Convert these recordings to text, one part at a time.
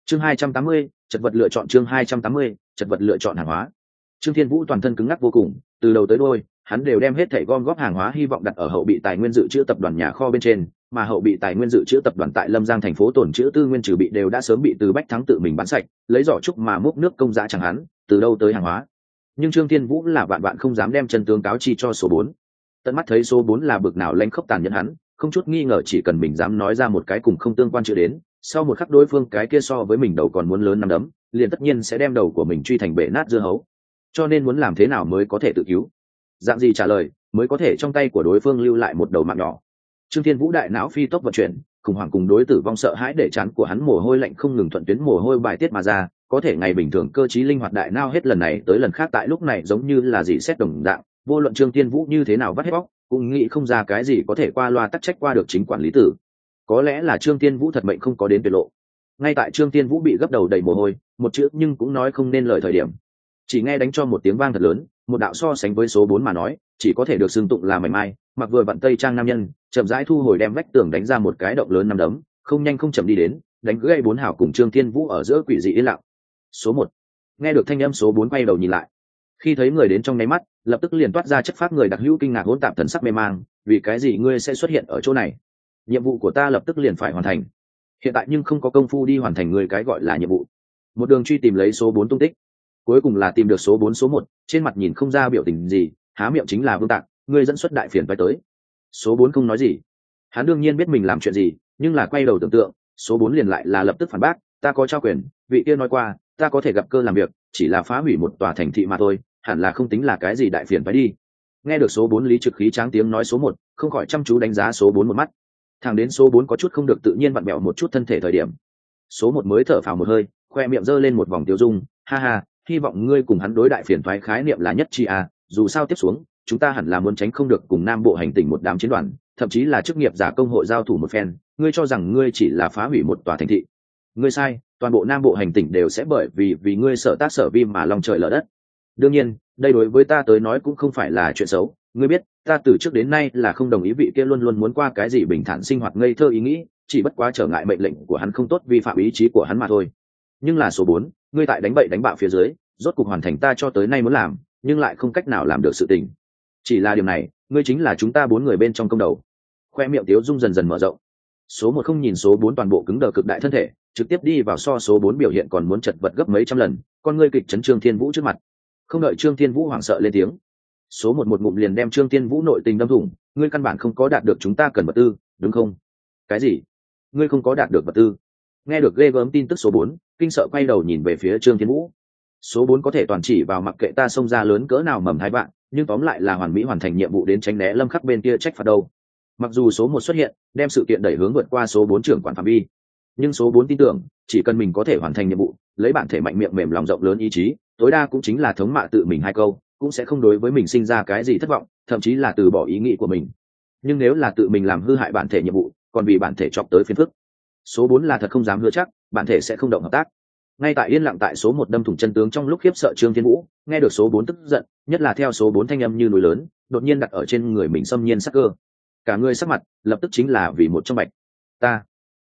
Chương 280, chật vật lựa chọn. Chương 280, chật vật lựa chọn hàng hóa. Trương Thiên Vũ toàn thân cứng ngắc vô cùng, từ đầu tới đuôi hắn đều đem hết thảy gom góp hàng hóa hy vọng đặt ở hậu bị tài nguyên dự trữ tập đoàn nhà kho bên trên, mà hậu bị tài nguyên dự trữ tập đoàn tại Lâm Giang thành phố tồn trữ tư nguyên trừ bị đều đã sớm bị Từ Bách Thắng tự mình bán sạch, lấy giỏ trúc mà múc nước công giá chẳng hắn, từ đâu tới hàng hóa. Nhưng Trương Thiên Vũ là vạn vạn không dám đem chân tướng cáo chi cho số 4. Tận mắt thấy số 4 là bực nào lanh khốc tàn nhẫn hắn, không chút nghi ngờ chỉ cần mình dám nói ra một cái cùng không tương quan chữ đến, sau một khắc đối phương cái kia so với mình đầu còn muốn lớn năm đấm, liền tất nhiên sẽ đem đầu của mình truy thành bể nát dưa hấu. Cho nên muốn làm thế nào mới có thể tự cứu, dạng gì trả lời mới có thể trong tay của đối phương lưu lại một đầu mạng nhỏ. Trương Thiên Vũ đại não phi tốc vận chuyển, khủng hoảng cùng đối tử vong sợ hãi để trán của hắn mồ hôi lạnh không ngừng thuận tuyến mồ hôi bài tiết mà ra, có thể ngày bình thường cơ trí linh hoạt đại não hết lần này tới lần khác tại lúc này giống như là gì xét đồng dạng, vô luận Trương Thiên Vũ như thế nào vắt hết bóc, cũng nghĩ không ra cái gì có thể qua loa tắc trách qua được chính quản lý tử. Có lẽ là Trương Thiên Vũ thật mệnh không có đến tuyệt lộ. Ngay tại Trương Thiên Vũ bị gấp đầu đầy mồ hôi, một chữ nhưng cũng nói không nên lời thời điểm, chỉ nghe đánh cho một tiếng vang thật lớn, một đạo so sánh với số 4 mà nói chỉ có thể được xưng tụng là mảnh mai, mặc vừa vặn tây trang nam nhân chậm rãi thu hồi đem vách tường đánh ra một cái động lớn năm đấm, không nhanh không chậm đi đến, đánh gãy 4 hảo cùng Trương Thiên Vũ ở giữa quỷ dị yên lặng. Số 1. Nghe được thanh âm số 4 quay đầu nhìn lại, khi thấy người đến trong nháy mắt lập tức liền toát ra chất phác người đặc hữu kinh ngạc hỗn tạp thần sắc mê mang, vì cái gì ngươi sẽ xuất hiện ở chỗ này? Nhiệm vụ của ta lập tức liền phải hoàn thành, hiện tại nhưng không có công phu đi hoàn thành người cái gọi là nhiệm vụ. Một đường truy tìm lấy số 4 tung tích, cuối cùng là tìm được số 4 số 1, trên mặt nhìn không ra biểu tình gì, há miệng chính là Vương Tạc, ngươi dẫn xuất đại phiền phải tới. Số 4 không nói gì, hắn đương nhiên biết mình làm chuyện gì, nhưng là quay đầu tưởng tượng, số 4 liền lại là lập tức phản bác, ta có trao quyền, vị kia nói qua, ta có thể gặp cơ làm việc, chỉ là phá hủy một tòa thành thị mà thôi, hẳn là không tính là cái gì đại phiền phải đi. Nghe được số 4 lý trực khí tráng tiếng nói số 1, không khỏi chăm chú đánh giá số 4 một mắt. Thẳng đến số 4 có chút không được tự nhiên vặn bẹo một chút thân thể thời điểm, số 1 mới thở phào một hơi, khoe miệng giơ lên một vòng tiêu dung, ha ha, hy vọng ngươi cùng hắn đối đại phiền toái khái niệm là nhất chi à, dù sao tiếp xuống chúng ta hẳn là muốn tránh không được cùng Nam Bộ hành tỉnh một đám chiến đoàn, thậm chí là chức nghiệp giả công hội giao thủ một phen, ngươi cho rằng ngươi chỉ là phá hủy một tòa thành thị. Ngươi sai, toàn bộ Nam Bộ hành tỉnh đều sẽ bởi vì ngươi sở tác sở vi mà lòng trời lở đất. Đương nhiên, đây đối với ta tới nói cũng không phải là chuyện xấu, ngươi biết, ta từ trước đến nay là không đồng ý vị kia luôn luôn muốn qua cái gì bình thản sinh hoạt ngây thơ ý nghĩ, chỉ bất quá trở ngại mệnh lệnh của hắn không tốt vi phạm ý chí của hắn mà thôi. Nhưng là số 4, ngươi tại đánh bậy đánh bạ phía dưới, rốt cục hoàn thành ta cho tới nay muốn làm, nhưng lại không cách nào làm được sự tình. Chỉ là điều này, ngươi chính là chúng ta 4 người bên trong công đầu. Khoe miệng Tiếu Dung dần dần mở rộng. Số 1 không nhìn số 4 toàn bộ cứng đờ cực đại thân thể, trực tiếp đi vào so số 4 biểu hiện còn muốn chật vật gấp mấy trăm lần, con ngươi kịch chấn Trương Thiên Vũ trước mặt. Không đợi Trương Thiên Vũ hoảng sợ lên tiếng, số 1 một ngụm liền đem Trương Thiên Vũ nội tình đâm thủng, ngươi căn bản không có đạt được chúng ta cần vật tư, đúng không? Cái gì? Ngươi không có đạt được vật tư? Nghe được ghê gớm tin tức số 4, kinh sợ quay đầu nhìn về phía Trương Thiên Vũ. Số 4 có thể toàn chỉ vào mặc kệ ta xông ra lớn cỡ nào mầm hai bạn, nhưng tóm lại là hoàn mỹ hoàn thành nhiệm vụ đến tránh né Lâm Khắc bên kia trách phạt đâu. Mặc dù số 1 xuất hiện, đem sự kiện đẩy hướng vượt qua số 4 trưởng quản phạm vi, nhưng số 4 tin tưởng, chỉ cần mình có thể hoàn thành nhiệm vụ, lấy bản thể mạnh miệng mềm lòng rộng lớn ý chí, tối đa cũng chính là thống mạ tự mình hai câu, cũng sẽ không đối với mình sinh ra cái gì thất vọng, thậm chí là từ bỏ ý nghĩ của mình. Nhưng nếu là tự mình làm hư hại bản thể nhiệm vụ, còn vì bản thể chọc tới phiền phức, số 4 là thật không dám hứa chắc bản thể sẽ không động hợp tác. Ngay tại yên lặng tại số 1 đâm thủng chân tướng trong lúc khiếp sợ Trương Thiên Vũ, nghe được số 4 tức giận, nhất là theo số 4 thanh âm như núi lớn, đột nhiên đặt ở trên người mình xâm nhiên sắc cơ. Cả người sắc mặt, lập tức chính là vì một trong bạch. Ta.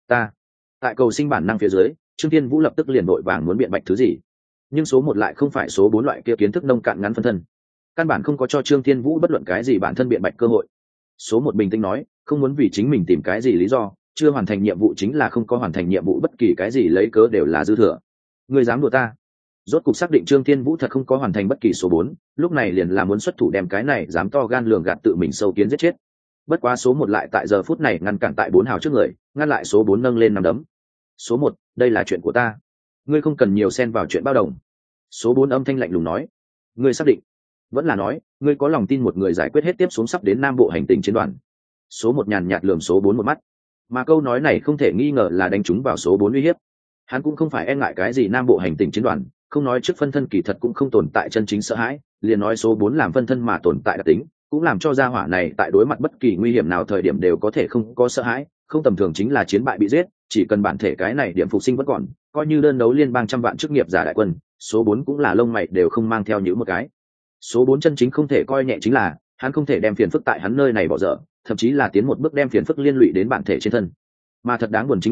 Tại cầu sinh bản năng phía dưới, Trương Thiên Vũ lập tức liền vội vàng muốn biện bạch thứ gì. Nhưng số 1 lại không phải số 4 loại kia kiến thức nông cạn ngắn phân thân. Căn bản không có cho Trương Thiên Vũ bất luận cái gì bản thân biện bạch cơ hội. Số 1 bình tĩnh nói, không muốn vì chính mình tìm cái gì lý do, chưa hoàn thành nhiệm vụ chính là không có hoàn thành nhiệm vụ, bất kỳ cái gì lấy cớ đều là dư thừa. Ngươi dám đùa ta? Rốt cục xác định Trương Thiên Vũ thật không có hoàn thành bất kỳ số 4, lúc này liền là muốn xuất thủ đem cái này dám to gan lường gạt tự mình sâu kiến giết chết. Bất quá số 1 lại tại giờ phút này ngăn cản tại 4 hào trước người, ngăn lại số 4 nâng lên nằm đấm. Số 1, đây là chuyện của ta, ngươi không cần nhiều xen vào chuyện bao đồng. Số 4 âm thanh lạnh lùng nói. Ngươi xác định? Vẫn là nói, ngươi có lòng tin một người giải quyết hết tiếp xuống sắp đến Nam Bộ hành tinh chiến đoàn? Số 1 nhàn nhạt lườm số 4 một mắt, mà câu nói này không thể nghi ngờ là đánh trúng vào số 4 uy hiếp. Hắn cũng không phải e ngại cái gì Nam Bộ hành tinh chiến đoàn, không nói trước phân thân kỳ thật cũng không tồn tại chân chính sợ hãi, liền nói số 4 làm phân thân mà tồn tại đặc tính, cũng làm cho gia hỏa này tại đối mặt bất kỳ nguy hiểm nào thời điểm đều có thể không có sợ hãi, không tầm thường chính là chiến bại bị giết, chỉ cần bản thể cái này điểm phục sinh vẫn còn, coi như đơn đấu liên bang trăm vạn chức nghiệp giả đại quân, số 4 cũng là lông mày đều không mang theo những một cái. Số 4 chân chính không thể coi nhẹ chính là, hắn không thể đem phiền phức tại hắn nơi này bỏ dở, thậm chí là tiến một bước đem phiền phức liên lụy đến bản thể trên thân. Mà thật đáng buồn chính là,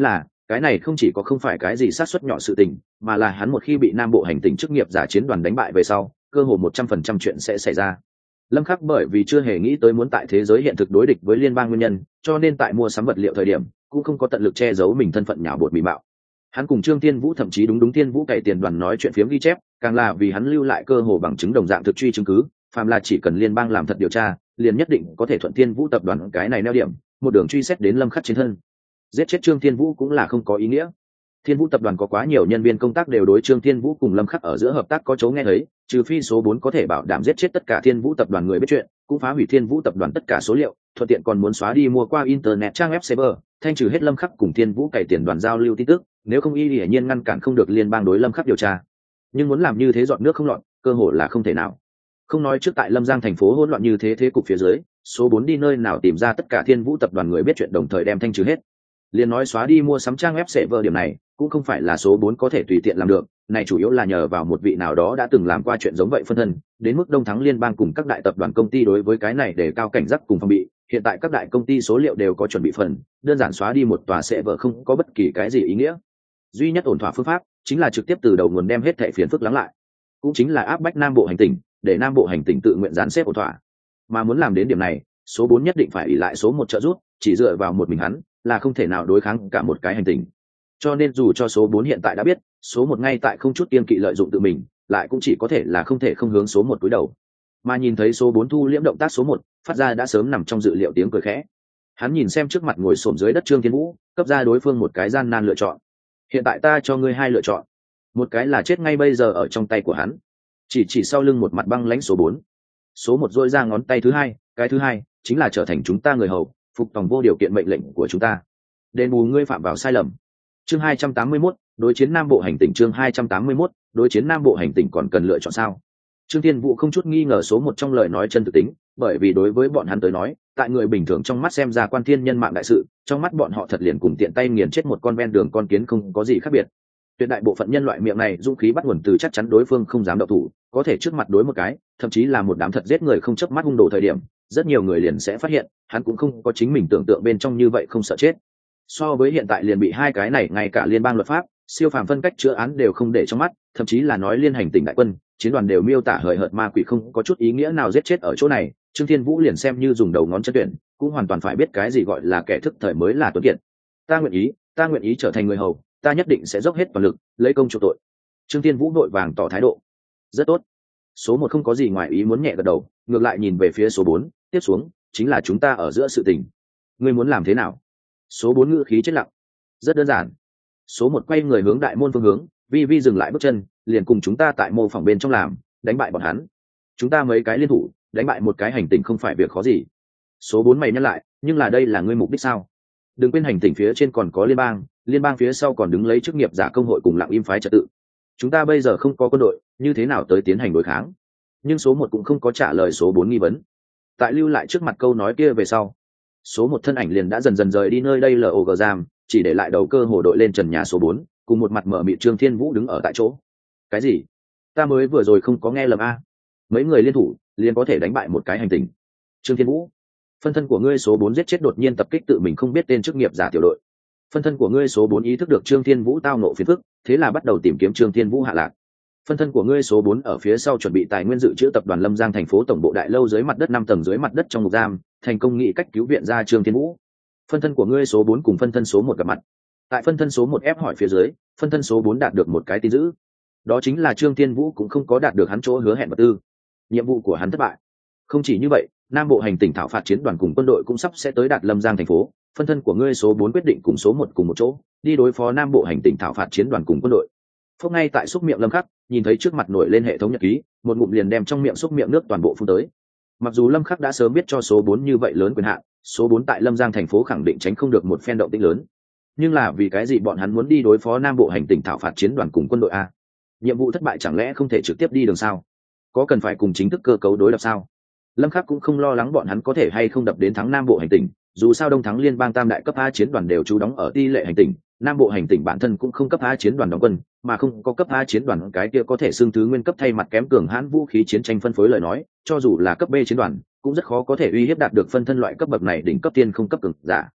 cái này không chỉ có không phải cái gì sát suất nhỏ sự tình, mà là hắn một khi bị Nam Bộ hành tinh chức nghiệp giả chiến đoàn đánh bại về sau, cơ hồ 100% chuyện sẽ xảy ra. Lâm Khắc bởi vì chưa hề nghĩ tới muốn tại thế giới hiện thực đối địch với liên bang nguyên nhân, cho nên tại mua sắm vật liệu thời điểm, cũng không có tận lực che giấu mình thân phận nhào bột bị mạo. Hắn cùng Trương Thiên Vũ thậm chí đúng Thiên Vũ cày tiền đoàn nói chuyện phiếm ghi chép, càng là vì hắn lưu lại cơ hồ bằng chứng đồng dạng thực truy chứng cứ, phàm là chỉ cần liên bang làm thật điều tra, liền nhất định có thể thuận Thiên Vũ tập đoàn cái này neo điểm, một đường truy xét đến Lâm Khắc trên thân. Giết chết Trương Thiên Vũ cũng là không có ý nghĩa. Thiên Vũ tập đoàn có quá nhiều nhân viên công tác đều đối Trương Thiên Vũ cùng Lâm Khắc ở giữa hợp tác có chỗ nghe thấy, trừ phi số 4 có thể bảo đảm giết chết tất cả Thiên Vũ tập đoàn người biết chuyện, cũng phá hủy Thiên Vũ tập đoàn tất cả số liệu, thuận tiện còn muốn xóa đi mua qua internet trang web server, thanh trừ hết Lâm Khắc cùng Thiên Vũ cày tiền đoàn giao lưu tin tức, nếu không hiển nhiên ngăn cản không được liên bang đối Lâm Khắc điều tra. Nhưng muốn làm như thế dọn nước không lọt, cơ hội là không thể nào. Không nói trước tại Lâm Giang thành phố hỗn loạn như thế cục phía dưới, số 4 đi nơi nào tìm ra tất cả Thiên Vũ tập đoàn người biết chuyện đồng thời đem thanh trừ hết. Liên nói xóa đi mua sắm trang web server điểm này, cũng không phải là số 4 có thể tùy tiện làm được, này chủ yếu là nhờ vào một vị nào đó đã từng làm qua chuyện giống vậy phân thân, đến mức Đông Thắng liên bang cùng các đại tập đoàn công ty đối với cái này để cao cảnh giác cùng phòng bị, hiện tại các đại công ty số liệu đều có chuẩn bị phần, đơn giản xóa đi một tòa server không có bất kỳ cái gì ý nghĩa. Duy nhất ổn thỏa phương pháp chính là trực tiếp từ đầu nguồn đem hết thảy phiền phức lắng lại, cũng chính là áp bách Nam Bộ hành tinh, để Nam Bộ hành tinh tự nguyện dán xếp ổn thỏa. Mà muốn làm đến điểm này, số 4 nhất định phải ỷ lại số 1 trợ giúp, chỉ dựa vào một mình hắn là không thể nào đối kháng cả một cái hành tinh. Cho nên dù cho số 4 hiện tại đã biết, số 1 ngay tại không chút kiêng kỵ lợi dụng tự mình, lại cũng chỉ có thể là không thể không hướng số 1 cúi đầu. Mà nhìn thấy số 4 thu liễm động tác số 1, phát ra đã sớm nằm trong dự liệu tiếng cười khẽ. Hắn nhìn xem trước mặt ngồi xổm dưới đất Trương Thiên Vũ, cấp ra đối phương một cái gian nan lựa chọn. Hiện tại ta cho ngươi hai lựa chọn. Một cái là chết ngay bây giờ ở trong tay của hắn. Chỉ sau lưng một mặt băng lãnh số 4. Số 1 rỗi ra ngón tay thứ hai, cái thứ hai chính là trở thành chúng ta người hầu, phục tòng vô điều kiện mệnh lệnh của chúng ta. Đền bù ngươi phạm vào sai lầm. Chương 281, đối chiến Nam Bộ hành tinh. Chương 281, đối chiến Nam Bộ hành tinh còn cần lựa chọn sao? Trương Thiên Vũ không chút nghi ngờ số 1 trong lời nói chân thực tính, bởi vì đối với bọn hắn tới nói, tại người bình thường trong mắt xem ra quan thiên nhân mạng đại sự, trong mắt bọn họ thật liền cùng tiện tay nghiền chết một con ven đường con kiến không có gì khác biệt. Tuyệt đại bộ phận nhân loại miệng này dũng khí bắt nguồn từ chắc chắn đối phương không dám động thủ, có thể trước mặt đối một cái, thậm chí là một đám thật giết người không chớp mắt hung đồ thời điểm, rất nhiều người liền sẽ phát hiện, hắn cũng không có chính mình tưởng tượng bên trong như vậy không sợ chết. So với hiện tại liền bị hai cái này ngay cả liên bang luật pháp, siêu phàm phân cách chữa án đều không để trong mắt, thậm chí là nói liên hành tỉnh đại quân, chiến đoàn đều miêu tả hời hợt ma quỷ không có chút ý nghĩa nào giết chết ở chỗ này, Trương Thiên Vũ liền xem như dùng đầu ngón chân tuyển, cũng hoàn toàn phải biết cái gì gọi là kẻ thức thời mới là tuấn kiệt. Ta nguyện ý trở thành người hầu, ta nhất định sẽ dốc hết toàn lực, lấy công chuộc tội. Trương Thiên Vũ vội vàng tỏ thái độ. Rất tốt. Số 1 không có gì ngoài ý muốn nhẹ gật đầu, ngược lại nhìn về phía số 4, tiếp xuống chính là chúng ta ở giữa sự tình. Ngươi muốn làm thế nào? Số 4 ngữ khí chết lặng. Rất đơn giản. Số 1 quay người hướng đại môn phương hướng, vi dừng lại bước chân, liền cùng chúng ta tại mô phỏng bên trong làm, đánh bại bọn hắn. Chúng ta mấy cái liên thủ, đánh bại một cái hành tinh không phải việc khó gì. Số 4 mày nhắc lại, nhưng là đây là ngươi mục đích sao? Đừng quên hành tinh phía trên còn có liên bang phía sau còn đứng lấy chức nghiệp giả công hội cùng lặng im phái trật tự. Chúng ta bây giờ không có quân đội, như thế nào tới tiến hành đối kháng? Nhưng số 1 cũng không có trả lời số 4 nghi vấn. Tại lưu lại trước mặt câu nói kia về sau, số 1 thân ảnh liền đã dần dần rời đi nơi đây log giam, chỉ để lại đầu cơ hồ đội lên trần nhà số 4, cùng một mặt mở mịt Trương Thiên Vũ đứng ở tại chỗ. Cái gì? Ta mới vừa rồi không có nghe lầm a? Mấy người liên thủ liền có thể đánh bại một cái hành tinh? Trương Thiên Vũ, phân thân của ngươi số 4 giết chết đột nhiên tập kích tự mình không biết tên chức nghiệp giả tiểu đội. Phân thân của ngươi số 4 ý thức được Trương Thiên Vũ tao nộ phiền phức, thế là bắt đầu tìm kiếm Trương Thiên Vũ hạ lạc. Phân thân của ngươi số 4 ở phía sau chuẩn bị tài nguyên dự trữ tập đoàn Lâm Giang thành phố tổng bộ đại lâu dưới mặt đất 5 tầng dưới mặt đất trong ngục giam, thành công nghị cách cứu viện ra Trương Thiên Vũ. Phân thân của ngươi số 4 cùng phân thân số 1 gặp mặt. Tại phân thân số 1 ép hỏi phía dưới, phân thân số 4 đạt được một cái tin dữ. Đó chính là Trương Thiên Vũ cũng không có đạt được hắn chỗ hứa hẹn vật tư. Nhiệm vụ của hắn thất bại. Không chỉ như vậy, Nam Bộ hành tinh thảo phạt chiến đoàn cùng quân đội cũng sắp sẽ tới đạt Lâm Giang thành phố. Phân thân của ngươi số 4 quyết định cùng số 1 cùng một chỗ, đi đối phó Nam Bộ hành tinh thảo phạt chiến đoàn cùng quân đội. Phốc ngay tại xúc miệng Lâm Khắc, nhìn thấy trước mặt nổi lên hệ thống nhật ký, một ngụm liền đem trong miệng xúc miệng nước toàn bộ phun tới. Mặc dù Lâm Khắc đã sớm biết cho số 4 như vậy lớn quyền hạn, số 4 tại Lâm Giang thành phố khẳng định tránh không được một phen động tĩnh lớn. Nhưng là vì cái gì bọn hắn muốn đi đối phó Nam Bộ hành tinh thảo phạt chiến đoàn cùng quân đội a? Nhiệm vụ thất bại chẳng lẽ không thể trực tiếp đi đường sao? Có cần phải cùng chính thức cơ cấu đối lập sao? Lâm Khắc cũng không lo lắng bọn hắn có thể hay không đập đến thắng Nam Bộ hành tinh, dù sao Đông Thắng liên bang tam đại cấp A chiến đoàn đều trú đóng ở ti lệ hành tinh, Nam Bộ hành tinh bản thân cũng không cấp A chiến đoàn đóng quân, mà không có cấp A chiến đoàn cái kia có thể xưng thứ nguyên cấp thay mặt kém cường hãn vũ khí chiến tranh phân phối lời nói, cho dù là cấp B chiến đoàn, cũng rất khó có thể uy hiếp đạt được phân thân loại cấp bậc này đỉnh cấp tiên không cấp cường giả.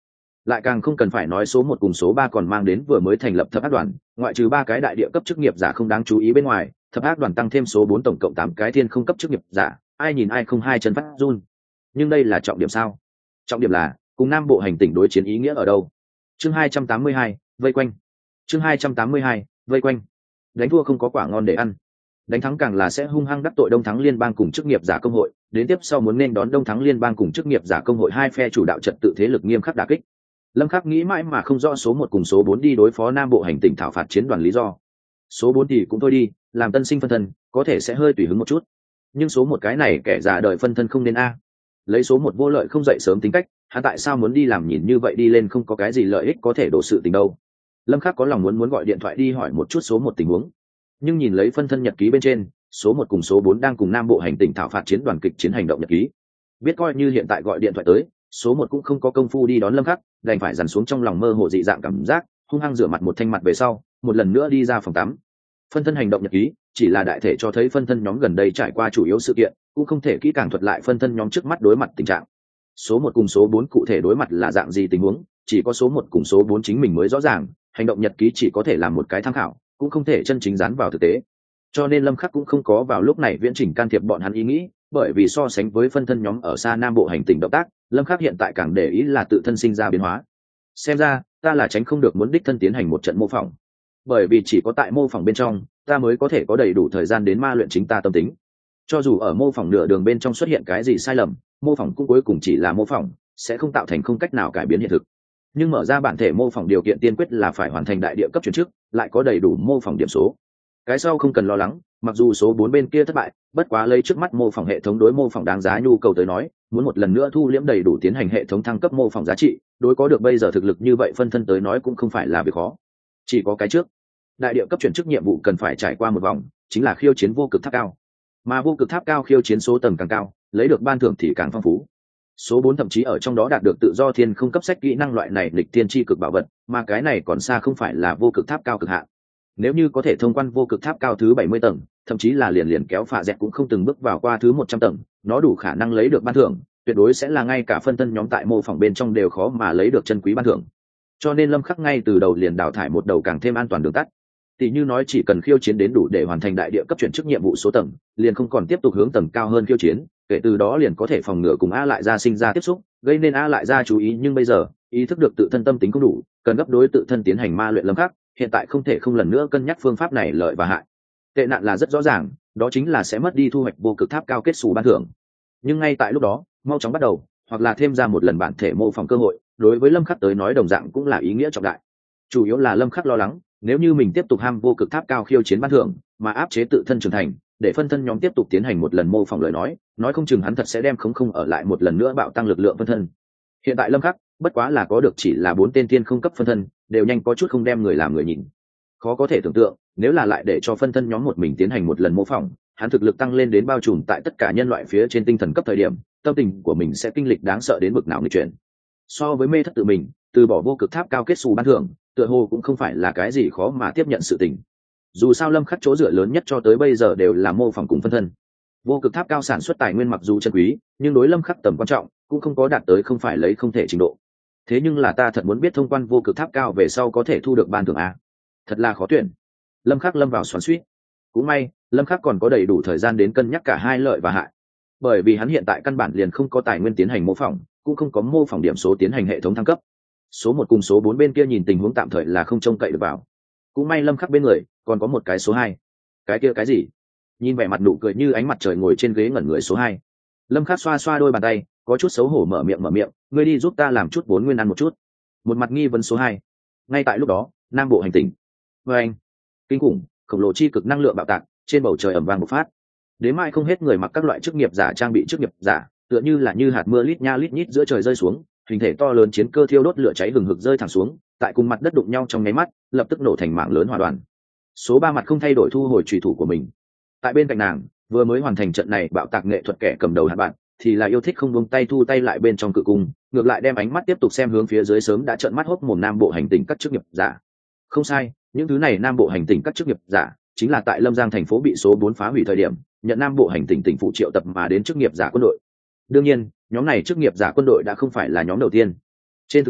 Lại càng không cần phải nói số 1 cùng số 3 còn mang đến vừa mới thành lập thập ác đoàn, ngoại trừ 3 cái đại địa cấp chức nghiệp giả không đáng chú ý bên ngoài, thập ác đoàn tăng thêm số 4 tổng cộng 8 cái thiên không cấp chức nghiệp giả, ai nhìn ai không hai chân phát run. Nhưng đây là trọng điểm sao? Trọng điểm là cùng Nam Bộ hành tỉnh đối chiến ý nghĩa ở đâu? Chương 282, vây quanh. Chương 282, vây quanh. Đánh thua không có quả ngon để ăn, đánh thắng càng là sẽ hung hăng đắc tội Đông Thắng Liên bang cùng chức nghiệp giả công hội, đến tiếp sau muốn nên đón Đông Thắng Liên bang cùng chức nghiệp giả công hội hai phe chủ đạo trật tự thế lực nghiêm khắc đả kích. Lâm Khắc nghĩ mãi mà không rõ số 1 cùng số 4 đi đối phó Nam Bộ hành tỉnh thảo phạt chiến đoàn lý do. Số 4 thì cũng thôi đi, làm tân sinh phân thân, có thể sẽ hơi tùy hứng một chút. Nhưng số 1 cái này kẻ già đời phân thân không nên a. Lấy số 1 vô lợi không dậy sớm tính cách, hắn tại sao muốn đi làm nhìn như vậy đi lên không có cái gì lợi ích có thể đổ sự tình đâu. Lâm Khắc có lòng muốn gọi điện thoại đi hỏi một chút số 1 tình huống. Nhưng nhìn lấy phân thân nhật ký bên trên, số 1 cùng số 4 đang cùng Nam Bộ hành tỉnh thảo phạt chiến đoàn kịch chiến hành động nhật ký. Biết coi như hiện tại gọi điện thoại tới, số 1 cũng không có công phu đi đón Lâm Khắc, đành phải dằn xuống trong lòng mơ hồ dị dạng cảm giác, hung hăng rửa mặt một thanh mặt về sau, một lần nữa đi ra phòng tắm. Phân thân hành động nhật ký chỉ là đại thể cho thấy phân thân nhóm gần đây trải qua chủ yếu sự kiện, cũng không thể kỹ càng thuật lại phân thân nhóm trước mắt đối mặt tình trạng. Số 1 cùng số 4 cụ thể đối mặt là dạng gì tình huống, chỉ có số 1 cùng số 4 chính mình mới rõ ràng, hành động nhật ký chỉ có thể làm một cái tham khảo, cũng không thể chân chính dán vào thực tế. Cho nên Lâm Khắc cũng không có vào lúc này viễn chỉnh can thiệp bọn hắn ý nghĩ, bởi vì so sánh với phân thân nhóm ở xa Nam Bộ hành tinh động tác, Lâm Khắc hiện tại càng để ý là tự thân sinh ra biến hóa. Xem ra, ta là tránh không được muốn đích thân tiến hành một trận mô phỏng. Bởi vì chỉ có tại mô phỏng bên trong, ta mới có thể có đầy đủ thời gian đến ma luyện chính ta tâm tính. Cho dù ở mô phỏng nửa đường bên trong xuất hiện cái gì sai lầm, mô phỏng cũng cuối cùng chỉ là mô phỏng, sẽ không tạo thành không cách nào cải biến hiện thực. Nhưng mở ra bản thể mô phỏng điều kiện tiên quyết là phải hoàn thành đại địa cấp chuyển chức, lại có đầy đủ mô phỏng điểm số. Cái sau không cần lo lắng, mặc dù số 4 bên kia thất bại, bất quá lấy trước mắt mô phỏng hệ thống đối mô phỏng đáng giá nhu cầu tới nói, muốn một lần nữa thu liễm đầy đủ tiến hành hệ thống thăng cấp mô phỏng giá trị, đối có được bây giờ thực lực như vậy phân thân tới nói cũng không phải là việc khó. Chỉ có cái trước, đại địa cấp chuyển chức nhiệm vụ cần phải trải qua một vòng, chính là khiêu chiến vô cực tháp cao. Mà vô cực tháp cao khiêu chiến số tầng càng cao, lấy được ban thưởng thì càng phong phú. Số 4 thậm chí ở trong đó đạt được tự do thiên không cấp sách kỹ năng loại này lịch tiên tri cực bảo vật, mà cái này còn xa không phải là vô cực tháp cao cực hạn. Nếu như có thể thông quan vô cực tháp cao thứ 70 tầng, thậm chí là liền kéo phạ dẹt cũng không từng bước vào qua thứ 100 tầng, nó đủ khả năng lấy được ban thưởng, tuyệt đối sẽ là ngay cả phân thân nhóm tại mô phỏng bên trong đều khó mà lấy được chân quý ban thưởng. Cho nên Lâm Khắc ngay từ đầu liền đào thải một đầu càng thêm an toàn đường tắt. Tỷ như nói chỉ cần khiêu chiến đến đủ để hoàn thành đại địa cấp chuyển chức nhiệm vụ số tầng, liền không còn tiếp tục hướng tầng cao hơn khiêu chiến, kể từ đó liền có thể phòng ngừa cùng A lại ra sinh ra tiếp xúc, gây nên A lại ra chú ý, nhưng bây giờ, ý thức được tự thân tâm tính không đủ, cần gấp đối tự thân tiến hành ma luyện Lâm Khắc, hiện tại không thể không lần nữa cân nhắc phương pháp này lợi và hại. Tệ nạn là rất rõ ràng, đó chính là sẽ mất đi thu hoạch vô cực tháp cao kết xù ban thưởng. Nhưng ngay tại lúc đó, mau chóng bắt đầu, hoặc là thêm ra một lần bản thể mô phỏng cơ hội, đối với Lâm Khắc tới nói đồng dạng cũng là ý nghĩa trọng đại. Chủ yếu là Lâm Khắc lo lắng, nếu như mình tiếp tục ham vô cực tháp cao khiêu chiến ban thưởng, mà áp chế tự thân trưởng thành, để phân thân nhóm tiếp tục tiến hành một lần mô phỏng lời nói không chừng hắn thật sẽ đem không ở lại một lần nữa bạo tăng lực lượng phân thân. Hiện tại Lâm Khắc bất quá là có được chỉ là 4 tên tiên không cấp phân thân, đều nhanh có chút không đem người làm người nhìn. Khó có thể tưởng tượng, nếu là lại để cho phân thân nhóm một mình tiến hành một lần mô phỏng, hắn thực lực tăng lên đến bao trùm tại tất cả nhân loại phía trên tinh thần cấp thời điểm, tâm tình của mình sẽ kinh lịch đáng sợ đến bực nào nghịch chuyển. So với mê thất tự mình, từ bỏ vô cực tháp cao kết xù ban thưởng, tựa hồ cũng không phải là cái gì khó mà tiếp nhận sự tình. Dù sao Lâm Khắc chỗ dựa lớn nhất cho tới bây giờ đều là mô phỏng cùng phân thân. Vô cực tháp cao sản xuất tài nguyên mặc dù chân quý, nhưng đối Lâm Khắc tầm quan trọng cũng không có đạt tới không phải lấy không thể trình độ. Thế nhưng là ta thật muốn biết thông quan vô cực tháp cao về sau có thể thu được ban thưởng a. Thật là khó tuyển. Lâm Khắc lâm vào xoắn xuýt. Cũng may, Lâm Khắc còn có đầy đủ thời gian đến cân nhắc cả hai lợi và hại. Bởi vì hắn hiện tại căn bản liền không có tài nguyên tiến hành mô phỏng, cũng không có mô phỏng điểm số tiến hành hệ thống thăng cấp. Số 1 cùng số 4 bên kia nhìn tình huống tạm thời là không trông cậy được vào. Cũng may Lâm Khắc bên người còn có một cái số 2. Cái kia cái gì? Nhìn vẻ mặt nụ cười như ánh mặt trời ngồi trên ghế ngẩn người số 2. Lâm Khắc xoa xoa đôi bàn tay, có chút xấu hổ mở miệng, ngươi đi giúp ta làm chút vốn nguyên ăn một chút. Một mặt nghi vấn số 2. Ngay tại lúc đó, Nam Bộ hành tinh. Anh, kinh khủng, khổng lồ chi cực năng lượng bạo tạc, trên bầu trời ầm vang một phát. Đến mai không hết người mặc các loại chức nghiệp giả trang bị chức nghiệp giả, tựa như là như hạt mưa lít nha lít nhít giữa trời rơi xuống, hình thể to lớn chiến cơ thiêu đốt lửa cháy hừng hực rơi thẳng xuống, tại cùng mặt đất đụng nhau trong nháy mắt, lập tức nổ thành mảng lớn hỏa đoàn. Số 3 mặt không thay đổi thu hồi chủy thủ của mình. Tại bên cạnh nàng, vừa mới hoàn thành trận này bạo tạc nghệ thuật kẻ cầm đầu hạt bạn, thì là yêu thích không buông tay thu tay lại bên trong cự cung, ngược lại đem ánh mắt tiếp tục xem hướng phía dưới sớm đã trợn mắt hốc mồm Nam Bộ hành tinh các chức nghiệp giả. Không sai, những thứ này Nam Bộ hành tinh các chức nghiệp giả, chính là tại Lâm Giang thành phố bị số 4 phá hủy thời điểm, nhận Nam Bộ hành tinh tỉnh phụ triệu tập mà đến chức nghiệp giả quân đội. Đương nhiên, nhóm này chức nghiệp giả quân đội đã không phải là nhóm đầu tiên. Trên thực tế,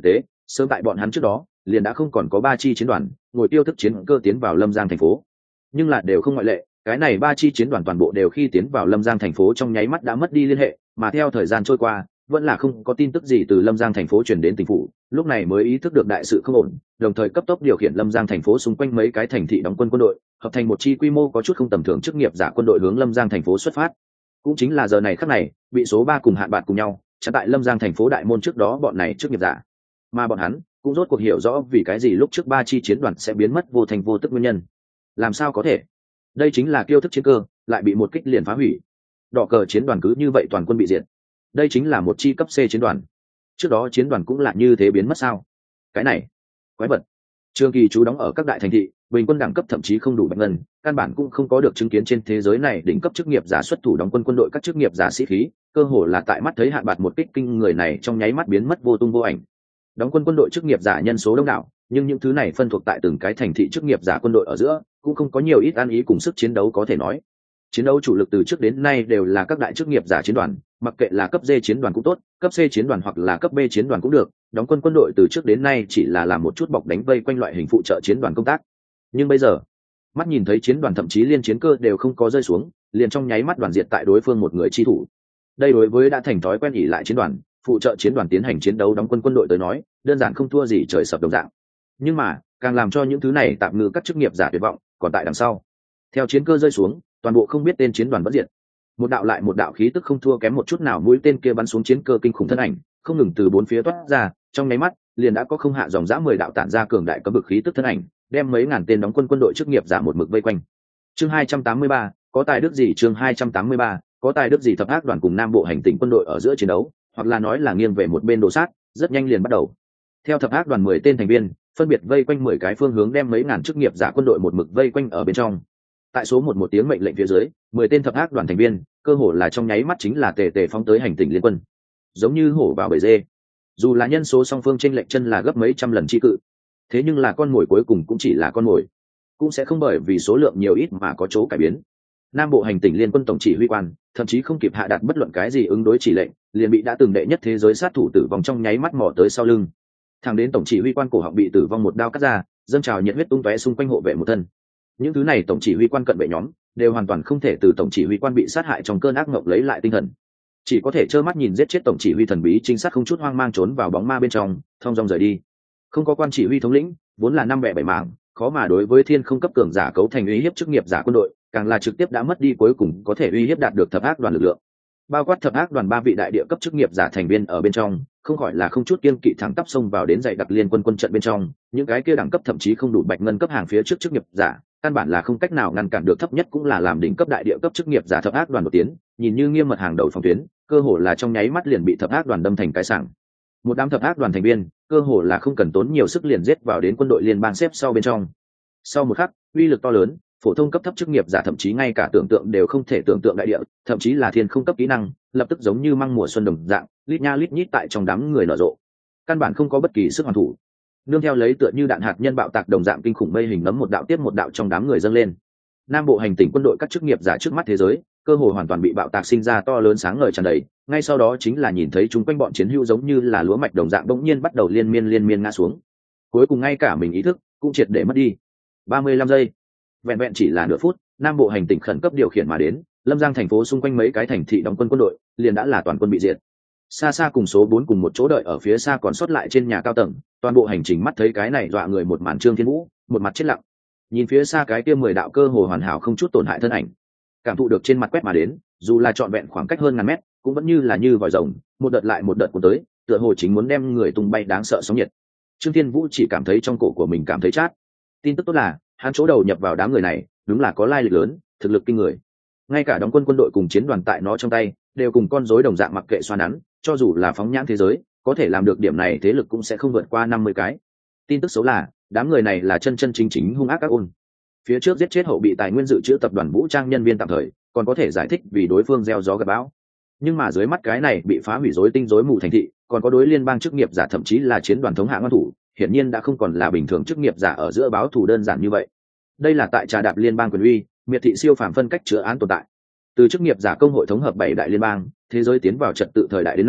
Sớm tại bọn hắn trước đó liền đã không còn có 3 chi chiến đoàn ngồi tiêu thức chiến cơ tiến vào Lâm Giang thành phố, nhưng là đều không ngoại lệ, cái này 3 chi chiến đoàn toàn bộ đều khi tiến vào Lâm Giang thành phố trong nháy mắt đã mất đi liên hệ, mà theo thời gian trôi qua vẫn là không có tin tức gì từ Lâm Giang thành phố truyền đến tỉnh phủ, lúc này mới ý thức được đại sự không ổn, đồng thời cấp tốc điều khiển Lâm Giang thành phố xung quanh mấy cái thành thị đóng quân quân đội, hợp thành một chi quy mô có chút không tầm thường chức nghiệp giả quân đội hướng Lâm Giang thành phố xuất phát. Cũng chính là giờ này khắc này, bị số 3 cùng Hạn Bạt cùng nhau chặn tại Lâm Giang thành phố đại môn trước đó bọn này chức nghiệp giả, mà bọn hắn cũng rốt cuộc hiểu rõ vì cái gì lúc trước 3 chi chiến đoàn sẽ biến mất vô thành vô tức nguyên nhân. Làm sao có thể? Đây chính là kiêu thức chiến cơ lại bị một kích liền phá hủy, đỏ cờ chiến đoàn cứ như vậy toàn quân bị diệt. Đây chính là một chi cấp C chiến đoàn, trước đó chiến đoàn cũng là như thế biến mất sao? Cái này quái vật. Trường Kỳ chú đóng ở các đại thành thị, bình quân đẳng cấp thậm chí không đủ bạch ngân, căn bản cũng không có được chứng kiến trên thế giới này đỉnh cấp chức nghiệp giả xuất thủ đóng quân quân đội các chức nghiệp giả sĩ khí, cơ hồ là tại mắt thấy Hạn Bạt một kích kinh người này trong nháy mắt biến mất vô tung vô ảnh. Đóng quân quân đội chức nghiệp giả nhân số đông đảo, nhưng những thứ này phân thuộc tại từng cái thành thị chức nghiệp giả quân đội ở giữa, cũng không có nhiều ít ăn ý cùng sức chiến đấu có thể nói. Chiến đấu chủ lực từ trước đến nay đều là các đại chức nghiệp giả chiến đoàn, mặc kệ là cấp D chiến đoàn cũng tốt, cấp C chiến đoàn hoặc là cấp B chiến đoàn cũng được, đóng quân quân đội từ trước đến nay chỉ là làm một chút bọc đánh vây quanh loại hình phụ trợ chiến đoàn công tác. Nhưng bây giờ, mắt nhìn thấy chiến đoàn thậm chí liên chiến cơ đều không có rơi xuống, liền trong nháy mắt đoàn diệt tại đối phương một người chi thủ. Đây đối với đã thành thói quen ỉ lại chiến đoàn, phụ trợ chiến đoàn tiến hành chiến đấu đóng quân quân đội tới nói, đơn giản không thua gì trời sập đồng dạng. Nhưng mà, càng làm cho những thứ này tạm ngư các chức nghiệp giả tuyệt vọng, còn tại đằng sau. Theo chiến cơ rơi xuống, toàn bộ không biết tên chiến đoàn vẫn diệt. Một đạo lại một đạo khí tức không thua kém một chút nào mũi tên kia bắn xuống chiến cơ kinh khủng thân ảnh, không ngừng từ bốn phía toát ra, trong nháy mắt, liền đã có không hạ dòng dã 10 đạo tản ra cường đại cấm bực khí tức thân ảnh, đem mấy ngàn tên đóng quân quân đội chức nghiệp giả một mực vây quanh. Chương 283, có tài đức gì? Chương 283, có tài đức gì? Thập ác đoàn cùng Nam Bộ hành tinh quân đội ở giữa chiến đấu, hoặc là nói là nghiêng về một bên đồ sát, rất nhanh liền bắt đầu. Theo thập ác đoàn 10 tên thành viên, phân biệt vây quanh 10 cái phương hướng đem mấy ngàn chức nghiệp giả quân đội một mực vây quanh ở bên trong. Tại số một tiếng mệnh lệnh phía dưới, 10 tên thập ác đoàn thành viên, cơ hồ là trong nháy mắt chính là tề tề phóng tới hành tinh liên quân. Giống như hổ vào bầy dê. Dù là nhân số song phương chênh lệch chân là gấp mấy trăm lần chi cự, thế nhưng là con mồi cuối cùng cũng chỉ là con mồi, cũng sẽ không bởi vì số lượng nhiều ít mà có chỗ cải biến. Nam Bộ hành tinh liên quân tổng chỉ huy quan thậm chí không kịp hạ đạt bất luận cái gì ứng đối chỉ lệnh, liền bị đã từng đệ nhất thế giới sát thủ tử vong trong nháy mắt mò tới sau lưng. Thẳng đến tổng chỉ huy quan cổ họng bị tử vong một đao cắt ra, dâng trào nhiệt huyết tung tóe xung quanh hộ vệ một thân. Những thứ này tổng chỉ huy quan cận vệ nhóm đều hoàn toàn không thể từ tổng chỉ huy quan bị sát hại trong cơn ác mộng lấy lại tinh thần, chỉ có thể trơ mắt nhìn giết chết tổng chỉ huy thần bí trinh sát không chút hoang mang trốn vào bóng ma bên trong, thong dong rời đi. Không có quan chỉ huy thống lĩnh, vốn là năm bẻ bảy mảng, khó mà đối với thiên không cấp cường giả cấu thành uy hiếp chức nghiệp giả quân đội, càng là trực tiếp đã mất đi cuối cùng có thể uy hiếp đạt được thập ác đoàn lực lượng. Bao quát thập ác đoàn 3 vị đại địa cấp chức nghiệp giả thành viên ở bên trong, không khỏi là không chút kiêng kỵ thẳng tắp xông vào đến dạy đặc liên quân quân trận bên trong, những cái kia đẳng cấp thậm chí không đủ bạch ngân cấp hàng phía trước chức nghiệp giả, căn bản là không cách nào ngăn cản được, thấp nhất cũng là làm đỉnh cấp đại địa cấp chức nghiệp giả thập ác đoàn một tiến, nhìn như nghiêm mật hàng đầu phòng tuyến, cơ hồ là trong nháy mắt liền bị thập ác đoàn đâm thành cái sảng. Một đám thập ác đoàn thành viên, cơ hồ là không cần tốn nhiều sức liền giết vào đến quân đội liên bang xếp sau bên trong. Sau một khắc, uy lực to lớn, phổ thông cấp thấp chức nghiệp giả thậm chí ngay cả tưởng tượng đều không thể tưởng tượng đại địa, thậm chí là thiên không cấp kỹ năng, lập tức giống như măng mùa xuân đồng dạng, lít nha lít nhít tại trong đám người nở rộ. Căn bản không có bất kỳ sức hoàn thủ. Nương theo lấy tựa như đạn hạt nhân bạo tạc đồng dạng kinh khủng mây hình nấm một đạo tiếp một đạo trong đám người dâng lên. Nam Bộ hành tinh quân đội các chức nghiệp giả trước mắt thế giới, cơ hội hoàn toàn bị bạo tạc sinh ra to lớn sáng ngời tràn đầy, ngay sau đó chính là nhìn thấy chúng quanh bọn chiến hữu giống như là lúa mạch đồng dạng bỗng nhiên bắt đầu liên miên ngã xuống. Cuối cùng ngay cả mình ý thức cũng triệt để mất đi. 35 giây. Vẹn vẹn chỉ là nửa phút, Nam Bộ hành tinh khẩn cấp điều khiển mà đến, Lâm Giang thành phố xung quanh mấy cái thành thị đóng quân quân đội, liền đã là toàn quân bị diệt. Xa xa cùng số 4 cùng một chỗ đợi ở phía xa còn sót lại trên nhà cao tầng, toàn bộ hành trình mắt thấy cái này dọa người một màn Trương Thiên Vũ, một mặt chết lặng. Nhìn phía xa cái kia 10 đạo cơ hồ hoàn hảo không chút tổn hại thân ảnh, cảm thụ được trên mặt quét mà đến, dù là trọn vẹn khoảng cách hơn ngàn mét, cũng vẫn như là như vòi rồng, một đợt lại một đợt cuốn tới, tựa hồ chính muốn đem người tung bay đáng sợ sóng nhiệt. Trương Thiên Vũ chỉ cảm thấy trong cổ của mình cảm thấy chát. Tin tức tốt là, hắn chỗ đầu nhập vào đám người này, đúng là có lai lịch lớn, thực lực kinh người. Ngay cả đóng quân quân đội cùng chiến đoàn tại nó trong tay, đều cùng con rối đồng dạng mặc kệ xoa nắn, cho dù là phóng nhãn thế giới, có thể làm được điểm này thế lực cũng sẽ không vượt qua 50 cái. Tin tức xấu là, đám người này là chân chính hung ác các ôn. Phía trước giết chết hậu bị tài nguyên dự trữ tập đoàn vũ trang nhân viên tạm thời, còn có thể giải thích vì đối phương gieo gió gặt bão. Nhưng mà dưới mắt cái này bị phá hủy rối tinh rối mù thành thị, còn có đối liên bang chức nghiệp giả thậm chí là chiến đoàn thống hạ ngoan thủ, hiển nhiên đã không còn là bình thường chức nghiệp giả ở giữa báo thù đơn giản như vậy. Đây là tại trà đạp liên bang quyền uy, miệt thị siêu phàm phân cách chữa án tồn tại. Từ chức nghiệp giả công hội thống hợp 7 đại liên bang, thế giới tiến vào trật tự thời đại đến nay,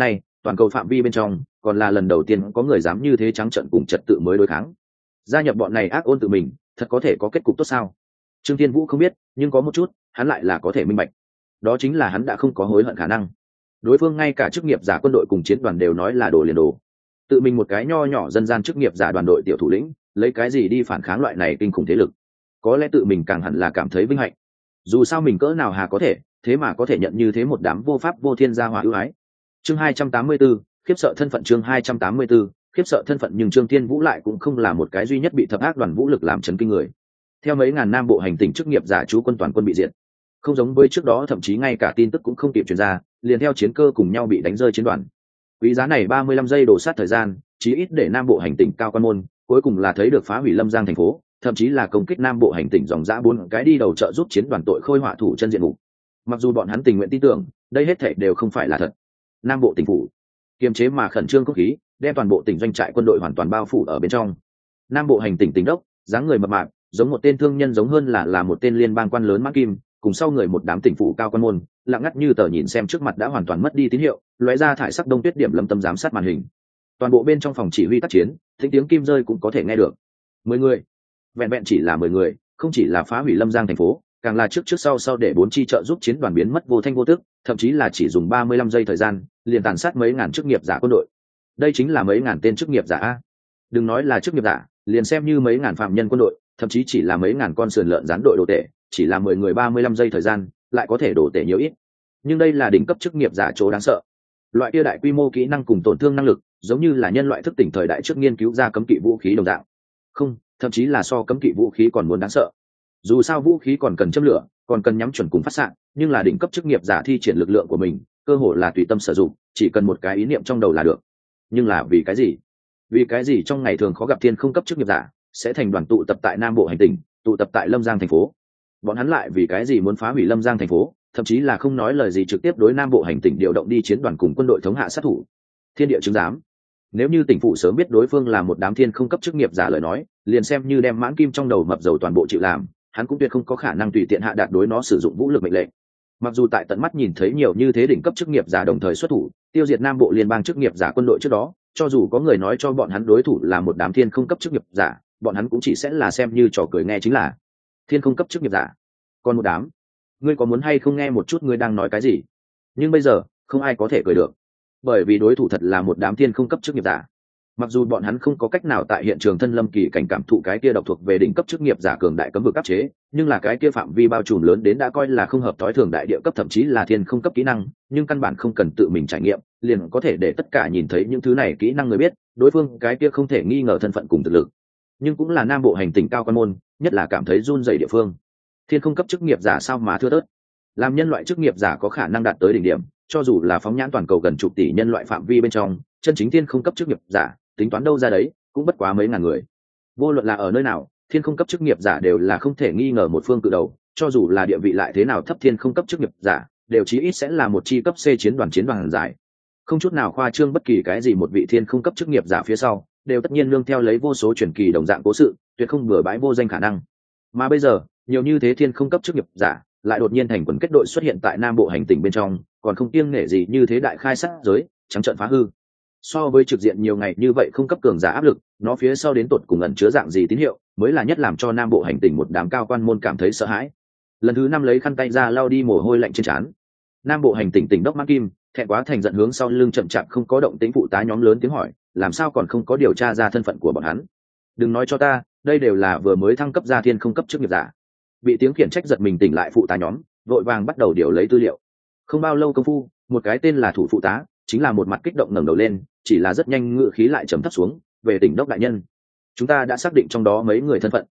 toàn cầu phạm vi bên trong còn là lần đầu tiên có người dám như thế trắng trợn cùng trật tự mới đối kháng. Gia nhập bọn này ác ôn tự mình thật có thể có kết cục tốt sao? Trương Thiên Vũ không biết, nhưng có một chút hắn lại là có thể minh bạch, đó chính là hắn đã không có hối hận khả năng. Đối phương ngay cả chức nghiệp giả quân đội cùng chiến đoàn đều nói là đồ liền đồ, tự mình một cái nho nhỏ dân gian chức nghiệp giả đoàn đội tiểu thủ lĩnh, lấy cái gì đi phản kháng loại này kinh khủng thế lực? Có lẽ tự mình càng hẳn là cảm thấy vinh hạnh. Dù sao mình cỡ nào hà có thể, thế mà có thể nhận như thế một đám vô pháp vô thiên gia hỏa ưu ái. Chương 284, khiếp sợ thân phận. Chương 284, khiếp sợ thân phận. Nhưng Trương Thiên Vũ lại cũng không là một cái duy nhất bị thập ác đoàn vũ lực làm chấn kinh người. Theo mấy ngàn nam bộ hành tinh chức nghiệp giả trú quân toàn quân bị diệt, không giống với trước đó thậm chí ngay cả tin tức cũng không kịp truyền ra, liền theo chiến cơ cùng nhau bị đánh rơi chiến đoàn. Quý giá này 35 giây đổ sát thời gian, chí ít để nam bộ hành tinh cao quan môn, cuối cùng là thấy được phá hủy Lâm Giang thành phố, thậm chí là công kích nam bộ hành tinh dòng dã 4 cái đi đầu trợ giúp chiến đoàn tội khôi họa thủ chân diện mục. Mặc dù bọn hắn tình nguyện tin tưởng, đây hết thảy đều không phải là thật. Nam bộ tỉnh phủ kiềm chế mà khẩn trương không khí, đem toàn bộ tỉnh doanh trại quân đội hoàn toàn bao phủ ở bên trong. Nam bộ hành tỉnh tỉnh đốc, dáng người mập mạp, giống một tên thương nhân giống hơn là một tên liên bang quan lớn Mã Kim, cùng sau người một đám tỉnh phủ cao quan môn, lặng ngắt như tờ nhìn xem trước mặt đã hoàn toàn mất đi tín hiệu, lóe ra thải sắc đông tuyết điểm lâm tâm giám sát màn hình. Toàn bộ bên trong phòng chỉ huy tác chiến, tiếng kim rơi cũng có thể nghe được. 10 người, vẹn vẹn chỉ là 10 người, không chỉ là phá hủy Lâm Giang thành phố, càng là trước sau để 4 chi trợ giúp chiến đoàn biến mất vô thanh vô tức, thậm chí là chỉ dùng 35 giây thời gian, liền tàn sát mấy ngàn chức nghiệp giả quân đội. Đây chính là mấy ngàn tên chức nghiệp giả a. Đừng nói là chức nghiệp giả, liền xem như mấy ngàn phạm nhân quân đội, thậm chí chỉ là mấy ngàn con sườn lợn rán đội đồ tể, chỉ là 10 người 35 giây thời gian, lại có thể đổ tể nhiều ít. Nhưng đây là đỉnh cấp chức nghiệp giả chỗ đáng sợ. Loại kia đại quy mô kỹ năng cùng tổn thương năng lực, giống như là nhân loại thức tỉnh thời đại trước nghiên cứu ra cấm kỵ vũ khí đồng dạng. Không, thậm chí là so cấm kỵ vũ khí còn muốn đáng sợ. Dù sao vũ khí còn cần châm lửa, còn cần nhắm chuẩn cùng phát xạ, nhưng là đỉnh cấp chức nghiệp giả thi triển lực lượng của mình, cơ hội là tùy tâm sử dụng, chỉ cần một cái ý niệm trong đầu là được. Nhưng là vì cái gì? Vì cái gì trong ngày thường khó gặp thiên không cấp chức nghiệp giả sẽ thành đoàn tụ tập tại Nam Bộ hành tinh, tụ tập tại Lâm Giang thành phố? Bọn hắn lại vì cái gì muốn phá hủy Lâm Giang thành phố, thậm chí là không nói lời gì trực tiếp đối Nam Bộ hành tinh điều động đi chiến đoàn cùng quân đội thống hạ sát thủ? Thiên địa chứng giám. Nếu như tỉnh phụ sớm biết đối phương là một đám thiên không cấp chức nghiệp giả lời nói, liền xem như đem mãn kim trong đầu mập dầu toàn bộ chịu làm, hắn cũng tuyệt không có khả năng tùy tiện hạ đạt đối nó sử dụng vũ lực mệnh lệnh. Mặc dù tại tận mắt nhìn thấy nhiều như thế đỉnh cấp chức nghiệp giả đồng thời xuất thủ tiêu diệt Nam Bộ liên bang chức nghiệp giả quân đội trước đó, cho dù có người nói cho bọn hắn đối thủ là một đám thiên không cấp chức nghiệp giả, bọn hắn cũng chỉ sẽ là xem như trò cười nghe chính là. Thiên không cấp chức nghiệp giả, còn một đám, ngươi có muốn hay không nghe một chút ngươi đang nói cái gì? Nhưng bây giờ không ai có thể cười được, bởi vì đối thủ thật là một đám thiên không cấp chức nghiệp giả. Mặc dù bọn hắn không có cách nào tại hiện trường thân lâm kỳ cảnh cảm thụ cái kia độc thuộc về đỉnh cấp chức nghiệp giả cường đại cấm vực áp chế, nhưng là cái kia phạm vi bao trùm lớn đến đã coi là không hợp tối thường đại địa cấp thậm chí là thiên không cấp kỹ năng, nhưng căn bản không cần tự mình trải nghiệm, liền có thể để tất cả nhìn thấy những thứ này kỹ năng người biết, đối phương cái kia không thể nghi ngờ thân phận cùng thực lực. Nhưng cũng là Nam Bộ hành tinh cao quan môn, nhất là cảm thấy run rẩy địa phương. Thiên không cấp chức nghiệp giả sao mà thưa thớt? Làm nhân loại chức nghiệp giả có khả năng đạt tới đỉnh điểm, cho dù là phóng nhãn toàn cầu gần chục tỷ nhân loại phạm vi bên trong, chân chính thiên không cấp chức nghiệp giả tính toán đâu ra đấy cũng bất quá mấy ngàn người. Vô luận là ở nơi nào, thiên không cấp chức nghiệp giả đều là không thể nghi ngờ một phương cự đầu, cho dù là địa vị lại thế nào thấp, thiên không cấp chức nghiệp giả đều chí ít sẽ là một chi cấp C chiến đoàn giải. Không chút nào khoa trương bất kỳ cái gì, một vị thiên không cấp chức nghiệp giả phía sau đều tất nhiên nương theo lấy vô số truyền kỳ đồng dạng cố sự, tuyệt không bừa bãi vô danh khả năng. Mà bây giờ nhiều như thế thiên không cấp chức nghiệp giả lại đột nhiên thành quần kết đội xuất hiện tại Nam Bộ hành tinh bên trong, còn không kiêng nể gì như thế đại khai sát giới, trắng trợn phá hư. So với trực diện nhiều ngày như vậy không cấp cường giả áp lực, nó phía sau đến tột cùng ẩn chứa dạng gì tín hiệu, mới là nhất làm cho Nam Bộ hành tinh một đám cao quan môn cảm thấy sợ hãi. Lần thứ 5 lấy khăn tay ra lau đi mồ hôi lạnh trên trán. Nam Bộ hành tinh tỉnh đốc Mã Kim thẹn quá thành giận hướng sau lưng chậm chạp không có động tĩnh phụ tá nhóm lớn tiếng hỏi, làm sao còn không có điều tra ra thân phận của bọn hắn? Đừng nói cho ta, đây đều là vừa mới thăng cấp ra thiên không cấp chức nghiệp giả. Bị tiếng khiển trách giật mình tỉnh lại phụ tá nhóm, vội vàng bắt đầu điều lấy tư liệu. Không bao lâu công phu, một cái tên là thủ phụ tá chính là một mặt kích động ngẩng đầu lên, chỉ là rất nhanh ngựa khí lại trầm thấp xuống, về tỉnh đốc đại nhân, chúng ta đã xác định trong đó mấy người thân phận.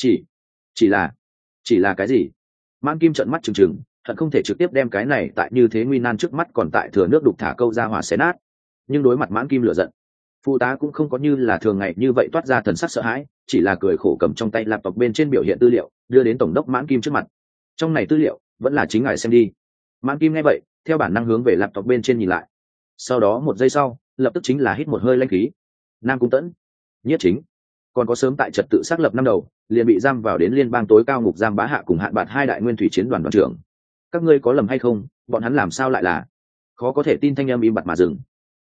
Chỉ là cái gì? Mãn Kim trợn mắt trừng trừng, hận không thể trực tiếp đem cái này tại như thế nguy nan trước mắt còn tại thừa nước đục thả câu ra hỏa xé nát. Nhưng đối mặt Mãn Kim lửa giận, phụ tá cũng không có như là thường ngày như vậy toát ra thần sắc sợ hãi, chỉ là cười khổ cầm trong tay laptop bên trên biểu hiện tư liệu đưa đến tổng đốc Mãn Kim trước mặt. Trong này tư liệu vẫn là chính ngài xem đi. Mãn Kim nghe vậy theo bản năng hướng về laptop bên trên nhìn lại, sau đó một giây sau lập tức chính là hít một hơi lãnh khí. Nam Cung Tẫn, Nhiếp Chính, còn có sớm tại trật tự xác lập năm đầu liền bị giam vào đến liên bang tối cao ngục giam Bá Hạ cùng Hạn Bạt hai đại nguyên thủy chiến đoàn đoàn trưởng. Các ngươi có lầm hay không, bọn hắn làm sao lại là? Khó có thể tin thanh âm im bặt mà dừng.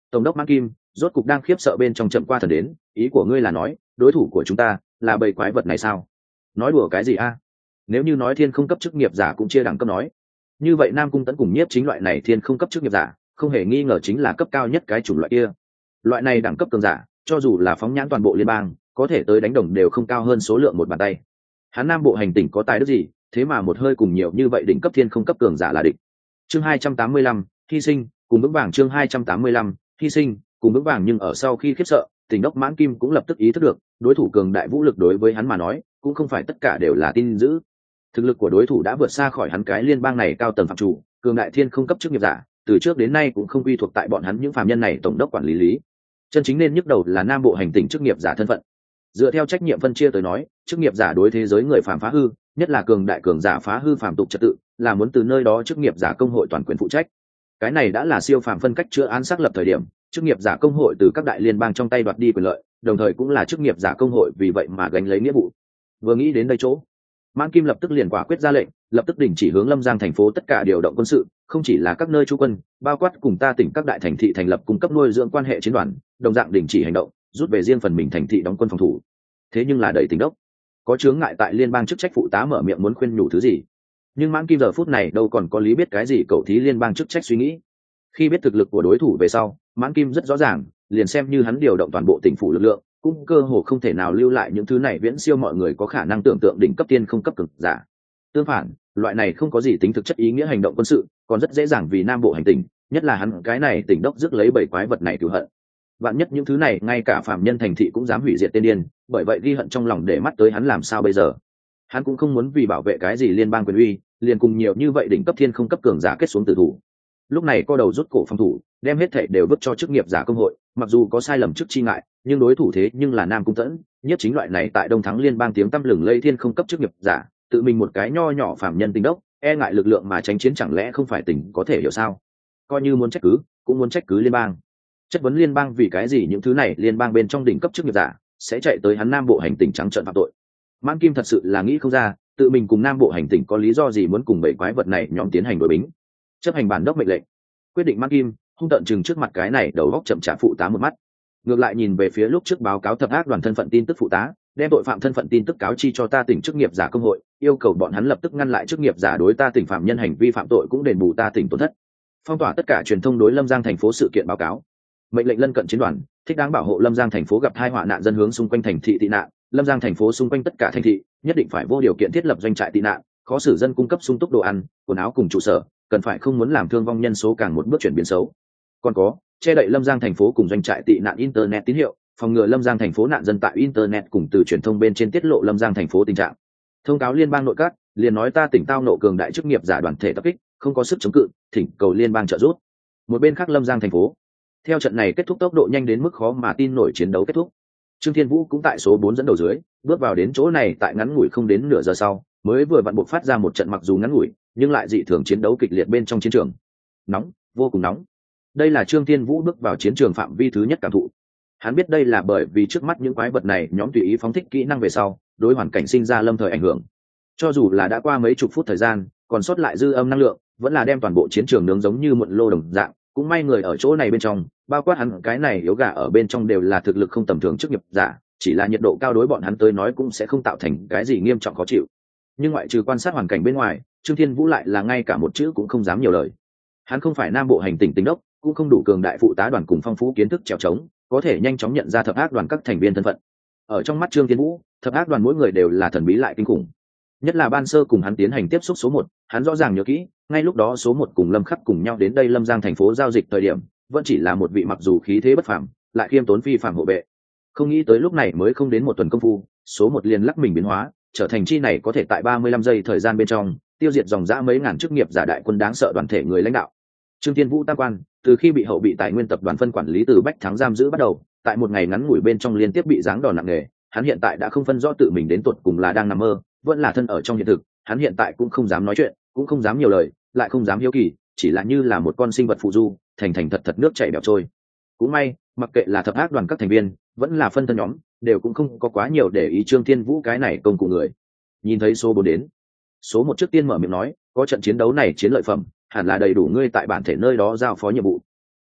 Tổng đốc Mãn Kim rốt cục đang khiếp sợ bên trong chậm qua thần đến, ý của ngươi là nói đối thủ của chúng ta là bầy quái vật này sao? Nói đùa cái gì a? Nếu như nói thiên không cấp chức nghiệp giả cũng chia đẳng cấp nói, như vậy Nam Cung Tẫn cùng Nhiếp Chính loại này thiên không cấp chức nghiệp giả không hề nghi ngờ chính là cấp cao nhất cái chủng loại kia. Loại này đẳng cấp cường giả cho dù là phóng nhãn toàn bộ liên bang có thể tới đánh đồng đều không cao hơn số lượng một bàn tay. Hắn Nam Bộ hành tỉnh có tài đức gì thế mà một hơi cùng nhiều như vậy đỉnh cấp thiên không cấp cường giả là địch. Chương 285, hy sinh cùng vững vàng. Chương 285, hy sinh cùng vững vàng. Nhưng ở sau khi khiếp sợ, Tỉnh đốc Mãn Kim cũng lập tức ý thức được đối thủ cường đại vũ lực đối với hắn mà nói cũng không phải tất cả đều là tin dữ. Thực lực của đối thủ đã vượt xa khỏi hắn cái liên bang này cao tầng phạm chủ, cường đại thiên không cấp chức nghiệp giả từ trước đến nay cũng không quy thuộc tại bọn hắn những phàm nhân này tổng đốc quản lý. Chân chính nên nhức đầu là Nam Bộ hành tỉnh chức nghiệp giả thân phận. Dựa theo trách nhiệm phân chia tới nói, chức nghiệp giả đối thế giới người phàm phá hư, nhất là cường đại cường giả phá hư phàm tục trật tự, là muốn từ nơi đó chức nghiệp giả công hội toàn quyền phụ trách. Cái này đã là siêu phàm phân cách chữa án xác lập thời điểm, chức nghiệp giả công hội từ các đại liên bang trong tay đoạt đi quyền lợi, đồng thời cũng là chức nghiệp giả công hội vì vậy mà gánh lấy nghĩa vụ. Vừa nghĩ đến đây chỗ, Mãn Kim lập tức liền quả quyết ra lệnh, lập tức đình chỉ hướng Lâm Giang thành phố tất cả điều động quân sự, không chỉ là các nơi trú quân, bao quát cùng ta tỉnh các đại thành thị thành lập cung cấp nuôi dưỡng quan hệ chiến đoàn, đồng dạng đình chỉ hành động, rút về riêng phần mình thành thị đóng quân phòng thủ. Thế nhưng là đẩy tỉnh đốc, có chướng ngại tại liên bang chức trách phụ tá mở miệng muốn khuyên nhủ thứ gì, nhưng Mãn Kim giờ phút này đâu còn có lý biết cái gì cậu thí liên bang chức trách suy nghĩ. Khi biết thực lực của đối thủ về sau, Mãn Kim rất rõ ràng, liền xem như hắn điều động toàn bộ tỉnh phủ lực lượng, cũng cơ hồ không thể nào lưu lại những thứ này viễn siêu mọi người có khả năng tưởng tượng đỉnh cấp tiên không cấp cực giả. Tương phản, loại này không có gì tính thực chất ý nghĩa hành động quân sự, còn rất dễ dàng vì Nam Bộ hành tỉnh, nhất là hắn cái này tỉnh đốc rước lấy bảy quái vật này cứu hận. Vạn nhất những thứ này ngay cả phạm nhân thành thị cũng dám hủy diệt tên điên, bởi vậy ghi hận trong lòng để mắt tới hắn làm sao bây giờ. Hắn cũng không muốn vì bảo vệ cái gì liên bang quyền uy, liền cùng nhiều như vậy đỉnh cấp thiên không cấp cường giả kết xuống tử thủ. Lúc này co đầu rút cổ phòng thủ, đem hết thảy đều vứt cho chức nghiệp giả công hội, mặc dù có sai lầm trước chi ngại, nhưng đối thủ thế nhưng là Nam Cung Tẫn, nhất chính loại này tại Đông Thắng liên bang tiếng tăm lừng lây thiên không cấp chức nghiệp giả, tự mình một cái nho nhỏ phạm nhân tinh đốc, e ngại lực lượng mà tránh chiến chẳng lẽ không phải tỉnh có thể hiểu sao? Coi như muốn trách cứ, cũng muốn trách cứ liên bang. Chất vấn liên bang vì cái gì những thứ này liên bang bên trong đỉnh cấp chức nghiệp giả sẽ chạy tới hắn Nam Bộ hành tỉnh trắng trợn phạm tội. Mãn Kim thật sự là nghĩ không ra, tự mình cùng Nam Bộ hành tỉnh có lý do gì muốn cùng bảy quái vật này nhóm tiến hành đối bính. Chấp hành bản đốc mệnh lệnh, quyết định Mãn Kim hung tợn chừng trước mặt cái này đầu góc chậm trả phụ tá một mắt, ngược lại nhìn về phía lúc trước báo cáo thập ác đoàn thân phận tin tức phụ tá, đem tội phạm thân phận tin tức cáo chi cho ta tỉnh chức nghiệp giả công hội, yêu cầu bọn hắn lập tức ngăn lại chức nghiệp giả đối ta tỉnh phạm nhân hành vi phạm tội, cũng đền bù ta tỉnh tổn thất, phong tỏa tất cả truyền thông đối Lâm Giang thành phố sự kiện báo cáo. Mệnh lệnh lân cận chiến đoàn thích đáng bảo hộ Lâm Giang thành phố gặp tai họa nạn dân hướng xung quanh thành thị tị nạn, Lâm Giang thành phố xung quanh tất cả thành thị nhất định phải vô điều kiện thiết lập doanh trại tị nạn, khó xử dân cung cấp sung túc đồ ăn, quần áo cùng trụ sở, cần phải không muốn làm thương vong nhân số càng một bước chuyển biến xấu. Còn có, che đậy Lâm Giang thành phố cùng doanh trại tị nạn internet tín hiệu, phòng ngừa Lâm Giang thành phố nạn dân tại internet cùng từ truyền thông bên trên tiết lộ Lâm Giang thành phố tình trạng. Thông cáo liên bang nội các, liền nói ta tỉnh tao nộ cường đại chức nghiệp giả đoàn thể tập kích, không có sức chống cự, thỉnh cầu liên bang trợ giúp. Một bên khác Lâm Giang thành phố, theo trận này kết thúc tốc độ nhanh đến mức khó mà tin nổi chiến đấu kết thúc, Trương Thiên Vũ cũng tại số 4 dẫn đầu dưới, bước vào đến chỗ này tại ngắn ngủi không đến nửa giờ sau, mới vừa vặn buộc phát ra một trận mặc dù ngắn ngủi, nhưng lại dị thường chiến đấu kịch liệt bên trong chiến trường. Nóng, vô cùng nóng. Đây là Trương Thiên Vũ bước vào chiến trường phạm vi thứ nhất cảm thụ. Hắn biết đây là bởi vì trước mắt những quái vật này nhóm tùy ý phóng thích kỹ năng về sau, đối hoàn cảnh sinh ra lâm thời ảnh hưởng. Cho dù là đã qua mấy chục phút thời gian, còn sót lại dư âm năng lượng, vẫn là đem toàn bộ chiến trường nướng giống như muộn lô đồng dạng. Cũng may người ở chỗ này bên trong, bao quát hắn cái này yếu gà ở bên trong đều là thực lực không tầm thường chức nghiệp giả, chỉ là nhiệt độ cao đối bọn hắn tới nói cũng sẽ không tạo thành cái gì nghiêm trọng khó chịu. Nhưng ngoại trừ quan sát hoàn cảnh bên ngoài, Trương Thiên Vũ lại là ngay cả một chữ cũng không dám nhiều lời. Hắn không phải Nam Bộ hành tỉnh tỉnh đốc, cũng không đủ cường đại phụ tá đoàn cùng phong phú kiến thức trèo trống, có thể nhanh chóng nhận ra thập ác đoàn các thành viên thân phận. Ở trong mắt Trương Thiên Vũ, thập ác đoàn mỗi người đều là thần bí lại kinh khủng. Nhất là ban sơ cùng hắn tiến hành tiếp xúc số 1, hắn rõ ràng nhớ kỹ, ngay lúc đó số 1 cùng Lâm Khắc cùng nhau đến đây Lâm Giang thành phố giao dịch thời điểm, vẫn chỉ là một vị mặc dù khí thế bất phàm, lại khiêm tốn phi phàm hộ vệ. Không nghĩ tới lúc này mới không đến một tuần công phu, số 1 liền lắc mình biến hóa, trở thành chi này có thể tại 35 giây thời gian bên trong, tiêu diệt dòng dã mấy ngàn chức nghiệp giả đại quân đáng sợ đoàn thể người lãnh đạo. Trương Thiên Vũ tam quan, từ khi bị hậu bị tài nguyên tập đoàn phân quản lý từ Bách Thắng giam giữ bắt đầu, tại một ngày ngắn ngủi bên trong liên tiếp bị giáng đòn nặng nề, hắn hiện tại đã không phân rõ tự mình đến tuột cùng là đang nằm mơ, vẫn là thân ở trong hiện thực. Hắn hiện tại cũng không dám nói chuyện, cũng không dám nhiều lời, lại không dám hiếu kỳ, chỉ là như là một con sinh vật phụ du, thành thành thật thật nước chảy bèo trôi. Cũng may, mặc kệ là thập ác đoàn các thành viên, vẫn là phân thân nhóm, đều cũng không có quá nhiều để ý Trương Thiên Vũ cái này công cụ người. Nhìn thấy số 4 đến, số 1 trước tiên mở miệng nói, có trận chiến đấu này chiến lợi phẩm, hẳn là đầy đủ ngươi tại bản thể nơi đó giao phó nhiệm vụ.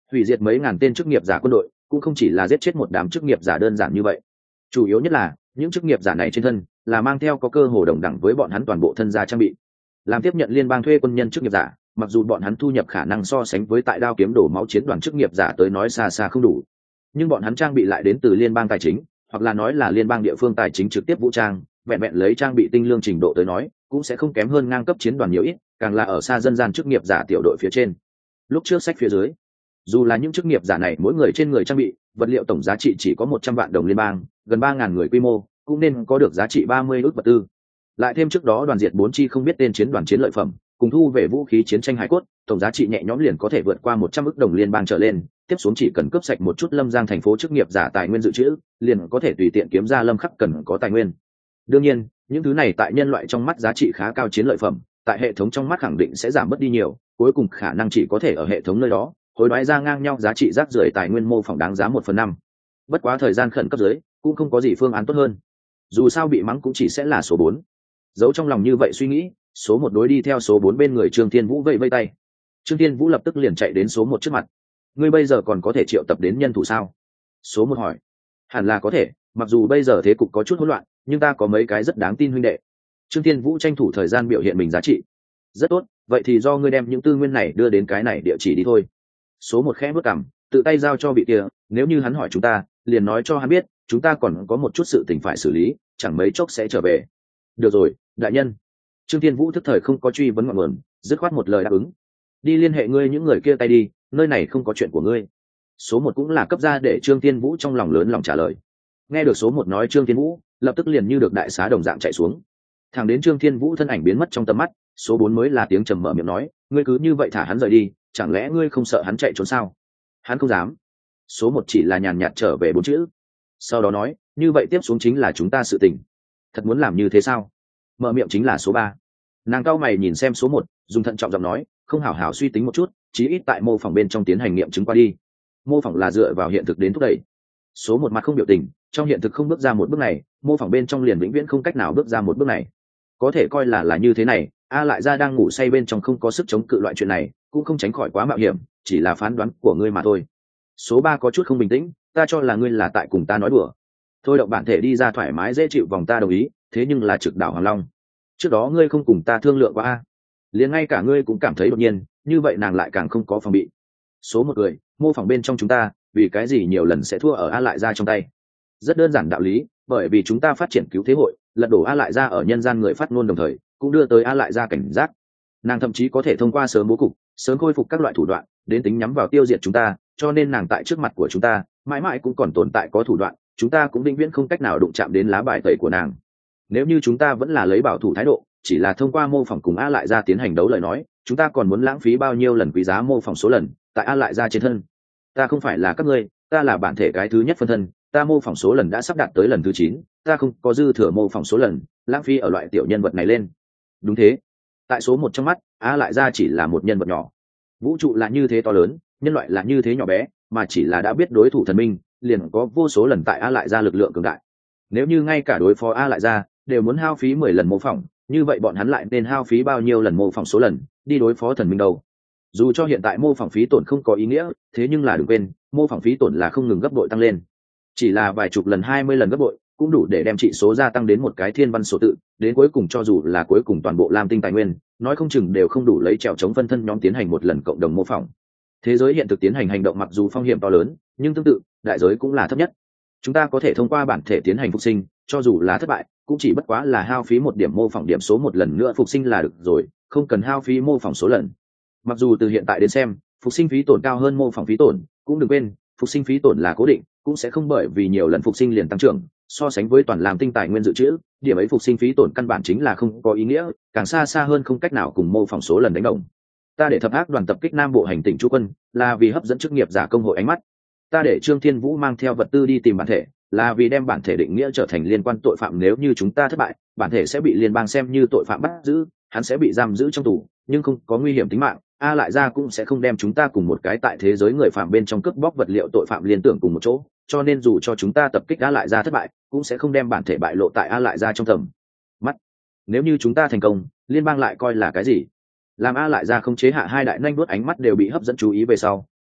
hủy diệt mấy ngàn tên chức nghiệp giả quân đội cũng không chỉ là giết chết một đám chức nghiệp giả đơn giản như vậy. Chủ yếu nhất là những chức nghiệp giả này trên thân là mang theo có cơ hồ đồng đẳng với bọn hắn toàn bộ thân gia trang bị. Làm tiếp nhận liên bang thuê quân nhân chức nghiệp giả, mặc dù bọn hắn thu nhập khả năng so sánh với tại đao kiếm đổ máu chiến đoàn chức nghiệp giả tới nói xa xa không đủ, nhưng bọn hắn trang bị lại đến từ liên bang tài chính, hoặc là nói là liên bang địa phương tài chính trực tiếp vũ trang, vẹn vẹn lấy trang bị tinh lương trình độ tới nói cũng sẽ không kém hơn ngang cấp chiến đoàn nhiều ít, càng là ở xa dân gian chức nghiệp giả tiểu đội phía trên. Lúc trước sách phía dưới, dù là những chức nghiệp giả này mỗi người trên người trang bị vật liệu tổng giá trị chỉ có 100 vạn đồng liên bang, gần 3.000 người quy mô, cũng nên có được giá trị 30 ức vật tư. Lại thêm trước đó đoàn diệt 4 chi không biết tên chiến đoàn chiến lợi phẩm, cùng thu về vũ khí chiến tranh hải cốt, tổng giá trị nhẹ nhõm liền có thể vượt qua 100 ức đồng liên bang trở lên. Tiếp xuống chỉ cần cướp sạch một chút Lâm Giang thành phố chức nghiệp giả tài nguyên dự trữ, liền có thể tùy tiện kiếm ra Lâm Khắc cần có tài nguyên. Đương nhiên, những thứ này tại nhân loại trong mắt giá trị khá cao chiến lợi phẩm, tại hệ thống trong mắt khẳng định sẽ giảm mất đi nhiều, cuối cùng khả năng chỉ có thể ở hệ thống nơi đó hối đoái ra ngang nhau giá trị rác rưởi tài nguyên mô phỏng đáng giá 1/5. Bất quá thời gian khẩn cấp dưới cũng không có gì phương án tốt hơn, dù sao bị mắng cũng chỉ sẽ là số 4. Giấu trong lòng như vậy suy nghĩ, số 1 đối đi theo số 4 bên người Trương Thiên Vũ vẫy vẫy tay. Trương Thiên Vũ lập tức liền chạy đến số 1 trước mặt. Ngươi bây giờ còn có thể triệu tập đến nhân thủ sao? Số 1 hỏi. Hẳn là có thể, mặc dù bây giờ thế cục có chút hỗn loạn, nhưng ta có mấy cái rất đáng tin huynh đệ. Trương Thiên Vũ tranh thủ thời gian biểu hiện mình giá trị. Rất tốt, vậy thì do ngươi đem những tư nguyên này đưa đến cái này địa chỉ đi thôi. Số 1 khẽ bước cằm, tự tay giao cho vị kia, nếu như hắn hỏi chúng ta, liền nói cho hắn biết, chúng ta còn có một chút sự tình phải xử lý, chẳng mấy chốc sẽ trở về. Được rồi, đại nhân. Trương Thiên Vũ thức thời không có truy vấn ngọn nguồn, dứt khoát một lời đáp ứng. Đi liên hệ ngươi những người kia tay đi, nơi này không có chuyện của ngươi. Số 1 cũng là cấp ra để Trương Thiên Vũ trong lòng lớn lòng trả lời. Nghe được số 1 nói Trương Thiên Vũ, lập tức liền như được đại xá đồng dạng chạy xuống. Thẳng đến Trương Thiên Vũ thân ảnh biến mất trong tầm mắt, số 4 mới là tiếng trầm mở miệng nói, ngươi cứ như vậy thả hắn rời đi, chẳng lẽ ngươi không sợ hắn chạy trốn sao? Hắn không dám. Số 1 chỉ là nhàn nhạt trở về 4 chữ. Sau đó nói, như vậy tiếp xuống chính là chúng ta sự tình. Thật muốn làm như thế sao? Mở miệng chính là số 3. Nàng cau mày nhìn xem số 1, dùng thận trọng giọng nói, không hảo hảo suy tính một chút, chí ít tại mô phỏng bên trong tiến hành nghiệm chứng qua đi. Mô phỏng là dựa vào hiện thực đến thúc đẩy. Số 1 mặt không biểu tình, trong hiện thực không bước ra một bước này, mô phỏng bên trong liền vĩnh viễn không cách nào bước ra một bước này. Có thể coi là như thế này, A lại ra đang ngủ say bên trong không có sức chống cự loại chuyện này, cũng không tránh khỏi quá mạo hiểm, chỉ là phán đoán của ngươi mà thôi. Số 3 có chút không bình tĩnh, ta cho là ngươi là tại cùng ta nói đùa. Thôi động bản thể đi ra thoải mái dễ chịu vòng ta đồng ý, thế nhưng là trực đảo Hoàng Long. Trước đó ngươi không cùng ta thương lượng qua a? Liền ngay cả ngươi cũng cảm thấy đột nhiên, như vậy nàng lại càng không có phòng bị. Số 1 người, mô phỏng bên trong chúng ta, vì cái gì nhiều lần sẽ thua ở A lại ra trong tay? Rất đơn giản đạo lý, bởi vì chúng ta phát triển cứu thế hội, lật đổ A lại ra ở nhân gian người phát ngôn đồng thời, cũng đưa tới A lại ra cảnh giác. Nàng thậm chí có thể thông qua sớm bố cục, sớm khôi phục các loại thủ đoạn, đến tính nhắm vào tiêu diệt chúng ta, cho nên nàng tại trước mặt của chúng ta, mãi mãi cũng còn tồn tại có thủ đoạn, chúng ta cũng vĩnh viễn không cách nào đụng chạm đến lá bài tẩy của nàng. Nếu như chúng ta vẫn là lấy bảo thủ thái độ, chỉ là thông qua mô phỏng cùng A lại ra tiến hành đấu lời nói, chúng ta còn muốn lãng phí bao nhiêu lần quý giá mô phỏng số lần tại A lại ra trên thân. Ta không phải là các ngươi, ta là bản thể cái thứ nhất phân thân, ta mô phỏng số lần đã sắp đạt tới lần thứ 9, ta không có dư thừa mô phỏng số lần lãng phí ở loại tiểu nhân vật này lên. Đúng thế, tại số 1 trong mắt, A lại ra chỉ là một nhân vật nhỏ. Vũ trụ là như thế to lớn, nhân loại là như thế nhỏ bé, mà chỉ là đã biết đối thủ thần minh, liền có vô số lần tại A lại ra lực lượng cường đại. Nếu như ngay cả đối phó A lại ra đều muốn hao phí 10 lần mô phỏng, như vậy bọn hắn lại nên hao phí bao nhiêu lần mô phỏng số lần đi đối phó thần minh đâu? Dù cho hiện tại mô phỏng phí tổn không có ý nghĩa, thế nhưng là đừng quên, mô phỏng phí tổn là không ngừng gấp bội tăng lên. Chỉ là vài chục lần 20 lần gấp bội, cũng đủ để đem trị số gia tăng đến một cái thiên văn số tự, đến cuối cùng cho dù là cuối cùng toàn bộ lam tinh tài nguyên, nói không chừng đều không đủ lấy trèo chống phân thân nhóm tiến hành một lần cộng đồng mô phỏng. Thế giới hiện thực tiến hành hành động mặc dù phong hiểm to lớn, nhưng tương tự, đại giới cũng là thấp nhất. Chúng ta có thể thông qua bản thể tiến hành phục sinh, cho dù là thất bại, cũng chỉ bất quá là hao phí một điểm mô phỏng điểm số một lần nữa phục sinh là được rồi, không cần hao phí mô phỏng số lần. Mặc dù từ hiện tại đến xem, phục sinh phí tổn cao hơn mô phỏng phí tổn, cũng đừng quên, phục sinh phí tổn là cố định, cũng sẽ không bởi vì nhiều lần phục sinh liền tăng trưởng. So sánh với toàn làm tinh tài nguyên dự trữ, điểm ấy phục sinh phí tổn căn bản chính là không có ý nghĩa, càng xa xa hơn không cách nào cùng mô phỏng số lần đánh đồng. Ta để thập ác đoàn tập kích Nam Bộ hành tỉnh chú quân, là vì hấp dẫn chức nghiệp giả công hội ánh mắt. Ta để Trương Thiên Vũ mang theo vật tư đi tìm bản thể, là vì đem bản thể định nghĩa trở thành liên quan tội phạm, nếu như chúng ta thất bại, bản thể sẽ bị liên bang xem như tội phạm bắt giữ, hắn sẽ bị giam giữ trong tù, nhưng không có nguy hiểm tính mạng. A lại ra cũng sẽ không đem chúng ta cùng một cái tại thế giới người phạm bên trong cướp bóc vật liệu tội phạm liên tưởng cùng một chỗ, cho nên dù cho chúng ta tập kích A lại ra thất bại, cũng sẽ không đem bản thể bại lộ tại A lại ra trong tầm mắt. Nếu như chúng ta thành công, liên bang lại coi là cái gì? Làm A lại ra không chế hạ hai đại nhanh đuốt ánh mắt đều bị hấp dẫn chú ý về sau,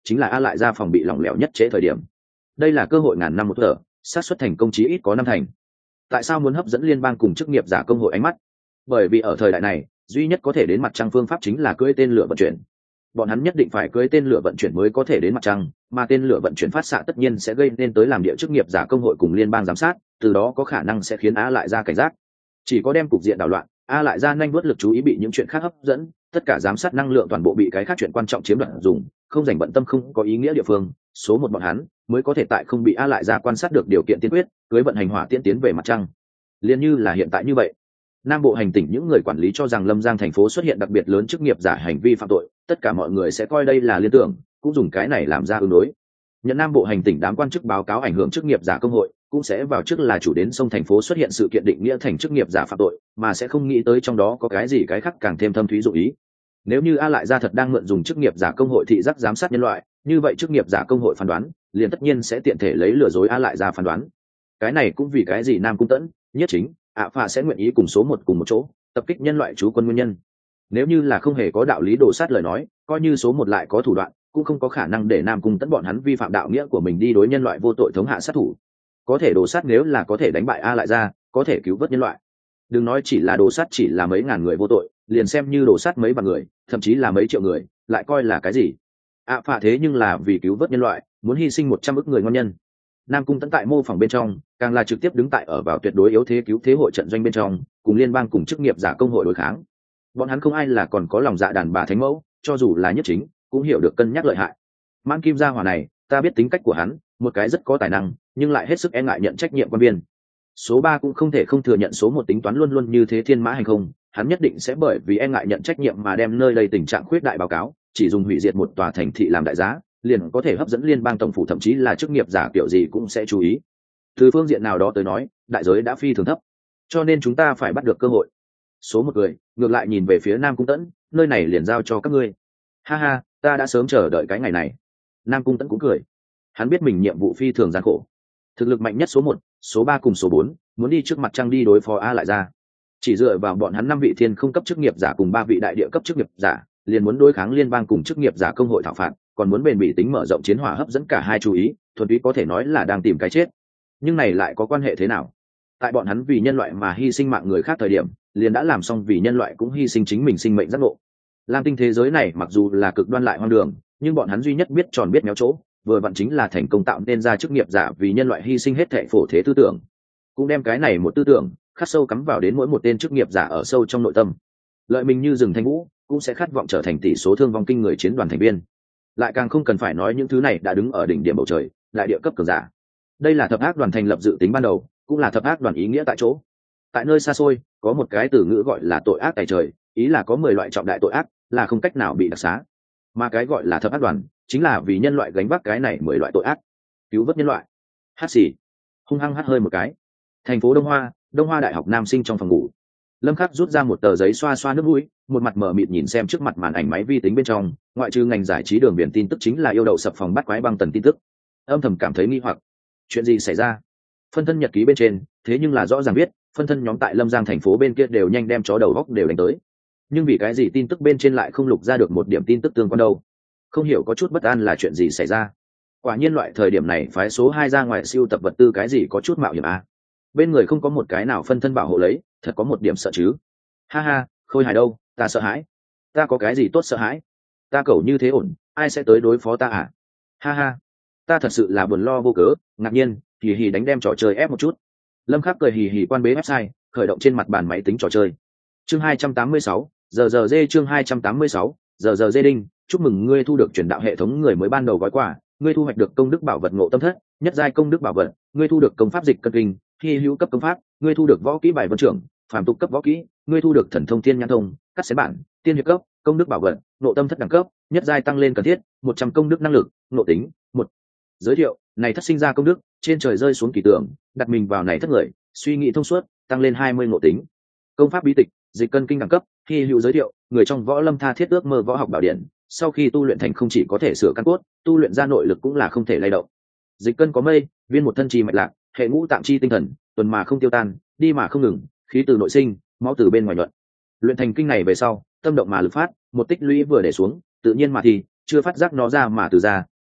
chính là A lại ra phòng bị lỏng lẻo nhất trễ thời điểm. Đây là cơ hội ngàn năm một thở, xác suất thành công chí ít có 5 thành. Tại sao muốn hấp dẫn liên bang cùng chức nghiệp giả công hội ánh mắt? Bởi vì ở thời đại này, duy nhất có thể đến mặt trăng phương pháp chính là cưỡi tên lửa vận chuyển. Bọn hắn nhất định phải cưỡi tên lửa vận chuyển mới có thể đến mặt trăng, mà tên lửa vận chuyển phát xạ tất nhiên sẽ gây nên tới làm địa chức nghiệp giả công hội cùng liên bang giám sát, từ đó có khả năng sẽ khiến A lại ra cảnh giác. Chỉ có đem cục diện đảo loạn, A lại ra nhanh vuốt lực chú ý bị những chuyện khác hấp dẫn, tất cả giám sát năng lượng toàn bộ bị cái khác chuyện quan trọng chiếm đoạt dùng, không dành bận tâm không có ý nghĩa địa phương, số một bọn hắn mới có thể tại không bị A lại ra quan sát được điều kiện tiên quyết, cưới vận hành hỏa tiên tiến về mặt trăng. Liên như là hiện tại như vậy, Nam Bộ hành tỉnh những người quản lý cho rằng Lâm Giang thành phố xuất hiện đặc biệt lớn chức nghiệp giả hành vi phạm tội, tất cả mọi người sẽ coi đây là liên tưởng, cũng dùng cái này làm ra ứng đối. Nhận Nam Bộ hành tỉnh đám quan chức báo cáo ảnh hưởng chức nghiệp giả công hội, cũng sẽ vào trước là chủ đến sông thành phố xuất hiện sự kiện định nghĩa thành chức nghiệp giả phạm tội, mà sẽ không nghĩ tới trong đó có cái gì cái khác càng thêm thâm thúy dụng ý. Nếu như A lại ra thật đang mượn dùng chức nghiệp giả công hội thị giác giám sát nhân loại, như vậy chức nghiệp giả công hội phán đoán liền tất nhiên sẽ tiện thể lấy lừa dối A lại ra phán đoán. Cái này cũng vì cái gì Nam Cung Tẫn, Nhất Chính, ạ phạ sẽ nguyện ý cùng số một cùng một chỗ tập kích nhân loại trú quân nguyên nhân. Nếu như là không hề có đạo lý đồ sát lời nói, coi như số một lại có thủ đoạn, cũng không có khả năng để Nam Cung Tẫn bọn hắn vi phạm đạo nghĩa của mình đi đối nhân loại vô tội thống hạ sát thủ. Có thể đồ sát nếu là có thể đánh bại A lại ra, có thể cứu vớt nhân loại. Đừng nói chỉ là đồ sát chỉ là mấy ngàn người vô tội, liền xem như đồ sát mấy vạn người, thậm chí là mấy triệu người, lại coi là cái gì? ạ phạ thế nhưng là vì cứu vớt nhân loại, muốn hy sinh 100 ức người ngon nhân. Nam Cung Tẫn tại mô phỏng bên trong, càng là trực tiếp đứng tại ở vào tuyệt đối yếu thế cứu thế hội trận doanh bên trong, cùng liên bang cùng chức nghiệp giả công hội đối kháng. Bọn hắn không ai là còn có lòng dạ đàn bà thánh mẫu, cho dù là Nhất Chính, cũng hiểu được cân nhắc lợi hại. Mãn Kim gia hỏa này, ta biết tính cách của hắn, một cái rất có tài năng, nhưng lại hết sức e ngại nhận trách nhiệm quan viên. Số 3 cũng không thể không thừa nhận số 1 tính toán luôn luôn như thế thiên mã hành không, hắn nhất định sẽ bởi vì e ngại nhận trách nhiệm mà đem nơi đây tình trạng khuyết đại báo cáo, chỉ dùng hủy diệt một tòa thành thị làm đại giá, liền có thể hấp dẫn liên bang tổng phủ thậm chí là chức nghiệp giả kiểu gì cũng sẽ chú ý. Từ phương diện nào đó tới nói, đại giới đã phi thường thấp, cho nên chúng ta phải bắt được cơ hội. Số một người ngược lại nhìn về phía Nam Cung Tẫn, nơi này liền giao cho các ngươi. Ha ha, ta đã sớm chờ đợi cái ngày này. Nam Cung Tẫn cũng cười, hắn biết mình nhiệm vụ phi thường gian khổ. Thực lực mạnh nhất số 1, số 3 cùng số 4, muốn đi trước mặt trăng đi đối phó A lại ra. Chỉ dựa vào bọn hắn 5 vị thiên không cấp chức nghiệp giả cùng 3 vị đại địa cấp chức nghiệp giả, liền muốn đối kháng liên bang cùng chức nghiệp giả công hội thảo phạt, còn muốn bền bỉ tính mở rộng chiến hỏa hấp dẫn cả hai chú ý, thuần túy có thể nói là đang tìm cái chết. Nhưng này lại có quan hệ thế nào? Tại bọn hắn vì nhân loại mà hy sinh mạng người khác thời điểm, liền đã làm xong vì nhân loại cũng hy sinh chính mình sinh mệnh giác ngộ. Lam Tinh thế giới này mặc dù là cực đoan lại hoang đường, nhưng bọn hắn duy nhất biết tròn biết méo chỗ, vừa vặn chính là thành công tạo nên ra chức nghiệp giả vì nhân loại hy sinh hết thảy phổ thế tư tưởng. Cũng đem cái này một tư tưởng khắc sâu cắm vào đến mỗi một tên chức nghiệp giả ở sâu trong nội tâm. Lợi mình như rừng thanh vũ, cũng sẽ khát vọng trở thành tỷ số thương vong kinh người chiến đoàn thành viên. Lại càng không cần phải nói những thứ này đã đứng ở đỉnh điểm bầu trời, đại địa cấp cường giả. Đây là thập ác đoàn thành lập dự tính ban đầu, cũng là thập ác đoàn ý nghĩa tại chỗ. Tại nơi xa xôi, có một cái từ ngữ gọi là tội ác tại trời, ý là có 10 loại trọng đại tội ác, là không cách nào bị đặc xá. Mà cái gọi là thập ác đoàn, chính là vì nhân loại gánh vác cái này 10 loại tội ác, cứu vớt nhân loại. Hát xì, hung hăng hắt hơi một cái. Thành phố Đông Hoa Đại học nam sinh trong phòng ngủ. Lâm Khắc rút ra một tờ giấy xoa xoa nước mũi, một mặt mở mịt nhìn xem trước mặt màn ảnh máy vi tính bên trong, ngoại trừ ngành giải trí đường biển tin tức chính là yêu đậu sập phòng bắt quái băng tần tin tức. Âm thầm cảm thấy nghi hoặc, chuyện gì xảy ra? Phân thân nhật ký bên trên, thế nhưng là rõ ràng biết, phân thân nhóm tại Lâm Giang thành phố bên kia đều nhanh đem chó đầu góc đều đánh tới. Nhưng vì cái gì tin tức bên trên lại không lục ra được một điểm tin tức tương quan đâu? Không hiểu có chút bất an là chuyện gì xảy ra. Quả nhiên loại thời điểm này phái số 2 ra ngoài siêu tập vật tư cái gì có chút mạo hiểm à? Bên người không có một cái nào phân thân bảo hộ lấy, thật có một điểm sợ chứ. Ha ha, Khôi Hài đâu, ta sợ hãi. Ta có cái gì tốt sợ hãi? Ta cẩu như thế ổn, ai sẽ tới đối phó ta à? Ha ha, ta thật sự là buồn lo vô cớ, ngạc nhiên, hì hì đánh đem trò chơi ép một chút. Lâm Khắc cười hì hì quan bế website, khởi động trên mặt bàn máy tính trò chơi. Chương 286, giờ dê chương 286, giờ dê đinh, chúc mừng ngươi thu được truyền đạo hệ thống người mới ban đầu gói quà, ngươi thu hoạch được công đức bảo vật ngộ tâm thất, nhất giai công đức bảo vật, ngươi thu được công pháp dịch cân kinh, hy hữu cấp công pháp, ngươi thu được võ kỹ bài vân trưởng, phàm tục cấp võ kỹ, ngươi thu được thần thông thiên nhãn thông, cắt xé bản, tiên hiệp cấp, công đức bảo vật, ngộ tâm thất đẳng cấp, nhất giai tăng lên cần thiết, 100 công đức năng lực, ngộ tính, 1. Giới thiệu, này thất sinh ra công đức, trên trời rơi xuống kỳ tưởng, đặt mình vào này thất người, suy nghĩ thông suốt, tăng lên 20 ngộ tính. Công pháp bí tịch, dịch cân kinh đẳng cấp, hy hữu giới thiệu, người trong võ lâm tha thiết ước mơ võ học bảo điển, sau khi tu luyện thành không chỉ có thể sửa căn cốt, tu luyện ra nội lực cũng là không thể lay động. Dịch cân có mây, viên một thân chi mạch lạc, hệ ngũ tạm chi tinh thần, tuần mà không tiêu tan, đi mà không ngừng, khí từ nội sinh, máu từ bên ngoài nhuận. Luyện thành kinh này về sau, tâm động mà lực phát, một tích lũy vừa để xuống, tự nhiên mà thì chưa phát giác nó ra mà từ ra,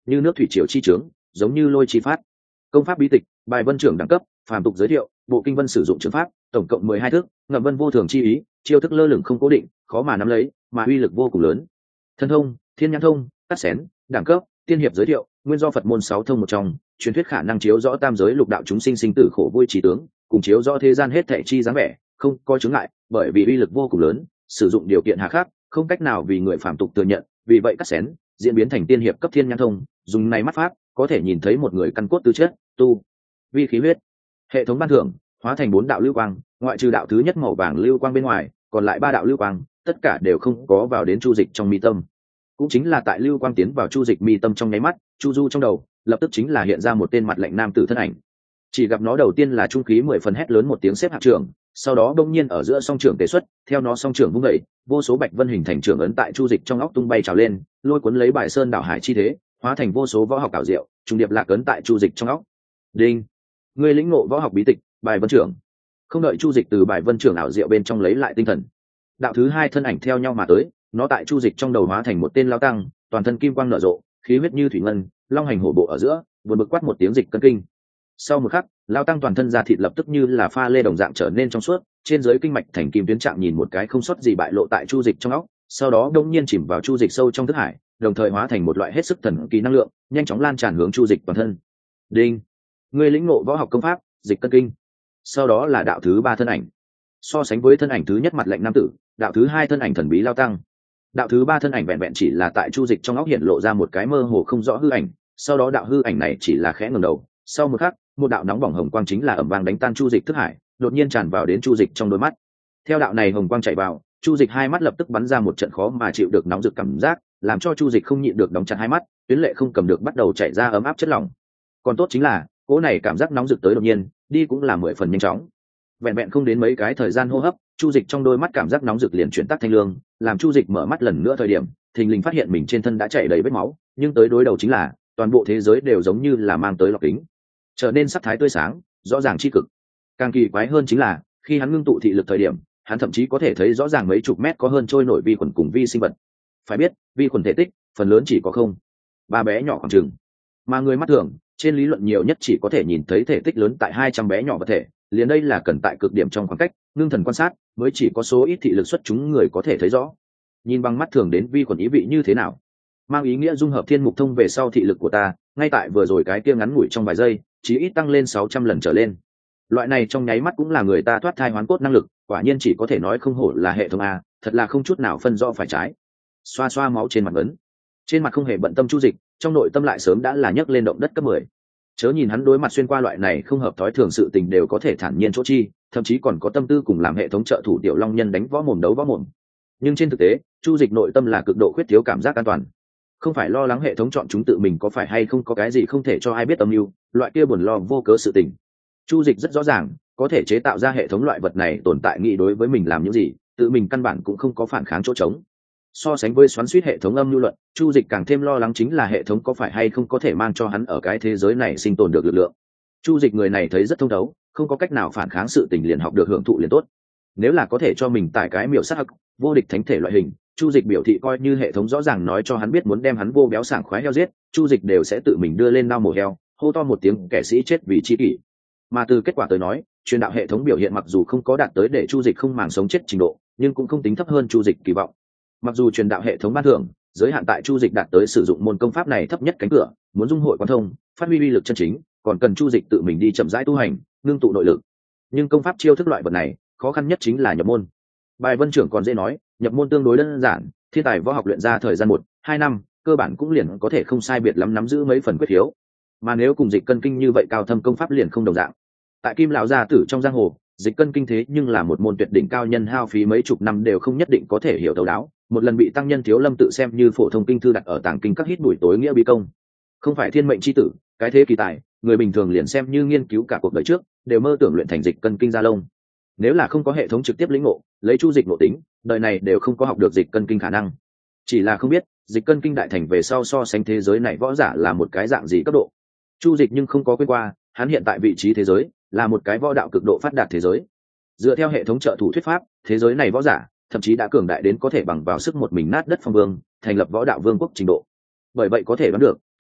như nước thủy triều chi trướng, giống như lôi chi phát. Công pháp bí tịch, bài vân trưởng đẳng cấp, phàm tục giới thiệu, bộ kinh vân sử dụng trường pháp, tổng cộng 12 thước, ngậm vân vô thường chi ý, chiêu thức lơ lửng không cố định, khó mà nắm lấy, mà uy lực vô cùng lớn. Thân thông, thiên nhãn thông, cắt xén, đẳng cấp, tiên hiệp giới thiệu, nguyên do Phật môn 6 thông một trong, truyền thuyết khả năng chiếu rõ tam giới lục đạo chúng sinh sinh tử khổ vui trí tướng, cùng chiếu rõ thế gian hết thảy chi dáng vẻ, không có chướng ngại, bởi vì uy lực vô cùng lớn, sử dụng điều kiện hà khắc, không cách nào vì người phàm tục thừa nhận, vì vậy cắt xén, diễn biến thành tiên hiệp cấp thiên nhãn thông, dùng này mắt pháp, có thể nhìn thấy một người căn cốt tư chất, tu vi khí huyết. Hệ thống ban thưởng, hóa thành 4 đạo lưu quang, ngoại trừ đạo thứ nhất màu vàng lưu quang bên ngoài, còn lại 3 đạo lưu quang, tất cả đều không có vào đến Chu Dịch trong mi tâm. Cũng chính là tại lưu quang tiến vào Chu Dịch mi tâm trong nháy mắt, Chu Du trong đầu lập tức chính là hiện ra một tên mặt lạnh nam tử thân ảnh. Chỉ gặp nó đầu tiên là trung khí 10 phần hét lớn một tiếng xếp hạng trưởng, sau đó đông nhiên ở giữa song trưởng tề xuất, theo nó song trưởng vung dậy, vô số bạch vân hình thành trưởng ấn tại Chu Dịch trong óc tung bay trào lên, lôi cuốn lấy bài sơn đảo hải chi thế, hóa thành vô số võ học ảo diệu, trùng điệp lạc ấn tại Chu Dịch trong óc. Đinh, ngươi lĩnh ngộ võ học bí tịch, bài vân trưởng. Không đợi Chu Dịch từ bài vân trưởng ảo diệu bên trong lấy lại tinh thần, đạo thứ hai thân ảnh theo nhau mà tới, nó tại Chu Dịch trong đầu hóa thành một tên lao tăng, toàn thân kim quang nở rộ, khí huyết như thủy ngân, long hành hổ bộ ở giữa, vừa bực quát một tiếng dịch cân kinh. Sau một khắc, lao tăng toàn thân da thịt lập tức như là pha lê đồng dạng trở nên trong suốt, trên dưới kinh mạch thành kim tuyến trạng nhìn một cái không sót gì bại lộ tại Chu Dịch trong óc, sau đó đông nhiên chìm vào Chu Dịch sâu trong thức hải, đồng thời hóa thành một loại hết sức thần kỳ năng lượng, nhanh chóng lan tràn hướng Chu Dịch toàn thân. Đinh, ngươi lĩnh ngộ võ học công pháp, dịch cân kinh. Sau đó là đạo thứ ba thân ảnh. So sánh với thân ảnh thứ nhất mặt lạnh nam tử, đạo thứ hai thân ảnh thần bí lao tăng. Đạo thứ ba thân ảnh vẹn vẹn chỉ là tại Chu Dịch trong óc hiện lộ ra một cái mơ hồ không rõ hư ảnh, sau đó đạo hư ảnh này chỉ là khẽ ngẩng đầu, sau một khắc, một đạo nóng bỏng hồng quang chính là ầm vang đánh tan Chu Dịch thức hải, đột nhiên tràn vào đến Chu Dịch trong đôi mắt. Theo đạo này hồng quang chạy vào, Chu Dịch hai mắt lập tức bắn ra một trận khó mà chịu được nóng rực cảm giác, làm cho Chu Dịch không nhịn được đóng chặt hai mắt, tuyến lệ không cầm được bắt đầu chảy ra ấm áp chất lỏng. Còn tốt chính là, cỗ này cảm giác nóng rực tới đột nhiên, đi cũng là 10 phần nhanh chóng. Vẹn vẹn không đến mấy cái thời gian hô hấp, Chu Dịch trong đôi mắt cảm giác nóng rực liền chuyển tắc thanh lương, làm Chu Dịch mở mắt lần nữa thời điểm, thình lình phát hiện mình trên thân đã chảy đầy vết máu, nhưng tới đối đầu chính là, toàn bộ thế giới đều giống như là mang tới lọc kính, trở nên sắc thái tươi sáng, rõ ràng chi cực. Càng kỳ quái hơn chính là, khi hắn ngưng tụ thị lực thời điểm, hắn thậm chí có thể thấy rõ ràng mấy chục mét có hơn trôi nổi vi khuẩn cùng vi sinh vật. Phải biết, vi khuẩn thể tích, phần lớn chỉ có không ba bé nhỏ khoảng chừng, mà người mắt thường, trên lý luận nhiều nhất chỉ có thể nhìn thấy thể tích lớn tại 200 bé nhỏ vật thể, liền đây là cần tại cực điểm trong khoảng cách, ngưng thần quan sát, mới chỉ có số ít thị lực xuất chúng người có thể thấy rõ. Nhìn bằng mắt thường đến vi khuẩn ý vị như thế nào, mang ý nghĩa dung hợp thiên mục thông về sau thị lực của ta, ngay tại vừa rồi cái kia ngắn ngủi trong vài giây, chỉ ít tăng lên 600 lần trở lên. Loại này trong nháy mắt cũng là người ta thoát thai hoán cốt năng lực, quả nhiên chỉ có thể nói không hổ là hệ thống a, thật là không chút nào phân rõ phải trái. Xoa xoa máu trên mặt ấn, trên mặt không hề bận tâm Chu Dịch, trong nội tâm lại sớm đã là nhấc lên động đất cấp 10. Chớ nhìn hắn đối mặt xuyên qua loại này không hợp thói thường sự tình đều có thể thản nhiên chỗ chi, thậm chí còn có tâm tư cùng làm hệ thống trợ thủ tiểu long nhân đánh võ mồm đấu võ mồm. Nhưng trên thực tế, Chu Dịch nội tâm là cực độ khuyết thiếu cảm giác an toàn. Không phải lo lắng hệ thống chọn chúng tự mình có phải hay không có cái gì không thể cho ai biết âm mưu, loại kia buồn lo vô cớ sự tình. Chu Dịch rất rõ ràng, có thể chế tạo ra hệ thống loại vật này tồn tại nghĩ đối với mình làm những gì, tự mình căn bản cũng không có phản kháng chỗ trống. So sánh với xoắn xuýt hệ thống âm lưu luận, Chu Dịch càng thêm lo lắng chính là hệ thống có phải hay không có thể mang cho hắn ở cái thế giới này sinh tồn được lực lượng. Chu Dịch người này thấy rất thông thấu, không có cách nào phản kháng sự tình liền học được hưởng thụ liền tốt. Nếu là có thể cho mình tải cái miểu sát hắc, vô địch thánh thể loại hình, Chu Dịch biểu thị coi như hệ thống rõ ràng nói cho hắn biết muốn đem hắn vô béo sảng khoái heo giết, Chu Dịch đều sẽ tự mình đưa lên đao mổ heo, hô to một tiếng kẻ sĩ chết vì chi kỷ. Mà từ kết quả tới nói, truyền đạo hệ thống biểu hiện mặc dù không có đạt tới để Chu Dịch không màng sống chết trình độ, nhưng cũng không tính thấp hơn Chu Dịch kỳ vọng. Mặc dù truyền đạo hệ thống ban thưởng giới hạn tại Chu Dịch đạt tới sử dụng môn công pháp này thấp nhất cánh cửa, muốn dung hội quan thông, phát huy uy lực chân chính, còn cần Chu Dịch tự mình đi chậm rãi tu hành, ngưng tụ nội lực. Nhưng công pháp chiêu thức loại vật này, khó khăn nhất chính là nhập môn. Bài vân trưởng còn dễ nói, nhập môn tương đối đơn giản, thiên tài võ học luyện ra thời gian 1-2 năm, cơ bản cũng liền có thể không sai biệt lắm nắm giữ mấy phần quyết khiếu. Mà nếu cùng dịch cân kinh như vậy cao thâm công pháp liền không đồng dạng. Tại Kim lão gia tử trong giang hồ, dịch cân kinh thế nhưng là một môn tuyệt đỉnh cao nhân hao phí mấy chục năm đều không nhất định có thể hiểu thấu đáo, một lần bị tăng nhân Thiếu Lâm tự xem như phổ thông kinh thư đặt ở tàng kinh các hít buổi tối nghĩa bí công. Không phải thiên mệnh chi tử, cái thế kỳ tài, người bình thường liền xem như nghiên cứu cả cuộc đời trước, đều mơ tưởng luyện thành dịch cân kinh gia lông. Nếu là không có hệ thống trực tiếp lĩnh ngộ, lấy Chu Dịch ngộ tính, đời này đều không có học được dịch cân kinh khả năng. Chỉ là không biết, dịch cân kinh đại thành về sau so sánh thế giới này võ giả là một cái dạng gì cấp độ. Chu Dịch nhưng không có quên qua, hắn hiện tại vị trí thế giới là một cái võ đạo cực độ phát đạt thế giới. Dựa theo hệ thống trợ thủ thuyết pháp, thế giới này võ giả thậm chí đã cường đại đến có thể bằng vào sức một mình nát đất phong vương, thành lập võ đạo vương quốc trình độ. Bởi vậy có thể đoán được,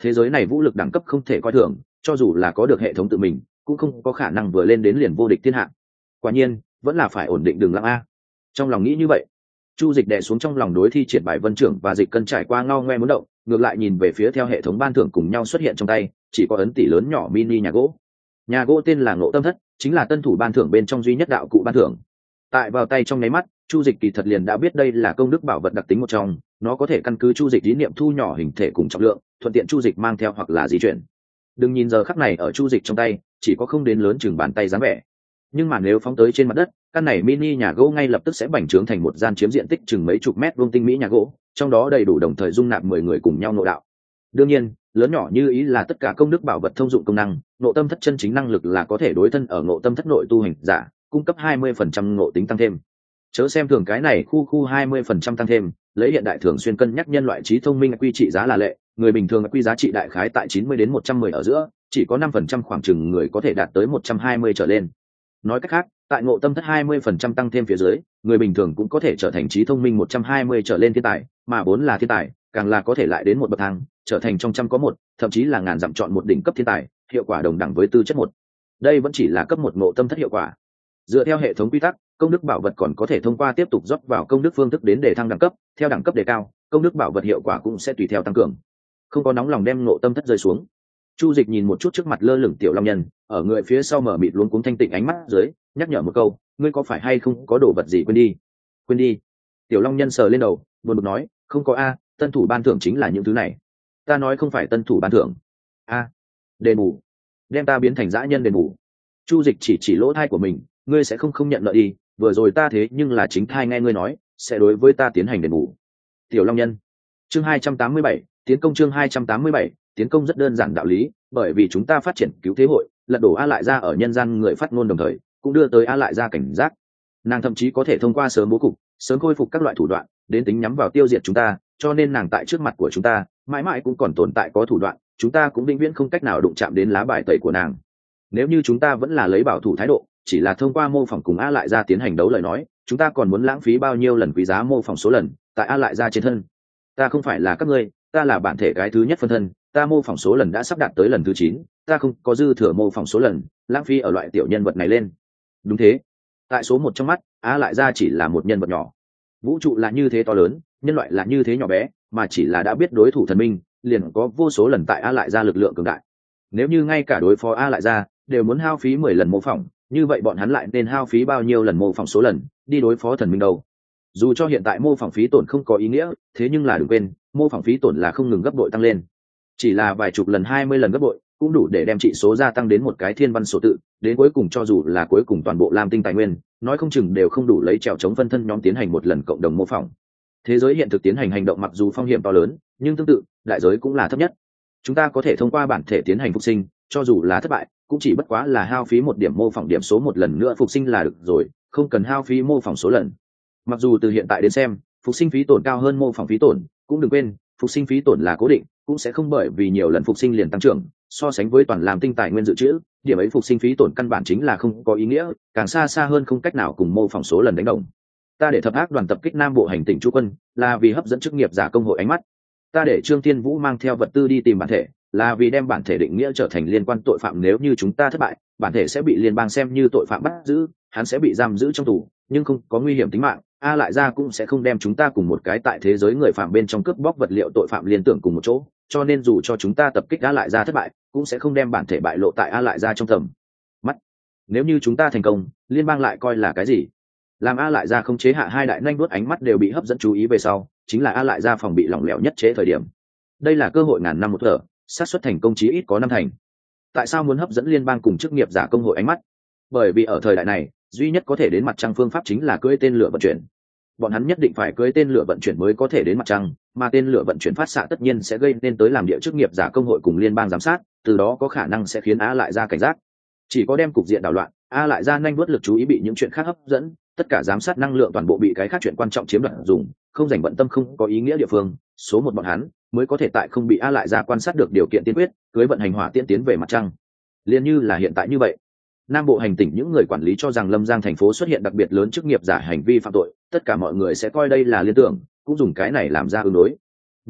thế giới này vũ lực đẳng cấp không thể coi thường, cho dù là có được hệ thống tự mình cũng không có khả năng vừa lên đến liền vô địch thiên hạ. Quả nhiên vẫn là phải ổn định đường lặng a. Trong lòng nghĩ như vậy, Chu Dịch đè xuống trong lòng đối thi triển bài vân trưởng và dịch cân trải qua ngao ngoe muốn động, ngược lại nhìn về phía theo hệ thống ban thưởng cùng nhau xuất hiện trong tay, chỉ có ấn tỷ lớn nhỏ mini nhà gỗ. Nhà gỗ tên là Ngộ Tâm Thất, chính là tân thủ ban thưởng bên trong duy nhất đạo cụ ban thưởng. Tại vào tay trong nháy mắt, Chu Dịch kỳ thật liền đã biết đây là công đức bảo vật đặc tính một trong, nó có thể căn cứ Chu Dịch ý niệm thu nhỏ hình thể cùng trọng lượng, thuận tiện Chu Dịch mang theo hoặc là di chuyển. Đừng nhìn giờ khắc này ở Chu Dịch trong tay, chỉ có không đến lớn chừng bàn tay dáng vẻ. Nhưng mà nếu phóng tới trên mặt đất, căn này mini nhà gỗ ngay lập tức sẽ bành trướng thành một gian chiếm diện tích chừng mấy chục mét vuông tinh mỹ nhà gỗ, trong đó đầy đủ đồng thời dung nạp 10 người cùng nhau ngộ đạo. Đương nhiên, lớn nhỏ như ý là tất cả công đức bảo vật thông dụng công năng, Ngộ Tâm Thất chân chính năng lực là có thể đối thân ở Ngộ Tâm Thất nội tu hành giả, cung cấp 20% ngộ tính tăng thêm. Chớ xem thường cái này khu 20% tăng thêm, lấy hiện đại thường xuyên cân nhắc nhân loại trí thông minh quy trị giá là lệ, người bình thường quy giá trị đại khái tại 90 đến 110 ở giữa, chỉ có 5% khoảng chừng người có thể đạt tới 120 trở lên. Nói cách khác, tại Ngộ Tâm Thất 20% tăng thêm phía dưới, người bình thường cũng có thể trở thành trí thông minh 120 trở lên thiên tài, mà vốn là thiên tài, càng là có thể lại đến một bậc thang, trở thành trong trăm có một, thậm chí là ngàn dặm chọn một đỉnh cấp thiên tài, hiệu quả đồng đẳng với tư chất một. Đây vẫn chỉ là cấp một Ngộ Tâm Thất hiệu quả. Dựa theo hệ thống quy tắc, công đức bảo vật còn có thể thông qua tiếp tục rót vào công đức phương thức đến để thăng đẳng cấp, theo đẳng cấp đề cao, công đức bảo vật hiệu quả cũng sẽ tùy theo tăng cường. Không có nóng lòng đem Ngộ Tâm Thất rơi xuống. Chu Dịch nhìn một chút trước mặt lơ lửng tiểu long nhân, ở người phía sau mở mịt luống cuống thanh tịnh ánh mắt dưới, nhắc nhở một câu, ngươi có phải hay không có đồ vật gì quên đi? Quên đi. Tiểu long nhân sờ lên đầu, buồn bực nói, không có a, tân thủ ban thưởng chính là những thứ này. Ta nói không phải tân thủ ban thưởng. A, đền bù. Đem ta biến thành dã nhân đền bù. Chu Dịch chỉ lỗ thai của mình, ngươi sẽ không nhận lợi đi, vừa rồi ta thế nhưng là chính thai nghe ngươi nói, sẽ đối với ta tiến hành đền bù. Tiểu long nhân. Chương 287, tiến công chương 287, tiến công rất đơn giản đạo lý, bởi vì chúng ta phát triển cứu thế hội, lật đổ A Lại Gia ở nhân gian người phát ngôn đồng thời, cũng đưa tới A Lại Gia cảnh giác. Nàng thậm chí có thể thông qua sớm bố cục, sớm khôi phục các loại thủ đoạn, đến tính nhắm vào tiêu diệt chúng ta, cho nên nàng tại trước mặt của chúng ta, mãi mãi cũng còn tồn tại có thủ đoạn, chúng ta cũng vĩnh viễn không cách nào đụng chạm đến lá bài tẩy của nàng. Nếu như chúng ta vẫn là lấy bảo thủ thái độ, chỉ là thông qua mô phỏng cùng A Lại Gia tiến hành đấu lời nói, chúng ta còn muốn lãng phí bao nhiêu lần quý giá mô phỏng số lần tại A Lại Gia trên thân. Ta không phải là các ngươi, ta là bản thể cái thứ nhất phân thân, ta mô phỏng số lần đã sắp đạt tới lần thứ 9, ta không có dư thừa mô phỏng số lần lãng phí ở loại tiểu nhân vật này lên. Đúng thế, tại số 1 trong mắt, A Lại Gia chỉ là một nhân vật nhỏ. Vũ trụ là như thế to lớn, nhân loại là như thế nhỏ bé, mà chỉ là đã biết đối thủ thần minh, liền có vô số lần tại A Lại Gia lực lượng cường đại. Nếu như ngay cả đối phó A Lại Gia đều muốn hao phí 10 lần mô phỏng, như vậy bọn hắn lại nên hao phí bao nhiêu lần mô phỏng số lần đi đối phó thần minh đâu? Dù cho hiện tại mô phỏng phí tổn không có ý nghĩa, thế nhưng là đừng quên, mô phỏng phí tổn là không ngừng gấp bội tăng lên. Chỉ là vài chục lần 20 lần gấp bội, cũng đủ để đem trị số gia tăng đến một cái thiên văn số tự, đến cuối cùng cho dù là cuối cùng toàn bộ Lam Tinh tài nguyên, nói không chừng đều không đủ lấy trèo chống phân thân nhóm tiến hành một lần cộng đồng mô phỏng. Thế giới hiện thực tiến hành hành động mặc dù phong hiểm to lớn, nhưng tương tự, đại giới cũng là thấp nhất. Chúng ta có thể thông qua bản thể tiến hành phục sinh, cho dù là thất bại, cũng chỉ bất quá là hao phí một điểm mô phỏng điểm số một lần nữa phục sinh là được rồi, không cần hao phí mô phỏng số lần. Mặc dù từ hiện tại đến xem, phục sinh phí tổn cao hơn mô phỏng phí tổn, cũng đừng quên, phục sinh phí tổn là cố định, cũng sẽ không bởi vì nhiều lần phục sinh liền tăng trưởng. So sánh với toàn Lam Tinh tài nguyên dự trữ, điểm ấy phục sinh phí tổn căn bản chính là không có ý nghĩa, càng xa xa hơn không cách nào cùng mô phỏng số lần đánh đồng. Ta để thập ác đoàn tập kích Nam Bộ hành tỉnh Chu Quân, là vì hấp dẫn chức nghiệp giả công hội ánh mắt. Ta để Trương Thiên Vũ mang theo vật tư đi tìm bản thể, là vì đem bản thể định nghĩa trở thành liên quan tội phạm. Nếu như chúng ta thất bại, bản thể sẽ bị liên bang xem như tội phạm bắt giữ, hắn sẽ bị giam giữ trong tù, nhưng không có nguy hiểm tính mạng. A Lại Gia cũng sẽ không đem chúng ta cùng một cái tại thế giới người phạm bên trong cướp bóc vật liệu tội phạm liên tưởng cùng một chỗ, cho nên dù cho chúng ta tập kích A Lại Gia thất bại, cũng sẽ không đem bản thể bại lộ tại A Lại Gia trong tầm mắt. Nếu như chúng ta thành công, liên bang lại coi là cái gì? Làm A Lại Gia không chế hạ hai đại nhanh đuốt ánh mắt đều bị hấp dẫn chú ý về sau, chính là A Lại Gia phòng bị lỏng lẻo nhất chế thời điểm. Đây là cơ hội ngàn năm một thở, xác suất thành công chí ít có 5 thành. Tại sao muốn hấp dẫn liên bang cùng chức nghiệp giả công hội ánh mắt? Bởi vì ở thời đại này, duy nhất có thể đến mặt trăng phương pháp chính là cưỡi tên lửa vận chuyển. Bọn hắn nhất định phải cưỡi tên lửa vận chuyển mới có thể đến mặt trăng, mà tên lửa vận chuyển phát xạ tất nhiên sẽ gây nên tới làm địa chức nghiệp giả công hội cùng liên bang giám sát, từ đó có khả năng sẽ khiến A Lại Gia cảnh giác. Chỉ có đem cục diện đảo loạn, A Lại Gia nhanh đuốt lực chú ý bị những chuyện khác hấp dẫn, tất cả giám sát năng lượng toàn bộ bị cái khác chuyện quan trọng chiếm đoạt dùng, không dành bận tâm không có ý nghĩa địa phương, số 1 bọn hắn mới có thể tại không bị A Lại Gia quan sát được điều kiện tiên quyết, cưới vận hành hỏa tiễn tiến về mặt trăng. Liên như là hiện tại như vậy, Nam Bộ hành tỉnh những người quản lý cho rằng Lâm Giang thành phố xuất hiện đặc biệt lớn chức nghiệp giả hành vi phạm tội, tất cả mọi người sẽ coi đây là liên tưởng, cũng dùng cái này làm ra ứng đối.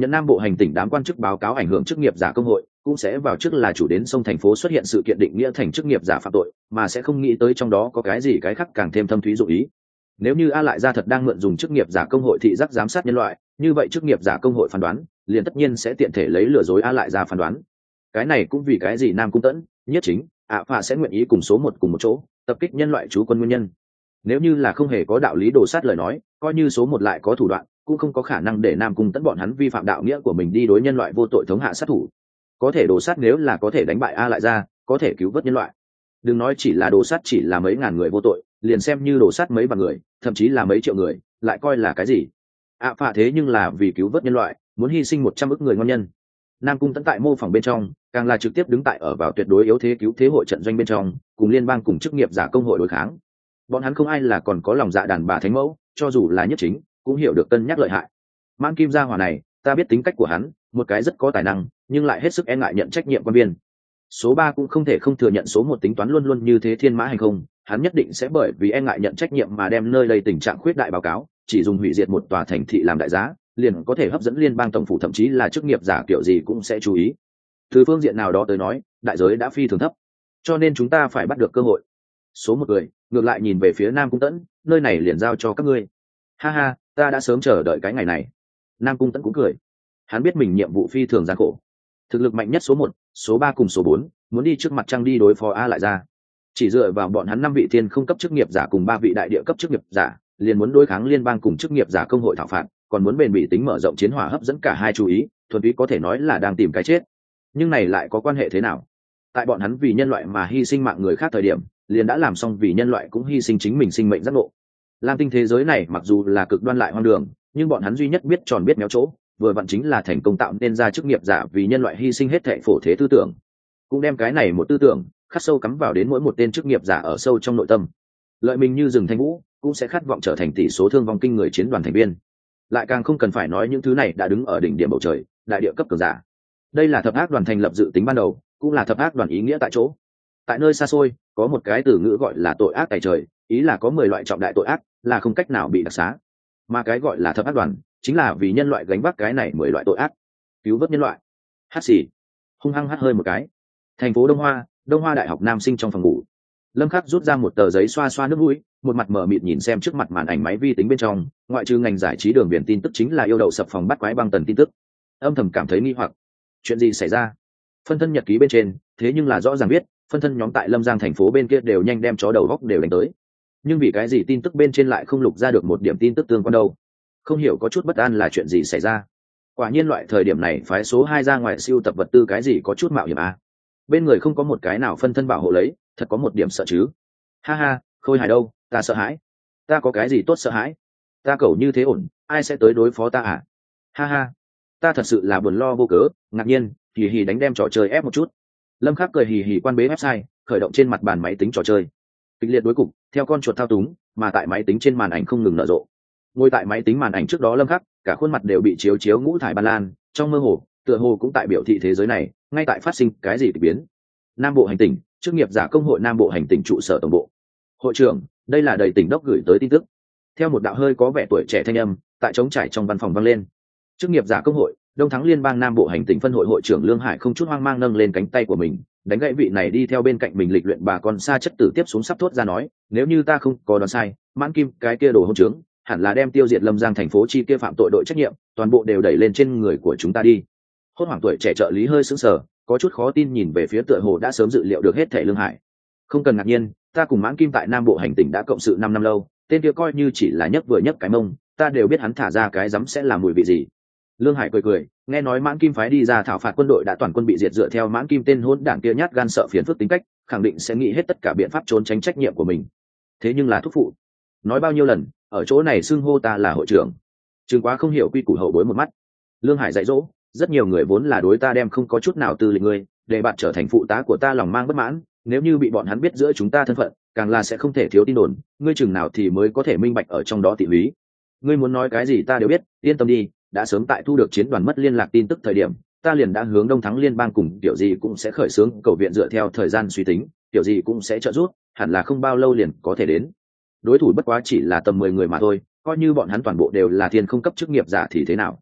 Nhận Nam Bộ hành tỉnh đám quan chức báo cáo ảnh hưởng chức nghiệp giả công hội, cũng sẽ vào trước là chủ đến sông thành phố xuất hiện sự kiện định nghĩa thành chức nghiệp giả phạm tội, mà sẽ không nghĩ tới trong đó có cái gì cái khác càng thêm thâm thúy dụng ý. Nếu như A lại gia thật đang mượn dùng chức nghiệp giả công hội thị giác giám sát nhân loại, như vậy chức nghiệp giả công hội phán đoán liền tất nhiên sẽ tiện thể lấy lừa dối A lại ra phán đoán. Cái này cũng vì cái gì Nam Cung Tẫn, Nhất Chính, Phạ sẽ nguyện ý cùng số một cùng một chỗ tập kích nhân loại trú quân nguyên nhân. Nếu như là không hề có đạo lý đồ sát lời nói, coi như số một lại có thủ đoạn, cũng không có khả năng để Nam Cung Tẫn bọn hắn vi phạm đạo nghĩa của mình đi đối nhân loại vô tội thống hạ sát thủ. Có thể đồ sát nếu là có thể đánh bại A lại ra, có thể cứu vớt nhân loại. Đừng nói chỉ là đồ sát chỉ là mấy ngàn người vô tội, liền xem như đồ sát mấy vạn người, thậm chí là mấy triệu người, lại coi là cái gì? Phạ thế nhưng là vì cứu vớt nhân loại, muốn hy sinh 100 ức người ngon nhân. Nam Cung Tẫn tại mô phỏng bên trong, càng là trực tiếp đứng tại ở vào tuyệt đối yếu thế cứu thế hội trận doanh bên trong, cùng liên bang cùng chức nghiệp giả công hội đối kháng. Bọn hắn không ai là còn có lòng dạ đàn bà thánh mẫu, cho dù là Nhất Chính cũng hiểu được cân nhắc lợi hại. Mãn Kim gia hỏa này, ta biết tính cách của hắn, một cái rất có tài năng, nhưng lại hết sức e ngại nhận trách nhiệm quan viên. Số 3 cũng không thể không thừa nhận số 1 tính toán luôn luôn như thế thiên mã hành không, hắn nhất định sẽ bởi vì e ngại nhận trách nhiệm mà đem nơi đây tình trạng khuyết đại báo cáo, chỉ dùng hủy diệt một tòa thành thị làm đại giá, liền có thể hấp dẫn liên bang tổng phủ thậm chí là chức nghiệp giả kiểu gì cũng sẽ chú ý. Từ phương diện nào đó tới nói, đại giới đã phi thường thấp, cho nên chúng ta phải bắt được cơ hội. Số 1 người ngược lại nhìn về phía Nam Cung Tẫn, nơi này liền giao cho các ngươi. Ha ha, ta đã sớm chờ đợi cái ngày này. Nam Cung Tẫn cũng cười, hắn biết mình nhiệm vụ phi thường gian khổ. Thực lực mạnh nhất số 1, số 3 cùng số 4, muốn đi trước mặt trăng đi đối phó A lại ra. Chỉ dựa vào bọn hắn 5 vị thiên không cấp chức nghiệp giả cùng 3 vị đại địa cấp chức nghiệp giả, liền muốn đối kháng liên bang cùng chức nghiệp giả công hội thảo phạt, còn muốn bền bỉ tính mở rộng chiến hỏa hấp dẫn cả hai chú ý, thuần túy có thể nói là đang tìm cái chết. Nhưng này lại có quan hệ thế nào? Tại bọn hắn vì nhân loại mà hy sinh mạng người khác thời điểm, liền đã làm xong vì nhân loại cũng hy sinh chính mình sinh mệnh giác ngộ. Lam tinh thế giới này mặc dù là cực đoan lại hoang đường, nhưng bọn hắn duy nhất biết tròn biết méo chỗ, vừa vặn chính là thành công tạo nên ra chức nghiệp giả vì nhân loại hy sinh hết thệ phổ thế tư tưởng. Cũng đem cái này một tư tưởng khắc sâu cắm vào đến mỗi một tên chức nghiệp giả ở sâu trong nội tâm. Lợi mình như rừng thanh vũ, cũng sẽ khát vọng trở thành tỷ số thương vong kinh người chiến đoàn thành viên. Lại càng không cần phải nói những thứ này đã đứng ở đỉnh điểm bầu trời, đại địa cấp cường giả. Đây là thập ác đoàn thành lập dự tính ban đầu, cũng là thập ác đoàn ý nghĩa tại chỗ. Tại nơi xa xôi, có một cái từ ngữ gọi là tội ác tại trời, ý là có 10 loại trọng đại tội ác, là không cách nào bị đặc xá. Mà cái gọi là thập ác đoàn, chính là vì nhân loại gánh vác cái này 10 loại tội ác, cứu vớt nhân loại. Hát xì, hung hăng hắt hơi một cái. Thành phố Đông Hoa Đại học nam sinh trong phòng ngủ. Lâm Khắc rút ra một tờ giấy xoa xoa nước mũi, một mặt mờ mịt nhìn xem trước mặt màn ảnh máy vi tính bên trong, ngoại trừ ngành giải trí đường biển tin tức chính là yêu đậu sập phòng bắt quái băng tần tin tức. Âm thầm cảm thấy nghi hoặc, chuyện gì xảy ra? Phân thân nhật ký bên trên, thế nhưng là rõ ràng biết, phân thân nhóm tại Lâm Giang thành phố bên kia đều nhanh đem chó đầu góc đều đánh tới. Nhưng vì cái gì tin tức bên trên lại không lục ra được một điểm tin tức tương quan đâu? Không hiểu có chút bất an là chuyện gì xảy ra. Quả nhiên loại thời điểm này phái số 2 ra ngoài siêu tập vật tư cái gì có chút mạo hiểm à? Bên người không có một cái nào phân thân bảo hộ lấy, thật có một điểm sợ chứ. Ha ha, Khôi Hài đâu, ta sợ hãi. Ta có cái gì tốt sợ hãi? Ta cẩu như thế ổn, ai sẽ tới đối phó ta à? Ha ha, ta thật sự là buồn lo vô cớ, ngạc nhiên, hì hì đánh đem trò chơi ép một chút. Lâm Khắc cười hì hì quan bế website, khởi động trên mặt bàn máy tính trò chơi. Kịch liệt đối cục, theo con chuột thao túng, mà tại máy tính trên màn ảnh không ngừng nở rộ. Ngồi tại máy tính màn ảnh trước đó Lâm Khắc, cả khuôn mặt đều bị chiếu chiếu ngũ thải ban lan, trong mơ hồ, tựa hồ cũng tại biểu thị thế giới này, ngay tại phát sinh cái gì kỳ biến. Nam Bộ hành tỉnh, chức nghiệp giả công hội Nam Bộ hành tỉnh trụ sở tổng bộ. Hội trưởng, đây là đầy tỉnh đốc gửi tới tin tức. Theo một đạo hơi có vẻ tuổi trẻ thanh âm, tại trống trải trong văn phòng vang lên. Chức nghiệp giả công hội, Đông Thắng Liên bang Nam Bộ hành tỉnh phân hội hội trưởng Lương Hải không chút hoang mang nâng lên cánh tay của mình, đánh gãy vị này đi theo bên cạnh mình lịch luyện bà con xa chất tử tiếp xuống sắp thốt ra nói, nếu như ta không có đoán sai, Mãn Kim cái kia đồ hỗn trướng, hẳn là đem tiêu diệt Lâm Giang thành phố chi kia phạm tội đội trách nhiệm, toàn bộ đều đẩy lên trên người của chúng ta đi. Hốt hoảng tuổi trẻ trợ lý hơi sững sờ, có chút khó tin nhìn về phía tựa hồ đã sớm dự liệu được hết thảy Lương Hải. Không cần ngạc nhiên, ta cùng Mãn Kim tại Nam Bộ hành tỉnh đã cộng sự 5 năm lâu, tên kia coi như chỉ là nhấc vừa nhấc cái mông, ta đều biết hắn thả ra cái rắm sẽ là mùi vị gì. Lương Hải cười cười, nghe nói Mãn Kim phái đi ra thảo phạt quân đội đã toàn quân bị diệt, dựa theo Mãn Kim tên hỗn đảng kia nhát gan sợ phiền phức tính cách, khẳng định sẽ nghĩ hết tất cả biện pháp trốn tránh trách nhiệm của mình. Thế nhưng là thúc phụ, nói bao nhiêu lần, ở chỗ này xưng hô ta là hội trưởng, chừng quá không hiểu quy củ hậu bối một mắt. Lương Hải dạy dỗ, rất nhiều người vốn là đối ta đem không có chút nào tư lịch ngươi, để bạn trở thành phụ tá của ta lòng mang bất mãn, nếu như bị bọn hắn biết giữa chúng ta thân phận, càng là sẽ không thể thiếu tin đồn, ngươi chừng nào thì mới có thể minh bạch ở trong đó tỉ lý. Ngươi muốn nói cái gì ta đều biết, yên tâm đi, đã sớm tại thu được chiến đoàn mất liên lạc tin tức thời điểm, ta liền đã hướng Đông Thắng Liên bang cùng kiểu gì cũng sẽ khởi xướng cầu viện dựa theo thời gian suy tính, kiểu gì cũng sẽ trợ giúp, hẳn là không bao lâu liền có thể đến. Đối thủ bất quá chỉ là tầm 10 người mà thôi, coi như bọn hắn toàn bộ đều là thiên không cấp chức nghiệp giả thì thế nào?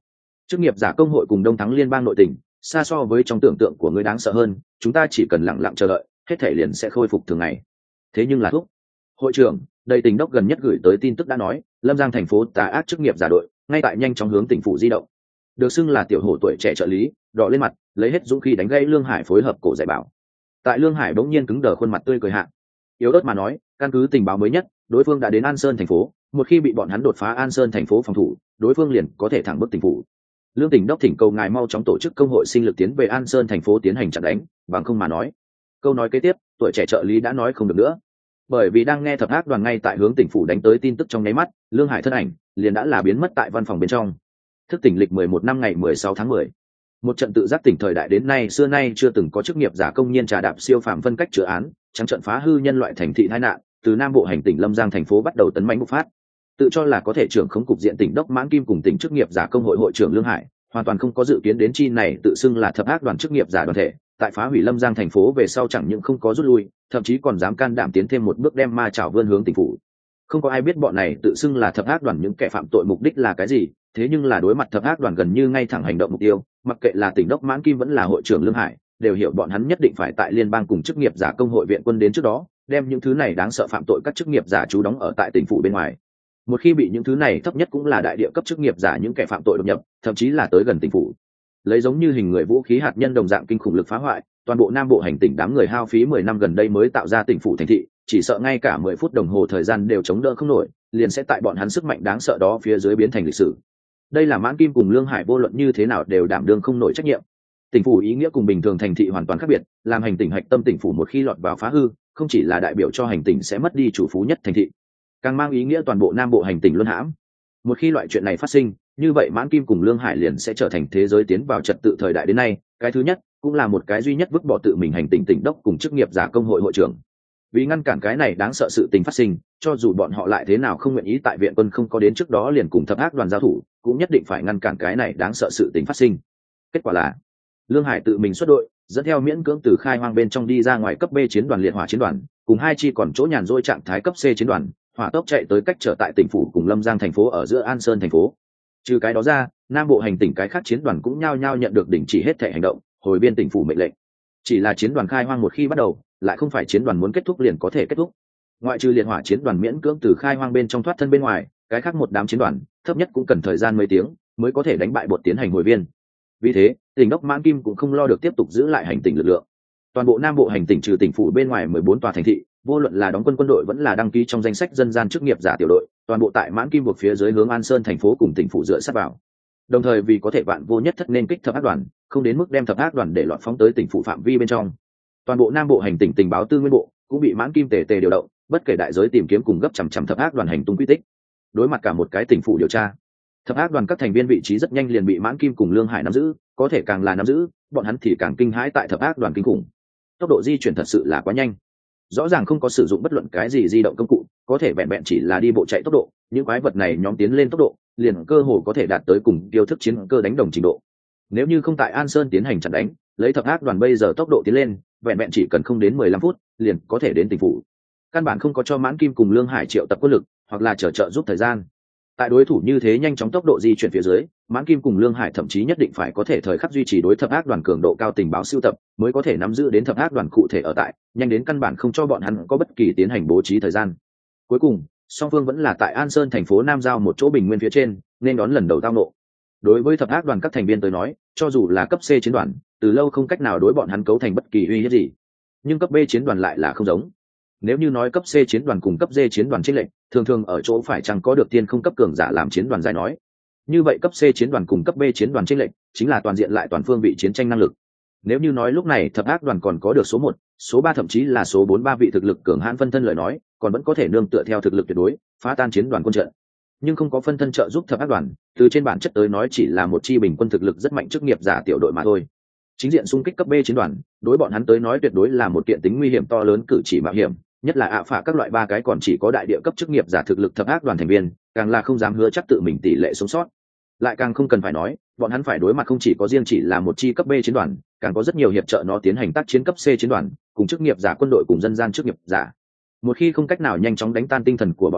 Chức nghiệp giả công hội cùng Đông Thắng liên bang nội tình xa so với trong tưởng tượng của ngươi đáng sợ hơn, chúng ta chỉ cần lặng lặng chờ đợi, hết thể liền sẽ khôi phục thường ngày. Thế nhưng là thúc, hội trưởng đầy tỉnh đốc gần nhất gửi tới tin tức đã nói, Lâm Giang thành phố tà ác chức nghiệp giả đội ngay tại nhanh chóng hướng tỉnh phủ di động. Được xưng là tiểu hổ tuổi trẻ trợ lý, đỏ lên mặt, lấy hết dũng khí đánh gây Lương Hải phối hợp cổ dạy bảo. Tại Lương Hải bỗng nhiên cứng đờ khuôn mặt tươi cười hạ, yếu ớt mà nói, căn cứ tình báo mới nhất, đối phương đã đến An Sơn thành phố, một khi bị bọn hắn đột phá An Sơn thành phố phòng thủ, đối phương liền có thể thẳng bước tỉnh phủ. Lương tỉnh đốc thỉnh cầu ngài mau chóng tổ chức công hội sinh lực tiến về An Sơn thành phố tiến hành chặn đánh, bằng không mà nói. Câu nói kế tiếp, tuổi trẻ trợ lý đã nói không được nữa, bởi vì đang nghe thập ác đoàn ngay tại hướng tỉnh phủ đánh tới tin tức trong nháy mắt, Lương Hải thân ảnh liền đã là biến mất tại văn phòng bên trong. Thức tỉnh lịch 11 năm ngày 16 tháng 10. Một trận tự giác tỉnh thời đại đến nay xưa nay chưa từng có chức nghiệp giả công nhiên trà đạp siêu phàm phân cách chữa án, trắng trận phá hư nhân loại thành thị tai nạn, từ Nam Bộ hành tỉnh Lâm Giang thành phố bắt đầu tấn mãnh bộc phát. Tự cho là có thể trưởng khống cục diện tỉnh đốc Mãn Kim cùng tỉnh chức nghiệp giả công hội hội trưởng Lương Hải, hoàn toàn không có dự kiến đến chi này tự xưng là thập ác đoàn chức nghiệp giả đoàn thể, tại phá hủy Lâm Giang thành phố về sau chẳng những không có rút lui, thậm chí còn dám can đảm tiến thêm một bước đem ma chảo vươn hướng tỉnh phủ. Không có ai biết bọn này tự xưng là thập ác đoàn những kẻ phạm tội mục đích là cái gì, thế nhưng là đối mặt thập ác đoàn gần như ngay thẳng hành động mục tiêu, mặc kệ là tỉnh đốc Mãn Kim vẫn là hội trưởng Lương Hải, đều hiểu bọn hắn nhất định phải tại liên bang cùng chức nghiệp giả công hội viện quân đến trước đó, đem những thứ này đáng sợ phạm tội các chức nghiệp giả trú đóng ở tại tỉnh phủ bên ngoài. Một khi bị những thứ này thấp nhất cũng là đại địa cấp chức nghiệp giả những kẻ phạm tội đột nhập, thậm chí là tới gần tỉnh phủ, lấy giống như hình người vũ khí hạt nhân đồng dạng kinh khủng lực phá hoại, toàn bộ Nam Bộ hành tỉnh đám người hao phí 10 năm gần đây mới tạo ra tỉnh phủ thành thị, chỉ sợ ngay cả 10 phút đồng hồ thời gian đều chống đỡ không nổi, liền sẽ tại bọn hắn sức mạnh đáng sợ đó phía dưới biến thành lịch sử. Đây là Mãn Kim cùng Lương Hải vô luận như thế nào đều đảm đương không nổi trách nhiệm. Tỉnh phủ ý nghĩa cùng bình thường thành thị hoàn toàn khác biệt, làm hành tỉnh hạch tâm tỉnh phủ một khi lọt vào phá hư, không chỉ là đại biểu cho hành tỉnh sẽ mất đi chủ phú nhất thành thị, càng mang ý nghĩa toàn bộ Nam Bộ hành tỉnh luân hãm. Một khi loại chuyện này phát sinh, như vậy Mãn Kim cùng Lương Hải liền sẽ trở thành thế giới tiến vào trật tự thời đại đến nay cái thứ nhất, cũng là một cái duy nhất vứt bỏ tự mình hành tỉnh tỉnh đốc cùng chức nghiệp giả công hội hội trưởng. Vì ngăn cản cái này đáng sợ sự tình phát sinh, cho dù bọn họ lại thế nào không nguyện ý tại viện quân không có đến trước đó liền cùng thập ác đoàn giao thủ, cũng nhất định phải ngăn cản cái này đáng sợ sự tình phát sinh. Kết quả là Lương Hải tự mình xuất đội, dẫn theo miễn cưỡng từ khai hoang bên trong đi ra ngoài cấp B chiến đoàn liệt hỏa chiến đoàn, cùng hai chi còn chỗ nhàn rỗi trạng thái cấp C chiến đoàn, hỏa tốc chạy tới cách trở tại tỉnh phủ cùng Lâm Giang thành phố ở giữa An Sơn thành phố. Trừ cái đó ra, Nam Bộ hành tỉnh cái khác chiến đoàn cũng nhao nhao nhận được đình chỉ hết thể hành động, hồi biên tỉnh phủ mệnh lệnh. Chỉ là chiến đoàn khai hoang một khi bắt đầu, lại không phải chiến đoàn muốn kết thúc liền có thể kết thúc. Ngoại trừ liệt hỏa chiến đoàn miễn cưỡng từ khai hoang bên trong thoát thân bên ngoài, cái khác một đám chiến đoàn, thấp nhất cũng cần thời gian mấy tiếng mới có thể đánh bại bột tiến hành hồi biên. Vì thế, tỉnh đốc Mãn Kim cũng không lo được tiếp tục giữ lại hành tỉnh lực lượng. Toàn bộ Nam Bộ hành tỉnh trừ tỉnh phủ bên ngoài 14 tòa thành thị, vô luận là đóng quân quân đội vẫn là đăng ký trong danh sách dân gian chức nghiệp giả tiểu đội, toàn bộ tại Mãn Kim buộc phía dưới hướng An Sơn thành phố cùng tỉnh phủ dựa sát vào. Đồng thời vì có thể vạn vô nhất thất nên kích thập ác đoàn, không đến mức đem thập ác đoàn để lọt phóng tới tỉnh phủ phạm vi bên trong. Toàn bộ Nam Bộ hành tỉnh tình báo tư nguyên bộ cũng bị Mãn Kim tề điều động, bất kể đại giới tìm kiếm cùng gấp chằm thập ác đoàn hành tung quy tích. Đối mặt cả một cái tỉnh phủ điều tra, thập ác đoàn các thành viên vị trí rất nhanh liền bị Mãn Kim cùng Lương Hải nắm giữ, có thể càng là nắm giữ, bọn hắn thì càng kinh hãi tại thập ác đoàn kinh khủng. Tốc độ di chuyển thật sự là quá nhanh, rõ ràng không có sử dụng bất luận cái gì di động công cụ, có thể vẹn vẹn chỉ là đi bộ chạy tốc độ, những quái vật này nhóm tiến lên tốc độ liền cơ hồ có thể đạt tới cùng yêu thức chiến cơ đánh đồng trình độ. Nếu như không tại An Sơn tiến hành chặn đánh, lấy thập ác đoàn bây giờ tốc độ tiến lên, vẹn vẹn chỉ cần không đến 15 phút liền có thể đến tỉnh phủ. Căn bản không có cho Mãn Kim cùng Lương Hải triệu tập quân lực hoặc là trợ giúp thời gian. Tại đối thủ như thế nhanh chóng tốc độ di chuyển phía dưới, Mãn Kim cùng Lương Hải thậm chí nhất định phải có thể thời khắc duy trì đối thập ác đoàn cường độ cao tình báo sưu tập, mới có thể nắm giữ đến thập ác đoàn cụ thể ở tại, nhanh đến căn bản không cho bọn hắn có bất kỳ tiến hành bố trí thời gian. Cuối cùng, song phương vẫn là tại An Sơn thành phố Nam Giao một chỗ bình nguyên phía trên, nên đón lần đầu tao nộ. Đối với thập ác đoàn các thành viên tới nói, cho dù là cấp C chiến đoàn, từ lâu không cách nào đối bọn hắn cấu thành bất kỳ uy hiếp gì. Nhưng cấp B chiến đoàn lại là không giống. Nếu như nói cấp C chiến đoàn cùng cấp D chiến đoàn chênh lệch, thường thường ở chỗ phải chăng có được tiên không cấp cường giả làm chiến đoàn giải nói. Như vậy cấp C chiến đoàn cùng cấp B chiến đoàn chênh lệch, chính là toàn diện lại toàn phương vị chiến tranh năng lực. Nếu như nói lúc này thập ác đoàn còn có được số 1, số 3 thậm chí là số 4 ba vị thực lực cường hãn phân thân lời nói, còn vẫn có thể nương tựa theo thực lực tuyệt đối, phá tan chiến đoàn quân trận. Nhưng không có phân thân trợ giúp thập ác đoàn, từ trên bản chất tới nói chỉ là một chi bình quân thực lực rất mạnh chức nghiệp giả tiểu đội mà thôi. Chính diện xung kích cấp B chiến đoàn, đối bọn hắn tới nói tuyệt đối là một kiện tính nguy hiểm to lớn cử chỉ mạo hiểm, nhất là ạ phả các loại ba cái còn chỉ có đại địa cấp chức nghiệp giả thực lực thập ác đoàn thành viên, càng là không dám hứa chắc tự mình tỷ lệ sống sót. Lại càng không cần phải nói, bọn hắn phải đối mặt không chỉ có riêng chỉ là một chi cấp B chiến đoàn, càng có rất nhiều hiệp trợ nó tiến hành tác chiến cấp C chiến đoàn, cùng chức nghiệp giả quân đội cùng dân gian chức nghiệp giả. Một khi không cách nào nhanh chóng đánh tan tinh thần của bọn hắn,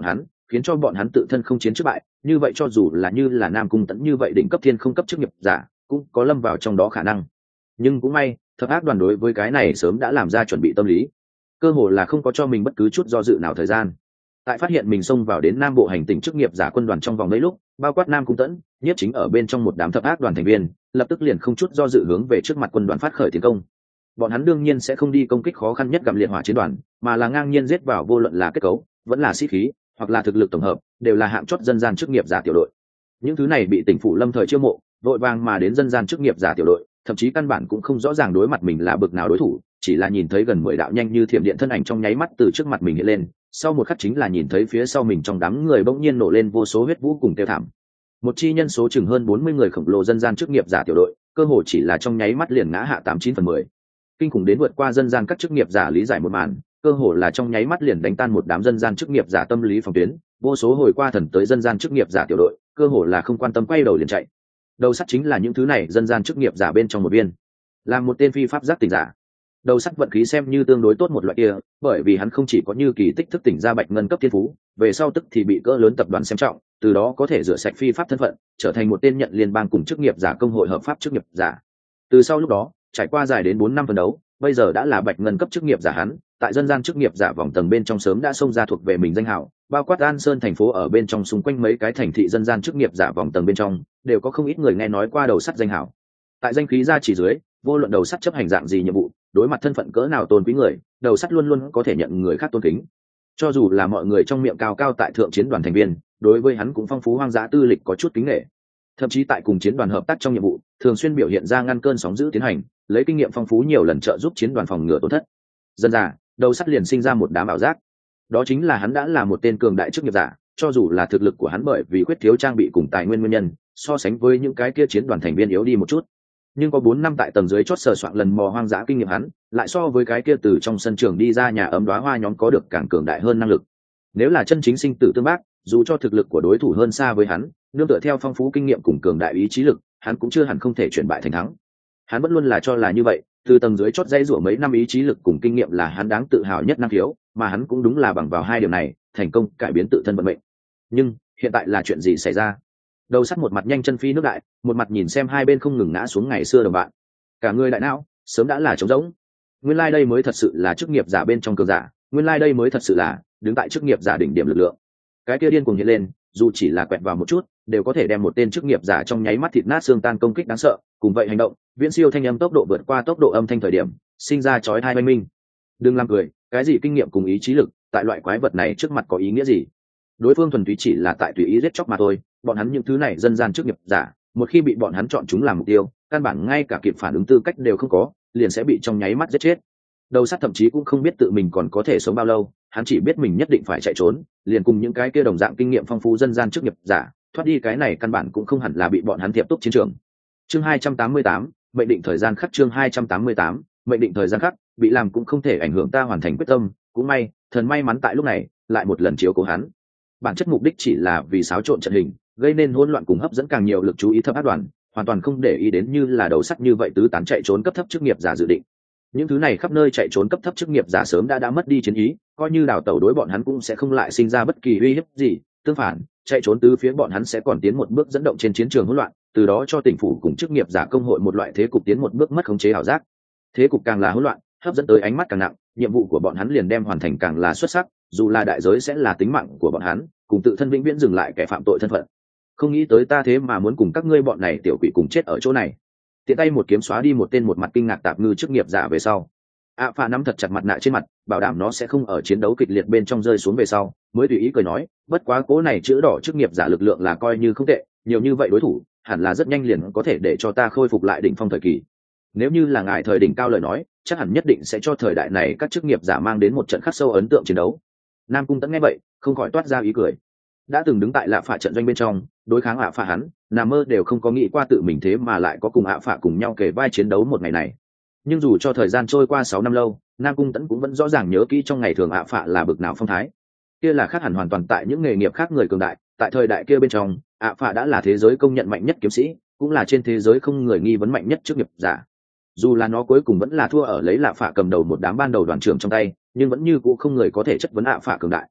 khiến cho bọn hắn tự thân không chiến trước bại, như vậy cho dù là như là Nam Cung Tẫn như vậy đỉnh cấp thiên không cấp chức nghiệp giả cũng có lâm vào trong đó khả năng. Nhưng cũng may thập ác đoàn đối với cái này sớm đã làm ra chuẩn bị tâm lý, cơ hồ là không có cho mình bất cứ chút do dự nào thời gian. Tại phát hiện mình xông vào đến Nam Bộ hành tỉnh chức nghiệp giả quân đoàn trong vòng mấy lúc, bao quát Nam Cung Tẫn, Nhiếp Chính ở bên trong một đám thập ác đoàn thành viên, lập tức liền không chút do dự hướng về trước mặt quân đoàn phát khởi tiến công. Bọn hắn đương nhiên sẽ không đi công kích khó khăn nhất gặm liệt hỏa chiến đoàn, mà là ngang nhiên giết vào, vô luận là kết cấu, vẫn là sĩ khí, hoặc là thực lực tổng hợp, đều là hạng chót dân gian chức nghiệp giả tiểu đội. Những thứ này bị tỉnh phủ lâm thời chiêu mộ, vội vàng mà đến dân gian chức nghiệp giả tiểu đội, thậm chí căn bản cũng không rõ ràng đối mặt mình là bực nào đối thủ, chỉ là nhìn thấy gần 10 đạo nhanh như thiểm điện thân ảnh trong nháy mắt từ trước mặt mình hiện lên, sau một khắc chính là nhìn thấy phía sau mình trong đám người bỗng nhiên nổ lên vô số huyết vũ cùng tiêu thảm. Một chi nhân số chừng hơn 40 người khổng lồ dân gian chức nghiệp giả tiểu đội, cơ hồ chỉ là trong nháy mắt liền ngã hạ 89/10. Kinh khủng đến vượt qua dân gian các chức nghiệp giả lý giải một màn, cơ hồ là trong nháy mắt liền đánh tan một đám dân gian chức nghiệp giả tâm lý phòng tuyến, vô số hồi qua thần tới dân gian chức nghiệp giả tiểu đội, cơ hồ là không quan tâm quay đầu liền chạy. Đầu sắt chính là những thứ này dân gian chức nghiệp giả bên trong một viên, là một tên phi pháp giác tỉnh giả. Đầu sắt vận khí xem như tương đối tốt một loại kia, bởi vì hắn không chỉ có như kỳ tích thức tỉnh ra bạch ngân cấp thiên phú, về sau tức thì bị cỡ lớn tập đoàn xem trọng, từ đó có thể rửa sạch phi pháp thân phận, trở thành một tên nhận liên bang cùng chức nghiệp giả công hội hợp pháp chức nghiệp giả. Từ sau lúc đó, trải qua dài đến 4 năm phân đấu, bây giờ đã là bạch ngân cấp chức nghiệp giả hắn, tại dân gian chức nghiệp giả vòng tầng bên trong sớm đã xông ra thuộc về mình danh hào, bao quát An Sơn thành phố ở bên trong xung quanh mấy cái thành thị dân gian chức nghiệp giả vòng tầng bên trong, đều có không ít người nghe nói qua đầu sắt danh hào. Tại danh khí gia chỉ dưới, vô luận đầu sắt chấp hành dạng gì nhiệm vụ, đối mặt thân phận cỡ nào tôn quý người, đầu sắt luôn luôn có thể nhận người khác tôn kính. Cho dù là mọi người trong miệng cao cao tại thượng chiến đoàn thành viên, đối với hắn cũng phong phú hoang dã tư lịch có chút kính nể. Thậm chí tại cùng chiến đoàn hợp tác trong nhiệm vụ, thường xuyên biểu hiện ra ngăn cơn sóng dữ tiến hành, lấy kinh nghiệm phong phú nhiều lần trợ giúp chiến đoàn phòng ngừa tổn thất. Dần dà, đầu sắt liền sinh ra một đám ảo giác. Đó chính là hắn đã là một tên cường đại chức nghiệp giả, cho dù là thực lực của hắn bởi vì khuyết thiếu trang bị cùng tài nguyên nguyên nhân, so sánh với những cái kia chiến đoàn thành viên yếu đi một chút. Nhưng có 4 năm tại tầng dưới chót sờ soạn lần mò hoang dã kinh nghiệm hắn, lại so với cái kia từ trong sân trường đi ra nhà ấm đóa hoa nhóm có được càng cường đại hơn năng lực. Nếu là chân chính sinh tử tương bác, dù cho thực lực của đối thủ hơn xa với hắn, nương tựa theo phong phú kinh nghiệm cùng cường đại ý chí lực, hắn cũng chưa hẳn không thể chuyển bại thành thắng. Hắn vẫn luôn là cho là như vậy, từ tầng dưới chót dây rủa mấy năm ý chí lực cùng kinh nghiệm là hắn đáng tự hào nhất năng khiếu, mà hắn cũng đúng là bằng vào hai điều này, thành công cải biến tự thân vận mệnh. Nhưng hiện tại là chuyện gì xảy ra? Đầu sắt một mặt nhanh chân phi nước đại, một mặt nhìn xem hai bên không ngừng ngã xuống ngày xưa đồng bạn. Cả người đại não sớm đã là trống rỗng. Nguyên lai đây mới thật sự là chức nghiệp giả bên trong cường giả, nguyên lai đây mới thật sự là đứng tại chức nghiệp giả đỉnh điểm lực lượng. Cái kia điên cuồng hiện lên, dù chỉ là quẹt vào một chút, đều có thể đem một tên chức nghiệp giả trong nháy mắt thịt nát xương tan công kích đáng sợ. Cùng vậy hành động, viễn siêu thanh âm tốc độ vượt qua tốc độ âm thanh thời điểm, sinh ra chói tai oanh minh. Đừng làm cười, cái gì kinh nghiệm cùng ý chí lực, tại loại quái vật này trước mặt có ý nghĩa gì? Đối phương thuần túy chỉ là tại tùy ý giết chóc mà thôi. Bọn hắn những thứ này dân gian chức nghiệp giả, một khi bị bọn hắn chọn chúng làm mục tiêu, căn bản ngay cả kịp phản ứng tư cách đều không có, liền sẽ bị trong nháy mắt giết chết. Đầu sắt thậm chí cũng không biết tự mình còn có thể sống bao lâu, hắn chỉ biết mình nhất định phải chạy trốn, liền cùng những cái kia đồng dạng kinh nghiệm phong phú dân gian chức nghiệp giả, thoát đi cái này căn bản cũng không hẳn là bị bọn hắn tiếp tục chiến trường. Chương 288, mệnh định thời gian khắc. Chương 288, mệnh định thời gian khắc, bị làm cũng không thể ảnh hưởng ta hoàn thành quyết tâm, cũng may, thần may mắn tại lúc này lại một lần chiếu cố hắn. Bản chất mục đích chỉ là vì xáo trộn trận hình, gây nên hỗn loạn cùng hấp dẫn càng nhiều lực chú ý thập ác đoàn, hoàn toàn không để ý đến như là đầu sắt như vậy tứ tán chạy trốn cấp thấp chức nghiệp giả dự định. Những thứ này khắp nơi chạy trốn cấp thấp chức nghiệp giả sớm đã mất đi chiến ý, coi như đào tẩu đối bọn hắn cũng sẽ không lại sinh ra bất kỳ uy hiếp gì, tương phản, chạy trốn từ phía bọn hắn sẽ còn tiến một bước dẫn động trên chiến trường hỗn loạn, từ đó cho tỉnh phủ cùng chức nghiệp giả công hội một loại thế cục tiến một bước mất khống chế ảo giác. Thế cục càng là hỗn loạn, hấp dẫn tới ánh mắt càng nặng, nhiệm vụ của bọn hắn liền đem hoàn thành càng là xuất sắc, dù là đại giới sẽ là tính mạng của bọn hắn, cùng tự thân vĩnh viễn dừng lại kẻ phạm tội thân phận. Không nghĩ tới ta thế mà muốn cùng các ngươi bọn này tiểu quỷ cùng chết ở chỗ này. Tiện tay một kiếm xóa đi một tên một mặt kinh ngạc tạp ngư chức nghiệp giả về sau, phạ nắm thật chặt mặt nạ trên mặt, bảo đảm nó sẽ không ở chiến đấu kịch liệt bên trong rơi xuống về sau, mới tùy ý cười nói, bất quá cố này chữ đỏ chức nghiệp giả lực lượng là coi như không tệ, nhiều như vậy đối thủ, hẳn là rất nhanh liền có thể để cho ta khôi phục lại đỉnh phong thời kỳ. Nếu như là ngài thời đỉnh cao lời nói, chắc hẳn nhất định sẽ cho thời đại này các chức nghiệp giả mang đến một trận khắc sâu ấn tượng chiến đấu. Nam Cung Tẫn nghe vậy, không khỏi toát ra ý cười. Đã từng đứng tại Lạ Phạ trận doanh bên trong, đối kháng Phạ hắn, nằm mơ đều không có nghĩ qua tự mình thế mà lại có cùng Phạ cùng nhau kề vai chiến đấu một ngày này. Nhưng dù cho thời gian trôi qua 6 năm lâu, Nam Cung Tẫn cũng vẫn rõ ràng nhớ kỹ trong ngày thường Phạ là bực nào phong thái. Kia là khác hẳn hoàn toàn tại những nghề nghiệp khác người cường đại, tại thời đại kia bên trong, Phạ đã là thế giới công nhận mạnh nhất kiếm sĩ, cũng là trên thế giới không người nghi vấn mạnh nhất chức nghiệp giả. Dù là nó cuối cùng vẫn là thua ở lấy Lạ Phạ cầm đầu một đám ban đầu đoàn trưởng trong tay, nhưng vẫn như cũ không người có thể chất vấn Phạ cường đại.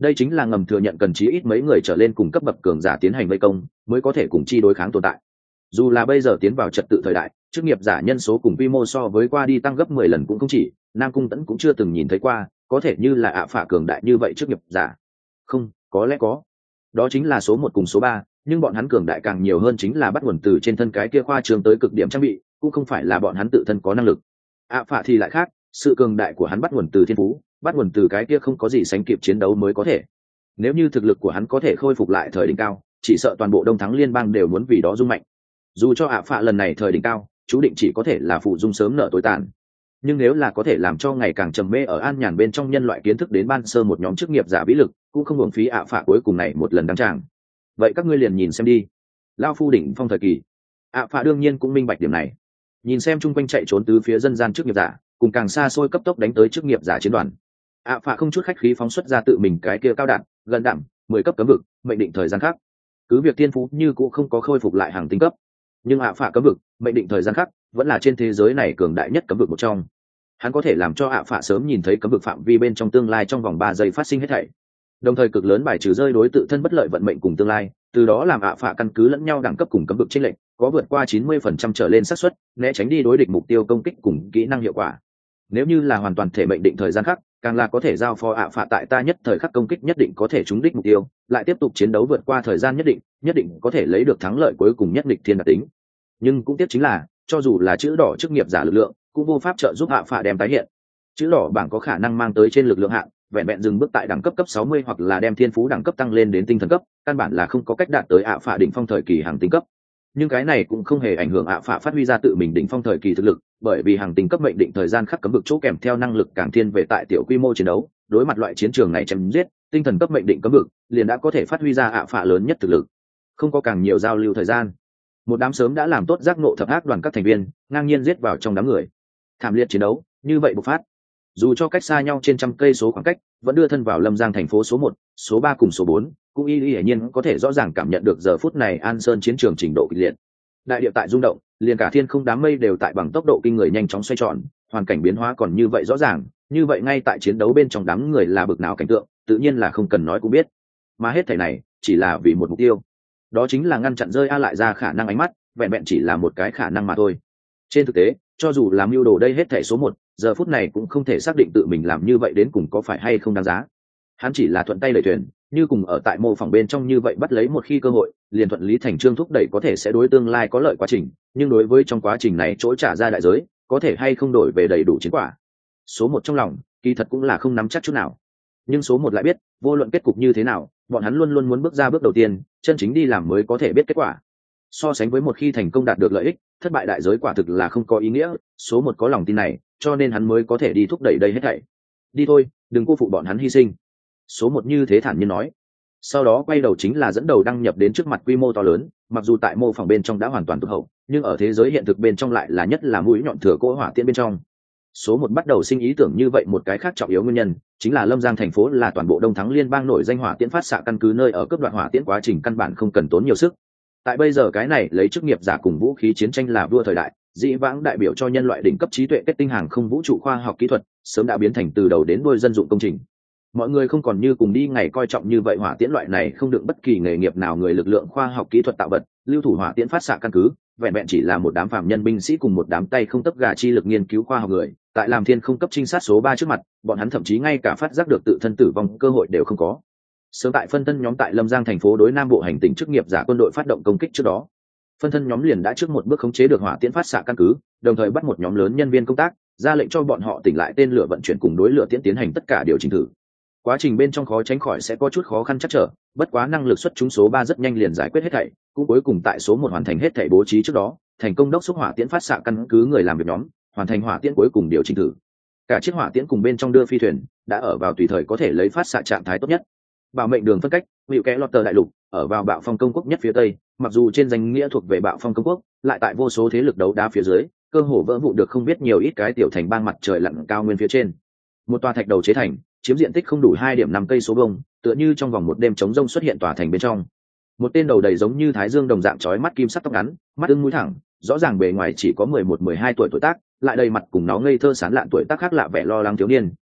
đây chính là ngầm thừa nhận cần chí ít mấy người trở lên cùng cấp bậc cường giả tiến hành vây công mới có thể cùng chi đối kháng tồn tại. Dù là bây giờ tiến vào trật tự thời đại, chức nghiệp giả nhân số cùng quy mô so với qua đi tăng gấp 10 lần cũng không chỉ, Nam Cung Tẫn cũng chưa từng nhìn thấy qua có thể như là ạ phả cường đại như vậy chức nghiệp giả. Không, có lẽ có, đó chính là số 1 cùng số 3, nhưng bọn hắn cường đại càng nhiều hơn chính là bắt nguồn từ trên thân cái kia khoa trương tới cực điểm trang bị, cũng không phải là bọn hắn tự thân có năng lực. ạ phả thì lại khác, sự cường đại của hắn bắt nguồn từ thiên phú, bắt nguồn từ cái kia không có gì sánh kịp chiến đấu mới có thể. Nếu như thực lực của hắn có thể khôi phục lại thời đỉnh cao, chỉ sợ toàn bộ Đông Thắng Liên bang đều muốn vì đó rung mạnh. Dù cho ạ phạ lần này thời đỉnh cao, chú định chỉ có thể là phụ dung sớm nợ tối tàn, nhưng nếu là có thể làm cho ngày càng trầm mê ở an nhàn bên trong nhân loại kiến thức đến ban sơ một nhóm chức nghiệp giả vĩ lực, cũng không hưởng phí ạ phạ cuối cùng này một lần đăng tràng. Vậy các ngươi liền nhìn xem đi, lao phu đỉnh phong thời kỳ. ạ phạ đương nhiên cũng minh bạch điểm này, nhìn xem chung quanh chạy trốn tứ phía dân gian chức nghiệp giả cùng càng xa xôi cấp tốc đánh tới chức nghiệp giả chiến đoàn, ạ phạ không chút khách khí phóng xuất ra tự mình cái kia cao đạn gần đẳng 10 cấp cấm vực, mệnh định thời gian khác. Cứ việc tiên phú như cũng không có khôi phục lại hàng tinh cấp, nhưng ạ phạ cấm vực mệnh định thời gian khác vẫn là trên thế giới này cường đại nhất cấm vực một trong. Hắn có thể làm cho ạ phạ sớm nhìn thấy cấm vực phạm vi bên trong tương lai trong vòng 3 giây phát sinh hết thảy, đồng thời cực lớn bài trừ rơi đối tự thân bất lợi vận mệnh cùng tương lai, từ đó làm ạ phạ căn cứ lẫn nhau đẳng cấp cùng cấm vực chênh lệch có vượt qua 90% trở lên xác suất né tránh đi đối địch mục tiêu công kích cùng kỹ năng hiệu quả. Nếu như là hoàn toàn thể mệnh định thời gian khác, càng là có thể giao phó ạ phạ tại ta nhất thời khắc công kích nhất định có thể trúng đích mục tiêu, lại tiếp tục chiến đấu vượt qua thời gian nhất định có thể lấy được thắng lợi cuối cùng nhất định thiên đặc tính. Nhưng cũng tiếc chính là, cho dù là chữ đỏ chức nghiệp giả lực lượng cũng vô pháp trợ giúp ạ phạ đem tái hiện. Chữ đỏ bảng có khả năng mang tới trên lực lượng hạn, vẹn vẹn dừng bước tại đẳng cấp 60 hoặc là đem thiên phú đẳng cấp tăng lên đến tinh thần cấp, căn bản là không có cách đạt tới ạ phạ đỉnh phong thời kỳ hàng tinh cấp. Nhưng cái này cũng không hề ảnh hưởng ạ phạ phát huy ra tự mình đỉnh phong thời kỳ thực lực, bởi vì hàng tinh cấp mệnh định thời gian khắc cấm vực chỗ kèm theo năng lực càng thiên về tại tiểu quy mô chiến đấu, đối mặt loại chiến trường này chém giết, tinh thần cấp mệnh định cấm vực liền đã có thể phát huy ra ạ phạ lớn nhất thực lực. Không có càng nhiều giao lưu thời gian, một đám sớm đã làm tốt giác ngộ thập ác đoàn các thành viên ngang nhiên giết vào trong đám người. Thảm liệt chiến đấu như vậy bộc phát, dù cho cách xa nhau trên trăm cây số khoảng cách, vẫn đưa thân vào Lâm Giang thành phố số 1, số 3 cùng số 4, cũng hiển nhiên có thể rõ ràng cảm nhận được giờ phút này An Sơn chiến trường trình độ kịch liệt. Đại địa tại rung động, liền cả thiên không đám mây đều tại bằng tốc độ kinh người nhanh chóng xoay tròn, hoàn cảnh biến hóa còn như vậy rõ ràng, như vậy ngay tại chiến đấu bên trong đám người là bực nào cảnh tượng, tự nhiên là không cần nói cũng biết. Mà hết thảy này chỉ là vì một mục tiêu, đó chính là ngăn chặn rơi A lại ra khả năng ánh mắt, vẹn vẹn chỉ là một cái khả năng mà thôi. Trên thực tế, cho dù làm mưu đồ đây hết thảy số 1, giờ phút này cũng không thể xác định tự mình làm như vậy đến cùng có phải hay không đáng giá. Hắn chỉ là thuận tay đẩy thuyền, như cùng ở tại mô phỏng bên trong như vậy bắt lấy một khi cơ hội, liền thuận lý thành trương thúc đẩy có thể sẽ đối tương lai có lợi quá trình, nhưng đối với trong quá trình này chỗ trả ra đại giới, có thể hay không đổi về đầy đủ chiến quả. Số 1 trong lòng, kỳ thật cũng là không nắm chắc chút nào. Nhưng số 1 lại biết, vô luận kết cục như thế nào, bọn hắn luôn luôn muốn bước ra bước đầu tiên, chân chính đi làm mới có thể biết kết quả. So sánh với một khi thành công đạt được lợi ích, thất bại đại giới quả thực là không có ý nghĩa, số 1 có lòng tin này, cho nên hắn mới có thể đi thúc đẩy đây hết thảy. Đi thôi, đừng cô phụ bọn hắn hy sinh. Số 1 như thế thản nhiên nói. Sau đó quay đầu chính là dẫn đầu đăng nhập đến trước mặt quy mô to lớn, mặc dù tại mô phỏng bên trong đã hoàn toàn tụt hậu, nhưng ở thế giới hiện thực bên trong lại là nhất là mũi nhọn thừa cỗ hỏa tiễn bên trong. Số 1 bắt đầu sinh ý tưởng như vậy một cái khác trọng yếu nguyên nhân, chính là Lâm Giang thành phố là toàn bộ Đông Thắng Liên bang nổi danh hỏa tiễn phát xạ căn cứ nơi ở cấp đoạn hỏa tiễn quá trình căn bản không cần tốn nhiều sức. Tại bây giờ cái này lấy chức nghiệp giả cùng vũ khí chiến tranh là vua thời đại, dĩ vãng đại biểu cho nhân loại đỉnh cấp trí tuệ kết tinh hàng không vũ trụ khoa học kỹ thuật, sớm đã biến thành từ đầu đến đuôi dân dụng công trình. Mọi người không còn như cùng đi ngày coi trọng như vậy hỏa tiễn loại này không đựng bất kỳ nghề nghiệp nào người lực lượng khoa học kỹ thuật tạo vật, lưu thủ hỏa tiễn phát xạ căn cứ, vẹn vẹn chỉ là một đám phạm nhân binh sĩ cùng một đám tay không tấp gà chi lực nghiên cứu khoa học người, tại làm thiên không cấp trinh sát số 3 trước mặt, bọn hắn thậm chí ngay cả phát giác được tự thân tử vong cơ hội đều không có. Sớm tại phân thân nhóm tại Lâm Giang thành phố đối Nam Bộ hành tinh chức nghiệp giả quân đội phát động công kích trước đó, phân thân nhóm liền đã trước một bước khống chế được hỏa tiễn phát xạ căn cứ, đồng thời bắt một nhóm lớn nhân viên công tác, ra lệnh cho bọn họ tỉnh lại tên lửa vận chuyển cùng đối lửa tiễn tiến hành tất cả điều chỉnh thử. Quá trình bên trong khó tránh khỏi sẽ có chút khó khăn chắc trở, bất quá năng lực xuất chúng số 3 rất nhanh liền giải quyết hết thảy, cũng cuối cùng tại số 1 hoàn thành hết thảy bố trí trước đó, thành công đốc thúc hỏa tiễn phát xạ căn cứ người làm việc nhóm, hoàn thành hỏa tiễn cuối cùng điều chỉnh thử. Cả chiếc hỏa tiễn cùng bên trong đưa phi thuyền đã ở vào tùy thời có thể lấy phát xạ trạng thái tốt nhất. Bảo mệnh đường phân cách, hữu kẽ lọt tờ đại lục, ở vào Bạo Phong công quốc nhất phía tây, mặc dù trên danh nghĩa thuộc về Bạo Phong công quốc, lại tại vô số thế lực đấu đá phía dưới, cơ hồ vỡ vụn được không biết nhiều ít cái tiểu thành bang mặt trời lặn cao nguyên phía trên. Một tòa thạch đầu chế thành, chiếm diện tích không đủ 2.5 cây số vuông, tựa như trong vòng một đêm trống rông xuất hiện tòa thành bên trong. Một tên đầu đầy giống như thái dương đồng dạng chói mắt kim sắc tóc ngắn, mắt ưng mũi thẳng, rõ ràng bề ngoài chỉ có 11-12 tuổi tuổi tác, lại đầy mặt cùng nó ngây thơ sán lạn tuổi tác khác lạ vẻ lo lắng thiếu niên,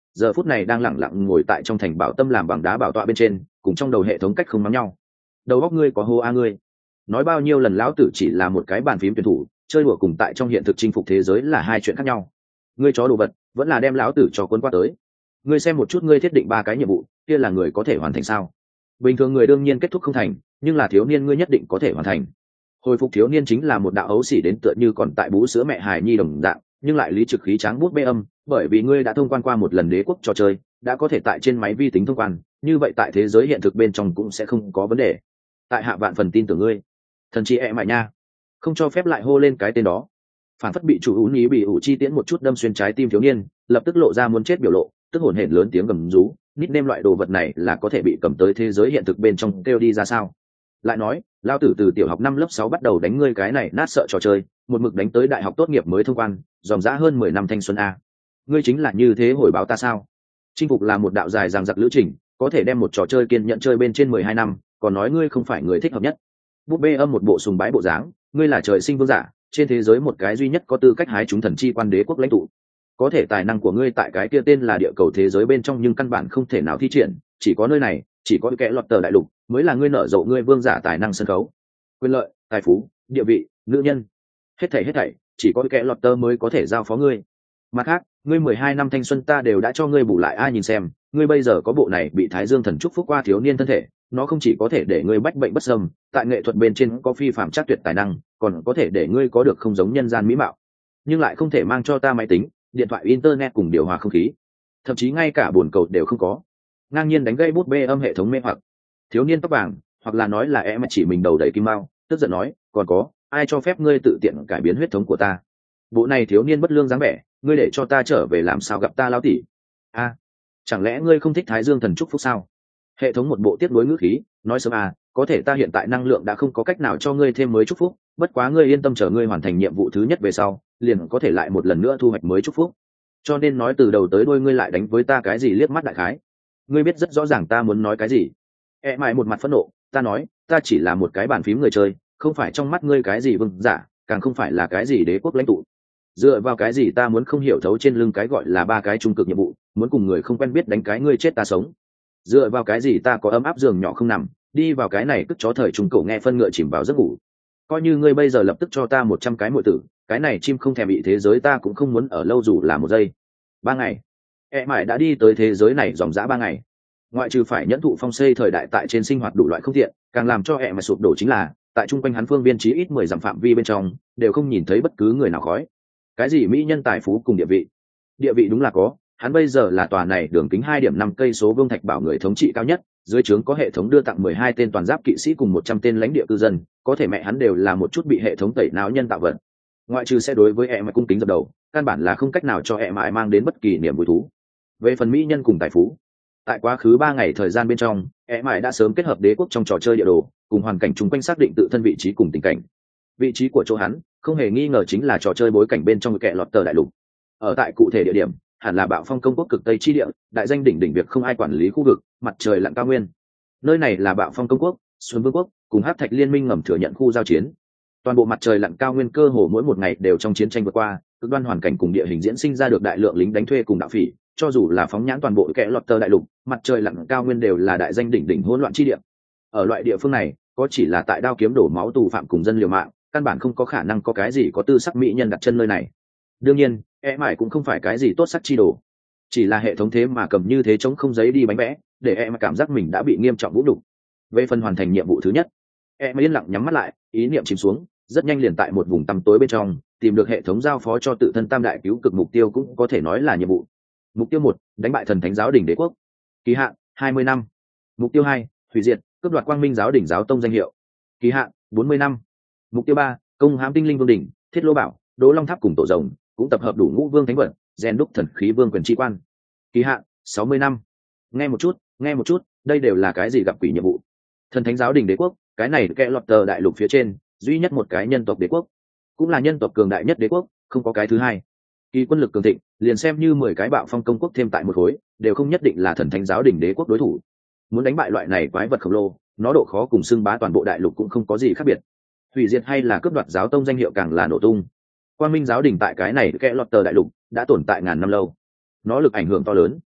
giờ phút này đang lẳng lặng ngồi tại trong thành bảo tâm làm bằng đá bảo tọa bên trên, cùng trong đầu hệ thống cách không mắng nhau. Đầu óc ngươi có hô a ngươi, nói bao nhiêu lần lão tử chỉ là một cái bàn phím tuyển thủ, chơi đùa cùng tại trong hiện thực chinh phục thế giới là hai chuyện khác nhau. Ngươi chó đồ vật, vẫn là đem lão tử cho cuốn qua tới. Ngươi xem một chút ngươi thiết định 3 cái nhiệm vụ, kia là người có thể hoàn thành sao? Bình thường người đương nhiên kết thúc không thành, nhưng là thiếu niên ngươi nhất định có thể hoàn thành. Hồi phục thiếu niên chính là một đạo ấu xỉ đến tựa như còn tại bú sữa mẹ hài nhi đồng dạng, nhưng lại lý trực khí tráng bút bê âm, bởi vì ngươi đã thông quan qua một lần đế quốc trò chơi, đã có thể tại trên máy vi tính thông quan, như vậy tại thế giới hiện thực bên trong cũng sẽ không có vấn đề. Tại hạ vạn phần tin tưởng ngươi. Thần chi mại nha, không cho phép lại hô lên cái tên đó. Phản phất bị chủ ún ý bị ủ chi tiễn một chút đâm xuyên trái tim thiếu niên, lập tức lộ ra muốn chết biểu lộ, tức hổn hển lớn tiếng gầm rú, nít nêm loại đồ vật này là có thể bị cầm tới thế giới hiện thực bên trong kêu đi ra sao? Lại nói, lao tử từ tiểu học 5 lớp 6 bắt đầu đánh ngươi cái này nát sợ trò chơi, một mực đánh tới đại học tốt nghiệp mới thông quan, dòng dã hơn 10 năm thanh xuân a. Ngươi chính là như thế hồi báo ta sao? Chinh phục là một đạo dài dằng dặc lữ trình, có thể đem một trò chơi kiên nhẫn chơi bên trên 12 năm, còn nói ngươi không phải người thích hợp nhất. Búp bê âm một bộ sùng bái bộ dáng, ngươi là trời sinh vương giả, trên thế giới một cái duy nhất có tư cách hái chúng thần chi quan đế quốc lãnh tụ. Có thể tài năng của ngươi tại cái kia tên là địa cầu thế giới bên trong nhưng căn bản không thể nào thi triển, chỉ có nơi này, chỉ có kẻ lọt tờ đại lục mới là ngươi nở rộ ngươi vương giả tài năng sân khấu. Quyền lợi, tài phú, địa vị, nữ nhân, hết thảy chỉ có kẻ lọt tờ mới có thể giao phó ngươi. Mặt khác, ngươi 12 năm thanh xuân ta đều đã cho ngươi bù lại, ai nhìn xem, ngươi bây giờ có bộ này bị Thái Dương thần chúc phúc qua thiếu niên thân thể, nó không chỉ có thể để ngươi bách bệnh bất xâm, tại nghệ thuật bên trên có phi phạm chắc tuyệt tài năng, còn có thể để ngươi có được không giống nhân gian mỹ mạo, nhưng lại không thể mang cho ta máy tính, điện thoại internet cùng điều hòa không khí, thậm chí ngay cả bồn cầu đều không có. Ngang nhiên đánh gây bút bê âm hệ thống mê hoặc. Thiếu niên tóc vàng, hoặc là nói là em chỉ mình đầu đầy kim mao, tức giận nói, còn có ai cho phép ngươi tự tiện cải biến huyết thống của ta? Bộ này thiếu niên bất lương dáng vẻ, ngươi để cho ta trở về làm sao gặp ta lão tỷ? A, chẳng lẽ ngươi không thích Thái Dương thần chúc phúc sao? Hệ thống một bộ tiếp nối ngữ khí, nói sớm à, có thể ta hiện tại năng lượng đã không có cách nào cho ngươi thêm mới chúc phúc, bất quá ngươi yên tâm, chờ ngươi hoàn thành nhiệm vụ thứ nhất về sau, liền có thể lại một lần nữa thu hoạch mới chúc phúc. Cho nên nói từ đầu tới đuôi ngươi lại đánh với ta cái gì liếc mắt đại khái? Ngươi biết rất rõ ràng ta muốn nói cái gì. Mãi một mặt phẫn nộ, ta nói, ta chỉ là một cái bàn phím người chơi, không phải trong mắt ngươi cái gì vương giả, càng không phải là cái gì đế quốc lãnh tụ. Dựa vào cái gì ta muốn không hiểu thấu trên lưng cái gọi là 3 cái trung cực nhiệm vụ, muốn cùng người không quen biết đánh cái ngươi chết ta sống? Dựa vào cái gì ta có ấm áp giường nhỏ không nằm, đi vào cái này cất chó thời trung cổ nghe phân ngựa chìm vào giấc ngủ? Coi như ngươi bây giờ lập tức cho ta 100 cái muội tử, cái này chim không thèm bị thế giới ta cũng không muốn ở lâu dù là 1 giây. 3 ngày. Mãi đã đi tới thế giới này dòng dã 3 ngày. Ngoại trừ phải nhẫn thụ phong xây thời đại tại trên sinh hoạt đủ loại không thiện, càng làm cho mãi sụp đổ chính là tại trung quanh hắn phương viên chí ít 10 dặm phạm vi bên trong đều không nhìn thấy bất cứ người nào khói. Cái gì mỹ nhân tài phú cùng địa vị? Địa vị đúng là có, hắn bây giờ là tòa này đường kính 2.5 cây số vương thạch bảo người thống trị cao nhất, dưới trướng có hệ thống đưa tặng 12 tên toàn giáp kỵ sĩ cùng 100 tên lãnh địa cư dân, có thể mẹ hắn đều là một chút bị hệ thống tẩy não nhân tạo vật. Ngoại trừ sẽ đối với mãi cung kính dập đầu, căn bản là không cách nào cho mãi mang đến bất kỳ niềm vui thú. Về phần mỹ nhân cùng tài phú, tại quá khứ 3 ngày thời gian bên trong, mãi đã sớm kết hợp đế quốc trong trò chơi địa đồ cùng hoàn cảnh chung quanh xác định tự thân vị trí cùng tình cảnh. Vị trí của chỗ hắn không hề nghi ngờ chính là trò chơi bối cảnh bên trong kẻ lọt tờ đại lục. Ở tại cụ thể địa điểm hẳn là Bạo Phong công quốc cực tây chi địa, đại danh đỉnh đỉnh việc không ai quản lý khu vực mặt trời lặn cao nguyên. Nơi này là Bạo Phong công quốc, Xuân Vương quốc cùng Hắc Thạch liên minh ngầm thừa nhận khu giao chiến. Toàn bộ mặt trời lặn cao nguyên cơ hồ mỗi một ngày đều trong chiến tranh vượt qua, cực đoan hoàn cảnh cùng địa hình diễn sinh ra được đại lượng lính đánh thuê cùng đạo phỉ, cho dù là phóng nhãn toàn bộ kẻ lọt tờ đại lục, mặt trời lặn cao nguyên đều là đại danh đỉnh đỉnh hỗn loạn chi địa. Ở loại địa phương này, có chỉ là tại đao kiếm đổ máu tù phạm cùng dân liều mạng, căn bản không có khả năng có cái gì có tư sắc mỹ nhân đặt chân nơi này. Đương nhiên, mãi cũng không phải cái gì tốt sắc chi đồ, chỉ là hệ thống thế mà cầm như thế chống không giấy đi bánh vẽ, để cảm giác mình đã bị nghiêm trọng vũ nhục. Về phần hoàn thành nhiệm vụ thứ nhất, yên lặng nhắm mắt lại, ý niệm chìm xuống, rất nhanh liền tại một vùng tăm tối bên trong tìm được hệ thống giao phó cho tự thân tam đại cứu cực mục tiêu, cũng có thể nói là nhiệm vụ. Mục tiêu 1, đánh bại thần thánh giáo đình đế quốc, kỳ hạn 20 năm. Mục tiêu 2, hủy diệt cướp đoạt quang minh giáo đình giáo tông danh hiệu, kỳ hạn 40 năm. Mục tiêu 3, công hãm tinh linh vương đỉnh, thiết lô bảo, đỗ long tháp cùng tổ rồng, cũng tập hợp đủ ngũ vương thánh vật, rèn đúc thần khí vương quyền chi quan, kỳ hạn 60 năm. Nghe một chút, đây đều là cái gì gặp quỷ nhiệm vụ? Thần thánh giáo đình đế quốc, cái này kẻ lọt tờ đại lục phía trên duy nhất một cái nhân tộc đế quốc, cũng là nhân tộc cường đại nhất đế quốc, không có cái thứ hai. Kỳ quân lực cường thịnh, liền xem như 10 cái Bạo Phong công quốc thêm tại một khối, đều không nhất định là thần thánh giáo đình đế quốc đối thủ. Muốn đánh bại loại này quái vật khổng lồ, nó độ khó cùng xưng bá toàn bộ đại lục cũng không có gì khác biệt. Hủy diệt hay là cướp đoạt giáo tông danh hiệu càng là nổ tung. Quang minh giáo đình tại cái này kẻ lọt tờ đại lục đã tồn tại ngàn năm lâu, nó lực ảnh hưởng to lớn,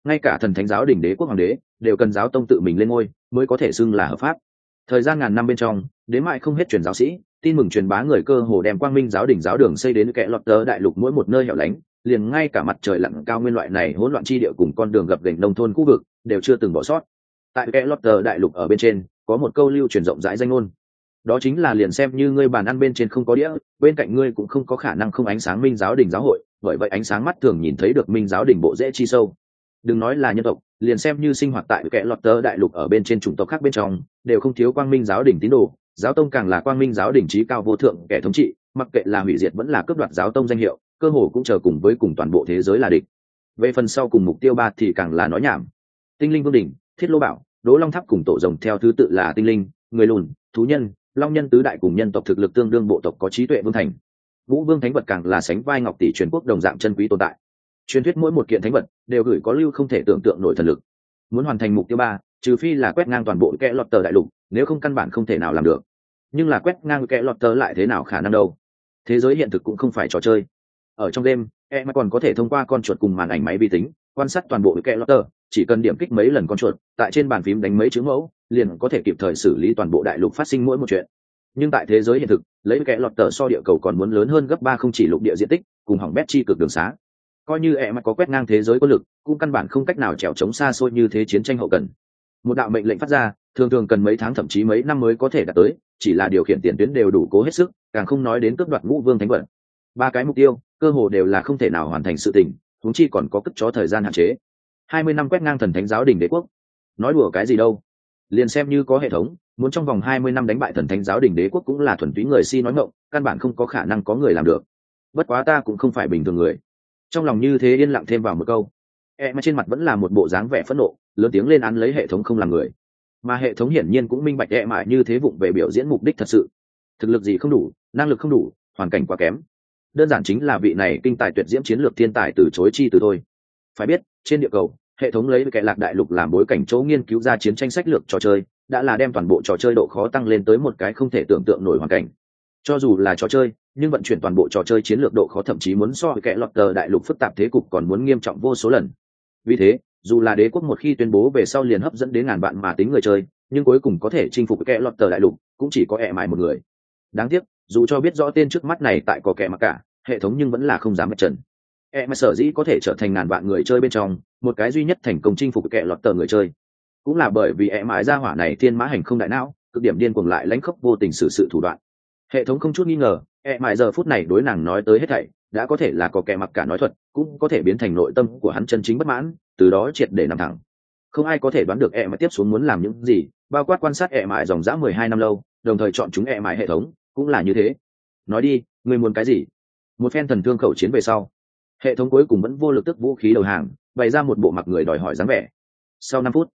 ngay cả thần thánh giáo đình đế quốc hoàng đế đều cần giáo tông tự mình lên ngôi mới có thể xưng là hợp pháp. Thời gian ngàn năm bên trong, đến mãi không hết truyền giáo sĩ, tin mừng truyền bá người cơ hồ đem quang minh giáo đình giáo đường xây đến kẽ lọt tơ đại lục mỗi một nơi hẻo lánh, liền ngay cả mặt trời lặn cao nguyên loại này hỗn loạn chi địa cùng con đường gập ghềnh nông thôn khu vực đều chưa từng bỏ sót. Tại kẽ lọt tơ đại lục ở bên trên có một câu lưu truyền rộng rãi danh ngôn, đó chính là liền xem như ngươi bàn ăn bên trên không có đĩa, bên cạnh ngươi cũng không có khả năng không ánh sáng minh giáo đình giáo hội, bởi vậy ánh sáng mắt thường nhìn thấy được minh giáo đình bộ rễ chi sâu. Đừng nói là nhân tộc, liền xem như sinh hoạt tại kẽ lọt tơ đại lục ở bên trên chủng tộc khác bên trong đều không thiếu quang minh giáo đình tín đồ. Giáo tông càng là quang minh giáo đình trí cao vô thượng kẻ thống trị, mặc kệ là hủy diệt vẫn là cướp đoạt giáo tông danh hiệu, cơ hồ cũng chờ cùng với cùng toàn bộ thế giới là địch. Về phần sau cùng mục tiêu 3 thì càng là nói nhảm. Tinh linh vương đỉnh, thiết lô bảo, đố long tháp cùng tổ rồng theo thứ tự là tinh linh, người lùn, thú nhân, long nhân tứ đại cùng nhân tộc thực lực tương đương bộ tộc có trí tuệ vương thành. Vũ vương thánh vật càng là sánh vai ngọc tỷ truyền quốc đồng dạng chân quý tồn tại. Truyền thuyết mỗi một kiện thánh vật đều gửi có lưu không thể tưởng tượng nổi thần lực. Muốn hoàn thành mục tiêu 3, trừ phi là quét ngang toàn bộ kẽ lọt tờ đại lục, nếu không căn bản không thể nào làm được. Nhưng là quét ngang kẽ lọt tờ lại thế nào khả năng đâu? Thế giới hiện thực cũng không phải trò chơi. Ở trong đêm, mà còn có thể thông qua con chuột cùng màn ảnh máy vi tính quan sát toàn bộ kẽ lọt tờ, chỉ cần điểm kích mấy lần con chuột, tại trên bàn phím đánh mấy chữ mẫu, liền có thể kịp thời xử lý toàn bộ đại lục phát sinh mỗi một chuyện. Nhưng tại thế giới hiện thực, lấy kẽ lọt tờ so địa cầu còn muốn lớn hơn gấp 3 không chỉ lục địa diện tích, cùng hỏng bét chi cực đường xá. Coi như mà có quét ngang thế giới quân lực, cũng căn bản không cách nào trèo chống xa xôi như thế chiến tranh hậu cần. Một đạo mệnh lệnh phát ra, thường thường cần mấy tháng thậm chí mấy năm mới có thể đạt tới, chỉ là điều khiển tiền tuyến đều đủ cố hết sức, càng không nói đến cướp đoạt Vũ Vương thánh vật. 3 cái mục tiêu, cơ hồ đều là không thể nào hoàn thành sự tình, huống chi còn có cất chó thời gian hạn chế. 20 năm quét ngang thần thánh giáo đình đế quốc. Nói đùa cái gì đâu? Liền xem như có hệ thống, muốn trong vòng 20 năm đánh bại thần thánh giáo đình đế quốc cũng là thuần túy người si nói ngọng, căn bản không có khả năng có người làm được. Bất quá ta cũng không phải bình thường người. Trong lòng như thế yên lặng thêm vào một câu, mà trên mặt vẫn là một bộ dáng vẻ phẫn nộ, lớn tiếng lên án lấy hệ thống không làm người. Mà hệ thống hiển nhiên cũng minh bạch mà như thế vụng về biểu diễn mục đích thật sự. Thực lực gì không đủ, năng lực không đủ, hoàn cảnh quá kém. Đơn giản chính là vị này kinh tài tuyệt diễm chiến lược thiên tài từ chối chi từ thôi. Phải biết, trên địa cầu, hệ thống lấy kẻ lạc đại lục làm bối cảnh chỗ nghiên cứu ra chiến tranh sách lược trò chơi, đã là đem toàn bộ trò chơi độ khó tăng lên tới một cái không thể tưởng tượng nổi hoàn cảnh. Cho dù là trò chơi, nhưng vận chuyển toàn bộ trò chơi chiến lược độ khó thậm chí muốn so với kẻ lọt tờ đại lục phức tạp thế cục còn muốn nghiêm trọng vô số lần. Vì thế, dù là đế quốc một khi tuyên bố về sau liền hấp dẫn đến ngàn vạn mà tính người chơi, nhưng cuối cùng có thể chinh phục kẻ lọt tờ đại lục cũng chỉ có mãi một người. Đáng tiếc, dù cho biết rõ tên trước mắt này tại có kẻ mặc cả hệ thống, nhưng vẫn là không dám mặt trận. Mà sở dĩ có thể trở thành ngàn vạn người chơi bên trong một cái duy nhất thành công chinh phục kẻ lọt tờ người chơi, cũng là bởi vì mãi ra hỏa này thiên mã hành không đại não, cực điểm điên cuồng lại lãnh khốc vô tình xử sự thủ đoạn. Hệ thống không chút nghi ngờ, mãi giờ phút này đối nàng nói tới hết thảy đã có thể là có kẻ mặc cả nói thuật, cũng có thể biến thành nội tâm của hắn chân chính bất mãn, từ đó triệt để nằm thẳng. Không ai có thể đoán được mãi tiếp xuống muốn làm những gì, bao quát quan sát mãi dòng dã 12 năm lâu, đồng thời chọn chúng mãi hệ thống cũng là như thế. Nói đi, ngươi muốn cái gì? Một phen thần thương khẩu chiến về sau, hệ thống cuối cùng vẫn vô lực tức vũ khí đầu hàng, bày ra một bộ mặt người đòi hỏi dáng vẻ. Sau 5 phút,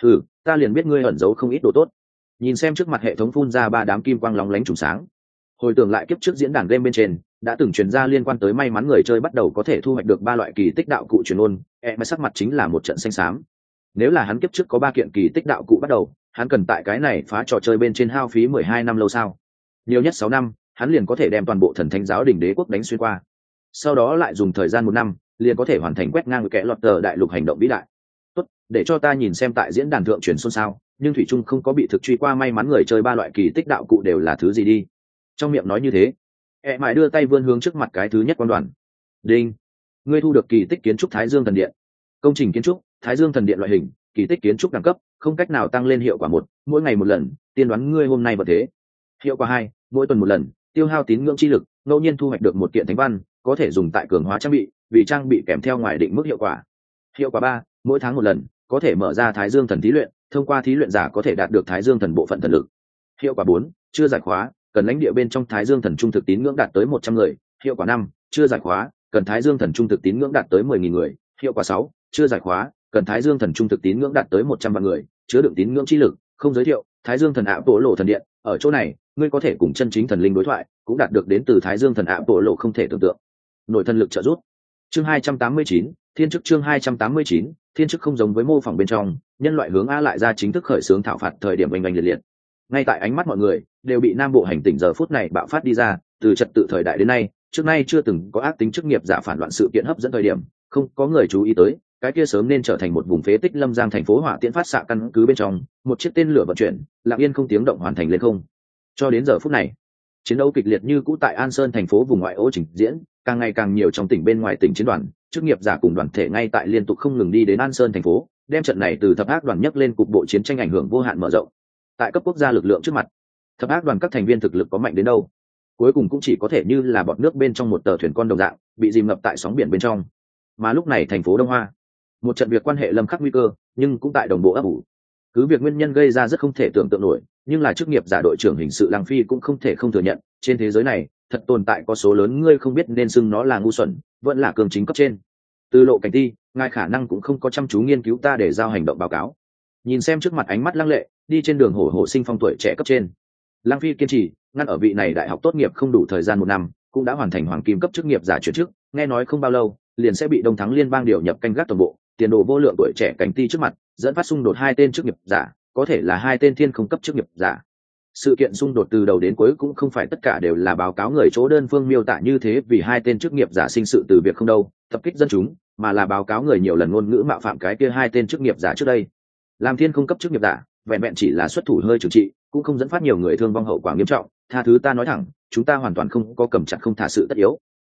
ta liền biết ngươi ẩn giấu không ít đồ tốt. Nhìn xem trước mặt hệ thống phun ra 3 đám kim quang lóng lánh trùng sáng, hồi tưởng lại kiếp trước diễn đàn game bên trên đã từng truyền ra liên quan tới may mắn người chơi bắt đầu có thể thu hoạch được 3 loại kỳ tích đạo cụ truyền ôn, mà sắc mặt chính là một trận xanh xám. Nếu là hắn kiếp trước có 3 kiện kỳ tích đạo cụ bắt đầu, hắn cần tại cái này phá trò chơi bên trên hao phí 12 năm lâu sao? Nhiều nhất 6 năm, hắn liền có thể đem toàn bộ thần thánh giáo đình đế quốc đánh xuyên qua. Sau đó lại dùng thời gian 1 năm, liền có thể hoàn thành quét ngang kẻ lọt tờ đại lục hành động vĩ đại. Tốt, để cho ta nhìn xem tại diễn đàn thượng truyền xôn xao, nhưng thủy trung không có bị thực truy qua may mắn người chơi 3 loại kỳ tích đạo cụ đều là thứ gì đi. Trong miệng nói như thế, mãi đưa tay vươn hướng trước mặt cái thứ nhất quan đoàn. Đinh, ngươi thu được kỳ tích kiến trúc Thái Dương thần điện. Công trình kiến trúc Thái Dương thần điện loại hình, kỳ tích kiến trúc đẳng cấp, không cách nào tăng lên hiệu quả 1, mỗi ngày 1 lần, tiên đoán ngươi hôm nay vật thế. Hiệu quả 2, mỗi tuần 1 lần, tiêu hao tín ngưỡng chi lực, ngẫu nhiên thu hoạch được 1 kiện thánh văn, có thể dùng tại cường hóa trang bị, vì trang bị kèm theo ngoài định mức hiệu quả. Hiệu quả 3, mỗi tháng 1 lần, có thể mở ra Thái Dương thần thí luyện, thông qua thí luyện giả có thể đạt được Thái Dương thần bộ phận thần lực. Hiệu quả 4, chưa giải khóa, cần lãnh địa bên trong Thái Dương thần trung thực tín ngưỡng đạt tới 100 người. Hiệu quả 5, chưa giải khóa, cần Thái Dương thần trung thực tín ngưỡng đạt tới 10.000 người. Hiệu quả 6, chưa giải khóa, cần Thái Dương thần trung thực tín ngưỡng đạt tới 100 vạn người, chứa đựng tín ngưỡng chi lực, không giới thiệu. Thái Dương thần ạ bộ lộ thần điện, ở chỗ này, ngươi có thể cùng chân chính thần linh đối thoại, cũng đạt được đến từ Thái Dương thần ạ bộ lộ không thể tưởng tượng nội thần lực trợ giúp. Chương 289, thiên chức. Chương 289, thiên chức. Không giống với mô phỏng bên trong, nhân loại hướng A lại ra chính thức khởi xướng thảo phạt thời điểm oanh oanh liệt liệt. Ngay tại ánh mắt mọi người đều bị nam bộ hành tỉnh giờ phút này bạo phát đi ra, từ trật tự thời đại đến nay, trước nay chưa từng có ác tính chức nghiệp giả phản loạn sự kiện hấp dẫn thời điểm, không có người chú ý tới, cái kia sớm nên trở thành một vùng phế tích lâm giang thành phố hỏa tiễn phát xạ căn cứ bên trong một chiếc tên lửa vận chuyển lặng yên không tiếng động hoàn thành lên không. Cho đến giờ phút này, chiến đấu kịch liệt như cũ tại An Sơn thành phố vùng ngoại ô trình diễn, càng ngày càng nhiều trong tỉnh bên ngoài tỉnh chiến đoàn, chức nghiệp giả cùng đoàn thể ngay tại liên tục không ngừng đi đến An Sơn thành phố, đem trận này từ thập ác đoàn nhấc lên cục bộ chiến tranh ảnh hưởng vô hạn mở rộng. Tại cấp quốc gia lực lượng trước mặt, thập ác đoàn các thành viên thực lực có mạnh đến đâu, cuối cùng cũng chỉ có thể như là bọt nước bên trong một tờ thuyền con đồng dạng, bị dìm ngập tại sóng biển bên trong. Mà lúc này thành phố Đông Hoa, một trận việc quan hệ lâm khắc nguy cơ, nhưng cũng tại đồng bộ ấp ủ. Cứ việc nguyên nhân gây ra rất không thể tưởng tượng nổi, nhưng là chức nghiệp giả đội trưởng hình sự Lăng Phi cũng không thể không thừa nhận, trên thế giới này thật tồn tại có số lớn ngươi không biết nên xưng nó là ngu xuẩn, vẫn là cường chính cấp trên. Từ Lộ Cảnh Ti, ngài khả năng cũng không có chăm chú nghiên cứu ta để giao hành động báo cáo. Nhìn xem trước mặt ánh mắt lăng lệ, đi trên đường hổ hổ sinh phong tuổi trẻ cấp trên. Lăng Phi kiên trì, ngăn ở vị này đại học tốt nghiệp không đủ thời gian 1 năm, cũng đã hoàn thành hoàng kim cấp chức nghiệp giả chuyển chức, nghe nói không bao lâu, liền sẽ bị Đông Thắng Liên bang điều nhập canh gác toàn bộ, tiền đồ vô lượng tuổi trẻ Cảnh Ti trước mặt, dẫn phát xung đột 2 tên chức nghiệp giả, có thể là 2 tên thiên không cấp chức nghiệp giả. Sự kiện xung đột từ đầu đến cuối cũng không phải tất cả đều là báo cáo người chỗ đơn phương miêu tả như thế, vì 2 tên chức nghiệp giả sinh sự từ việc không đâu tập kích dân chúng, mà là báo cáo người nhiều lần ngôn ngữ mạo phạm cái kia 2 tên chức nghiệp giả trước đây. Làm thiên không cấp chức nghiệp giả, vẹn vẹn chỉ là xuất thủ hơi trừng trị, cũng không dẫn phát nhiều người thương vong hậu quả nghiêm trọng. Tha thứ ta nói thẳng, chúng ta hoàn toàn không có cầm chặt không thả sự tất yếu.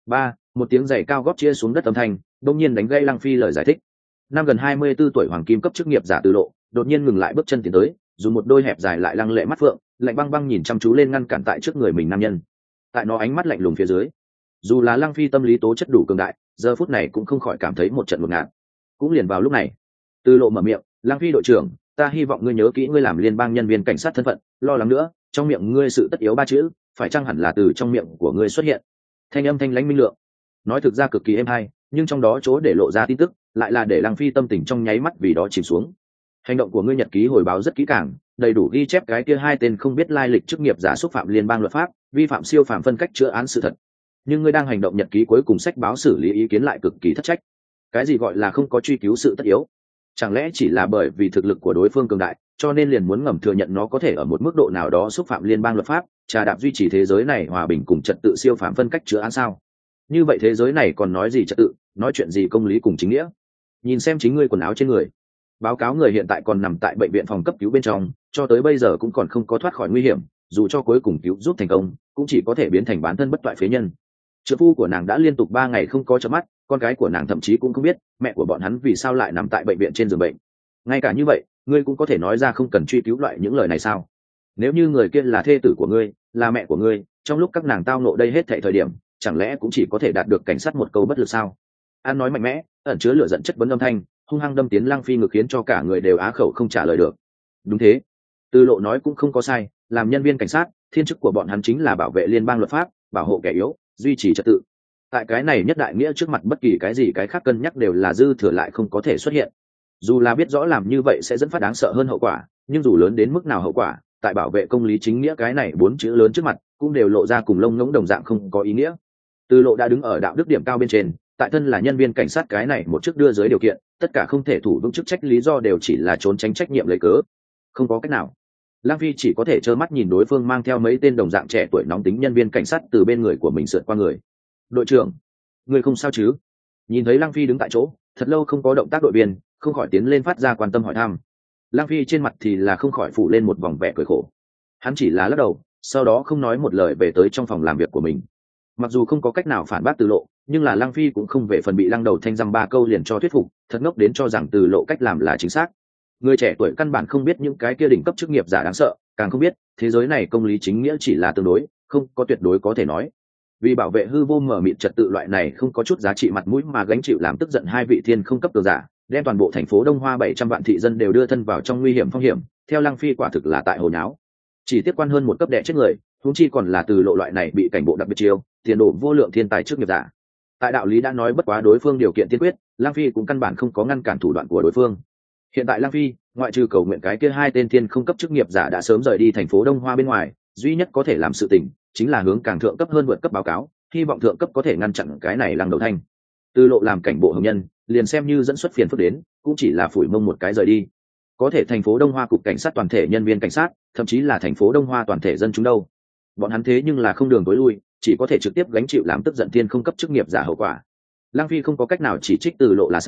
Một tiếng giày cao gót chia xuống đất âm thanh đột nhiên đánh gây Lăng Phi lời giải thích. Năm gần 24 tuổi hoàng kim cấp chức nghiệp giả Từ Lộ đột nhiên ngừng lại bước chân tiến tới, dùng một đôi hẹp dài lại lăng lệ mắt phượng, lạnh băng băng nhìn chăm chú lên ngăn cản tại trước người mình nam nhân. Tại nó ánh mắt lạnh lùng phía dưới, dù là Lăng Phi tâm lý tố chất đủ cường đại, giờ phút này cũng không khỏi cảm thấy một trận ngột ngạt. Cũng liền vào lúc này, Từ Lộ mở miệng, "Lăng Phi đội trưởng, ta hy vọng ngươi nhớ kỹ ngươi làm liên bang nhân viên cảnh sát thân phận, lo lắng nữa, trong miệng ngươi sự tất yếu 3 chữ, phải chăng hẳn là từ trong miệng của ngươi xuất hiện." Thanh âm thanh lãnh minh lượng, nói thực ra cực kỳ êm hay, nhưng trong đó chỗ để lộ ra tin tức, lại là để Lăng Phi tâm tình trong nháy mắt vì đó chìm xuống. Hành động của ngươi nhật ký hồi báo rất kỹ càng, đầy đủ ghi chép cái kia 2 tên không biết lai lịch chức nghiệp giả xúc phạm liên bang luật pháp, vi phạm siêu phạm phân cách chữa án sự thật. Nhưng ngươi đang hành động nhật ký cuối cùng sách báo xử lý ý kiến lại cực kỳ thất trách. Cái gì gọi là không có truy cứu sự tất yếu? Chẳng lẽ chỉ là bởi vì thực lực của đối phương cường đại, cho nên liền muốn ngầm thừa nhận nó có thể ở một mức độ nào đó xúc phạm liên bang luật pháp, trà đạp duy trì thế giới này hòa bình cùng trật tự siêu phạm phân cách chữa án sao? Như vậy thế giới này còn nói gì trật tự, nói chuyện gì công lý cùng chính nghĩa? Nhìn xem chính ngươi quần áo trên người. Báo cáo người hiện tại còn nằm tại bệnh viện phòng cấp cứu bên trong, cho tới bây giờ cũng còn không có thoát khỏi nguy hiểm, dù cho cuối cùng cứu giúp thành công, cũng chỉ có thể biến thành bản thân bất toại phế nhân. Trợ phu của nàng đã liên tục 3 ngày không có chớp mắt, con gái của nàng thậm chí cũng không biết mẹ của bọn hắn vì sao lại nằm tại bệnh viện trên giường bệnh. Ngay cả như vậy, ngươi cũng có thể nói ra không cần truy cứu loại những lời này sao? Nếu như người kia là thê tử của ngươi, là mẹ của ngươi, trong lúc các nàng tao nộ đây hết thảy thời điểm, chẳng lẽ cũng chỉ có thể đạt được cảnh sát một câu bất lực sao? An nói mạnh mẽ, ẩn chứa lửa giận chất vấn âm thanh, hung hăng đâm tiến Lăng Phi ngực, khiến cho cả người đều á khẩu không trả lời được. Đúng thế, Từ Lộ nói cũng không có sai, làm nhân viên cảnh sát, thiên chức của bọn hắn chính là bảo vệ liên bang luật pháp, bảo hộ kẻ yếu, duy trì trật tự. Tại cái này nhất đại nghĩa trước mặt, bất kỳ cái gì cái khác cân nhắc đều là dư thừa lại không có thể xuất hiện. Dù là biết rõ làm như vậy sẽ dẫn phát đáng sợ hơn hậu quả, nhưng dù lớn đến mức nào hậu quả, tại bảo vệ công lý chính nghĩa cái này 4 chữ lớn trước mặt, cũng đều lộ ra cùng lông ngỗng đồng dạng không có ý nghĩa. Từ Lộ đã đứng ở đạo đức điểm cao bên trên, tại thân là nhân viên cảnh sát cái này một chức đưa dưới điều kiện, tất cả không thể thủ vững chức trách lý do đều chỉ là trốn tránh trách nhiệm lấy cớ. Không có cách nào, Lăng Phi chỉ có thể trơ mắt nhìn đối phương mang theo mấy tên đồng dạng trẻ tuổi nóng tính nhân viên cảnh sát từ bên người của mình sượt qua người. "Đội trưởng, người không sao chứ?" Nhìn thấy Lăng Phi đứng tại chỗ, thật lâu không có động tác, đội viên không khỏi tiến lên phát ra quan tâm hỏi thăm. Lăng Phi trên mặt thì là không khỏi phủ lên một vòng vẻ cười khổ. Hắn chỉ là lắc đầu, sau đó không nói một lời về tới trong phòng làm việc của mình. Mặc dù không có cách nào phản bác Từ Lộ, nhưng là Lăng Phi cũng không về phần bị Lăng Đầu Thanh dăm 3 câu liền cho thuyết phục, thật ngốc đến cho rằng Từ Lộ cách làm là chính xác. Người trẻ tuổi căn bản không biết những cái kia đỉnh cấp chức nghiệp giả đáng sợ, càng không biết thế giới này công lý chính nghĩa chỉ là tương đối, không có tuyệt đối có thể nói. Vì bảo vệ hư vô mở mịt trật tự loại này không có chút giá trị mặt mũi mà gánh chịu làm tức giận 2 vị thiên không cấp cường giả, đem toàn bộ thành phố Đông Hoa 700 vạn thị dân đều đưa thân vào trong nguy hiểm phong hiểm, theo Lăng Phi quả thực là tại hồ nháo. Chỉ tiếp quan hơn một cấp đẻ chết người, huống chi còn là Từ Lộ loại này bị cảnh bộ đặc biệt chiêu, tiền đồ vô lượng thiên tài trước nghiệp giả. Tại đạo lý đã nói bất quá đối phương điều kiện tiên quyết, Lăng Phi cũng căn bản không có ngăn cản thủ đoạn của đối phương. Hiện tại Lăng Phi, ngoại trừ cầu nguyện cái kia 2 tên thiên không cấp chức nghiệp giả đã sớm rời đi thành phố Đông Hoa bên ngoài, duy nhất có thể làm sự tình chính là hướng càng thượng cấp hơn vượt cấp báo cáo, hy vọng thượng cấp có thể ngăn chặn cái này Lăng Đầu Thanh. Từ Lộ làm cảnh bộ hồng nhân, liền xem như dẫn xuất phiền phức đến, cũng chỉ là phủi mông một cái rời đi. Có thể thành phố Đông Hoa cục cảnh sát toàn thể nhân viên cảnh sát, thậm chí là thành phố Đông Hoa toàn thể dân chúng đâu, bọn hắn thế nhưng là không đường tối lui, chỉ có thể trực tiếp gánh chịu làm tức giận thiên không cấp chức nghiệp giả hậu quả. Lăng Phi không có cách nào chỉ trích Từ Lộ là sai,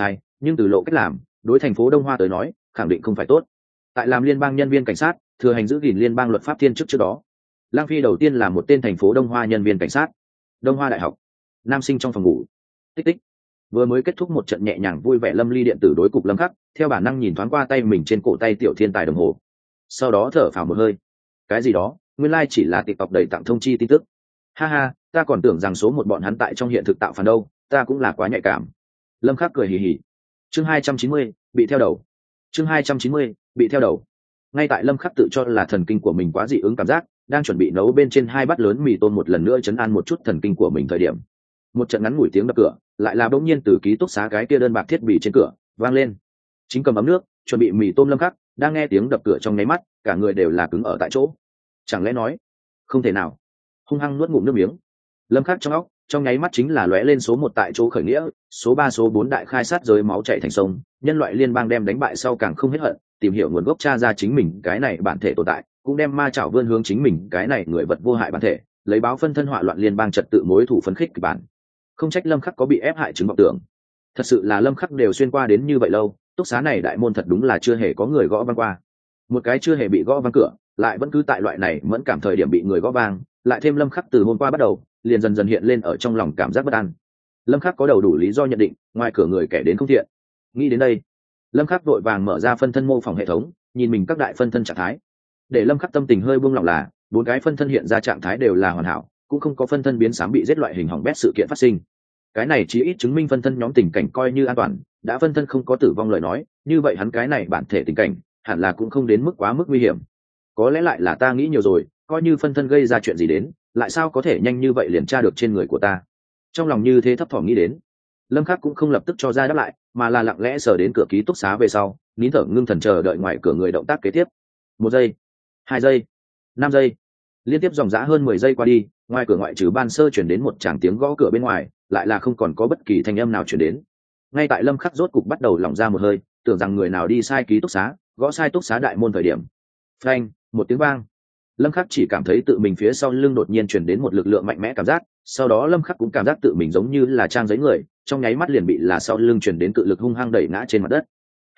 nhưng từ lộ cách làm đối thành phố Đông Hoa tới nói khẳng định không phải tốt. Tại làm liên bang nhân viên cảnh sát thừa hành giữ gìn liên bang luật pháp thiên chức trước đó, Lang Phi đầu tiên là một tên thành phố Đông Hoa nhân viên cảnh sát. Đông Hoa đại học, nam sinh trong phòng ngủ. Tích tích. Vừa mới kết thúc một trận nhẹ nhàng vui vẻ Lâm Ly điện tử đối cục Lâm Khắc, theo bản năng nhìn thoáng qua tay mình trên cổ tay tiểu thiên tài đồng hồ, sau đó thở phào một hơi. Cái gì đó, nguyên lai chỉ là TikTok đầy tặng thông chi tin tức. Ha ha, ta còn tưởng rằng số một bọn hắn tại trong hiện thực tạo phản đâu, ta cũng là quá nhạy cảm. Lâm Khắc cười hì hì. Chương 290, bị theo đầu. Chương 290, bị theo đầu. Ngay tại Lâm Khắc tự cho là thần kinh của mình quá dị ứng cảm giác, đang chuẩn bị nấu bên trên 2 bát lớn mì tôm một lần nữa chấn an một chút thần kinh của mình thời điểm, một trận ngắn ngủi tiếng đập cửa lại là bỗng nhiên từ ký túc xá cái kia đơn bạc thiết bị trên cửa vang lên. Chính cầm ấm nước chuẩn bị mì tôm Lâm Khắc đang nghe tiếng đập cửa trong nháy mắt cả người đều là cứng ở tại chỗ. Chẳng lẽ nói không thể nào? Hung hăng nuốt ngụm nước miếng, Lâm Khắc trong óc trong nháy mắt chính là lóe lên số 1 tại chỗ khởi nghĩa, số 3 số 4 đại khai sát giới máu chảy thành sông, nhân loại liên bang đem đánh bại sau càng không hết hận, tìm hiểu nguồn gốc tra ra chính mình cái này bản thể tồn tại, cũng đem ma chảo vươn hướng chính mình cái này người vật vô hại bản thể, lấy báo phân thân họa loạn liên bang trật tự mối thủ phấn khích kịch bản. Không trách Lâm Khắc có bị ép hại chứng vọng tưởng. Thật sự là Lâm Khắc đều xuyên qua đến như vậy lâu, túc xá này đại môn thật đúng là chưa hề có người gõ vang qua. Một cái chưa hề bị gõ vang cửa, lại vẫn cứ tại loại này mẫn cảm thời điểm bị người gõ vang, lại thêm Lâm Khắc từ hôm qua bắt đầu, liền dần dần hiện lên ở trong lòng cảm giác bất an. Lâm Khắc có đầu đủ lý do nhận định, ngoài cửa người kẻ đến không thiện. Nghĩ đến đây, Lâm Khắc vội vàng mở ra phân thân mô phỏng hệ thống, nhìn mình các đại phân thân trạng thái. Để Lâm Khắc tâm tình hơi buông lỏng là, 4 cái phân thân hiện ra trạng thái đều là hoàn hảo, cũng không có phân thân biến sám bị giết loại hình hỏng bét sự kiện phát sinh. Cái này chỉ ít chứng minh phân thân nhóm tình cảnh coi như an toàn, đã phân thân không có tử vong lời nói, như vậy hắn cái này bản thể tình cảnh, hẳn là cũng không đến mức quá mức nguy hiểm. Có lẽ lại là ta nghĩ nhiều rồi, coi như phân thân gây ra chuyện gì đến, lại sao có thể nhanh như vậy liền tra được trên người của ta. Trong lòng như thế thấp thỏm nghĩ đến, Lâm Khắc cũng không lập tức cho ra đáp lại, mà là lặng lẽ sờ đến cửa ký túc xá về sau, nín thở ngưng thần chờ đợi ngoài cửa người động tác kế tiếp. 1 giây, 2 giây, 5 giây, liên tiếp dòng dã hơn 10 giây qua đi, ngoài cửa ngoại trừ ban sơ chuyển đến một tràng tiếng gõ cửa bên ngoài, lại là không còn có bất kỳ thanh âm nào chuyển đến. Ngay tại Lâm Khắc rốt cục bắt đầu lỏng ra một hơi, tưởng rằng người nào đi sai ký túc xá, gõ sai túc xá đại môn thời điểm, phanh, một tiếng vang. Lâm Khắc chỉ cảm thấy tự mình phía sau lưng đột nhiên truyền đến một lực lượng mạnh mẽ cảm giác, sau đó Lâm Khắc cũng cảm giác tự mình giống như là trang giấy người, trong nháy mắt liền bị là sau lưng truyền đến cự lực hung hăng đẩy ngã trên mặt đất.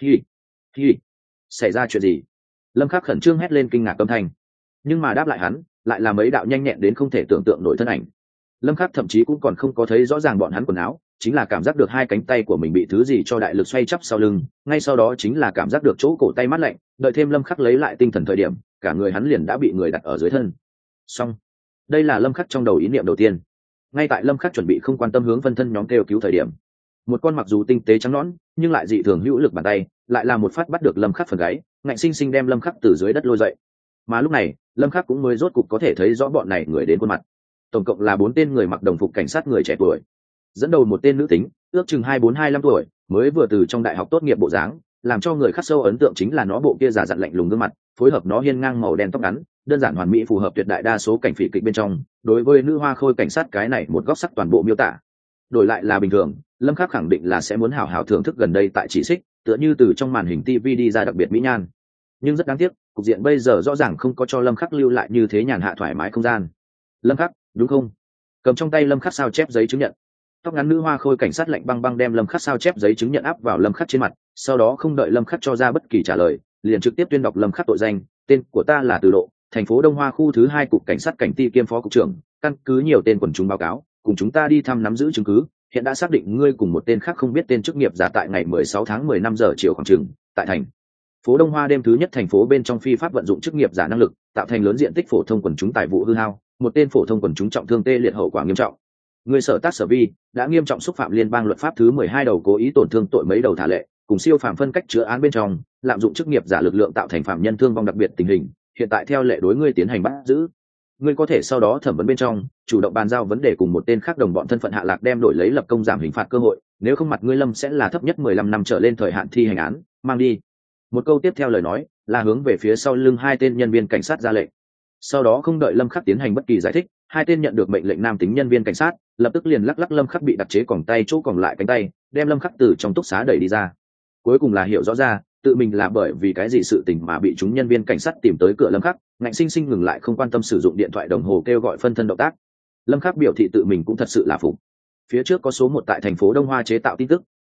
Hi, xảy ra chuyện gì? Lâm Khắc khẩn trương hét lên kinh ngạc âm thanh. Nhưng mà đáp lại hắn, lại là mấy đạo nhanh nhẹn đến không thể tưởng tượng nổi thân ảnh. Lâm Khắc thậm chí cũng còn không có thấy rõ ràng bọn hắn quần áo, chính là cảm giác được 2 cánh tay của mình bị thứ gì cho đại lực xoay chắp sau lưng, ngay sau đó chính là cảm giác được chỗ cổ tay mát lạnh, đợi thêm Lâm Khắc lấy lại tinh thần thời điểm, cả người hắn liền đã bị người đặt ở dưới thân. Xong, đây là Lâm Khắc trong đầu ý niệm đầu tiên. Ngay tại Lâm Khắc chuẩn bị không quan tâm hướng phân thân nhóm kêu cứu thời điểm, một con mặc dù tinh tế trắng nõn, nhưng lại dị thường hữu lực bàn tay, lại là một phát bắt được Lâm Khắc phần gáy, ngạnh sinh sinh đem Lâm Khắc từ dưới đất lôi dậy. Mà lúc này, Lâm Khắc cũng mới rốt cục có thể thấy rõ bọn này người đến khuôn mặt. Tổng cộng là 4 tên người mặc đồng phục cảnh sát người trẻ tuổi, dẫn đầu một tên nữ tính, ước chừng 24-25 tuổi, mới vừa từ trong đại học tốt nghiệp bộ dáng, làm cho người khắc sâu ấn tượng chính là nó bộ kia giả dặn lạnh lùng gương mặt, phối hợp nó hiên ngang màu đen tóc ngắn, đơn giản hoàn mỹ phù hợp tuyệt đại đa số cảnh phỉ kịch bên trong, đối với nữ hoa khôi cảnh sát cái này một góc sắc toàn bộ miêu tả. Đổi lại là bình thường, Lâm Khắc khẳng định là sẽ muốn hào hào thưởng thức gần đây tại chỉ xích, tựa như từ trong màn hình TV đi ra đặc biệt mỹ nhan. Nhưng rất đáng tiếc, cục diện bây giờ rõ ràng không có cho Lâm Khắc lưu lại như thế nhàn hạ thoải mái không gian. Lâm Khắc, đúng không? Cầm trong tay Lâm Khắc sao chép giấy chứng nhận. Tóc ngắn nữ hoa khôi cảnh sát lạnh băng băng đem Lâm Khắc sao chép giấy chứng nhận áp vào Lâm Khắc trên mặt, sau đó không đợi Lâm Khắc cho ra bất kỳ trả lời, liền trực tiếp tuyên đọc Lâm Khắc tội danh. Tên của ta là Từ Độ, thành phố Đông Hoa khu thứ 2 cục cảnh sát cảnh ti kiêm phó cục trưởng, căn cứ nhiều tên quần chúng báo cáo, cùng chúng ta đi thăm nắm giữ chứng cứ, hiện đã xác định ngươi cùng một tên khác không biết tên chức nghiệp giả tại ngày 16 tháng 10 năm giờ chiều khoảng chừng, tại thành phố Đông Hoa đêm thứ nhất thành phố bên trong phi pháp vận dụng chức nghiệp giả năng lực, tạo thành lớn diện tích phổ thông quần chúng tài vụ hư hao, một tên phổ thông quần chúng trọng thương tê liệt hậu quả nghiêm trọng. Người sở tác sở vi đã nghiêm trọng xúc phạm liên bang luật pháp thứ 12 đầu cố ý tổn thương tội mấy đầu thả lệ, cùng siêu phạm phân cách chữa án bên trong, lạm dụng chức nghiệp giả lực lượng tạo thành phạm nhân thương vong đặc biệt tình hình, hiện tại theo lệ đối ngươi tiến hành bắt giữ. Ngươi có thể sau đó thẩm vấn bên trong, chủ động bàn giao vấn đề cùng một tên khác đồng bọn thân phận hạ lạc đem đổi lấy lập công giảm hình phạt cơ hội, nếu không mặt ngươi Lâm sẽ là thấp nhất 15 năm trở lên thời hạn thi hành án, mang đi. Một câu tiếp theo lời nói là hướng về phía sau lưng 2 tên nhân viên cảnh sát ra lệnh. Sau đó không đợi Lâm Khắc tiến hành bất kỳ giải thích, 2 tên nhận được mệnh lệnh nam tính nhân viên cảnh sát lập tức liền lắc Lâm Khắc bị đặt chế còng tay chỗ còn lại cánh tay, đem Lâm Khắc từ trong túc xá đẩy đi ra. Cuối cùng là hiểu rõ ra tự mình là bởi vì cái gì sự tình mà bị chúng nhân viên cảnh sát tìm tới cửa Lâm Khắc, ngạnh sinh sinh ngừng lại không quan tâm sử dụng điện thoại đồng hồ kêu gọi phân thân động tác. Lâm Khắc biểu thị tự mình cũng thật sự là phục. Phía trước có số 1 tại thành phố Đông Hoa chế tạo tin tức,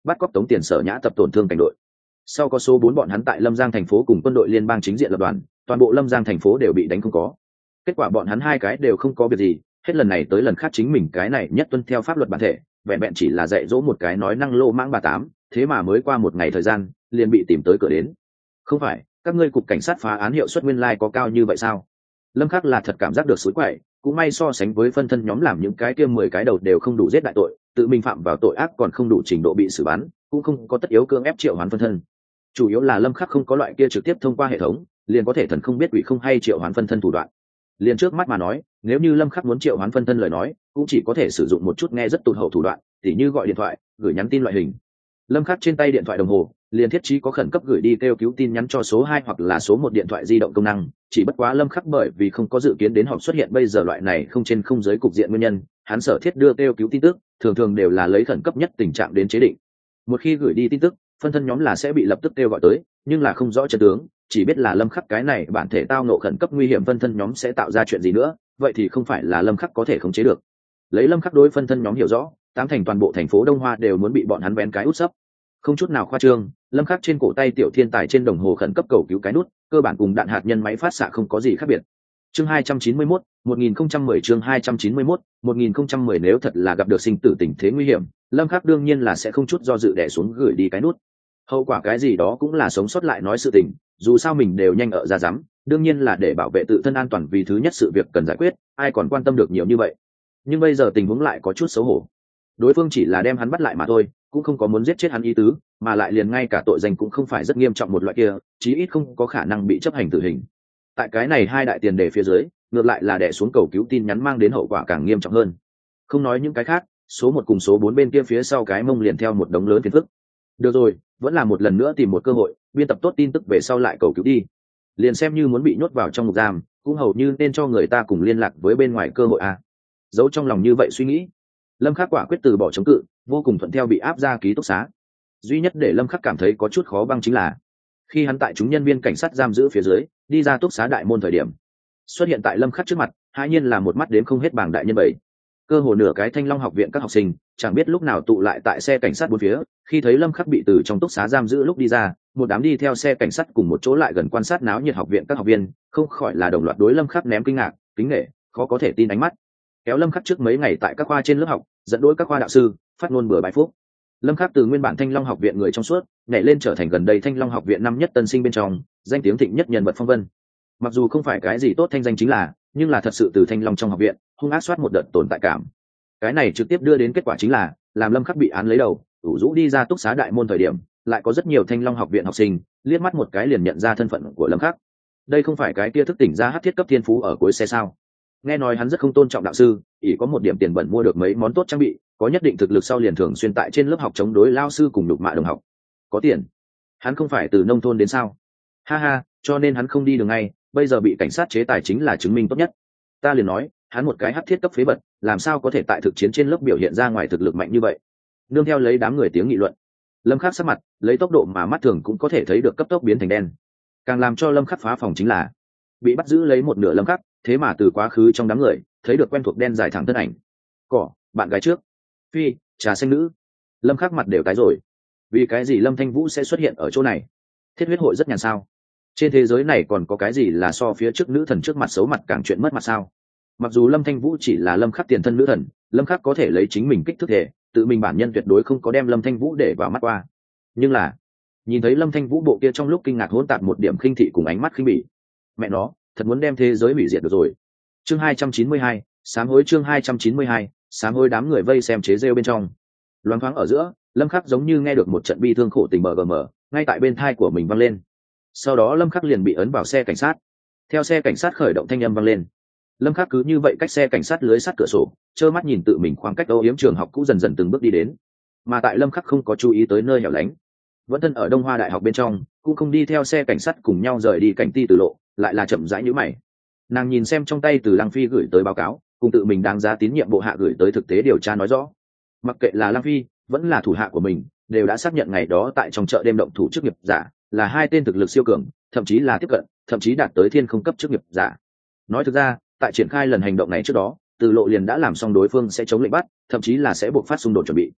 bắt cóc tống tiền Sở Nhã tập tổn thương cảnh đội. Sau có số 4 bọn hắn tại Lâm Giang thành phố cùng quân đội liên bang chính diện lập đoàn, toàn bộ Lâm Giang thành phố đều bị đánh không có. Kết quả bọn hắn hai cái đều không có việc gì, hết lần này tới lần khác chính mình cái này nhất tuân theo pháp luật bản thể, vẹn vẹn chỉ là dạy dỗ một cái nói năng lô mãng bà tám, thế mà mới qua một ngày thời gian, liền bị tìm tới cửa đến. Không phải, các ngươi cục cảnh sát phá án hiệu suất nguyên lai có cao như vậy sao? Lâm Khắc là thật cảm giác được xối quậy, cũng may so sánh với phân thân nhóm làm những cái kia 10 cái đầu đều không đủ giết đại tội, tự mình phạm vào tội ác còn không đủ trình độ bị xử bắn, cũng không có tất yếu cưỡng ép triệu hoán phân thân. Chủ yếu là Lâm Khắc không có loại kia trực tiếp thông qua hệ thống, liền có thể thần không biết quỷ không hay triệu hoán phân thân thủ đoạn. Liền trước mắt mà nói, nếu như Lâm Khắc muốn triệu hoán phân thân lời nói, cũng chỉ có thể sử dụng một chút nghe rất tụt hậu thủ đoạn, tỉ như gọi điện thoại, gửi nhắn tin loại hình. Lâm Khắc trên tay điện thoại đồng hồ, liền thiết trí có khẩn cấp gửi đi kêu cứu tin nhắn cho số 2 hoặc là số 1 điện thoại di động công năng, chỉ bất quá Lâm Khắc bởi vì không có dự kiến đến họp xuất hiện bây giờ loại này không trên không dưới cục diện nguyên nhân, hắn sở thiết đưa kêu cứu tin tức, thường thường đều là lấy khẩn cấp nhất tình trạng đến chế định. Một khi gửi đi tin tức, phân thân nhóm là sẽ bị lập tức kêu gọi tới, nhưng là không rõ chân tướng, chỉ biết là Lâm Khắc cái này bản thể tao ngộ khẩn cấp nguy hiểm phân thân nhóm sẽ tạo ra chuyện gì nữa, vậy thì không phải là Lâm Khắc có thể khống chế được. Lấy Lâm Khắc đối phân thân nhóm hiểu rõ, tám thành toàn bộ thành phố Đông Hoa đều muốn bị bọn hắn bén cái út sấp. Không chút nào khoa trương, Lâm Khắc trên cổ tay tiểu thiên tài trên đồng hồ khẩn cấp cầu cứu cái nút, cơ bản cùng đạn hạt nhân máy phát xạ không có gì khác biệt. Chương 291, 1010 chương 291, 1010 nếu thật là gặp được sinh tử tình thế nguy hiểm, Lâm Khắc đương nhiên là sẽ không chút do dự đè xuống gửi đi cái nút. Hậu quả cái gì đó cũng là sống sót lại nói sự tình, dù sao mình đều nhanh ở ra dám, đương nhiên là để bảo vệ tự thân an toàn vì thứ nhất sự việc cần giải quyết, ai còn quan tâm được nhiều như vậy. Nhưng bây giờ tình huống lại có chút xấu hổ. Đối phương chỉ là đem hắn bắt lại mà thôi, cũng không có muốn giết chết hắn ý tứ, mà lại liền ngay cả tội danh cũng không phải rất nghiêm trọng một loại kia, chí ít không có khả năng bị chấp hành tử hình. Tại cái này hai đại tiền đề phía dưới, ngược lại là đè xuống cầu cứu tin nhắn mang đến hậu quả càng nghiêm trọng hơn. Không nói những cái khác, số 1 cùng số 4 bên kia phía sau cái mông liền theo một đống lớn phiền phức. Được rồi, vẫn là một lần nữa tìm một cơ hội, biên tập tốt tin tức về sau lại cầu cứu đi. Liền xem như muốn bị nhốt vào trong ngục giam, cũng hầu như nên cho người ta cùng liên lạc với bên ngoài cơ hội à. Giấu trong lòng như vậy suy nghĩ, Lâm Khắc quả quyết từ bỏ chống cự, vô cùng thuận theo bị áp ra ký túc xá. Duy nhất để Lâm Khắc cảm thấy có chút khó băng chính là khi hắn tại chúng nhân viên cảnh sát giam giữ phía dưới đi ra túc xá đại môn thời điểm, xuất hiện tại Lâm Khắc trước mặt hai nhiên là một mắt đếm không hết bảng đại nhân bảy, cơ hồ nửa cái Thanh Long học viện các học sinh chẳng biết lúc nào tụ lại tại xe cảnh sát bốn phía. Khi thấy Lâm Khắc bị từ trong túc xá giam giữ lúc đi ra, một đám đi theo xe cảnh sát cùng một chỗ lại gần quan sát náo nhiệt học viện các học viên không khỏi là đồng loạt đối Lâm Khắc ném kinh ngạc, kính nể, khó có thể tin ánh mắt. Kéo Lâm Khắc trước mấy ngày tại các khoa trên lớp học dẫn đối các khoa đạo sư phát ngôn bừa bãi phúc. Lâm Khắc từ nguyên bản Thanh Long học viện người trong suốt nhảy lên trở thành gần đây Thanh Long học viện năm nhất tân sinh bên trong danh tiếng thịnh nhất nhân vật phong vân. Mặc dù không phải cái gì tốt thanh danh chính là, nhưng là thật sự từ Thanh Long trong học viện hung ác soát một đợt tồn tại cảm. Cái này trực tiếp đưa đến kết quả chính là làm Lâm Khắc bị án lấy đầu, ủ rũ đi ra túc xá đại môn thời điểm, lại có rất nhiều Thanh Long học viện học sinh liếc mắt một cái liền nhận ra thân phận của Lâm Khắc. Đây không phải cái kia thức tỉnh ra hắc thiết cấp thiên phú ở cuối xe sao? Nghe nói hắn rất không tôn trọng đạo sư, chỉ có một điểm tiền bẩn mua được mấy món tốt trang bị, có nhất định thực lực sau liền thường xuyên tại trên lớp học chống đối lao sư cùng nhục mạ đồng học. Có tiền, hắn không phải từ nông thôn đến sao? Ha ha, cho nên hắn không đi đường ngay, bây giờ bị cảnh sát chế tài chính là chứng minh tốt nhất. Ta liền nói, hắn một cái hắc thiết cấp phế vật, làm sao có thể tại thực chiến trên lớp biểu hiện ra ngoài thực lực mạnh như vậy? Nương theo lấy đám người tiếng nghị luận, Lâm Khắc sắc mặt lấy tốc độ mà mắt thường cũng có thể thấy được cấp tốc biến thành đen. Càng làm cho Lâm Khắc phá phòng chính là bị bắt giữ lấy một nửa Lâm Khắc, thế mà từ quá khứ trong đám người thấy được quen thuộc đen dài thẳng thân ảnh. Cỏ, bạn gái trước, phi, trà xanh nữ. Lâm Khắc mặt đều tái rồi. Vì cái gì Lâm Thanh Vũ sẽ xuất hiện ở chỗ này? Thiết huyết hội rất nhàn sao? Trên thế giới này còn có cái gì là so phía trước nữ thần trước mặt xấu mặt càng chuyện mất mặt sao? Mặc dù Lâm Thanh Vũ chỉ là Lâm Khắc tiền thân nữ thần, Lâm Khắc có thể lấy chính mình kích thước thể, tự mình bản nhân tuyệt đối không có đem Lâm Thanh Vũ để vào mắt qua. Nhưng là nhìn thấy Lâm Thanh Vũ bộ kia trong lúc kinh ngạc hỗn tạp một điểm khinh thị cùng ánh mắt khinh bỉ, mẹ nó thật muốn đem thế giới hủy diệt được rồi. Chương 292, sám hối chương 292, sám hối đám người vây xem chế rêu bên trong. Loáng thoáng ở giữa, Lâm Khắc giống như nghe được một trận bi thương khổ tình bờ mờ ngay tại bên thai của mình vang lên. Sau đó Lâm Khắc liền bị ấn vào xe cảnh sát. Theo xe cảnh sát khởi động thanh âm vang lên, Lâm Khắc cứ như vậy cách xe cảnh sát lưới sắt cửa sổ, trơ mắt nhìn tự mình khoảng cách âu yếm trường học cũ dần dần từng bước đi đến. Mà tại Lâm Khắc không có chú ý tới nơi hẻo lánh, vẫn thân ở Đông Hoa Đại học bên trong, cũng không đi theo xe cảnh sát cùng nhau rời đi cảnh ti tử lộ, lại là chậm rãi nhíu mày. Nàng nhìn xem trong tay từ Lăng Phi gửi tới báo cáo, cùng tự mình đáng giá tín nhiệm bộ hạ gửi tới thực tế điều tra nói rõ. Mặc kệ là Lăng Phi, vẫn là thủ hạ của mình, đều đã xác nhận ngày đó tại trong chợ đêm động thủ chức nghiệp giả, là hai tên thực lực siêu cường, thậm chí là tiếp cận, thậm chí đạt tới thiên không cấp chức nghiệp giả. Nói thực ra, tại triển khai lần hành động này trước đó, Từ Lộ liền đã làm xong đối phương sẽ chống lệnh bắt, thậm chí là sẽ buộc phát xung đột chuẩn bị.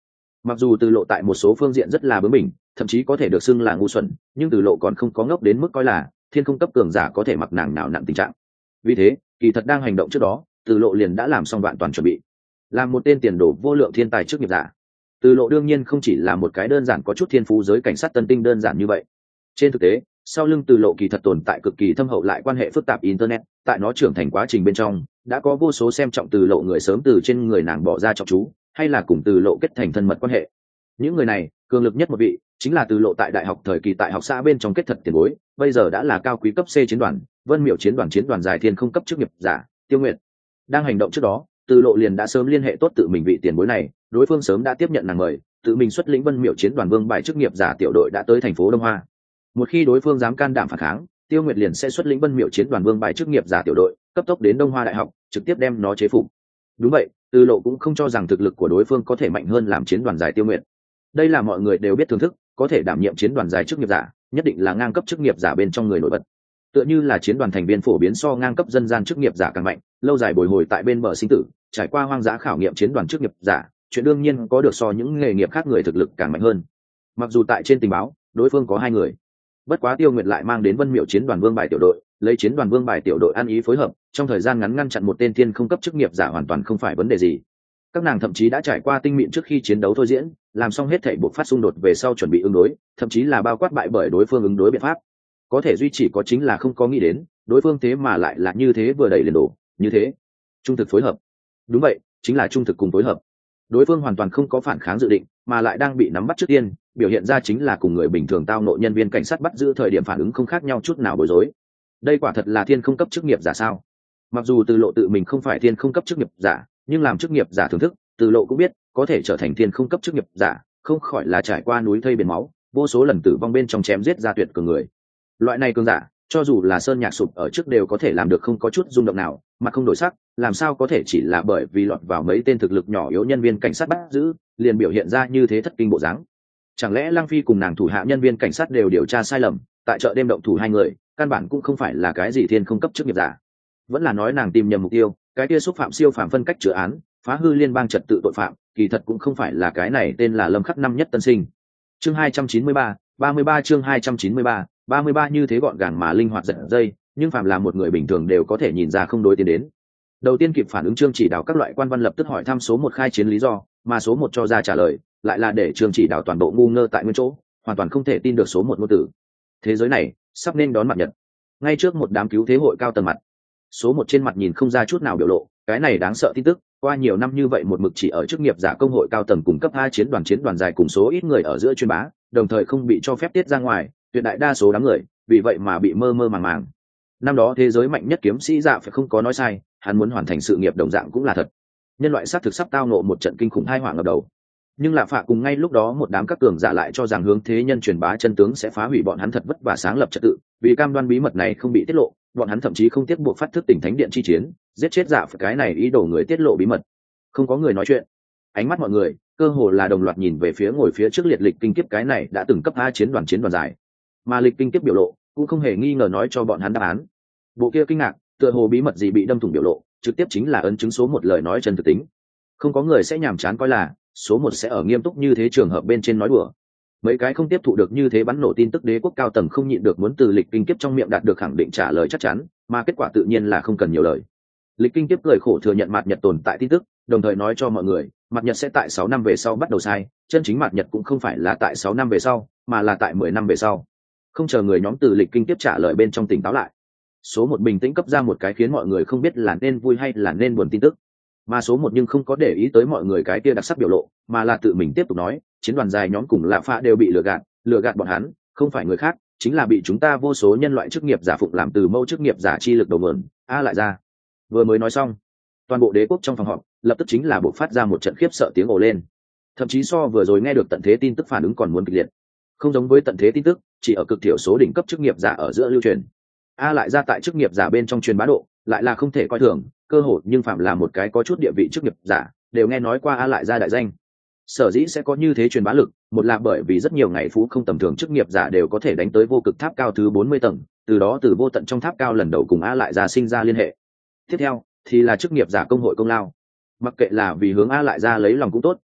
Mặc dù Từ Lộ tại một số phương diện rất là bướng bỉnh, thậm chí có thể được xưng là ngu xuẩn, nhưng Từ Lộ còn không có ngốc đến mức coi là thiên không cấp cường giả có thể mặc nàng nào nặn tình trạng. Vì thế kỳ thật đang hành động trước đó, Từ Lộ liền đã làm xong vạn toàn chuẩn bị, làm một tên tiền đồ vô lượng thiên tài chức nghiệp giả. Từ Lộ đương nhiên không chỉ là một cái đơn giản có chút thiên phú giới cảnh sát tân tinh đơn giản như vậy. Trên thực tế, sau lưng Từ Lộ kỳ thật tồn tại cực kỳ thâm hậu lại quan hệ phức tạp internet, tại nó trưởng thành quá trình bên trong, đã có vô số xem trọng Từ Lộ người sớm từ trên người nàng bỏ ra trọng chú, hay là cùng Từ Lộ kết thành thân mật quan hệ. Những người này, cường lực nhất một vị, chính là Từ Lộ tại đại học thời kỳ tại học xã bên trong kết thật tiền bối, bây giờ đã là cao quý cấp C chiến đoàn, Vân Miểu chiến đoàn dài thiên không cấp chức nghiệp giả, Tiêu Nguyệt. Đang hành động trước đó, Từ Lộ liền đã sớm liên hệ tốt tự mình vị tiền bối này, đối phương sớm đã tiếp nhận nàng mời, tự mình xuất lĩnh Vân Miểu chiến đoàn vương bài chức nghiệp giả tiểu đội đã tới thành phố Đông Hoa. Một khi đối phương dám can đảm phản kháng, Tiêu Nguyệt liền sẽ xuất lĩnh Vân Miểu chiến đoàn vương bài chức nghiệp giả tiểu đội, cấp tốc đến Đông Hoa đại học, trực tiếp đem nó chế phục. Đúng vậy, Từ Lộ cũng không cho rằng thực lực của đối phương có thể mạnh hơn làm chiến đoàn giải Tiêu Nguyệt. Đây là mọi người đều biết thưởng thức, có thể đảm nhiệm chiến đoàn giải chức nghiệp giả, nhất định là ngang cấp chức nghiệp giả bên trong người nổi bật. Tựa như là chiến đoàn thành viên phổ biến so ngang cấp dân gian chức nghiệp giả càng mạnh, lâu dài bồi hồi tại bên bờ sinh tử, trải qua hoang dã khảo nghiệm chiến đoàn chức nghiệp giả, chuyện đương nhiên có được so những nghề nghiệp khác người thực lực càng mạnh hơn. Mặc dù tại trên tình báo, đối phương có 2 người, bất quá Tiêu Nguyệt lại mang đến Vân Miểu chiến đoàn vương bài tiểu đội, lấy chiến đoàn vương bài tiểu đội ăn ý phối hợp, trong thời gian ngắn ngăn chặn một tên thiên không cấp chức nghiệp giả hoàn toàn không phải vấn đề gì. Các nàng thậm chí đã trải qua tinh mịn trước khi chiến đấu thôi diễn, làm xong hết thảy buộc phát xung đột về sau chuẩn bị ứng đối, thậm chí là bao quát bại bởi đối phương ứng đối biện pháp. Có thể duy chỉ có chính là không có nghĩ đến, đối phương thế mà lại là như thế vừa đẩy liền đổ, như thế. Trung thực phối hợp. Đúng vậy, chính là trung thực cùng phối hợp. Đối phương hoàn toàn không có phản kháng dự định, mà lại đang bị nắm bắt trước tiên, biểu hiện ra chính là cùng người bình thường tao nộ nhân viên cảnh sát bắt giữ thời điểm phản ứng không khác nhau chút nào bối rối. Đây quả thật là thiên không cấp chức nghiệp giả sao? Mặc dù Từ Lộ tự mình không phải thiên không cấp chức nghiệp giả, nhưng làm chức nghiệp giả thưởng thức, Từ Lộ cũng biết, có thể trở thành thiên không cấp chức nghiệp giả, không khỏi là trải qua núi thây biển máu, vô số lần tử vong bên trong chém giết ra tuyệt cường người. Loại này cường giả, cho dù là sơn nhạc sụp ở trước đều có thể làm được không có chút rung động nào, mà không đổi sắc, làm sao có thể chỉ là bởi vì lọt vào mấy tên thực lực nhỏ yếu nhân viên cảnh sát bắt giữ, liền biểu hiện ra như thế thất kinh bộ dáng. Chẳng lẽ Lăng Phi cùng nàng thủ hạ nhân viên cảnh sát đều điều tra sai lầm, tại chợ đêm động thủ 2 người, căn bản cũng không phải là cái gì thiên không cấp chức nghiệp giả. Vẫn là nói nàng tìm nhầm mục tiêu, cái kia xúc phạm siêu phạm phân cách chữa án, phá hư liên bang trật tự tội phạm, kỳ thật cũng không phải là cái này tên là Lâm Khắc năm nhất tân sinh. Chương 293, 33 chương 293, 33 như thế gọn gàng mà linh hoạt giật dây, nhưng phàm là một người bình thường đều có thể nhìn ra không đối tiến đến. Đầu tiên kịp phản ứng Trương Chỉ Đào các loại quan văn lập tức hỏi thăm số 1 khai chiến lý do, mà số 1 cho ra trả lời, lại là để Trương Chỉ Đào toàn bộ ngu ngơ tại nguyên chỗ, hoàn toàn không thể tin được số 1 ngôn tử. Thế giới này sắp nên đón mặt nhật. Ngay trước một đám cứu thế hội cao tầng mặt, số 1 trên mặt nhìn không ra chút nào biểu lộ, cái này đáng sợ tin tức, qua nhiều năm như vậy một mực chỉ ở chức nghiệp giả công hội cao tầng cùng cấp A chiến đoàn dài cùng số ít người ở giữa chuyên bá, đồng thời không bị cho phép tiết ra ngoài, tuyệt đại đa số đám người vì vậy mà bị mơ mơ màng màng. Năm đó thế giới mạnh nhất kiếm sĩ Dạ phải không có nói sai, hắn muốn hoàn thành sự nghiệp đồng dạng cũng là thật. Nhân loại xác thực sắp tao ngộ một trận kinh khủng tai họa ngập đầu. Nhưng Lạ Phạ cùng ngay lúc đó một đám các cường giả lại cho rằng hướng thế nhân truyền bá chân tướng sẽ phá hủy bọn hắn thật vất vả sáng lập trật tự, vì cam đoan bí mật này không bị tiết lộ, bọn hắn thậm chí không tiếp buộc phát thức tỉnh thánh điện chi chiến, giết chết Dạ phải cái này ý đồ người tiết lộ bí mật. Không có người nói chuyện. Ánh mắt mọi người cơ hồ là đồng loạt nhìn về phía ngồi phía trước liệt lịch kinh kiếp cái này đã từng cấp A chiến đoàn dài. Mà lịch kinh kiếp biểu lộ cũng không hề nghi ngờ nói cho bọn hắn đáp án. Bộ kia kinh ngạc, tựa hồ bí mật gì bị đâm thủng biểu lộ, trực tiếp chính là ấn chứng số 1 lời nói chân thực tính. Không có người sẽ nhàm chán coi là số 1 sẽ ở nghiêm túc như thế trường hợp bên trên nói đùa. Mấy cái không tiếp thụ được như thế bắn nổ tin tức đế quốc cao tầng không nhịn được muốn từ lịch kinh kiếp trong miệng đạt được khẳng định trả lời chắc chắn, mà kết quả tự nhiên là không cần nhiều lời. Lịch kinh kiếp cười khổ thừa nhận Mạt Nhật tồn tại tin tức, đồng thời nói cho mọi người, Mạt Nhật sẽ tại 6 năm về sau bắt đầu sai, chân chính Mạt Nhật cũng không phải là tại 6 năm về sau, mà là tại 10 năm về sau. Không chờ người nhóm từ lịch kinh kiếp trả lời bên trong tỉnh táo lại, số 1 bình tĩnh cấp ra một cái khiến mọi người không biết là nên vui hay là nên buồn tin tức. Mà số 1 nhưng không có để ý tới mọi người cái kia đặc sắc biểu lộ, mà là tự mình tiếp tục nói, chiến đoàn dài nhóm cùng Lạ Phạ đều bị lừa gạt bọn hắn, không phải người khác, chính là bị chúng ta vô số nhân loại chức nghiệp giả phụng làm từ mâu chức nghiệp giả chi lực đầu nguồn. Lại ra. Vừa mới nói xong, toàn bộ đế quốc trong phòng họp lập tức chính là bộc phát ra một trận khiếp sợ tiếng ồ lên, thậm chí so vừa rồi nghe được tận thế tin tức phản ứng còn muốn kịch liệt. Không giống với tận thế tin tức chỉ ở cực thiểu số đỉnh cấp chức nghiệp giả ở giữa lưu truyền, lại ra tại chức nghiệp giả bên trong truyền bá độ lại là không thể coi thường, cơ hội nhưng phạm là một cái có chút địa vị chức nghiệp giả đều nghe nói qua lại ra đại danh. Sở dĩ sẽ có như thế truyền bá lực, một là bởi vì rất nhiều ngày phú không tầm thường chức nghiệp giả đều có thể đánh tới vô cực tháp cao thứ 40 tầng, từ đó từ vô tận trong tháp cao lần đầu cùng lại ra sinh ra liên hệ. Tiếp theo thì là chức nghiệp giả công hội công lao, mặc kệ là vì hướng lại ra lấy lòng cũng tốt,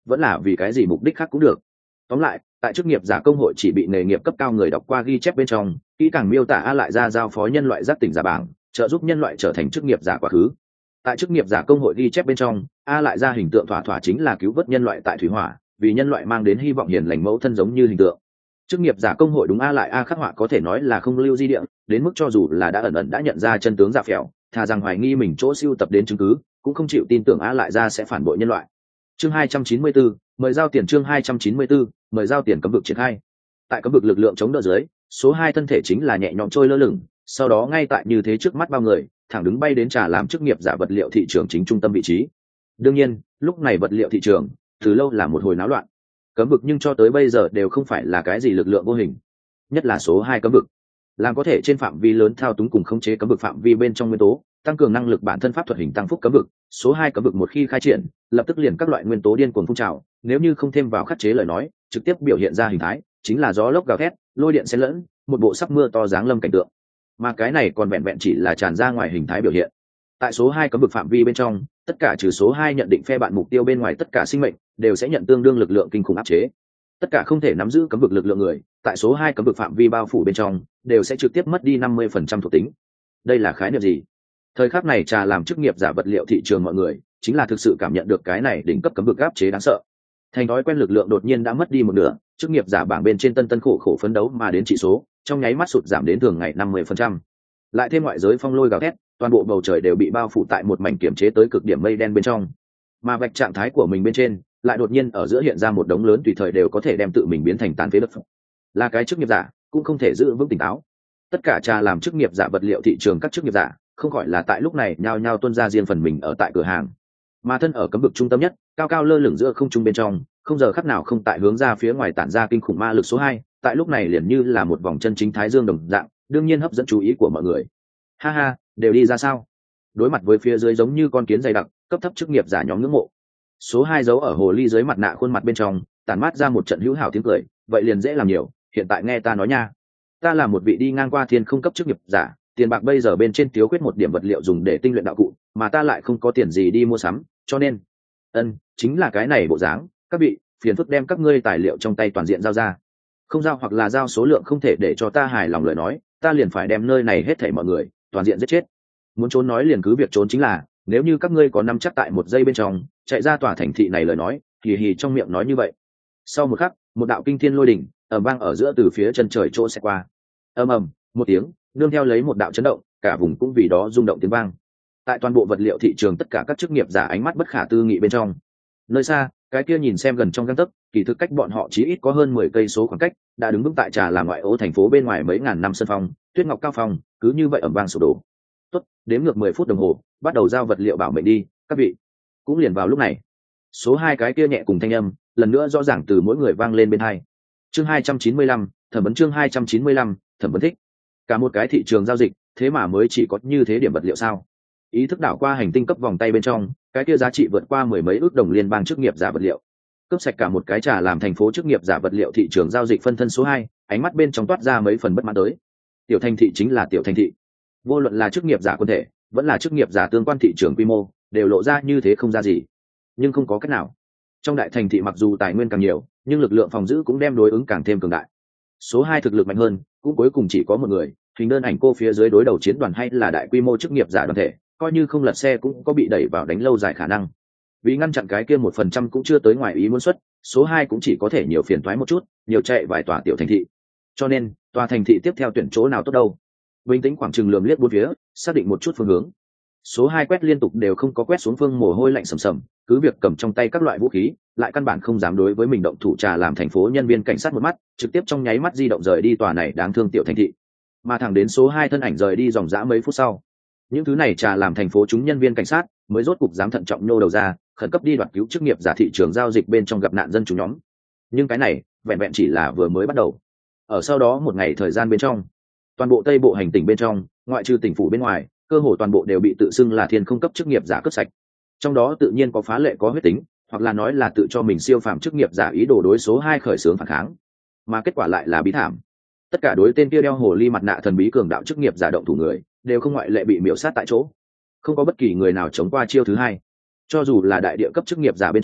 vẫn là vì cái gì mục đích khác cũng được. Tóm lại, tại chức nghiệp giả công hội chỉ bị nghề nghiệp cấp cao người đọc qua ghi chép bên trong, kỹ càng miêu tả A lại ra giao phó nhân loại giác tỉnh giả bảng, trợ giúp nhân loại trở thành chức nghiệp giả quá khứ. Tại chức nghiệp giả công hội ghi chép bên trong, A lại ra hình tượng thỏa thỏa chính là cứu vớt nhân loại tại thủy hỏa, vì nhân loại mang đến hy vọng hiền lành mẫu thân giống như hình tượng. Chức nghiệp giả công hội đúng A lại A khắc họa có thể nói là không lưu di địa, đến mức cho dù là đã ẩn ẩn đã nhận ra chân tướng giả phèo, thà rằng hoài nghi mình chỗ siêu tập đến chứng cứ, cũng không chịu tin tưởng A lại ra sẽ phản bội nhân loại. Chương 294, mời giao tiền. Chương 294, mời giao tiền. Cấm vực triển khai. Tại cấm vực lực lượng chống đỡ dưới, số 2 thân thể chính là nhẹ nhõm trôi lơ lửng, sau đó ngay tại như thế trước mắt bao người, thẳng đứng bay đến trà làm chức nghiệp giả vật liệu thị trường chính trung tâm vị trí. Đương nhiên, lúc này vật liệu thị trường từ lâu là một hồi náo loạn. Cấm vực nhưng cho tới bây giờ đều không phải là cái gì lực lượng vô hình, nhất là số 2 cấm vực, làm có thể trên phạm vi lớn thao túng cùng khống chế cấm vực phạm vi bên trong nguyên tố, tăng cường năng lực bản thân pháp thuật hình tăng phúc cấm vực. Số 2 cấm vực một khi khai triển, lập tức liền các loại nguyên tố điên cuồng phun trào, nếu như không thêm vào khắc chế lời nói, trực tiếp biểu hiện ra hình thái chính là gió lốc gào thét, lôi điện xen lẫn, một bộ sắp mưa to giáng lâm cảnh tượng. Mà cái này còn vẹn vẹn chỉ là tràn ra ngoài hình thái biểu hiện. Tại số 2 cấm vực phạm vi bên trong, tất cả trừ số 2 nhận định phe bạn mục tiêu bên ngoài tất cả sinh mệnh đều sẽ nhận tương đương lực lượng kinh khủng áp chế. Tất cả không thể nắm giữ cấm vực lực lượng người, tại số 2 cấm vực phạm vi bao phủ bên trong, đều sẽ trực tiếp mất đi 50% thuộc tính. Đây là khái niệm gì? Thời khắc này trà làm chức nghiệp giả vật liệu thị trường mọi người, chính là thực sự cảm nhận được cái này đỉnh cấp cấm vực áp chế đáng sợ. Thành thói quen lực lượng đột nhiên đã mất đi một nửa, chức nghiệp giả bảng bên trên tân khổ khổ phấn đấu mà đến chỉ số, trong nháy mắt sụt giảm đến thường ngày 50%. Lại thêm ngoại giới phong lôi gào thét, toàn bộ bầu trời đều bị bao phủ tại một mảnh kiểm chế tới cực điểm mây đen bên trong. Mà vạch trạng thái của mình bên trên, lại đột nhiên ở giữa hiện ra một đống lớn tùy thời đều có thể đem tự mình biến thành tàn phế đất. Là cái chức nghiệp giả, cũng không thể giữ vững tỉnh táo. Tất cả trà làm chức nghiệp giả vật liệu thị trường các chức nghiệp giả, không khỏi là tại lúc này nhao nhao tuôn ra riêng phần mình ở tại cửa hàng. Mà thân ở cấm vực trung tâm nhất, cao cao lơ lửng giữa không trung bên trong, không giờ khắc nào không tại hướng ra phía ngoài tản ra kinh khủng ma lực số 2, tại lúc này liền như là một vòng chân chính thái dương đồng dạng, đương nhiên hấp dẫn chú ý của mọi người. Ha ha, đều đi ra sao? Đối mặt với phía dưới giống như con kiến dày đặc, cấp thấp chức nghiệp giả nhóm ngưỡng mộ. Số 2 giấu ở hồ ly dưới mặt nạ khuôn mặt bên trong, tản mát ra một trận hữu hảo tiếng cười, vậy liền dễ làm nhiều, hiện tại nghe ta nói nha. Ta là một vị đi ngang qua thiên không cấp chức nghiệp giả, tiền bạc bây giờ bên trên thiếu khuyết một điểm vật liệu dùng để tinh luyện đạo cụ, mà ta lại không có tiền gì đi mua sắm, cho nên chính là cái này bộ dáng, các vị, phiền phức đem các ngươi tài liệu trong tay toàn diện giao ra. Không giao hoặc là giao số lượng không thể để cho ta hài lòng lời nói, ta liền phải đem nơi này hết thảy mọi người toàn diện giết chết. Muốn trốn nói liền cứ việc trốn chính là, nếu như các ngươi có nắm chắc tại một giây bên trong chạy ra tòa thành thị này lời nói, hì hì trong miệng nói như vậy. Sau một khắc, một đạo kinh thiên lôi đỉnh ầm vang ở giữa từ phía chân trời chỗ sẽ qua. Ầm ầm một tiếng, nương theo lấy một đạo chấn động, cả vùng cũng vì đó rung động tiếng vang. Tại toàn bộ vật liệu thị trường tất cả các chức nghiệp giả ánh mắt bất khả tư nghị bên trong. Nơi xa, cái kia nhìn xem gần trong gang tấc, kỳ thực cách bọn họ chỉ ít có hơn 10 cây số khoảng cách, đã đứng vững tại trà là ngoại ô thành phố bên ngoài mấy ngàn năm sân phong, tuyết ngọc cao phong, cứ như vậy ầm vang sụp đổ. Tốt, đếm ngược 10 phút đồng hồ, bắt đầu giao vật liệu bảo mệnh đi, các vị. Cũng liền vào lúc này, số 2 cái kia nhẹ cùng thanh âm, lần nữa rõ ràng từ mỗi người vang lên bên hai. Chương 295, thẩm vấn. Chương 295, thẩm vấn thích. Cả một cái thị trường giao dịch, thế mà mới chỉ có như thế điểm vật liệu sao? Ý thức đảo qua hành tinh cấp vòng tay bên trong, cái kia giá trị vượt qua 10 mấy ước đồng liên bang chức nghiệp giả vật liệu. Cướp sạch cả một cái trà làm thành phố chức nghiệp giả vật liệu thị trường giao dịch phân thân số 2, ánh mắt bên trong toát ra mấy phần bất mãn tới. Tiểu thành thị chính là tiểu thành thị. Vô luận là chức nghiệp giả quân thể, vẫn là chức nghiệp giả tương quan thị trường quy mô, đều lộ ra như thế không ra gì. Nhưng không có cách nào. Trong đại thành thị mặc dù tài nguyên càng nhiều, nhưng lực lượng phòng giữ cũng đem đối ứng càng thêm cường đại. Số 2 thực lực mạnh hơn, cũng cuối cùng chỉ có một người, hình đơn ảnh cô phía dưới đối đầu chiến đoàn hay là đại quy mô chức nghiệp giả đoàn thể, coi như không lật xe cũng có bị đẩy vào đánh lâu dài khả năng. Vì ngăn chặn cái kia 1% cũng chưa tới ngoài ý muốn xuất, số 2 cũng chỉ có thể nhiều phiền toái một chút, nhiều chạy vài tòa tiểu thành thị. Cho nên, tòa thành thị tiếp theo tuyển chỗ nào tốt đâu? Bình tĩnh khoảng chừng lườm liếc bốn phía, xác định một chút phương hướng. Số 2 quét liên tục đều không có quét xuống phương mồ hôi lạnh sầm sầm, cứ việc cầm trong tay các loại vũ khí, lại căn bản không dám đối với mình động thủ trà làm thành phố nhân viên cảnh sát một mắt, trực tiếp trong nháy mắt di động rời đi tòa này đáng thương tiểu thành thị. Mà thẳng đến số 2 thân ảnh rời đi dòng dã mấy phút sau, những thứ này trà làm thành phố chúng nhân viên cảnh sát mới rốt cục dám thận trọng nhô đầu ra, khẩn cấp đi đoạt cứu chức nghiệp giả thị trường giao dịch bên trong gặp nạn dân chúng nhóm. Nhưng cái này vẹn vẹn chỉ là vừa mới bắt đầu. Ở sau đó một ngày thời gian bên trong, toàn bộ tây bộ hành tỉnh bên trong, ngoại trừ tỉnh phủ bên ngoài, cơ hồ toàn bộ đều bị tự xưng là thiên không cấp chức nghiệp giả cướp sạch. Trong đó tự nhiên có phá lệ có huyết tính, hoặc là nói là tự cho mình siêu phàm chức nghiệp giả ý đồ đối số 2 khởi xướng phản kháng, mà kết quả lại là bí thảm. Tất cả đối tên kia đeo hồ ly mặt nạ thần bí cường đạo chức nghiệp giả động thủ người, đều không ngoại lệ bị miểu sát tại chỗ, không có bất kỳ người nào chống qua chiêu thứ hai. Cho dù là đại địa cấp chức nghiệp giả bên trong,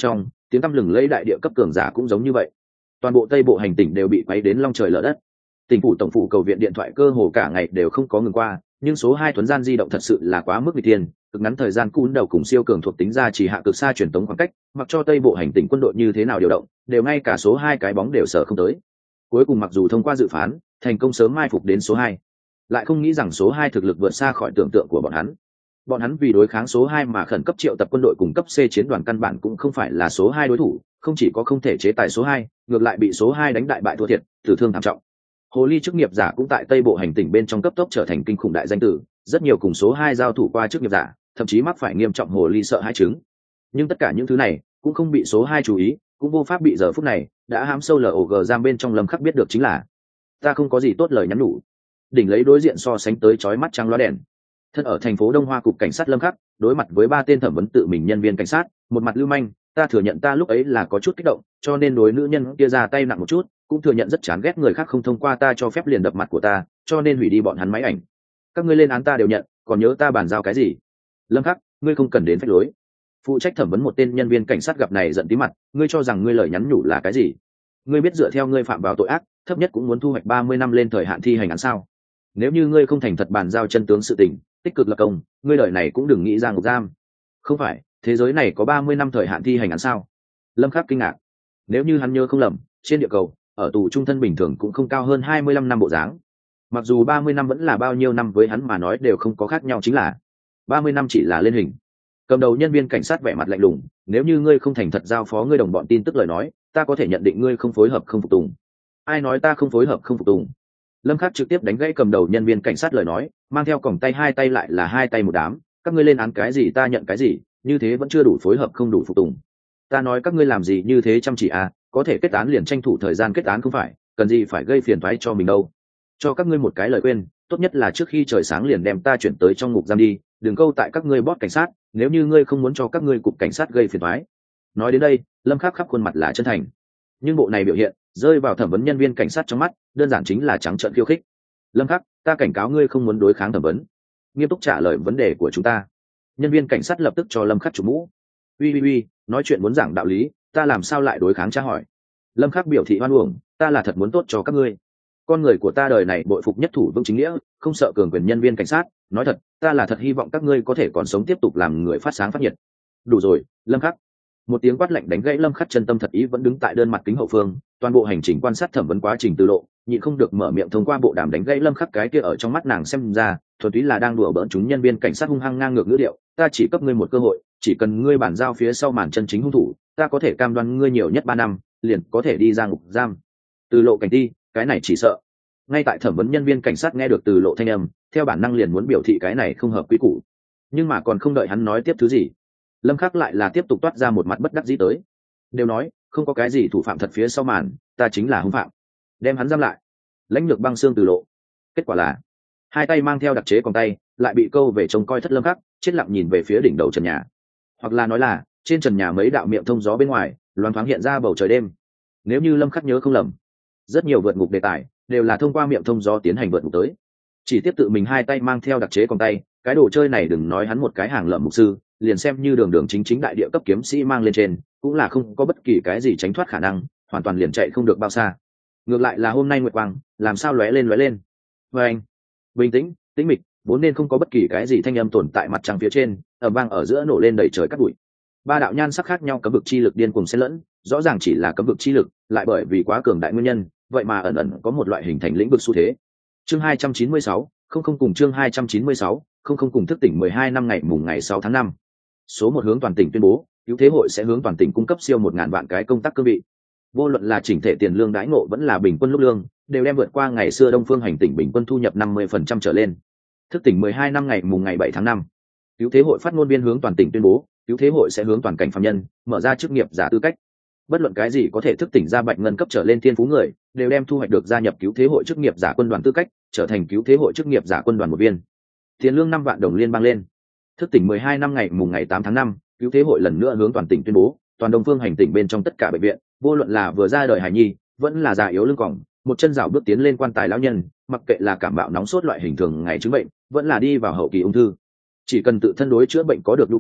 tiếng tăm lừng lấy đại địa cấp cường giả cũng giống như vậy. Toàn bộ tây bộ hành tỉnh đều bị quấy đến long trời lở đất. Tỉnh phủ tổng phủ cầu viện điện thoại cơ hồ cả ngày đều không có ngừng qua, nhưng số 2 tuấn gian di động thật sự là quá mức nguy tiên, cực ngắn thời gian cún đầu cùng siêu cường thuộc tính ra chỉ hạ cực xa truyền tống khoảng cách, mặc cho tây bộ hành tỉnh quân đội như thế nào điều động, đều ngay cả số 2 cái bóng đều sở không tới. Cuối cùng mặc dù thông qua dự phán, thành công sớm mai phục đến số 2, lại không nghĩ rằng số 2 thực lực vượt xa khỏi tưởng tượng của bọn hắn. Bọn hắn vì đối kháng số 2 mà khẩn cấp triệu tập quân đội cùng cấp C chiến đoàn căn bản cũng không phải là số 2 đối thủ, không chỉ có không thể chế tài số 2, ngược lại bị số 2 đánh đại bại thua thiệt, tử thương thảm trọng. Hồ ly chức nghiệp giả cũng tại tây bộ hành tỉnh bên trong cấp tốc trở thành kinh khủng đại danh tử, rất nhiều cùng số 2 giao thủ qua chức nghiệp giả, thậm chí mắc phải nghiêm trọng hồ ly sợ hãi chứng. Nhưng tất cả những thứ này cũng không bị số 2 chú ý, cũng vô pháp bị giờ phút này đã hám sâu log giam bên trong Lâm Khắc biết được chính là ta không có gì tốt lời nhắn nhủ. Đỉnh lấy đối diện so sánh tới chói mắt trắng loá đèn. Thân ở thành phố Đông Hoa cục cảnh sát Lâm Khắc, đối mặt với 3 tên thẩm vấn tự mình nhân viên cảnh sát, một mặt lưu manh, ta thừa nhận ta lúc ấy là có chút kích động, cho nên đối nữ nhân kia ra tay nặng một chút, cũng thừa nhận rất chán ghét người khác không thông qua ta cho phép liền đập mặt của ta, cho nên hủy đi bọn hắn máy ảnh. Các ngươi lên án ta đều nhận, còn nhớ ta bàn giao cái gì? Lâm Khắc, ngươi không cần đến phách lối. Phụ trách thẩm vấn một tên nhân viên cảnh sát gặp này giận tí mặt, ngươi cho rằng ngươi lời nhắn nhủ là cái gì? Ngươi biết dựa theo ngươi phạm vào tội ác, thấp nhất cũng muốn thu hoạch 30 năm lên thời hạn thi hành án sao? Nếu như ngươi không thành thật bàn giao chân tướng sự tình, tích cực lập công, ngươi đời này cũng đừng nghĩ ra ngục giam. Không phải, thế giới này có 30 năm thời hạn thi hành án sao? Lâm Khắc kinh ngạc. Nếu như hắn nhớ không lầm, trên địa cầu, ở tù trung thân bình thường cũng không cao hơn 25 năm bộ dáng. Mặc dù 30 năm vẫn là bao nhiêu năm với hắn mà nói đều không có khác nhau, chính là 30 năm chỉ là lên hình. Cầm đầu nhân viên cảnh sát vẻ mặt lạnh lùng, nếu như ngươi không thành thật giao phó ngươi đồng bọn tin tức lời nói, ta có thể nhận định ngươi không phối hợp không phục tùng. Ai nói ta không phối hợp không phục tùng? Lâm Khắc trực tiếp đánh gãy cầm đầu nhân viên cảnh sát lời nói, mang theo còng tay hai tay lại là hai tay một đám, các ngươi lên án cái gì ta nhận cái gì, như thế vẫn chưa đủ phối hợp không đủ phục tùng. Ta nói các ngươi làm gì như thế chăm chỉ à, có thể kết án liền tranh thủ thời gian kết án không phải, cần gì phải gây phiền toái cho mình đâu. Cho các ngươi một cái lời khuyên, tốt nhất là trước khi trời sáng liền đem ta chuyển tới trong ngục giam đi, đừng câu tại các ngươi boss cảnh sát, nếu như ngươi không muốn cho các ngươi cục cảnh sát gây phiền toái. Nói đến đây, Lâm Khắc khắp khuôn mặt là chân thành, nhưng bộ này biểu hiện rơi vào thẩm vấn nhân viên cảnh sát trong mắt, đơn giản chính là trắng trợn khiêu khích. Lâm Khắc, ta cảnh cáo ngươi không muốn đối kháng thẩm vấn, nghiêm túc trả lời vấn đề của chúng ta. Nhân viên cảnh sát lập tức cho Lâm Khắc chụp mũ. Uy, nói chuyện muốn giảng đạo lý, ta làm sao lại đối kháng tra hỏi? Lâm Khắc biểu thị hoan uổng, ta là thật muốn tốt cho các ngươi. Con người của ta đời này bội phục nhất thủ vững chính nghĩa, không sợ cường quyền nhân viên cảnh sát, nói thật, ta là thật hy vọng các ngươi có thể còn sống tiếp tục làm người phát sáng phát nhiệt. Đủ rồi, Lâm Khắc. Một tiếng quát lạnh đánh gãy Lâm Khắc chân tâm thật ý vẫn đứng tại đơn mặt kính hậu phương, toàn bộ hành trình quan sát thẩm vấn quá trình từ lộ, nhịn không được mở miệng thông qua bộ đàm đánh gãy Lâm Khắc cái kia ở trong mắt nàng xem ra, thuần túy là đang đùa bỡn chúng nhân viên cảnh sát hung hăng ngang ngược ngữ điệu, ta chỉ cấp ngươi một cơ hội, chỉ cần ngươi bản giao phía sau màn chân chính hung thủ, ta có thể cam đoan ngươi nhiều nhất 3 năm, liền có thể đi ra ngục giam. Từ lộ cảnh ti, cái này chỉ sợ. Ngay tại thẩm vấn nhân viên cảnh sát nghe được từ lộ thanh âm, theo bản năng liền muốn biểu thị cái này không hợp quy củ, nhưng mà còn không đợi hắn nói tiếp thứ gì, Lâm Khắc lại là tiếp tục toát ra một mặt bất đắc dĩ tới. Đều nói không có cái gì thủ phạm thật phía sau màn, ta chính là hung phạm, đem hắn giam lại. Lãnh lược băng xương từ lộ, kết quả là hai tay mang theo đặc chế còng tay lại bị câu về trông coi thất Lâm Khắc chết lặng nhìn về phía đỉnh đầu trần nhà, hoặc là nói là trên trần nhà mấy đạo miệng thông gió bên ngoài loáng thoáng hiện ra bầu trời đêm. Nếu như Lâm Khắc nhớ không lầm, rất nhiều vượt ngục đề tài đều là thông qua miệng thông gió tiến hành vượt ngục tới. Chỉ tiếp tự mình hai tay mang theo đặc chế còng tay, cái đồ chơi này đừng nói hắn một cái hàng lợm mục sư, liền xem như đường chính đại địa cấp kiếm sĩ mang lên trên cũng là không có bất kỳ cái gì tránh thoát khả năng, hoàn toàn liền chạy không được bao xa. Ngược lại là hôm nay nguyệt quang làm sao lóe lên. Và anh bình tĩnh tĩnh mịch, vốn nên không có bất kỳ cái gì thanh âm tồn tại mặt trăng phía trên, ầm vang ở giữa nổ lên đầy trời cát bụi. 3 đạo nhan sắc khác nhau cấm vực chi lực điên cuồng xen lẫn, rõ ràng chỉ là cấm vực chi lực, lại bởi vì quá cường đại nguyên nhân, vậy mà ẩn ẩn có một loại hình thành lĩnh vực xu thế. Chương 296, không cùng chương 296, không cùng thức tỉnh 12 năm ngày mùng ngày 6 tháng 5. Số 1 hướng toàn tỉnh tuyên bố, cứu thế hội sẽ hướng toàn tỉnh cung cấp siêu 1000 vạn cái công tác cương vị. Vô luận là chỉnh thể tiền lương đãi ngộ vẫn là bình quân lúc lương, đều đem vượt qua ngày xưa Đông Phương hành tỉnh bình quân thu nhập 50% trở lên. Thức tỉnh 12 năm ngày mùng ngày 7 tháng 5. Cứu thế hội phát ngôn viên hướng toàn tỉnh tuyên bố, cứu thế hội sẽ hướng toàn cảnh phạm nhân mở ra chức nghiệp giả tư cách. Bất luận cái gì có thể thức tỉnh ra bạch ngân cấp trở lên thiên phú người, đều đem thu hoạch được gia nhập cứu thế hội chức nghiệp giả quân đoàn tư cách, trở thành cứu thế hội chức nghiệp giả quân đoàn một viên. Tiền lương 5 vạn đồng liên bang lên. Thức tỉnh 12 năm ngày mùng ngày 8 tháng 5, cứu thế hội lần nữa hướng toàn tỉnh tuyên bố, toàn Đông Phương hành tỉnh bên trong tất cả bệnh viện, vô luận là vừa ra đời hài nhi, vẫn là già yếu lưng còng, một chân rảo bước tiến lên quan tài lão nhân, mặc kệ là cảm bạo nóng sốt loại hình thường ngày chứng bệnh, vẫn là đi vào hậu kỳ ung thư, chỉ cần tự thân đối chữa bệnh có được nhu cầu,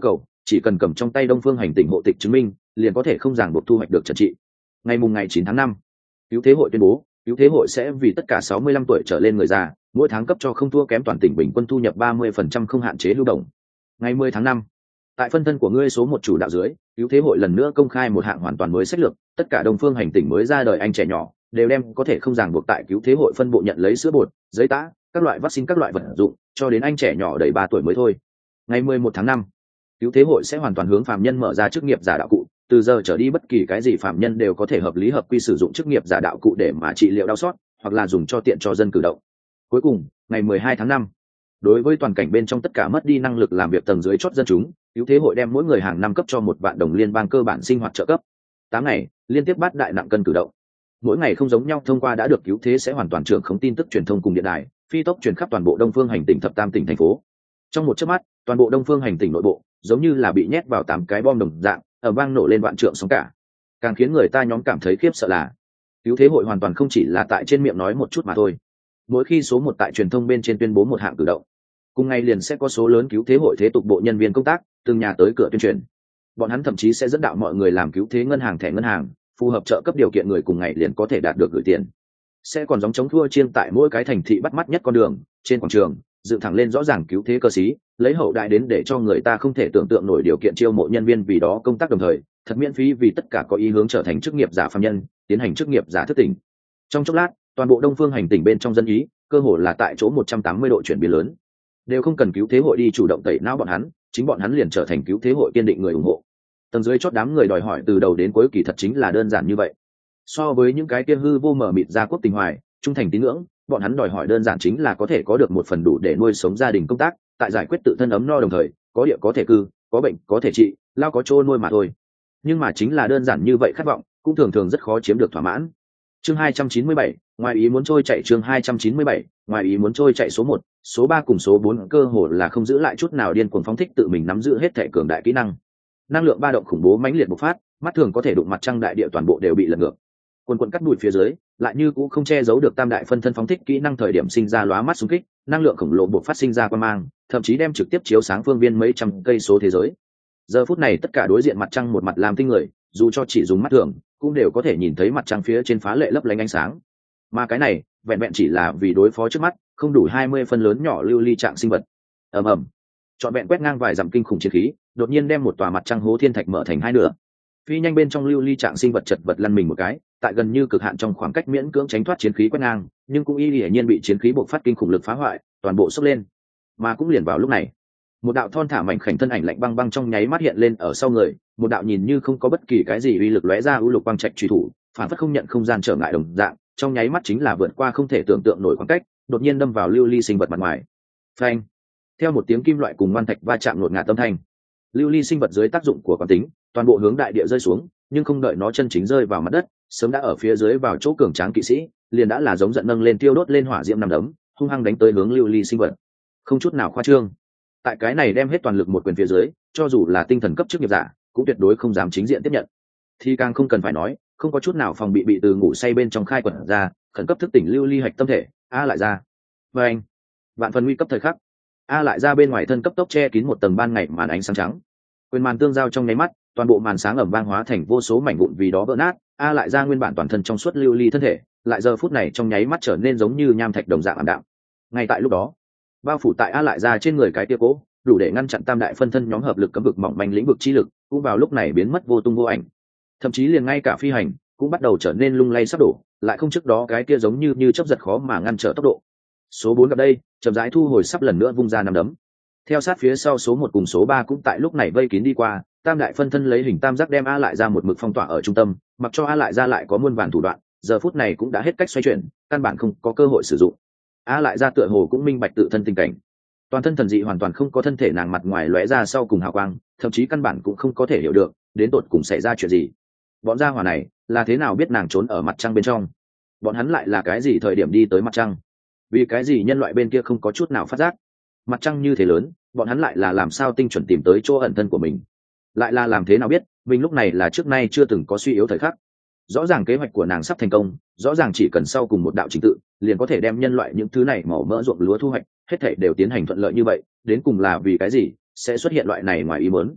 chỉ cần cầm trong tay Đông Phương Hành Tỉnh hộ tịch chứng minh, liền có thể không ràng buộc thu hoạch được trần trị. Ngày 9 tháng 5, cứu thế hội tuyên bố, cứu thế hội sẽ vì tất cả 65 tuổi trở lên người già, mỗi tháng cấp cho không thua kém toàn tỉnh bình quân thu nhập 30% không hạn chế lưu động. Ngày 10 tháng 5, tại phân thân của ngươi số 1 chủ đạo dưới, cứu thế hội lần nữa công khai một hạng hoàn toàn mới sách lược, tất cả Đông Phương Hành Tỉnh mới ra đời anh trẻ nhỏ đều đem có thể không ràng buộc tại cứu thế hội phân bộ nhận lấy sữa bột, giấy tã, các loại vaccine các loại vật dụng, cho đến anh trẻ nhỏ đầy 3 tuổi mới thôi. Ngày 11 tháng 5, cứu thế hội sẽ hoàn toàn hướng phạm nhân mở ra chức nghiệp giả đạo cụ, từ giờ trở đi bất kỳ cái gì phạm nhân đều có thể hợp lý hợp quy sử dụng chức nghiệp giả đạo cụ để mà trị liệu đau xót, hoặc là dùng cho tiện cho dân cử động. Cuối cùng, ngày 12 tháng 5, đối với toàn cảnh bên trong tất cả mất đi năng lực làm việc tầng dưới chót dân chúng, cứu thế hội đem mỗi người hàng năm cấp cho 1 vạn đồng liên bang cơ bản sinh hoạt trợ cấp. 8 ngày liên tiếp bắt đại nặng cân cử động, mỗi ngày không giống nhau thông qua đã được cứu thế sẽ hoàn toàn trưởng khống tin tức truyền thông cùng điện đài, phi tốc truyền khắp toàn bộ Đông Phương Hành Tỉnh thập tam tỉnh thành phố. Trong một chớp mắt, toàn bộ Đông Phương Hành Tỉnh nội bộ giống như là bị nhét vào 8 cái bom đồng dạng, ở vang nổ lên vạn trượng sóng cả. Càng khiến người ta nhóm cảm thấy khiếp sợ là, cứu thế hội hoàn toàn không chỉ là tại trên miệng nói một chút mà thôi. Mỗi khi số 1 tại truyền thông bên trên tuyên bố một hạng cử động, cùng ngày liền sẽ có số lớn cứu thế hội thế tục bộ nhân viên công tác từng nhà tới cửa tuyên truyền. Bọn hắn thậm chí sẽ dẫn đạo mọi người làm cứu thế ngân hàng thẻ ngân hàng, phù hợp trợ cấp điều kiện người cùng ngày liền có thể đạt được gửi tiền. Sẽ còn giống chống thua chiêng tại mỗi cái thành thị bắt mắt nhất con đường, trên quảng trường, dựng thẳng lên rõ ràng cứu thế cơ sĩ, lấy hậu đại đến để cho người ta không thể tưởng tượng nổi điều kiện chiêu mộ nhân viên vì đó công tác đồng thời, thật miễn phí vì tất cả có ý hướng trở thành chức nghiệp giả phàm nhân, tiến hành chức nghiệp giả thức tỉnh. Trong chốc lát, toàn bộ Đông Phương Hành Tỉnh bên trong dân ý, cơ hồ là tại chỗ 180 độ chuyển biến lớn. Đều không cần cứu thế hội đi chủ động tẩy não bọn hắn, chính bọn hắn liền trở thành cứu thế hội kiên định người ủng hộ. Tầng dưới chót đám người đòi hỏi từ đầu đến cuối kỳ thật chính là đơn giản như vậy. So với những cái kia hư vô mờ mịt gia quốc tình hoài, trung thành tín ngưỡng, bọn hắn đòi hỏi đơn giản chính là có thể có được một phần đủ để nuôi sống gia đình công tác, tại giải quyết tự thân ấm no đồng thời, có địa có thể cư, có bệnh có thể trị, lao có chỗ nuôi mà thôi. Nhưng mà chính là đơn giản như vậy khát vọng, cũng thường thường rất khó chiếm được thỏa mãn. Chương 297, ngoài ý muốn trôi chạy chương 297, ngoài ý muốn trôi chạy số 1, số 3 cùng số 4 cơ hồ là không giữ lại chút nào điên cuồng phóng thích tự mình nắm giữ hết thể cường đại kỹ năng. Năng lượng ba động khủng bố mãnh liệt bộc phát, mắt thường có thể đụng mặt trăng đại địa toàn bộ đều bị lật ngược. Quần quần cắt đùi phía dưới, lại như cũng không che giấu được tam đại phân thân phóng thích kỹ năng thời điểm sinh ra lóa mắt xung kích, năng lượng khổng lồ bộc phát sinh ra quang mang, thậm chí đem trực tiếp chiếu sáng phương viên mấy trăm cây số thế giới. Giờ phút này tất cả đối diện mặt trăng một mặt làm tinh người, dù cho chỉ dùng mắt thường, cũng đều có thể nhìn thấy mặt trăng phía trên phá lệ lấp lánh ánh sáng. Mà cái này, vẹn vẹn chỉ là vì đối phó trước mắt, không đủ 20 phân lớn nhỏ lưu ly trạng sinh vật. Ầm ầm. Trọn vẹn quét ngang vài dặm kinh khủng chiến khí, đột nhiên đem một tòa mặt trăng hố thiên thạch mở thành hai nửa. Phi nhanh bên trong lưu ly trạng sinh vật chật vật lăn mình một cái, tại gần như cực hạn trong khoảng cách miễn cưỡng tránh thoát chiến khí quét ngang, nhưng cũng hiển nhiên bị chiến khí bộc phát kinh khủng lực phá hoại, toàn bộ sốc lên. Mà cũng liền vào lúc này, một đạo thon thả mảnh khảnh thân ảnh lạnh băng băng trong nháy mắt hiện lên ở sau người, một đạo nhìn như không có bất kỳ cái gì uy lực lóe ra u lục quang trạch truy thủ, phản phất không nhận không gian trở ngại đồng dạng, trong nháy mắt chính là vượt qua không thể tưởng tượng nổi khoảng cách, đột nhiên đâm vào lưu ly sinh vật mặt ngoài. Phanh! Theo một tiếng kim loại cùng ngoan thạch va chạm ngột ngạt âm thanh, lưu ly sinh vật dưới tác dụng của quán tính, toàn bộ hướng đại địa rơi xuống, nhưng không đợi nó chân chính rơi vào mặt đất, sớm đã ở phía dưới vào chỗ cường tráng kỵ sĩ, liền đã là giống giận nâng lên tiêu đốt lên hỏa diễm nằm đấm, hung hăng đánh tới hướng lưu ly sinh vật. Không chút nào khoa trương. Tại cái này đem hết toàn lực một quyền phía dưới, cho dù là tinh thần cấp chức nghiệp giả, cũng tuyệt đối không dám chính diện tiếp nhận. Thì càng không cần phải nói, không có chút nào phòng bị từ ngủ say bên trong khai quật ra, khẩn cấp thức tỉnh lưu ly hạch tâm thể, lại ra. Và anh, vạn phần nguy cấp thời khắc, lại ra bên ngoài thân cấp tốc che kín một tầng ban ngày màn ánh sáng trắng. Quyền màn tương giao trong nháy mắt, toàn bộ màn sáng ẩm vang hóa thành vô số mảnh vụn vì đó vỡ nát, lại ra nguyên bản toàn thân trong suốt lưu ly thân thể, lại giờ phút này trong nháy mắt trở nên giống như nham thạch đồng dạng ảm đạm. Ngay tại lúc đó, bao phủ tại lại ra trên người cái tia cố, đủ để ngăn chặn tam đại phân thân nhóm hợp lực cấm vực mỏng manh lĩnh vực chi lực, cũng vào lúc này biến mất vô tung vô ảnh. Thậm chí liền ngay cả phi hành cũng bắt đầu trở nên lung lay sắp đổ, lại không trước đó cái kia giống như chớp giật khó mà ngăn trở tốc độ. Số 4 gặp đây, chậm rãi thu hồi sắp lần nữa vung ra năm đấm. Theo sát phía sau số 1 cùng số 3 cũng tại lúc này vây kín đi qua, tam đại phân thân lấy hình tam giác đem lại ra một mực phong tỏa ở trung tâm, mặc cho lại ra lại có muôn vàn thủ đoạn, giờ phút này cũng đã hết cách xoay chuyển, căn bản không có cơ hội sử dụng. Lại ra tựa hồ cũng minh bạch tự thân tình cảnh. Toàn thân thần dị hoàn toàn không có thân thể nàng mặt ngoài lóe ra sau cùng hào quang, thậm chí căn bản cũng không có thể hiểu được đến tột cùng xảy ra chuyện gì. Bọn gia hỏa này là thế nào biết nàng trốn ở mặt trăng bên trong? Bọn hắn lại là cái gì thời điểm đi tới mặt trăng? Vì cái gì nhân loại bên kia không có chút nào phát giác? Mặt trăng như thế lớn, bọn hắn lại là làm sao tinh chuẩn tìm tới chỗ ẩn thân của mình? Lại là làm thế nào biết mình lúc này là trước nay chưa từng có suy yếu thời khắc? Rõ ràng kế hoạch của nàng sắp thành công, rõ ràng chỉ cần sau cùng một đạo trình tự liền có thể đem nhân loại những thứ này màu mỡ ruộng lúa thu hoạch, hết thảy đều tiến hành thuận lợi như vậy, đến cùng là vì cái gì sẽ xuất hiện loại này ngoài ý muốn?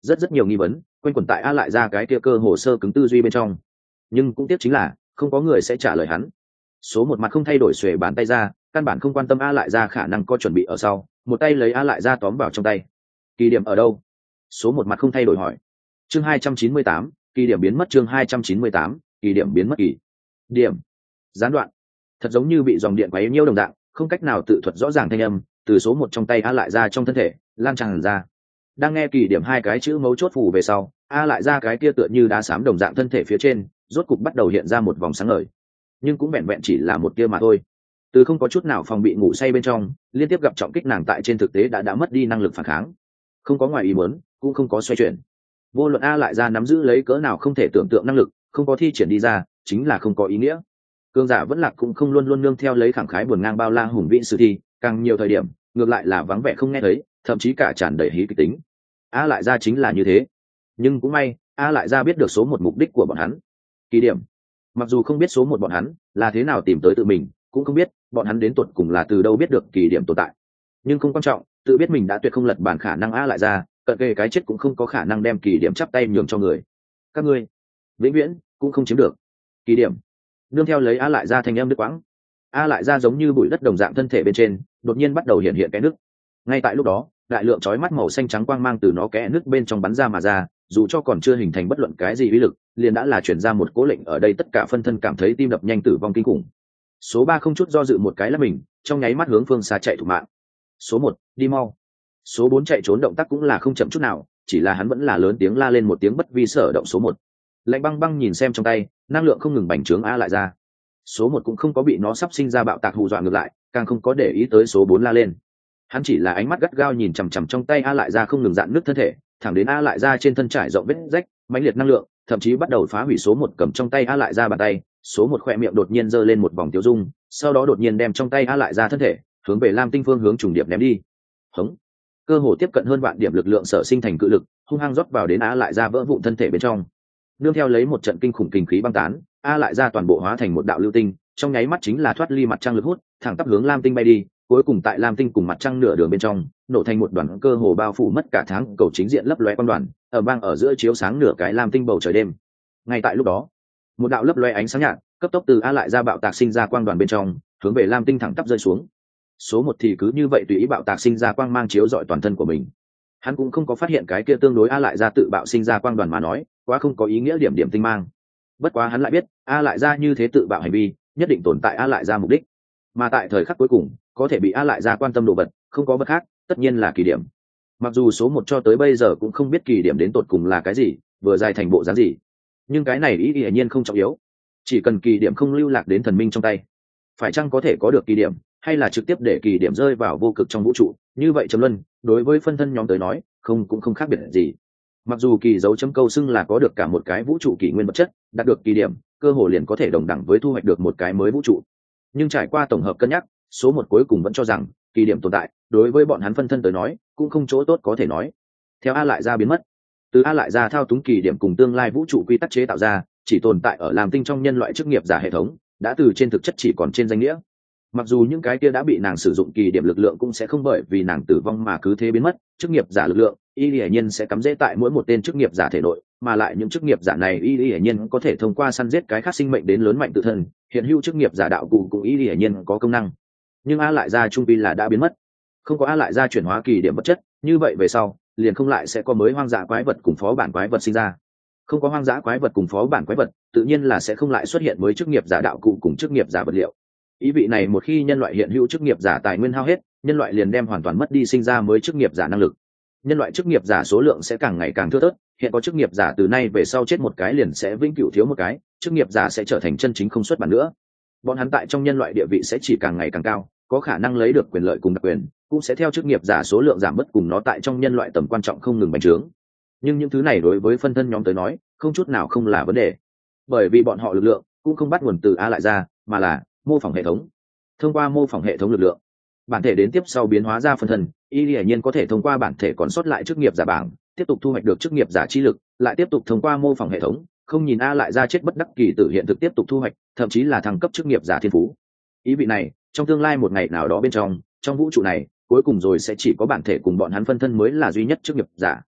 rất nhiều nghi vấn quanh quẩn tại A lại ra cái kia cơ hồ sơ cứng tư duy bên trong. Nhưng cũng tiếc chính là không có người sẽ trả lời hắn. Số một mặt không thay đổi xuề bàn tay ra, căn bản không quan tâm A lại ra khả năng có chuẩn bị ở sau, một tay lấy A lại ra tóm vào trong tay. Kỳ điểm ở đâu? Số một mặt không thay đổi hỏi. Chương 298, kỳ điểm biến mất. Chương 298, kỳ điểm biến mất. Kỳ điểm gián đoạn, thật giống như bị dòng điện quấy nhiễu đồng dạng, không cách nào tự thuật rõ ràng thanh âm từ số một trong tay A lại ra trong thân thể lan tràn ra. Đang nghe kỳ điểm hai cái chữ mấu chốt phù về sau, A lại ra cái kia tựa như đá xám đồng dạng thân thể phía trên rốt cục bắt đầu hiện ra một vòng sáng ngời, nhưng cũng vẹn vẹn chỉ là một tia mà thôi. Từ không có chút nào phòng bị ngủ say bên trong liên tiếp gặp trọng kích, nàng tại trên thực tế đã mất đi năng lực phản kháng, không có ngoài ý muốn cũng không có xoay chuyển. Vô luận A lại ra nắm giữ lấy cỡ nào không thể tưởng tượng năng lực, không có thi triển đi ra chính là không có ý nghĩa. Cương giả vẫn lạc cũng không luôn luôn nương theo lấy khẳng khái buồn ngang bao la hùng vĩ sử thi, càng nhiều thời điểm ngược lại là vắng vẻ không nghe thấy, thậm chí cả tràn đầy hí kịch tính. A lại ra chính là như thế. Nhưng cũng may A lại ra biết được số một mục đích của bọn hắn, kỳ điểm. Mặc dù không biết số một bọn hắn là thế nào tìm tới tự mình, cũng không biết bọn hắn đến tuột cùng là từ đâu biết được kỳ điểm tồn tại, nhưng không quan trọng, tự biết mình đã tuyệt không lật bản khả năng A lại ra, cận kề cái chết cũng không có khả năng đem kỳ điểm chắp tay nhường cho người. Các ngươi vĩnh viễn cũng không chiếm được kỳ điểm. Nương theo lấy A lại ra thanh âm đứt quãng, A lại ra giống như bụi đất đồng dạng thân thể bên trên đột nhiên bắt đầu hiện hiện cái nước. Ngay tại lúc đó đại lượng chói mắt màu xanh trắng quang mang từ nó kẽ nước bên trong bắn ra mà ra, dù cho còn chưa hình thành bất luận cái gì uy lực, liền đã là chuyển ra một cố lệnh ở đây tất cả phân thân cảm thấy tim đập nhanh, tử vong kinh khủng. Số ba không chút do dự một cái là mình trong nháy mắt hướng phương xa chạy thủ mạng. Số một đi mau. Số bốn chạy trốn động tác cũng là không chậm chút nào, chỉ là hắn vẫn là lớn tiếng la lên một tiếng bất vi sở động. Số một lạnh băng băng nhìn xem trong tay năng lượng không ngừng bành trướng A lại ra. Số một cũng không có bị nó sắp sinh ra bạo tạc hù dọa, ngược lại càng không có để ý tới số bốn la lên. Hắn chỉ là ánh mắt gắt gao nhìn chằm chằm trong tay A lại ra không ngừng dạn nước thân thể, thẳng đến A lại ra trên thân trải rộng vết rách, mãnh liệt năng lượng thậm chí bắt đầu phá hủy số một cầm trong tay A lại ra bàn tay. Số một khỏe miệng đột nhiên giơ lên một vòng tiêu dung, sau đó đột nhiên đem trong tay A lại ra thân thể hướng về Lam Tinh phương hướng trùng điệp ném đi. Hống! Cơ hồ tiếp cận hơn vạn điểm lực lượng sở sinh thành cự lực hung hăng rót vào đến A lại ra vỡ vụn thân thể bên trong. Nương theo lấy một trận kinh khủng kinh khí băng tán, A lại ra toàn bộ hóa thành một đạo lưu tinh, trong nháy mắt chính là thoát ly mặt trăng lực hút, thẳng tắp hướng Lam Tinh bay đi. Cuối cùng tại Lam Tinh cùng mặt trăng nửa đường bên trong nổ thành một đoàn cơ hồ bao phủ mất cả tháng cầu chính diện lấp lóe quang đoàn, ở bang ở giữa chiếu sáng nửa cái Lam Tinh bầu trời đêm. Ngay tại lúc đó, một đạo lấp lóe ánh sáng nhạt cấp tốc từ A lại ra bạo tạc sinh ra quang đoàn bên trong hướng về Lam Tinh thẳng tắp rơi xuống. Số một thì cứ như vậy tùy ý bạo tạc sinh ra quang mang chiếu rọi toàn thân của mình. Hắn cũng không có phát hiện cái kia tương đối A lại ra tự bạo sinh ra quang đoàn mà nói quá không có ý nghĩa điểm điểm tinh mang. Bất quá hắn lại biết A lại ra như thế tự bạo hành vi nhất định tồn tại A lại ra mục đích, mà tại thời khắc cuối cùng có thể bị A lại ra quan tâm đồ vật không có bất khác, tất nhiên là kỳ điểm. Mặc dù số một cho tới bây giờ cũng không biết kỳ điểm đến tột cùng là cái gì, vừa dài thành bộ dáng gì, nhưng cái này ý hiển nhiên không trọng yếu, chỉ cần kỳ điểm không lưu lạc đến thần minh trong tay. Phải chăng có thể có được kỳ điểm, hay là trực tiếp để kỳ điểm rơi vào vô cực trong vũ trụ, như vậy chấm luân đối với phân thân nhóm tới nói cũng không khác biệt gì. Mặc dù kỳ dấu chấm câu xưng là có được cả một cái vũ trụ kỷ nguyên vật chất, đạt được kỳ điểm cơ hồ liền có thể đồng đẳng với thu hoạch được một cái mới vũ trụ, nhưng trải qua tổng hợp cân nhắc, số một cuối cùng vẫn cho rằng kỳ điểm tồn tại đối với bọn hắn phân thân tới nói cũng không chỗ tốt có thể nói. Theo A lại ra biến mất, từ A lại ra thao túng kỳ điểm cùng tương lai vũ trụ quy tắc chế tạo ra chỉ tồn tại ở Lam Tinh trong nhân loại chức nghiệp giả hệ thống đã từ trên thực chất chỉ còn trên danh nghĩa. Mặc dù những cái kia đã bị nàng sử dụng kỳ điểm lực lượng cũng sẽ không bởi vì nàng tử vong mà cứ thế biến mất, chức nghiệp giả lực lượng y hiển nhiên sẽ cắm rễ tại mỗi một tên chức nghiệp giả thể nội, mà lại những chức nghiệp giả này y hiển nhiên có thể thông qua săn giết cái khác sinh mệnh đến lớn mạnh tự thân. Hiện hữu chức nghiệp giả đạo cụ cũng y hiển nhiên có công năng, nhưng A lại ra trung pi là đã biến mất. Không có A lại ra chuyển hóa kỳ điểm vật chất, như vậy về sau liền không lại sẽ có mới hoang dã quái vật cùng phó bản quái vật sinh ra. Không có hoang dã quái vật cùng phó bản quái vật, tự nhiên là sẽ không lại xuất hiện mới chức nghiệp giả đạo cụ cùng chức nghiệp giả vật liệu. Ý vị này một khi nhân loại hiện hữu chức nghiệp giả tài nguyên hao hết, nhân loại liền đem hoàn toàn mất đi sinh ra mới chức nghiệp giả năng lực. Nhân loại chức nghiệp giả số lượng sẽ càng ngày càng thưa thớt, hiện có chức nghiệp giả từ nay về sau chết một cái liền sẽ vĩnh cửu thiếu một cái, chức nghiệp giả sẽ trở thành chân chính không xuất bản nữa. Bọn hắn tại trong nhân loại địa vị sẽ chỉ càng ngày càng cao, có khả năng lấy được quyền lợi cùng đặc quyền cũng sẽ theo chức nghiệp giả số lượng giảm bớt cùng nó tại trong nhân loại tầm quan trọng không ngừng bành trướng. Nhưng những thứ này đối với phân thân nhóm tới nói không chút nào không là vấn đề, bởi vì bọn họ lực lượng cũng không bắt nguồn từ A lại ra, mà là mô phỏng hệ thống. Thông qua mô phỏng hệ thống lực lượng, bản thể đến tiếp sau biến hóa ra phân thân, y hiển nhiên có thể thông qua bản thể còn sót lại chức nghiệp giả bảng tiếp tục thu hoạch được chức nghiệp giả chi lực, lại tiếp tục thông qua mô phỏng hệ thống không nhìn A lại ra chết bất đắc kỳ tử hiện thực tiếp tục thu hoạch, thậm chí là thăng cấp chức nghiệp giả thiên phú. Ý vị này trong tương lai một ngày nào đó bên trong vũ trụ này cuối cùng rồi sẽ chỉ có bản thể cùng bọn hắn phân thân mới là duy nhất chức nghiệp giả.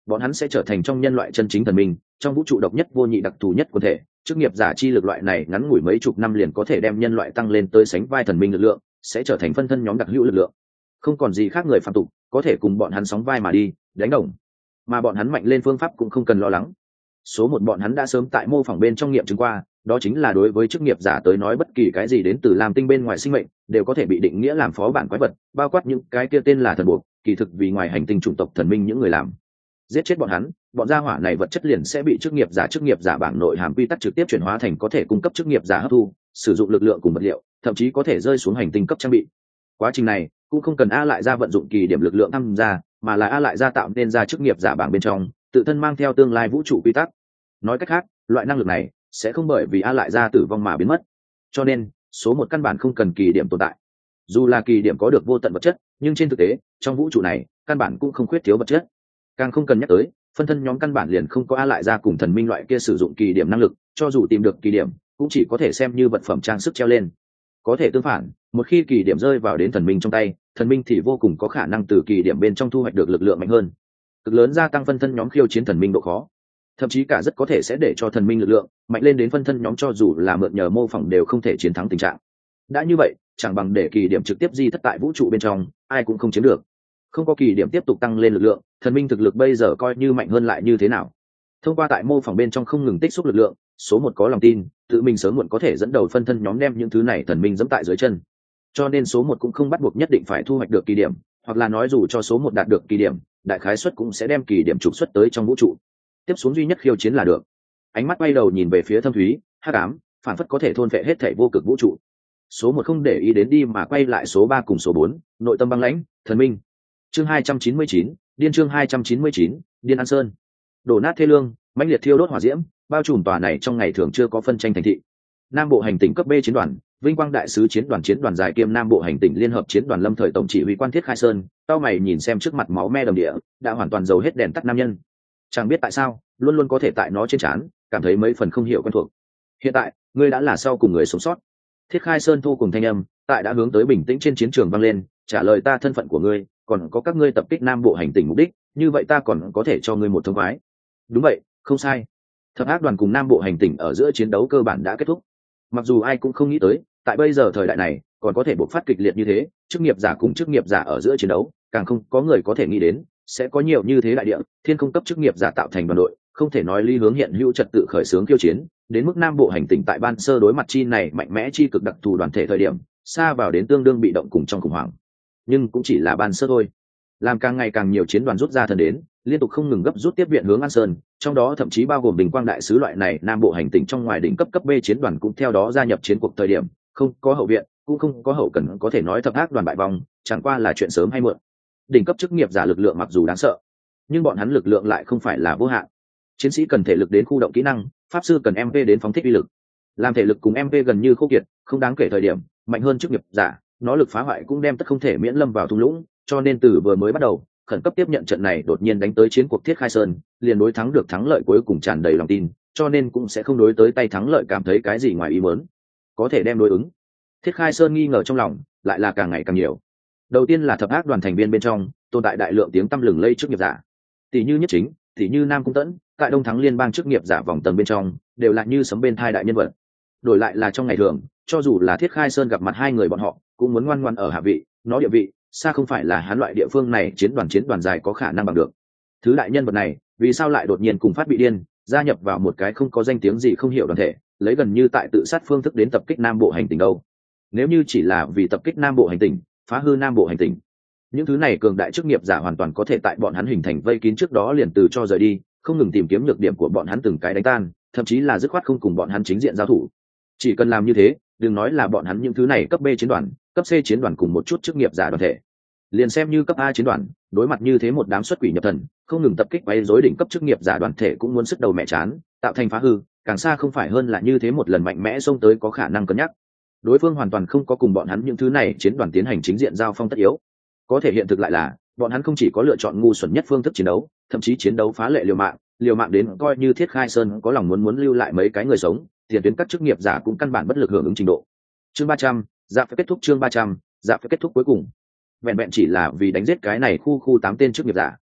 bọn hắn sẽ trở thành trong nhân loại chân chính thần minh, trong vũ trụ độc nhất vô nhị đặc thù nhất quần thể. Chức nghiệp giả chi lực loại này ngắn ngủi mấy chục năm liền có thể đem nhân loại tăng lên tới sánh vai thần minh lực lượng, sẽ trở thành phân thân nhóm đặc hữu lực lượng, không còn gì khác người phạm tục có thể cùng bọn hắn sóng vai mà đi đánh đồng, mà bọn hắn mạnh lên phương pháp cũng không cần lo lắng. Số một bọn hắn đã sớm tại mô phỏng bên trong nghiệm chứng qua, đó chính là đối với chức nghiệp giả tới nói bất kỳ cái gì đến từ lam tinh bên ngoài sinh mệnh đều có thể bị định nghĩa làm phó bản quái vật, bao quát những cái kia tên là thần buộc, kỳ thực vì ngoài hành tinh chủng tộc thần minh những người làm. Giết chết bọn hắn, bọn gia hỏa này vật chất liền sẽ bị chức nghiệp giả bảng nội hàm quy tắc trực tiếp chuyển hóa thành có thể cung cấp chức nghiệp giả hấp thu, sử dụng lực lượng cùng vật liệu, thậm chí có thể rơi xuống hành tinh cấp trang bị. Quá trình này cũng không cần A lại ra vận dụng kỳ điểm lực lượng tham gia, mà là A lại ra tạo nên ra chức nghiệp giả bảng bên trong tự thân mang theo tương lai vũ trụ quy tắc. Nói cách khác, loại năng lực này sẽ không bởi vì A lại ra tử vong mà biến mất, cho nên số một căn bản không cần kỳ điểm tồn tại. Dù là kỳ điểm có được vô tận vật chất, nhưng trên thực tế trong vũ trụ này căn bản cũng không khuyết thiếu vật chất. Càng không cần nhắc tới phân thân nhóm căn bản liền không có A lại ra cùng thần minh loại kia sử dụng kỳ điểm năng lực, cho dù tìm được kỳ điểm cũng chỉ có thể xem như vật phẩm trang sức treo lên. Có thể tương phản, một khi kỳ điểm rơi vào đến thần minh trong tay, thần minh thì vô cùng có khả năng từ kỳ điểm bên trong thu hoạch được lực lượng mạnh hơn, cực lớn gia tăng phân thân nhóm khiêu chiến thần minh độ khó, thậm chí cả rất có thể sẽ để cho thần minh lực lượng mạnh lên đến phân thân nhóm cho dù là mượn nhờ mô phỏng đều không thể chiến thắng tình trạng. Đã như vậy chẳng bằng để kỳ điểm trực tiếp di thất tại vũ trụ bên trong, ai cũng không chiếm được. Không có kỳ điểm tiếp tục tăng lên lực lượng, thần minh thực lực bây giờ coi như mạnh hơn lại như thế nào. Thông qua tại mô phỏng bên trong không ngừng tích xúc lực lượng, số một có lòng tin tự mình sớm muộn có thể dẫn đầu phân thân nhóm đem những thứ này thần minh dẫm tại dưới chân, cho nên số một cũng không bắt buộc nhất định phải thu hoạch được kỳ điểm, hoặc là nói dù cho số một đạt được kỳ điểm, đại khái suất cũng sẽ đem kỳ điểm trục xuất tới trong vũ trụ. Tiếp xuống duy nhất khiêu chiến là được. Ánh mắt bay đầu nhìn về phía thâm thúy hắc ám, phản phất có thể thôn phệ hết thảy vô cực vũ trụ. Số một không để ý đến đi mà quay lại số ba cùng số bốn, nội tâm băng lãnh, thần minh. Chương 299, điên chương 299, điên An Sơn. Đổ nát thê lương, mãnh liệt thiêu đốt hỏa diễm, bao trùm tòa này trong ngày thường chưa có phân tranh thành thị. Nam bộ hành tỉnh cấp B chiến đoàn, Vinh Quang đại sứ chiến đoàn dài kiêm Nam bộ hành tỉnh liên hợp chiến đoàn lâm thời tổng chỉ huy quan Thiết Khai Sơn, tao mày nhìn xem trước mặt máu me đầm địa, đã hoàn toàn dầu hết đèn tắt nam nhân. Chẳng biết tại sao, luôn luôn có thể tại nó trên trán, cảm thấy mấy phần không hiểu quen thuộc. Hiện tại, ngươi đã là sau cùng người sống sót. Thiết Khai Sơn thu cùng thanh âm, tại đã hướng tới bình tĩnh trên chiến trường vang lên, trả lời ta thân phận của ngươi, còn có các ngươi tập kích Nam bộ hành tỉnh mục đích, như vậy ta còn có thể cho ngươi một thông khoái. Đúng vậy, không sai. Thập ác đoàn cùng Nam bộ hành tỉnh ở giữa chiến đấu cơ bản đã kết thúc. Mặc dù ai cũng không nghĩ tới, tại bây giờ thời đại này, còn có thể bộc phát kịch liệt như thế, chức nghiệp giả cùng chức nghiệp giả ở giữa chiến đấu, càng không có người có thể nghĩ đến sẽ có nhiều như thế đại địa, thiên không cấp chức nghiệp giả tạo thành đoàn đội, không thể nói Lý Hướng hiện hữu trật tự khởi xướng khiêu chiến, đến mức Nam bộ hành tỉnh tại ban sơ đối mặt chi này mạnh mẽ chi cực đặc thù đoàn thể thời điểm, xa vào đến tương đương bị động cùng trong khủng hoảng. Nhưng cũng chỉ là ban sơ thôi. Làm càng ngày càng nhiều chiến đoàn rút ra thần đến, liên tục không ngừng gấp rút tiếp viện hướng An Sơn, trong đó thậm chí bao gồm Bình Quang đại sứ loại này Nam bộ hành tỉnh trong ngoài đỉnh cấp B chiến đoàn cũng theo đó gia nhập chiến cuộc thời điểm, không có hậu viện, cũng không có hậu cần, có thể nói thập ác đoàn bại vong, chẳng qua là chuyện sớm hay muộn. Đỉnh cấp chức nghiệp giả lực lượng mặc dù đáng sợ, nhưng bọn hắn lực lượng lại không phải là vô hạn. Chiến sĩ cần thể lực đến khu động kỹ năng, pháp sư cần MP đến phóng thích uy lực. Làm thể lực cùng MP gần như khô kiệt, không đáng kể thời điểm, mạnh hơn chức nghiệp giả, nó lực phá hoại cũng đem tất không thể miễn lâm vào thung lũng, cho nên từ vừa mới bắt đầu, khẩn cấp tiếp nhận trận này đột nhiên đánh tới chiến cuộc Thiết Khai Sơn, liền đối thắng được thắng lợi cuối cùng tràn đầy lòng tin, cho nên cũng sẽ không đối tới tay thắng lợi cảm thấy cái gì ngoài ý muốn. Có thể đem đối ứng. Thiết Khai Sơn nghi ngờ trong lòng, lại là càng ngày càng nhiều. Đầu tiên là thập ác đoàn thành viên bên trong, tồn tại đại lượng tiếng tăm lừng lây chức nghiệp giả. Tỷ như Nhất Chính, tỷ như Nam Cung Tẫn, tại Đông Thắng liên bang chức nghiệp giả vòng tầng bên trong, đều là như sấm bên thai đại nhân vật. Đổi lại là trong ngày thường, cho dù là Thiết Khai Sơn gặp mặt hai người bọn họ, cũng muốn ngoan ngoãn ở hạ vị, nó địa vị xa không phải là hắn loại địa phương này chiến đoàn dài có khả năng bằng được. Thứ đại nhân vật này, vì sao lại đột nhiên cùng phát bị điên, gia nhập vào một cái không có danh tiếng gì không hiểu đoàn thể, lấy gần như tại tự sát phương thức đến tập kích Nam bộ hành tinh đâu? Nếu như chỉ là vì tập kích Nam bộ hành tinh, phá hư Nam bộ hành tinh, những thứ này cường đại chức nghiệp giả hoàn toàn có thể tại bọn hắn hình thành vây kín trước đó liền từ cho rời đi, không ngừng tìm kiếm nhược điểm của bọn hắn từng cái đánh tan, thậm chí là dứt khoát không cùng bọn hắn chính diện giao thủ. Chỉ cần làm như thế, đừng nói là bọn hắn những thứ này cấp B chiến đoàn, cấp C chiến đoàn cùng một chút chức nghiệp giả đoàn thể, liền xem như cấp A chiến đoàn, đối mặt như thế một đám xuất quỷ nhập thần, không ngừng tập kích quấy rối đỉnh cấp chức nghiệp giả đoàn thể cũng muốn sức đầu mẹ chán, tạo thành phá hư, càng xa không phải hơn là như thế một lần mạnh mẽ xông tới có khả năng cân nhắc. Đối phương hoàn toàn không có cùng bọn hắn những thứ này chiến đoàn tiến hành chính diện giao phong tất yếu. Có thể hiện thực lại là, bọn hắn không chỉ có lựa chọn ngu xuẩn nhất phương thức chiến đấu, thậm chí chiến đấu phá lệ liều mạng đến coi như Thiết Khai Sơn có lòng muốn lưu lại mấy cái người sống, tiền tuyến các chức nghiệp giả cũng căn bản bất lực hưởng ứng trình độ. Chương 300, dạ phải kết thúc chương 300, dạ phải kết thúc cuối cùng. Vẹn vẹn chỉ là vì đánh giết cái này khu 8 tên chức nghiệp giả.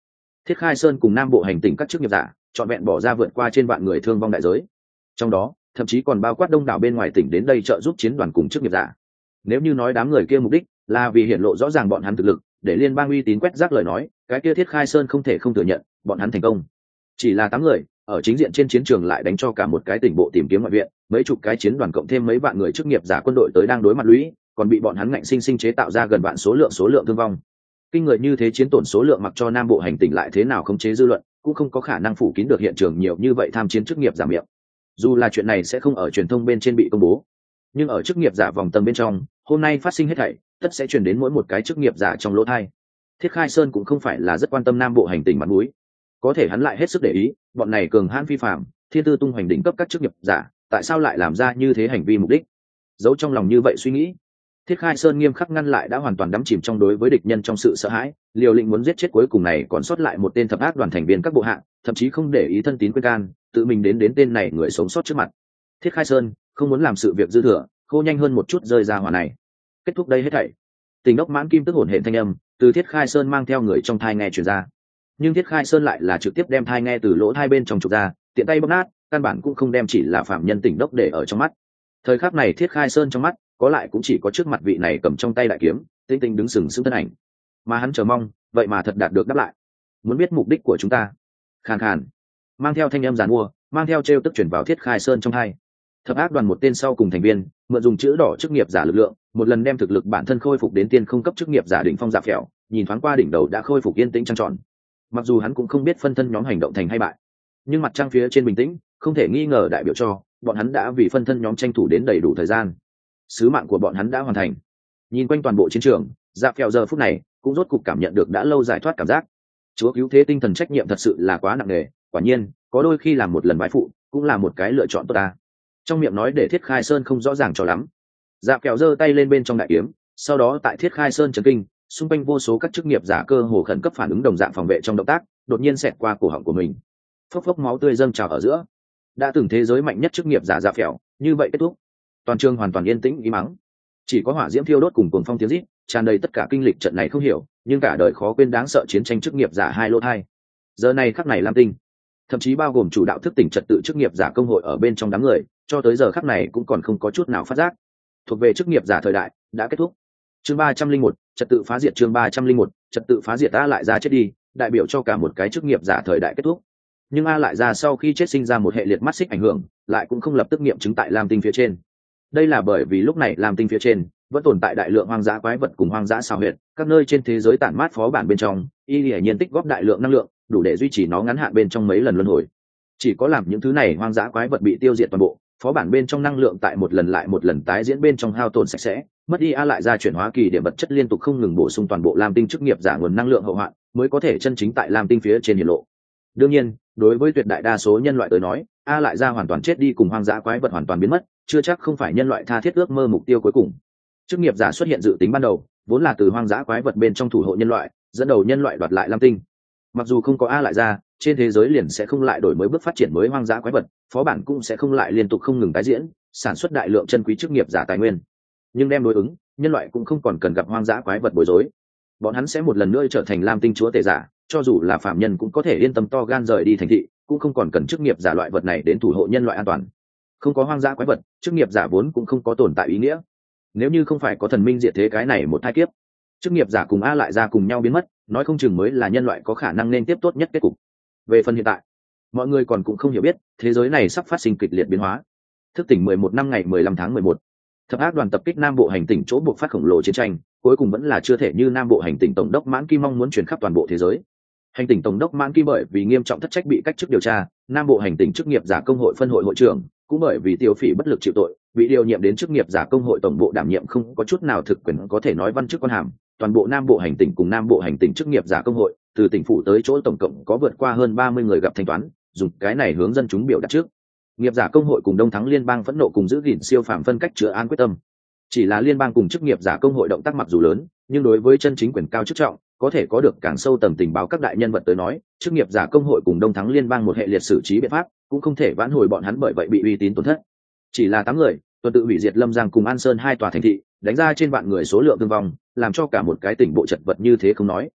Thiết Khai Sơn cùng Nam Bộ hành tỉnh các chức nghiệp giả trọn vẹn bỏ ra vượt qua trên vạn người thương vong đại giới, trong đó thậm chí còn bao quát đông đảo bên ngoài tỉnh đến đây trợ giúp chiến đoàn cùng chức nghiệp giả. Nếu như nói đám người kia mục đích là vì hiển lộ rõ ràng bọn hắn thực lực, để liên bang uy tín quét rác lời nói, cái kia Thiết Khai Sơn không thể không thừa nhận bọn hắn thành công. Chỉ là 8 người ở chính diện trên chiến trường lại đánh cho cả một cái tỉnh bộ tìm kiếm ngoại viện, mấy chục cái chiến đoàn cộng thêm mấy vạn người chức nghiệp giả quân đội tới đang đối mặt lũy, còn bị bọn hắn ngạnh sinh sinh chế tạo ra gần vạn số lượng thương vong. Kinh người như thế chiến tổn số lượng, mặc cho Nam Bộ hành tỉnh lại thế nào khống chế dư luận, cũng không có khả năng phủ kín được hiện trường nhiều như vậy tham chiến chức nghiệp giả miệng. Dù là chuyện này sẽ không ở truyền thông bên trên bị công bố, nhưng ở chức nghiệp giả vòng tầng bên trong, hôm nay phát sinh hết thảy tất sẽ truyền đến mỗi một cái chức nghiệp giả trong lỗ tai. Thiết Khai Sơn cũng không phải là rất quan tâm Nam Bộ hành tỉnh mặt mũi, có thể hắn lại hết sức để ý bọn này cường hãn phi phàm, thiên tư tung hoành đỉnh cấp các chức nghiệp giả tại sao lại làm ra như thế hành vi mục đích. Giấu trong lòng như vậy suy nghĩ, Thiết Khai Sơn nghiêm khắc ngăn lại đã hoàn toàn đắm chìm trong đối với địch nhân trong sự sợ hãi, liều lĩnh muốn giết chết cuối cùng này còn sót lại một tên thập ác đoàn thành viên các bộ hạ, thậm chí không để ý thân tín quên can, tự mình đến tên này người sống sót trước mặt. Thiết Khai Sơn không muốn làm sự việc dư thừa, khô nhanh hơn một chút rơi ra hỏa này. Kết thúc đây hết thảy. Tình đốc mãn kim tức hồn hển thanh âm từ Thiết Khai Sơn mang theo người trong thai nghe truyền ra, nhưng Thiết Khai Sơn lại là trực tiếp đem thai nghe từ lỗ thai bên trong trục ra, tiện tay bóp nát, căn bản cũng không đem chỉ là phạm nhân tỉnh đốc để ở trong mắt. Thời khắc này Thiết Khai Sơn trong mắt có lại cũng chỉ có trước mặt vị này cầm trong tay đại kiếm tinh tinh đứng sừng sững thân ảnh, mà hắn chờ mong vậy mà thật đạt được đáp lại. Muốn biết mục đích của chúng ta? Khàn khàn mang theo thanh âm giàn mua, mang theo trêu tức chuyển vào Thiết Khai Sơn trong hai. Thập ác đoàn một tên sau cùng thành viên mượn dùng chữ đỏ chức nghiệp giả lực lượng, một lần đem thực lực bản thân khôi phục đến tiên không cấp chức nghiệp giả đỉnh phong Dạ Phèo, nhìn thoáng qua đỉnh đầu đã khôi phục yên tĩnh trăng tròn. Mặc dù hắn cũng không biết phân thân nhóm hành động thành hay bại, nhưng mặt trăng phía trên bình tĩnh không thể nghi ngờ đại biểu cho bọn hắn đã vì phân thân nhóm tranh thủ đến đầy đủ thời gian. Sứ mạng của bọn hắn đã hoàn thành. Nhìn quanh toàn bộ chiến trường, Dạ Phèo giờ phút này cũng rốt cục cảm nhận được đã lâu giải thoát cảm giác. Chúa cứu thế tinh thần trách nhiệm thật sự là quá nặng nề, quả nhiên có đôi khi làm một lần bái phụ cũng là một cái lựa chọn tốt ta. Trong miệng nói để Thiết Khai Sơn không rõ ràng cho lắm. Dạ Phèo giơ tay lên bên trong đại kiếm, sau đó tại Thiết Khai Sơn chấn kinh, xung quanh vô số các chức nghiệp giả cơ hồ khẩn cấp phản ứng đồng dạng phòng vệ trong động tác, đột nhiên xẹt qua cổ họng của mình. Phốc phốc máu tươi dâng trào ở giữa. Đã từng thế giới mạnh nhất chức nghiệp giả Dạ Phèo, như vậy kết thúc. Toàn trường hoàn toàn yên tĩnh ý mắng, chỉ có hỏa diễm thiêu đốt cùng cuồng phong tiếng rít, tràn đầy tất cả kinh lịch trận này không hiểu, nhưng cả đời khó quên đáng sợ chiến tranh chức nghiệp giả hai lỗ hai. Giờ này khắc này Lam Tinh, thậm chí bao gồm chủ đạo thức tỉnh trật tự chức nghiệp giả công hội ở bên trong đám người, cho tới giờ khắc này cũng còn không có chút nào phát giác. Thuộc về chức nghiệp giả thời đại đã kết thúc. Chương 301, trật tự phá diệt. Chương 301, trật tự phá diệt. A Lại Gia chết đi, đại biểu cho cả một cái chức nghiệp giả thời đại kết thúc. Nhưng A Lại Gia sau khi chết sinh ra một hệ liệt mắt xích ảnh hưởng, lại cũng không lập tức nghiệm chứng tại Lam Tinh phía trên. Đây là bởi vì lúc này Lam Tinh phía trên vẫn tồn tại đại lượng hoang dã quái vật cùng hoang dã xào huyệt, các nơi trên thế giới tản mát phó bản bên trong, y hiển nhiên tích góp đại lượng năng lượng, đủ để duy trì nó ngắn hạn bên trong mấy lần luân hồi. Chỉ có làm những thứ này hoang dã quái vật bị tiêu diệt toàn bộ, phó bản bên trong năng lượng tại một lần lại một lần tái diễn bên trong hao tổn sạch sẽ, mất đi A Lại Gia chuyển hóa kỳ điểm vật chất liên tục không ngừng bổ sung toàn bộ Lam Tinh chức nghiệp giả nguồn năng lượng hậu hoạn, mới có thể chân chính tại Lam Tinh phía trên hiển lộ. Đương nhiên, đối với tuyệt đại đa số nhân loại tới nói, A Lại Gia hoàn toàn chết đi cùng hoang dã quái vật hoàn toàn biến mất, chưa chắc không phải nhân loại tha thiết ước mơ mục tiêu cuối cùng. Chức nghiệp giả xuất hiện dự tính ban đầu vốn là từ hoang dã quái vật bên trong thủ hộ nhân loại, dẫn đầu nhân loại đoạt lại Lam Tinh. Mặc dù không có A Lại Gia, trên thế giới liền sẽ không lại đổi mới bước phát triển mới hoang dã quái vật, phó bản cũng sẽ không lại liên tục không ngừng tái diễn, sản xuất đại lượng chân quý chức nghiệp giả tài nguyên. Nhưng đem đối ứng, nhân loại cũng không còn cần gặp hoang dã quái vật bối rối. Bọn hắn sẽ một lần nữa trở thành Lam Tinh chúa tể giả, cho dù là phạm nhân cũng có thể yên tâm to gan rời đi thành thị, cũng không còn cần chức nghiệp giả loại vật này đến thủ hộ nhân loại an toàn. Không có hoang dã quái vật, chức nghiệp giả vốn cũng không có tồn tại ý nghĩa. Nếu như không phải có thần minh diệt thế cái này một thai kiếp, chức nghiệp giả cùng A Lại Gia cùng nhau biến mất, nói không chừng mới là nhân loại có khả năng nên tiếp tốt nhất kết cục. Về phần hiện tại, mọi người còn cũng không hiểu biết, thế giới này sắp phát sinh kịch liệt biến hóa. Thức tỉnh 11 năm ngày 15 tháng 11, thập ác đoàn tập kích Nam Bộ hành tỉnh chỗ buộc phát khổng lồ chiến tranh, cuối cùng vẫn là chưa thể như Nam Bộ hành tỉnh tổng đốc Mãn Kim mong muốn truyền khắp toàn bộ thế giới. Hành tỉnh tổng đốc Mãn Kim bởi vì nghiêm trọng thất trách bị cách chức điều tra, Nam Bộ hành tỉnh chức nghiệp giả công hội phân hội hội trưởng cũng bởi vì tiêu phỉ bất lực chịu tội, bị điều nhiệm đến chức nghiệp giả công hội tổng bộ đảm nhiệm không có chút nào thực quyền có thể nói văn chức quan hàm. Toàn bộ Nam Bộ hành tỉnh cùng Nam Bộ hành tỉnh chức nghiệp giả công hội, từ tỉnh phủ tới chỗ tổng cộng có vượt qua hơn 30 người gặp thanh toán, dùng cái này hướng dân chúng biểu đạt trước. Nghiệp giả công hội cùng Đông Thắng liên bang phẫn nộ cùng giữ gìn siêu phàm phân cách chữa an quyết tâm. Chỉ là liên bang cùng chức nghiệp giả công hội động tác mặc dù lớn, nhưng đối với chân chính quyền cao chức trọng, có thể có được càng sâu tầng tình báo các đại nhân vật tới nói, chức nghiệp giả công hội cùng Đông Thắng liên bang một hệ liệt xử trí biện pháp, cũng không thể vãn hồi bọn hắn bởi vậy bị uy tín tổn thất. Chỉ là 8 người, tuần tự hủy diệt Lâm Giang cùng An Sơn hai tòa thành thị, đánh ra trên vạn người số lượng thương vong, làm cho cả một cái tỉnh bộ chật vật như thế không nói.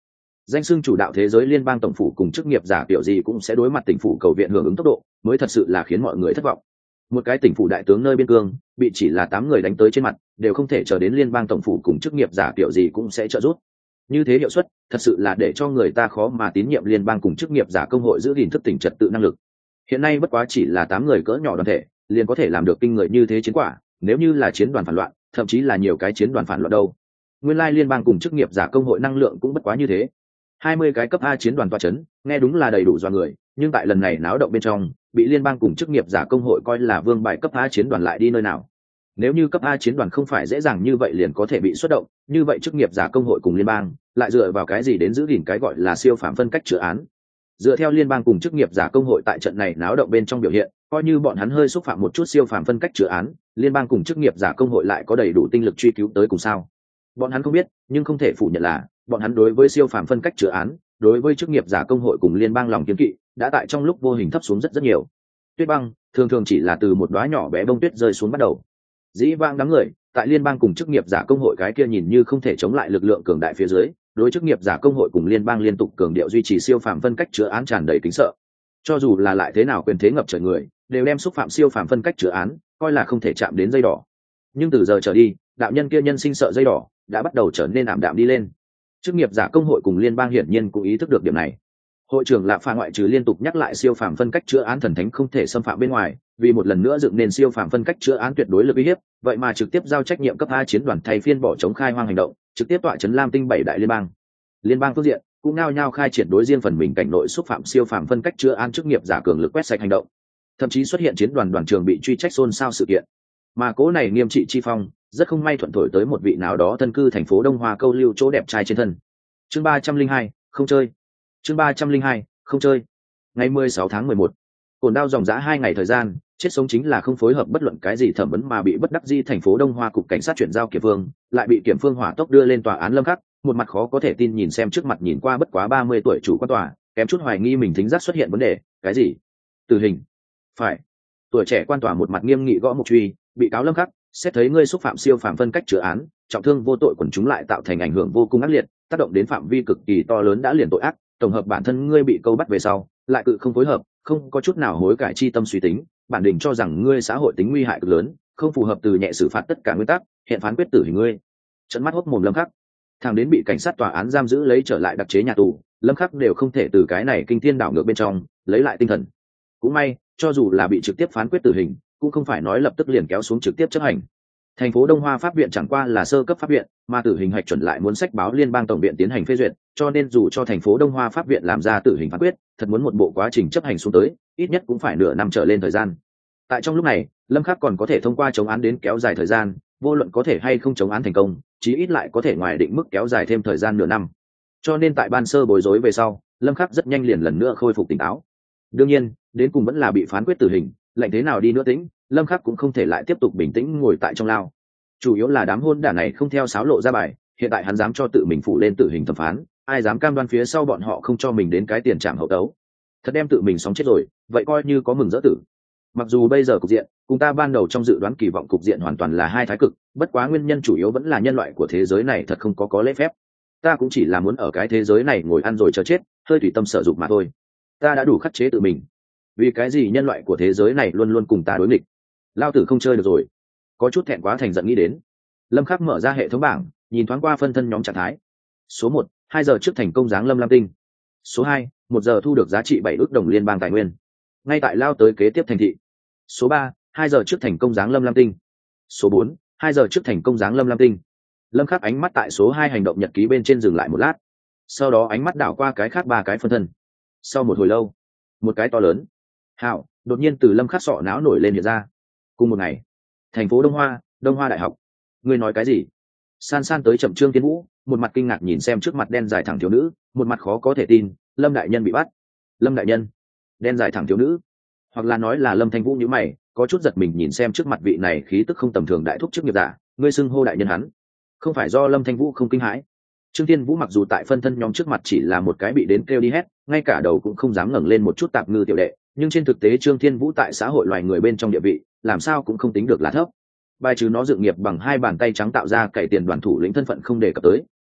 Danh xưng chủ đạo thế giới liên bang tổng phủ cùng chức nghiệp giả kiểu gì cũng sẽ đối mặt tỉnh phủ cầu viện hưởng ứng tốc độ, mới thật sự là khiến mọi người thất vọng. Một cái tỉnh phủ đại tướng nơi biên cương, bị chỉ là 8 người đánh tới trên mặt, đều không thể chờ đến liên bang tổng phủ cùng chức nghiệp giả kiểu gì cũng sẽ trợ giúp. Như thế hiệu suất, thật sự là để cho người ta khó mà tín nhiệm liên bang cùng chức nghiệp giả công hội giữ gìn thức tỉnh trật tự năng lực. Hiện nay bất quá chỉ là 8 người cỡ nhỏ đoàn thể, liền có thể làm được kinh người như thế chiến quả, nếu như là chiến đoàn phản loạn, thậm chí là nhiều cái chiến đoàn phản loạn đâu. Nguyên lai liên bang cùng chức nghiệp giả công hội năng lượng cũng bất quá như thế. 20 cái cấp A chiến đoàn tọa chấn, nghe đúng là đầy đủ dọa người, nhưng tại lần này náo động bên trong, bị liên bang cùng chức nghiệp giả công hội coi là vương bài cấp A chiến đoàn lại đi nơi nào. Nếu như cấp A chiến đoàn không phải dễ dàng như vậy liền có thể bị xuất động, như vậy chức nghiệp giả công hội cùng liên bang lại dựa vào cái gì đến giữ gìn cái gọi là siêu phạm phân cách chữa án. Dựa theo liên bang cùng chức nghiệp giả công hội tại trận này náo động bên trong biểu hiện, coi như bọn hắn hơi xúc phạm một chút siêu phạm phân cách chữa án, liên bang cùng chức nghiệp giả công hội lại có đầy đủ tinh lực truy cứu tới cùng sao. Bọn hắn không biết, nhưng không thể phủ nhận là bọn hắn đối với siêu phạm phân cách chữa án, đối với chức nghiệp giả công hội cùng liên bang lòng kiên kỵ đã tại trong lúc vô hình thấp xuống rất rất nhiều. Tuyết băng thường thường chỉ là từ một đóa nhỏ bé bông tuyết rơi xuống bắt đầu. Dĩ vãng đám người tại liên bang cùng chức nghiệp giả công hội cái kia nhìn như không thể chống lại lực lượng cường đại phía dưới, đối chức nghiệp giả công hội cùng liên bang liên tục cường điệu duy trì siêu phạm phân cách chữa án tràn đầy kính sợ. Cho dù là lại thế nào quyền thế ngập trời người, đều đem xúc phạm siêu phạm phân cách chữa án coi là không thể chạm đến dây đỏ. Nhưng từ giờ trở đi, đạo nhân kia nhân sinh sợ dây đỏ đã bắt đầu trở nên ảm đạm đi lên. Chức nghiệp giả công hội cùng liên bang hiển nhiên cũng ý thức được điểm này. Hội trưởng Lạp Pha ngoại trừ liên tục nhắc lại siêu phạm phân cách chữa án thần thánh không thể xâm phạm bên ngoài, vì một lần nữa dựng nên siêu phạm phân cách chữa án tuyệt đối lực uy hiếp, vậy mà trực tiếp giao trách nhiệm cấp A chiến đoàn thay phiên bỏ chống khai hoang hành động, trực tiếp tọa trấn Lam Tinh 7 đại liên bang. Liên bang phương diện cũng nao nhao khai triển đối riêng phần mình cảnh nội xúc phạm siêu phạm phân cách chữa án chức nghiệp giả cường lực quét sạch hành động, thậm chí xuất hiện chiến đoàn đoàn trường bị truy trách xôn xao sự kiện. Mà cố này nghiêm trị chi phong, rất không may thuận thổi tới một vị nào đó thân cư thành phố Đông Hoa câu lưu chỗ đẹp trai trên thân. Chương 302, không chơi. Chương 302, không chơi. Ngày 16 tháng 11, cồn đao dòng dã 2 ngày thời gian, chết sống chính là không phối hợp bất luận cái gì thẩm vấn mà bị bất đắc dĩ thành phố Đông Hoa cục cảnh sát chuyển giao Kiểm Phương, lại bị Kiểm Phương hỏa tốc đưa lên tòa án Lâm Khắc, một mặt khó có thể tin nhìn xem trước mặt nhìn qua bất quá 30 tuổi chủ quan tòa, kém chút hoài nghi mình thính giác xuất hiện vấn đề, cái gì? Tử hình? Phải. Tuổi trẻ quan tòa một mặt nghiêm nghị gõ mục truy, bị cáo Lâm Khắc, xét thấy ngươi xúc phạm siêu phạm phân cách chữa án, trọng thương vô tội quần chúng lại tạo thành ảnh hưởng vô cùng ác liệt, tác động đến phạm vi cực kỳ to lớn đã liền tội ác, tổng hợp bản thân ngươi bị câu bắt về sau, lại cự không phối hợp, không có chút nào hối cải chi tâm suy tính, bản định cho rằng ngươi xã hội tính nguy hại cực lớn, không phù hợp từ nhẹ xử phạt tất cả nguyên tắc, hiện phán quyết tử hình ngươi. Trận mắt hốc mồm Lâm Khắc, thằng đến bị cảnh sát tòa án giam giữ lấy trở lại đặc chế nhà tù, Lâm Khắc đều không thể từ cái này kinh thiên đảo ngược bên trong lấy lại tinh thần. Cũng may, cho dù là bị trực tiếp phán quyết tử hình, cũng không phải nói lập tức liền kéo xuống trực tiếp chấp hành. Thành phố Đông Hoa pháp viện chẳng qua là sơ cấp pháp viện, mà tử hình hạch chuẩn lại muốn sách báo liên bang tổng viện tiến hành phê duyệt, cho nên dù cho thành phố Đông Hoa pháp viện làm ra tử hình phán quyết, thật muốn một bộ quá trình chấp hành xuống tới, ít nhất cũng phải nửa năm trở lên thời gian. Tại trong lúc này, Lâm Khắc còn có thể thông qua chống án đến kéo dài thời gian, vô luận có thể hay không chống án thành công, chí ít lại có thể ngoài định mức kéo dài thêm thời gian nửa năm. Cho nên tại ban sơ bối rối về sau, Lâm Khắc rất nhanh liền lần nữa khôi phục tỉnh táo. Đương nhiên, đến cùng vẫn là bị phán quyết tử hình, lệnh thế nào đi nữa tính, Lâm Khắc cũng không thể lại tiếp tục bình tĩnh ngồi tại trong lao. Chủ yếu là đám hôn đản này không theo sáo lộ ra bài, hiện tại hắn dám cho tự mình phụ lên tử hình thẩm phán, ai dám cam đoan phía sau bọn họ không cho mình đến cái tiền trảm hậu tấu. Thật đem tự mình sóng chết rồi, vậy coi như có mừng rỡ tử. Mặc dù bây giờ cục diện cùng ta ban đầu trong dự đoán kỳ vọng cục diện hoàn toàn là hai thái cực, bất quá nguyên nhân chủ yếu vẫn là nhân loại của thế giới này thật không có lễ phép. Ta cũng chỉ là muốn ở cái thế giới này ngồi ăn rồi chờ chết, hơi tùy tâm sở dụng mà thôi. Ta đã đủ khắc chế tự mình. Vì cái gì nhân loại của thế giới này luôn luôn cùng ta đối nghịch? Lao tử không chơi được rồi. Có chút thẹn quá thành giận nghĩ đến. Lâm Khắc mở ra hệ thống bảng, nhìn thoáng qua phân thân nhóm trạng thái. Số 1, 2 giờ trước thành công giáng lâm Lam Tinh. Số 2, 1 giờ thu được giá trị 7 ức đồng liên bang tài nguyên. Ngay tại lao tới kế tiếp thành thị. Số 3, 2 giờ trước thành công giáng lâm Lam Tinh. Số 4, 2 giờ trước thành công giáng lâm Lam Tinh. Lâm Khắc ánh mắt tại số 2 hành động nhật ký bên trên dừng lại một lát. Sau đó ánh mắt đảo qua cái khác 3 cái phân thân. Sau một hồi lâu, một cái to lớn hạo đột nhiên từ Lâm Khắc sọ não nổi lên hiện ra. Cùng một ngày, thành phố Đông Hoa Đại học. Ngươi nói cái gì? San San tới chậm Trương Thiên Vũ, một mặt kinh ngạc nhìn xem trước mặt đen dài thẳng thiếu nữ, một mặt khó có thể tin, Lâm đại nhân bị bắt. Lâm đại nhân? Đen dài thẳng thiếu nữ, hoặc là nói là Lâm Thanh Vũ nhíu mày, có chút giật mình nhìn xem trước mặt vị này khí tức không tầm thường đại thúc chức nghiệp giả, ngươi xưng hô đại nhân hắn, không phải do Lâm Thanh Vũ không kinh hãi. Trương Thiên Vũ mặc dù tại phân thân nhóm trước mặt chỉ là một cái bị đến kêu đi hét, ngay cả đầu cũng không dám ngẩng lên một chút tạp ngư tiểu đệ, nhưng trên thực tế Trương Thiên Vũ tại xã hội loài người bên trong địa vị, làm sao cũng không tính được là thấp. Bài trừ nó dự nghiệp bằng 2 bàn tay trắng tạo ra cày tiền đoàn thủ lĩnh thân phận không đề cập tới,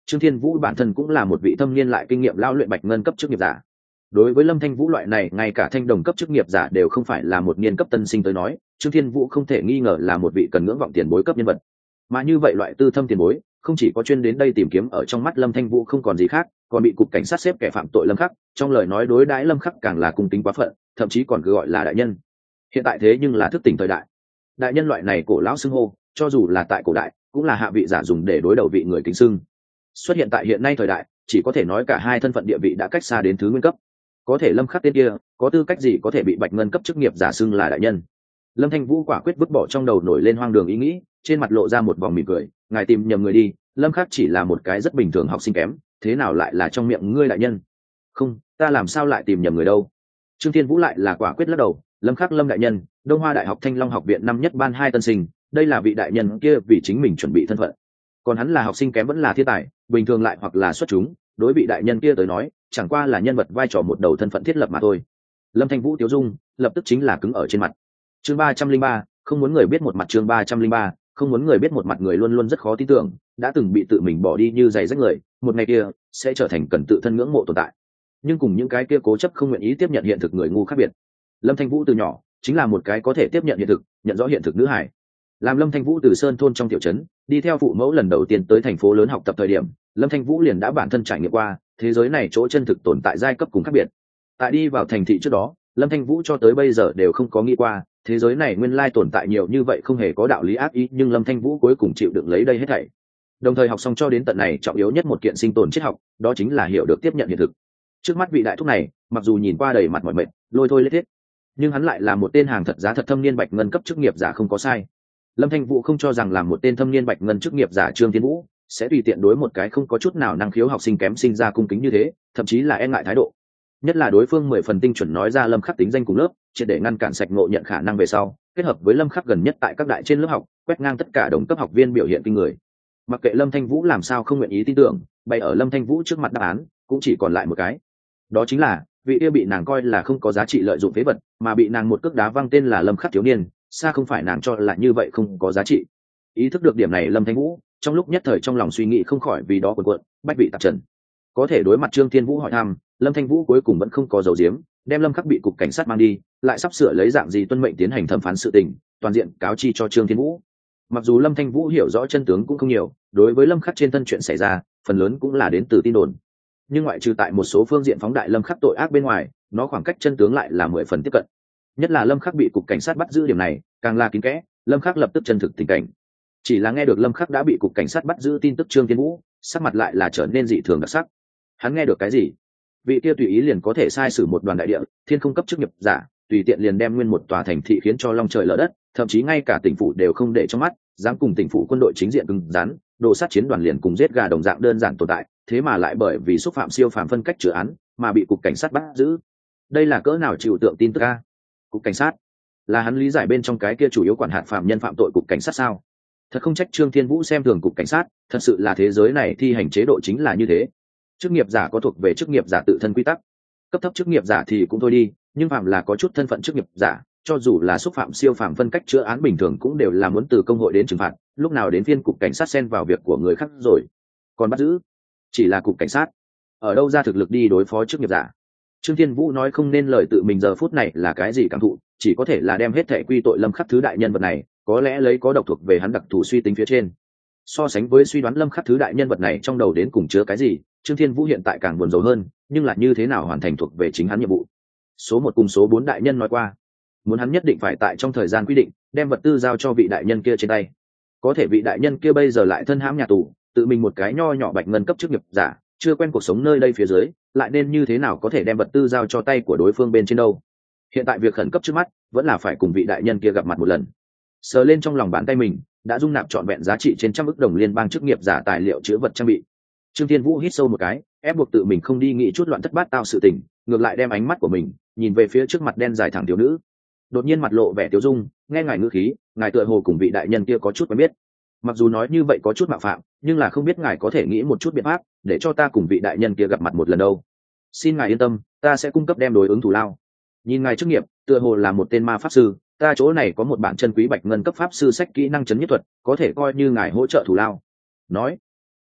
Trương Thiên Vũ bản thân cũng là một vị thâm niên lại kinh nghiệm lao luyện bạch ngân cấp chức nghiệp giả. Đối với Lâm Thanh Vũ loại này ngay cả thanh đồng cấp chức nghiệp giả đều không phải là một niên cấp tân sinh tới nói, Trương Thiên Vũ không thể nghi ngờ là một vị cần ngưỡng vọng tiền bối cấp nhân vật. Mà như vậy loại tư thâm tiền bối, không chỉ có chuyên đến đây tìm kiếm, ở trong mắt Lâm Thanh Vũ không còn gì khác, còn bị cục cảnh sát xếp kẻ phạm tội Lâm Khắc, trong lời nói đối đãi Lâm Khắc càng là cung kính quá phận, thậm chí còn cứ gọi là đại nhân. Hiện tại thế nhưng là thức tỉnh thời đại. Đại nhân loại này cổ lão xưng hô, cho dù là tại cổ đại, cũng là hạ vị giả dùng để đối đầu vị người kính xưng. Xuất hiện tại hiện nay thời đại, chỉ có thể nói cả hai thân phận địa vị đã cách xa đến thứ nguyên cấp. Có thể Lâm Khắc tên kia, có tư cách gì có thể bị bạch ngân cấp chức nghiệp giả xưng là đại nhân? Lâm Thanh Vũ quả quyết vứt bỏ trong đầu nổi lên hoang đường ý nghĩ, trên mặt lộ ra một vòng mỉm cười, ngài tìm nhầm người đi, Lâm Khắc chỉ là một cái rất bình thường học sinh kém, thế nào lại là trong miệng ngươi đại nhân? Không, ta làm sao lại tìm nhầm người đâu? Trương Thiên Vũ lại là quả quyết lắc đầu, Lâm Khắc Lâm đại nhân, Đông Hoa Đại học Thanh Long học viện năm nhất ban 2 tân sinh, đây là vị đại nhân kia vì chính mình chuẩn bị thân phận. Còn hắn là học sinh kém vẫn là thiên tài, bình thường lại hoặc là xuất chúng, đối vị đại nhân kia tới nói, chẳng qua là nhân vật vai trò một đầu thân phận thiết lập mà thôi. Lâm Thanh Vũ tiêu dung, lập tức chính là cứng ở trên mặt. Chương 303, không muốn người biết một mặt. Chương 303, không muốn người biết một mặt. Người luôn luôn rất khó tin tưởng, đã từng bị tự mình bỏ đi như giày rách người, một ngày kia sẽ trở thành cần tự thân ngưỡng mộ tồn tại. Nhưng cùng những cái kia cố chấp không nguyện ý tiếp nhận hiện thực người ngu khác biệt, Lâm Thanh Vũ từ nhỏ chính là một cái có thể tiếp nhận hiện thực, nhận rõ hiện thực nữ hải. Làm Lâm Thanh Vũ từ sơn thôn trong tiểu trấn đi theo phụ mẫu lần đầu tiên tới thành phố lớn học tập thời điểm, Lâm Thanh Vũ liền đã bản thân trải nghiệm qua thế giới này chỗ chân thực tồn tại giai cấp cùng khác biệt. Tại đi vào thành thị trước đó, Lâm Thanh Vũ cho tới bây giờ đều không có nghĩ qua thế giới này nguyên lai tồn tại nhiều như vậy không hề có đạo lý ác ý, nhưng Lâm Thanh Vũ cuối cùng chịu đựng lấy đây hết thảy. Đồng thời học xong cho đến tận này trọng yếu nhất một kiện sinh tồn triết học, đó chính là hiểu được tiếp nhận hiện thực. Trước mắt vị đại thúc này, mặc dù nhìn qua đầy mặt mỏi mệt, lôi thôi lết thiết, nhưng hắn lại là một tên hàng thật giá thật thâm niên bạch ngân cấp chức nghiệp giả không có sai. Lâm Thanh Vũ không cho rằng làm một tên thâm niên bạch ngân chức nghiệp giả Trương Thiên Vũ sẽ tùy tiện đối một cái không có chút nào năng khiếu học sinh kém sinh ra cung kính như thế, thậm chí là e ngại thái độ. Nhất là đối phương 10 phần tinh chuẩn nói ra Lâm Khắc tính danh cùng lớp, triệt để ngăn cản sạch ngộ nhận khả năng về sau, kết hợp với Lâm Khắc gần nhất tại các đại trên lớp học, quét ngang tất cả đồng cấp học viên biểu hiện kinh người. Mặc kệ Lâm Thanh Vũ làm sao không nguyện ý tin tưởng, bày ở Lâm Thanh Vũ trước mặt đáp án cũng chỉ còn lại một cái. Đó chính là vị kia bị nàng coi là không có giá trị lợi dụng phế vật, mà bị nàng một cước đá văng tên là Lâm Khắc thiếu niên, xa không phải nàng cho là như vậy không có giá trị. Ý thức được điểm này, Lâm Thanh Vũ trong lúc nhất thời trong lòng suy nghĩ không khỏi vì đó cuộn cuộn, bách vị tạp trần. Có thể đối mặt Trương Thiên Vũ hỏi thăm, Lâm Thanh Vũ cuối cùng vẫn không có dấu diếm, đem Lâm Khắc bị cục cảnh sát mang đi, lại sắp sửa lấy dạng gì tuân mệnh tiến hành thẩm phán sự tình, toàn diện cáo chi cho Trương Thiên Vũ. Mặc dù Lâm Thanh Vũ hiểu rõ chân tướng cũng không nhiều, đối với Lâm Khắc trên thân chuyện xảy ra, phần lớn cũng là đến từ tin đồn. Nhưng ngoại trừ tại một số phương diện phóng đại Lâm Khắc tội ác bên ngoài, nó khoảng cách chân tướng lại là 10 phần tiếp cận. Nhất là Lâm Khắc bị cục cảnh sát bắt giữ điểm này, càng là kín kẽ, Lâm Khắc lập tức chân thực tình cảnh. Chỉ là nghe được Lâm Khắc đã bị cục cảnh sát bắt giữ tin tức, Trương Thiên Vũ sắc mặt lại là trở nên dị thường đặc sắc. Hắn nghe được cái gì? Vị kia tùy ý liền có thể sai sử một đoàn đại địa, thiên không cấp chức nghiệp giả, tùy tiện liền đem nguyên một tòa thành thị khiến cho long trời lở đất, thậm chí ngay cả tỉnh phủ đều không để trong mắt, dám cùng tỉnh phủ quân đội chính diện cứng rắn, đồ sát chiến đoàn liền cùng giết gà đồng dạng đơn giản tồn tại, thế mà lại bởi vì xúc phạm siêu phàm phân cách chữa án mà bị cục cảnh sát bắt giữ. Đây là cỡ nào chịu tượng tin tức a? Cục cảnh sát là hắn lý giải bên trong cái kia chủ yếu quản hạt phạm nhân phạm tội cục cảnh sát sao? Thật không trách Trương Thiên Vũ xem thường cục cảnh sát, thật sự là thế giới này thi hành chế độ chính là như thế. Chức nghiệp giả có thuộc về chức nghiệp giả tự thân quy tắc, cấp thấp chức nghiệp giả thì cũng thôi đi, nhưng phạm là có chút thân phận chức nghiệp giả, cho dù là xúc phạm siêu phạm phân cách chữa án bình thường cũng đều là muốn từ công hội đến trừng phạt, lúc nào đến phiên cục cảnh sát xen vào việc của người khác rồi. Còn bắt giữ chỉ là cục cảnh sát, ở đâu ra thực lực đi đối phó chức nghiệp giả? Trương Thiên Vũ nói không nên lời tự mình giờ phút này là cái gì cảm thụ, chỉ có thể là đem hết thảy quy tội Lâm Khắc thứ đại nhân vật này, có lẽ lấy có độc thuộc về hắn đặc thù suy tính phía trên. So sánh với suy đoán Lâm Khắc thứ đại nhân vật này trong đầu đến cùng chứa cái gì, Trương Thiên Vũ hiện tại càng buồn rầu hơn, nhưng là như thế nào hoàn thành thuộc về chính hắn nhiệm vụ. Số 1 cùng số 4 đại nhân nói qua, muốn hắn nhất định phải tại trong thời gian quy định đem vật tư giao cho vị đại nhân kia trên tay. Có thể vị đại nhân kia bây giờ lại thân hãm nhà tù, tự mình một cái nho nhỏ bạch ngân cấp chức nghiệp giả, chưa quen cuộc sống nơi đây phía dưới, lại nên như thế nào có thể đem vật tư giao cho tay của đối phương bên trên đâu. Hiện tại việc khẩn cấp trước mắt vẫn là phải cùng vị đại nhân kia gặp mặt một lần. Sờ lên trong lòng bàn tay mình đã dung nạp trọn vẹn giá trị trên 100 ức đồng liên bang chức nghiệp giả tài liệu chứa vật trang bị, Trương Thiên Vũ hít sâu một cái, ép buộc tự mình không đi nghĩ chút loạn thất bát tao sự tình, ngược lại đem ánh mắt của mình nhìn về phía trước mặt đen dài thẳng thiếu nữ. Đột nhiên mặt lộ vẻ tiêu dung, nghe ngài ngữ khí, ngài tựa hồ cùng vị đại nhân kia có chút quen biết. Mặc dù nói như vậy có chút mạo phạm, nhưng là không biết ngài có thể nghĩ một chút biện pháp để cho ta cùng vị đại nhân kia gặp mặt một lần đâu. Xin ngài yên tâm, ta sẽ cung cấp đem đối ứng thù lao. Nhìn ngài chức nghiệp, tựa hồ là một tên ma pháp sư, ta chỗ này có một bản chân quý bạch ngân cấp pháp sư sách kỹ năng chấn nhất thuật, có thể coi như ngài hỗ trợ thù lao. Nói,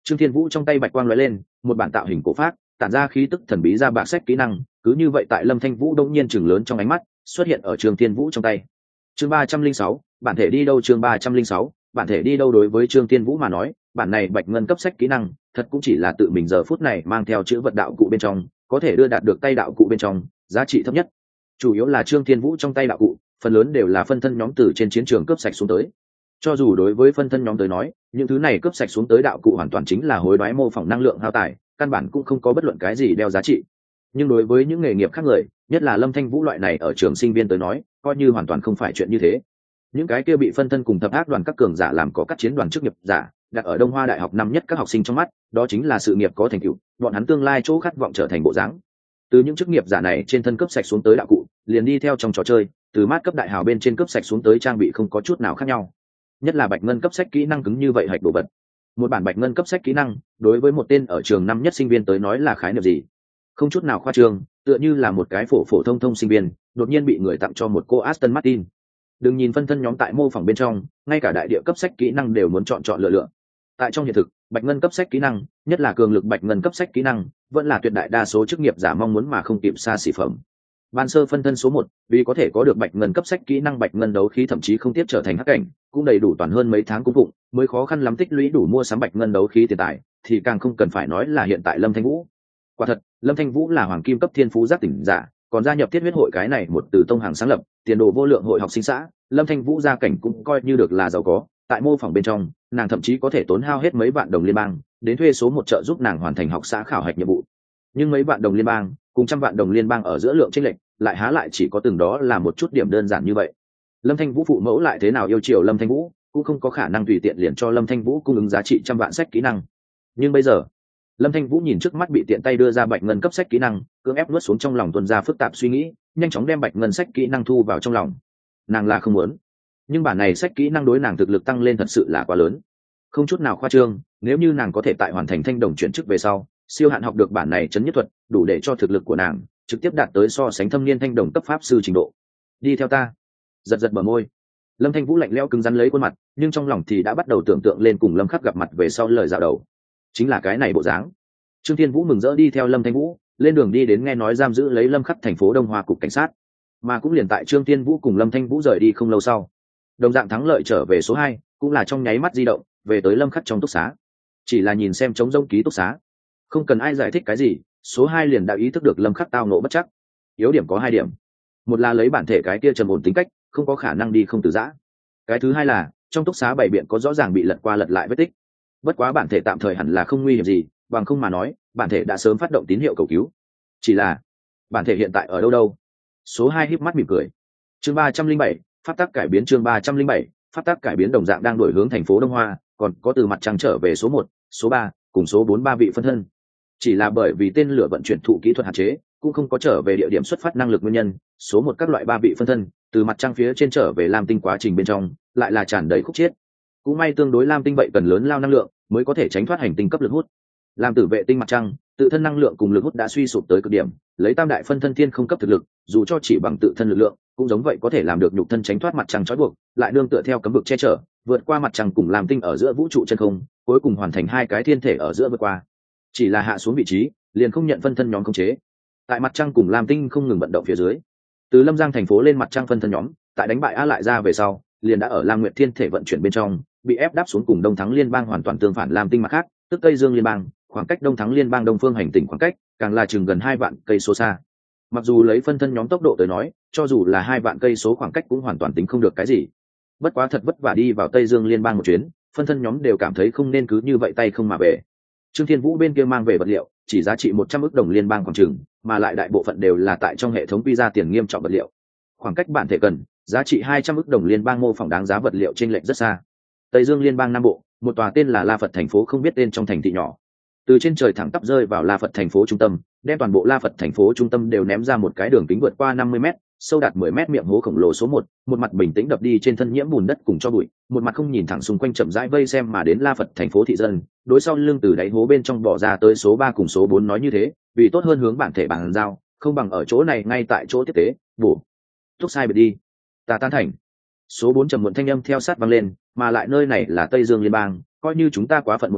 Trương Thiên Vũ trong tay bạch quang lóe lên, một bản tạo hình cổ pháp, tản ra khí tức thần bí ra bạc sách kỹ năng, cứ như vậy tại Lâm Thanh Vũ đông nhiên chừng lớn trong ánh mắt, xuất hiện ở Trương Thiên Vũ trong tay. Chương 306, bản thể đi đâu? Chương 306, bản thể đi đâu? Đối với Trương Thiên Vũ mà nói, bản này bạch ngân cấp sách kỹ năng, thật cũng chỉ là tự mình giờ phút này mang theo chữ vật đạo cụ bên trong, có thể đưa đạt được tay đạo cụ bên trong, giá trị thấp nhất. Chủ yếu là Trương Thiên Vũ trong tay đạo cụ, phần lớn đều là phân thân nhóm từ trên chiến trường cướp sạch xuống tới. Cho dù đối với phân thân nhóm tới nói, những thứ này cướp sạch xuống tới đạo cụ hoàn toàn chính là hối đoái mô phỏng năng lượng hao tài, căn bản cũng không có bất luận cái gì đeo giá trị. Nhưng đối với những nghề nghiệp khác người, nhất là Lâm Thanh Vũ loại này ở trường sinh viên tới nói, coi như hoàn toàn không phải chuyện như thế. Những cái kia bị phân thân cùng thập ác đoàn các cường giả làm có các chiến đoàn chức nghiệp giả, đặt ở Đông Hoa Đại học năm nhất các học sinh trong mắt, đó chính là sự nghiệp có thành tựu, bọn hắn tương lai chỗ khát vọng trở thành bộ dáng. Từ những chức nghiệp giả này trên thân cấp sạch xuống tới đạo cụ, liền đi theo trong trò chơi, từ mát cấp đại hào bên trên cấp sạch xuống tới trang bị không có chút nào khác nhau. Nhất là bạch ngân cấp sách kỹ năng cứng như vậy hạch đồ vật. Một bản bạch ngân cấp sách kỹ năng, đối với một tên ở trường năm nhất sinh viên tới nói là khái niệm gì? Không chút nào khoa trương, tựa như là một cái phổ thông sinh viên, đột nhiên bị người tặng cho một cô Aston Martin. Đừng nhìn phân thân nhóm tại mô phỏng bên trong, ngay cả đại địa cấp sách kỹ năng đều muốn chọn lựa. Tại trong hiện thực, bạch ngân cấp sách kỹ năng, nhất là cường lực bạch ngân cấp sách kỹ năng, vẫn là tuyệt đại đa số chức nghiệp giả mong muốn mà không kịp xa xỉ phẩm. Ban sơ phân thân số 1, vì có thể có được bạch ngân cấp sách kỹ năng bạch ngân đấu khí thậm chí không tiếp trở thành hắc cảnh, cũng đầy đủ toàn hơn mấy tháng cung phụng, mới khó khăn lắm tích lũy đủ mua sắm bạch ngân đấu khí tiền tài, thì càng không cần phải nói là hiện tại Lâm Thanh Vũ. Quả thật, Lâm Thanh Vũ là hoàng kim cấp thiên phú giác tỉnh giả, còn gia nhập Thiết Huyết hội cái này một từ tông hàng sáng lập, tiền đồ vô lượng hội học sinh xã, Lâm Thanh Vũ gia cảnh cũng coi như được là giàu có, tại mô phỏng bên trong, nàng thậm chí có thể tốn hao hết mấy vạn đồng liên bang, đến thuê số 1 trợ giúp nàng hoàn thành học xã khảo hạch nhiệm vụ. Nhưng mấy vạn đồng liên bang, cùng trăm vạn đồng liên bang ở giữa lượng chênh lệch, lại há lại chỉ có từng đó là một chút điểm đơn giản như vậy. Lâm Thanh Vũ phụ mẫu lại thế nào yêu chiều Lâm Thanh Vũ, cũng không có khả năng tùy tiện liền cho Lâm Thanh Vũ cung ứng giá trị trăm vạn sách kỹ năng. Nhưng bây giờ, Lâm Thanh Vũ nhìn trước mắt bị tiện tay đưa ra bạch ngân cấp sách kỹ năng, cưỡng ép nuốt xuống trong lòng tuôn ra phức tạp suy nghĩ, nhanh chóng đem bạch ngân sách kỹ năng thu vào trong lòng. Nàng là không muốn, nhưng bản này sách kỹ năng đối nàng thực lực tăng lên thật sự là quá lớn, không chút nào khoa trương. Nếu như nàng có thể tại hoàn thành thanh đồng chuyển chức về sau, siêu hạn học được bản này chấn nhất thuật, đủ để cho thực lực của nàng trực tiếp đạt tới so sánh thâm niên thanh đồng cấp pháp sư trình độ. Đi theo ta. Giật bờ môi, Lâm Thanh Vũ lạnh lẽo cứng rắn lấy khuôn mặt, nhưng trong lòng thì đã bắt đầu tưởng tượng lên cùng Lâm Khắc gặp mặt về sau lời dạo đầu, chính là cái này bộ dáng. Trương Thiên Vũ mừng rỡ đi theo Lâm Thanh Vũ lên đường đi đến nghe nói giam giữ lấy Lâm Khắc thành phố Đông Hoa cục cảnh sát. Mà cũng liền tại Trương Thiên Vũ cùng Lâm Thanh Vũ rời đi không lâu sau, đồng dạng thắng lợi trở về số 2, cũng là trong nháy mắt di động về tới Lâm Khắc trong túc xá. Chỉ là nhìn xem trống rỗng ký túc xá, không cần ai giải thích cái gì, số 2 liền đã ý thức được Lâm Khắc tao nộ bất chắc. Yếu điểm có 2 điểm, một là lấy bản thể cái kia trầm ổn tính cách, không có khả năng đi không từ giã. Cái thứ hai là trong túc xá bảy biện có rõ ràng bị lật qua lật lại vết tích. Bất quá bản thể tạm thời hẳn là không nguy hiểm gì, bằng không mà nói bản thể đã sớm phát động tín hiệu cầu cứu. Chỉ là bản thể hiện tại ở đâu? Số 2 híp mắt mỉm cười. Chương 307, pháp tắc cải biến. Chương 307, pháp tắc cải biến đồng dạng đang đổi hướng thành phố Đông Hoa, còn có từ mặt trăng trở về số 1, số 3 cùng số 4 ba vị phân thân. Chỉ là bởi vì tên lửa vận chuyển thụ kỹ thuật hạn chế, cũng không có trở về địa điểm xuất phát năng lực nguyên nhân, số 1 các loại ba vị phân thân từ mặt trăng phía trên trở về Lam Tinh quá trình bên trong lại là tràn đầy khúc chiết. Cũng may tương đối Lam Tinh vậy cần lớn lao năng lượng mới có thể tránh thoát hành tinh cấp lực hút. Làm tử vệ tinh mặt trăng, tự thân năng lượng cùng lực hút đã suy sụp tới cực điểm, lấy tam đại phân thân thiên không cấp thực lực, dù cho chỉ bằng tự thân lực lượng, cũng giống vậy có thể làm được nhục thân tránh thoát mặt trăng trói buộc, lại nương tựa theo cấm vực che chở, vượt qua mặt trăng cùng Lam Tinh ở giữa vũ trụ chân không, cuối cùng hoàn thành hai cái thiên thể ở giữa vượt qua. Chỉ là hạ xuống vị trí, liền không nhận phân thân nhóm khống chế. Tại mặt trăng cùng Lam Tinh không ngừng vận động phía dưới, từ Lâm Giang thành phố lên mặt trăng phân thân nhóm, tại đánh bại A lại ra về sau, liền đã ở Lam Nguyệt thiên thể vận chuyển bên trong, bị ép đáp xuống cùng Đông Thắng liên bang hoàn toàn tương phản Lam Tinh mặt khác, tức Tây Dương liên bang, khoảng cách Đông Thắng liên bang đông phương hành tinh khoảng cách, càng là chừng gần 2 vạn cây số xa. Mặc dù lấy phân thân nhóm tốc độ tới nói, cho dù là 2 vạn cây số khoảng cách cũng hoàn toàn tính không được cái gì. Bất quá thật vất vả đi vào Tây Dương liên bang một chuyến, phân thân nhóm đều cảm thấy không nên cứ như vậy tay không mà về. Trương Thiên Vũ bên kia mang về vật liệu, chỉ giá trị 100 ức đồng liên bang khoảng chừng, mà lại đại bộ phận đều là tại trong hệ thống quy ra tiền nghiêm trọng vật liệu. Khoảng cách bản thể cần, giá trị 200 ức đồng liên bang mô phỏng đáng giá vật liệu chênh lệch rất xa. Tây Dương liên bang Nam Bộ, một tòa tên là La Phật thành phố không biết tên trong thành thị nhỏ. Từ trên trời thẳng tắp rơi vào La Phật thành phố trung tâm, đem toàn bộ La Phật thành phố trung tâm đều ném ra một cái đường kính vượt qua 50m, sâu đạt 10m miệng hố khổng lồ số 1, một mặt bình tĩnh đập đi trên thân nhiễm bùn đất cùng cho bụi, một mặt không nhìn thẳng xung quanh chậm rãi vây xem mà đến La Phật thành phố thị dân, đối sau lưng từ đáy hố bên trong bỏ ra tới số 3 cùng số 4 nói như thế, vì tốt hơn hướng bản thể bàn giao, không bằng ở chỗ này ngay tại chỗ tiếp tế, bổ. Thúc sai biệt đi. Ta tan thành. Số 4 trầm muộn thanh âm theo sát vang lên, mà lại nơi này là Tây Dương liên bang, coi như chúng ta quá phận một chút,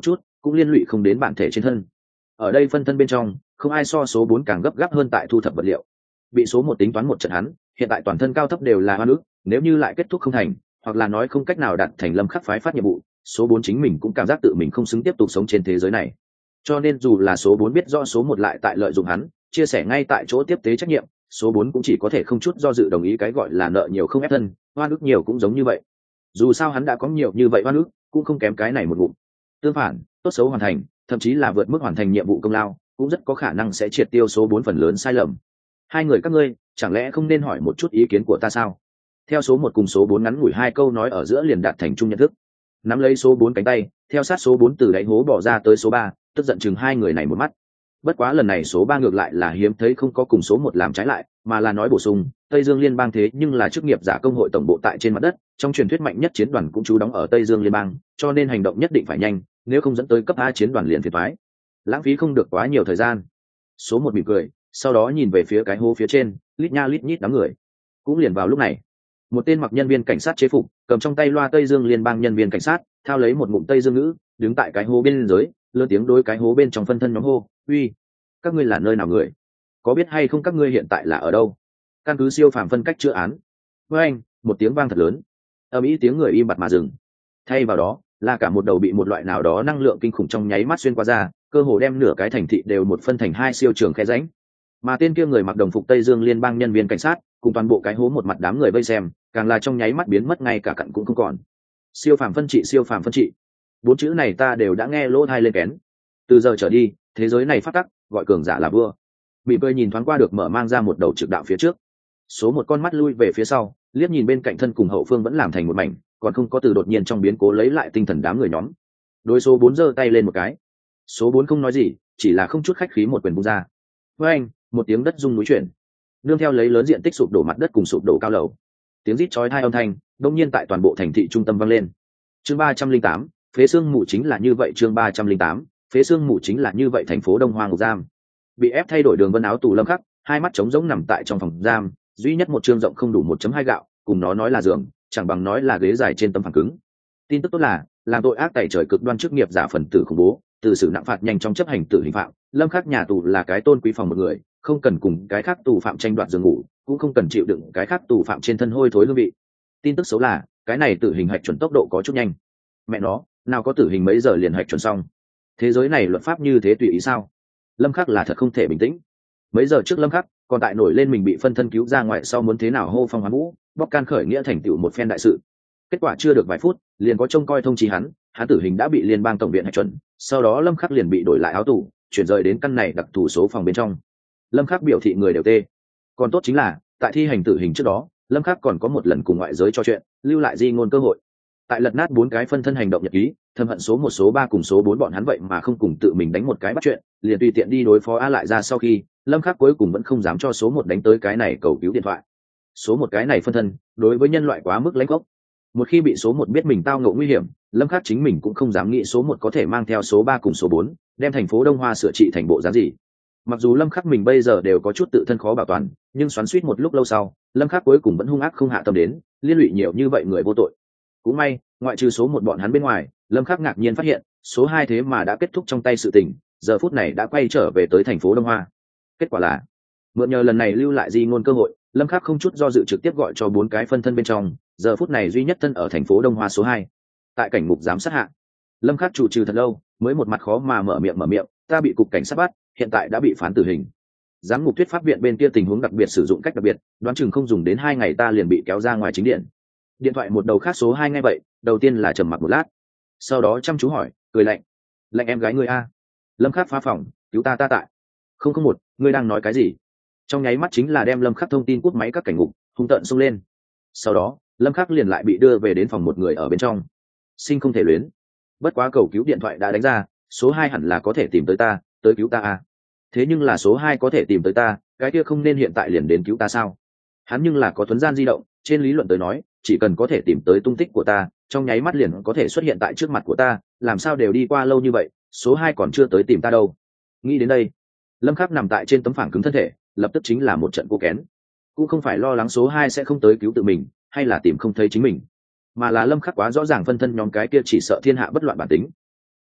cũng liên lụy không đến bản thể trên thân. Ở đây phân thân bên trong không ai so số 4 càng gấp gáp hơn tại thu thập vật liệu. Bị số 1 tính toán một trận hắn hiện tại toàn thân cao thấp đều là hoa nước, nếu như lại kết thúc không thành, hoặc là nói không cách nào đạt thành Lâm Khắc phái phát nhiệm vụ, số 4 chính mình cũng cảm giác tự mình không xứng tiếp tục sống trên thế giới này. Cho nên dù là số 4 biết rõ số 1 lại tại lợi dụng hắn, chia sẻ ngay tại chỗ tiếp tế trách nhiệm, số 4 cũng chỉ có thể không chút do dự đồng ý, cái gọi là nợ nhiều không ép thân, oan ức nhiều cũng giống như vậy. Dù sao hắn đã có nhiều như vậy oan ức, cũng không kém cái này một ngụm. Tương phản, tốt xấu hoàn thành, thậm chí là vượt mức hoàn thành nhiệm vụ công lao, cũng rất có khả năng sẽ triệt tiêu số 4 phần lớn sai lầm. Hai người các ngươi, chẳng lẽ không nên hỏi một chút ý kiến của ta sao? Theo số 1 cùng số 4 ngắn ngủi hai câu nói ở giữa liền đạt thành chung nhận thức. Nắm lấy số 4 cánh tay, theo sát số 4 từ đáy hố bỏ ra tới số 3, tức giận chừng hai người này một mắt. Bất quá lần này số 3 ngược lại là hiếm thấy không có cùng số 1 làm trái lại, mà là nói bổ sung, Tây Dương Liên bang thế nhưng là chức nghiệp giả công hội tổng bộ tại trên mặt đất, trong truyền thuyết mạnh nhất chiến đoàn cũng trú đóng ở Tây Dương Liên bang, cho nên hành động nhất định phải nhanh, nếu không dẫn tới cấp A chiến đoàn liền phiền toái. Lãng phí không được quá nhiều thời gian. Số 1 mỉm cười, sau đó nhìn về phía cái hố phía trên, lít nha lít nhít đám người. Cũng liền vào lúc này, một tên mặc nhân viên cảnh sát chế phục, cầm trong tay loa Tây Dương Liên bang nhân viên cảnh sát, thao lấy một ngụm Tây Dương ngữ, đứng tại cái hố bên dưới, lớn tiếng đối cái hố bên trong phân thân nhóm hô, uy, các ngươi là nơi nào người, có biết hay không các ngươi hiện tại là ở đâu? Căn cứ siêu phàm phân cách chữa án. Với anh, một tiếng vang thật lớn, ầm ĩ tiếng người im bặt mà dừng. Thay vào đó là cả một đầu bị một loại nào đó năng lượng kinh khủng trong nháy mắt xuyên qua ra, cơ hồ đem nửa cái thành thị đều một phân thành hai siêu trường khe rãnh. Mà tên kia người mặc đồng phục Tây Dương Liên bang nhân viên cảnh sát cùng toàn bộ cái hố một mặt đám người vây xem, càng là trong nháy mắt biến mất, ngay cả cặn cũng không còn. Siêu phàm phân trị, siêu phàm phân trị, bốn chữ này ta đều đã nghe lỗ tai lên kén. Từ giờ trở đi, thế giới này phát tắc, gọi cường giả là vua. Mỉm cười nhìn thoáng qua được mở mang ra một đầu trực đạo phía trước. Số 1 con mắt lui về phía sau, liếc nhìn bên cạnh thân cùng hậu phương vẫn làm thành một mảnh, còn không có từ đột nhiên trong biến cố lấy lại tinh thần đám người nhóm. Đối số 4 giơ tay lên một cái. Số 4 không nói gì, chỉ là không chút khách khí một quyền vung ra. Với anh, một tiếng đất rung núi chuyển, nương theo lấy lớn diện tích sụp đổ mặt đất cùng sụp đổ cao lầu. Tiếng rít chói tai âm thanh đột nhiên tại toàn bộ thành thị trung tâm vang lên. Chương 308, phế xương mù chính là như vậy. Chương 308, phế xương mù chính là như vậy. Thành phố Đông Hoa ngục giam. Bị ép thay đổi đường vân áo tù Lâm Khắc, hai mắt trống rỗng nằm tại trong phòng giam, duy nhất một chương rộng không đủ 1.2 gạo, cùng nó nói là giường, chẳng bằng nói là ghế dài trên tấm phẳng cứng. Tin tức tốt là, làm tội ác tày trời cực đoan chức nghiệp giả phần tử khủng bố, từ sự nặng phạt nhanh trong chấp hành tử hình phạm, Lâm Khắc nhà tù là cái tôn quý phòng một người, không cần cùng cái khác tù phạm tranh đoạt giường ngủ, cũng không cần chịu đựng cái khác tù phạm trên thân hôi thối hương vị. Tin tức xấu là, cái này tử hình hạch chuẩn tốc độ có chút nhanh. Mẹ nó, nào có tử hình mấy giờ liền hạch chuẩn xong? Thế giới này luật pháp như thế tùy ý sao? Lâm Khắc là thật không thể bình tĩnh. Mấy giờ trước Lâm Khắc còn tại nổi lên mình bị phân thân cứu ra ngoài sau muốn thế nào hô phong hoán vũ, bóc can khởi nghĩa thành tựu một phen đại sự. Kết quả chưa được vài phút, liền có trông coi thông chí hắn tử hình đã bị liên bang tổng viện hạch chuẩn, sau đó Lâm Khắc liền bị đổi lại áo tù, chuyển rời đến căn này đặc thù số phòng bên trong. Lâm Khắc biểu thị người đều tê. Còn tốt chính là, tại thi hành tử hình trước đó, Lâm Khắc còn có một lần cùng ngoại giới trò chuyện, lưu lại di ngôn cơ hội. Tại lật nát 4 cái phân thân hành động nhật ký, thâm hận số 1 số 3 cùng số 4 bọn hắn vậy mà không cùng tự mình đánh một cái bắt chuyện, liền tùy tiện đi đối phó A lại ra. Sau khi Lâm Khắc cuối cùng vẫn không dám cho số 1 đánh tới cái này cầu cứu điện thoại. Số 1 cái này phân thân, đối với nhân loại quá mức lãnh gốc. Một khi bị số 1 biết mình tao ngộ nguy hiểm, Lâm Khắc chính mình cũng không dám nghĩ số 1 có thể mang theo số 3 cùng số 4, đem thành phố Đông Hoa sửa trị thành bộ dáng gì. Mặc dù Lâm Khắc mình bây giờ đều có chút tự thân khó bảo toàn, nhưng xoắn xuýt một lúc lâu sau, Lâm Khắc cuối cùng vẫn hung ác không hạ tâm đến, liên lụy nhiều như vậy người vô tội. Cũng may, ngoại trừ số 1 bọn hắn bên ngoài, Lâm Khắc ngạc nhiên phát hiện, số 2 thế mà đã kết thúc trong tay sự tình, giờ phút này đã quay trở về tới thành phố Đông Hoa. Kết quả là, mượn nhờ lần này lưu lại di ngôn cơ hội, Lâm Khắc không chút do dự trực tiếp gọi cho 4 cái phân thân bên trong, giờ phút này duy nhất thân ở thành phố Đông Hoa số 2. Tại cảnh ngục giám sát hạ, Lâm Khắc chủ trừ thật lâu, mới một mặt khó mà mở miệng, ta bị cục cảnh sát bắt, hiện tại đã bị phán tử hình. Giám ngục thuyết pháp viện bên kia tình huống đặc biệt sử dụng cách đặc biệt, đoán chừng không dùng đến 2 ngày ta liền bị kéo ra ngoài chính điện. Điện thoại một đầu khác số 2 nghe vậy, đầu tiên là trầm mặc một lát, sau đó chăm chú hỏi, cười lạnh em gái ngươi a? Lâm Khắc phá phòng, cứu ta tại. 001, ngươi đang nói cái gì? Trong nháy mắt chính là đem Lâm Khắc thông tin cút máy các cảnh ngục, hung tợn xông lên. Sau đó, Lâm Khắc liền lại bị đưa về đến phòng một người ở bên trong. Sinh không thể luyến. Bất quá cầu cứu điện thoại đã đánh ra, số 2 hẳn là có thể tìm tới ta, tới cứu ta a. Thế nhưng là số 2 có thể tìm tới ta, cái kia không nên hiện tại liền đến cứu ta sao? Hắn nhưng là có thuấn gian di động, trên lý luận tới nói, chỉ cần có thể tìm tới tung tích của ta, trong nháy mắt liền có thể xuất hiện tại trước mặt của ta, làm sao đều đi qua lâu như vậy, số 2 còn chưa tới tìm ta đâu. Nghĩ đến đây, Lâm Khắc nằm tại trên tấm phẳng cứng thân thể, lập tức chính là một trận cô kén. Cũng không phải lo lắng số 2 sẽ không tới cứu tự mình, hay là tìm không thấy chính mình, mà là Lâm Khắc quá rõ ràng phân thân nhóm cái kia chỉ sợ thiên hạ bất loạn bản tính.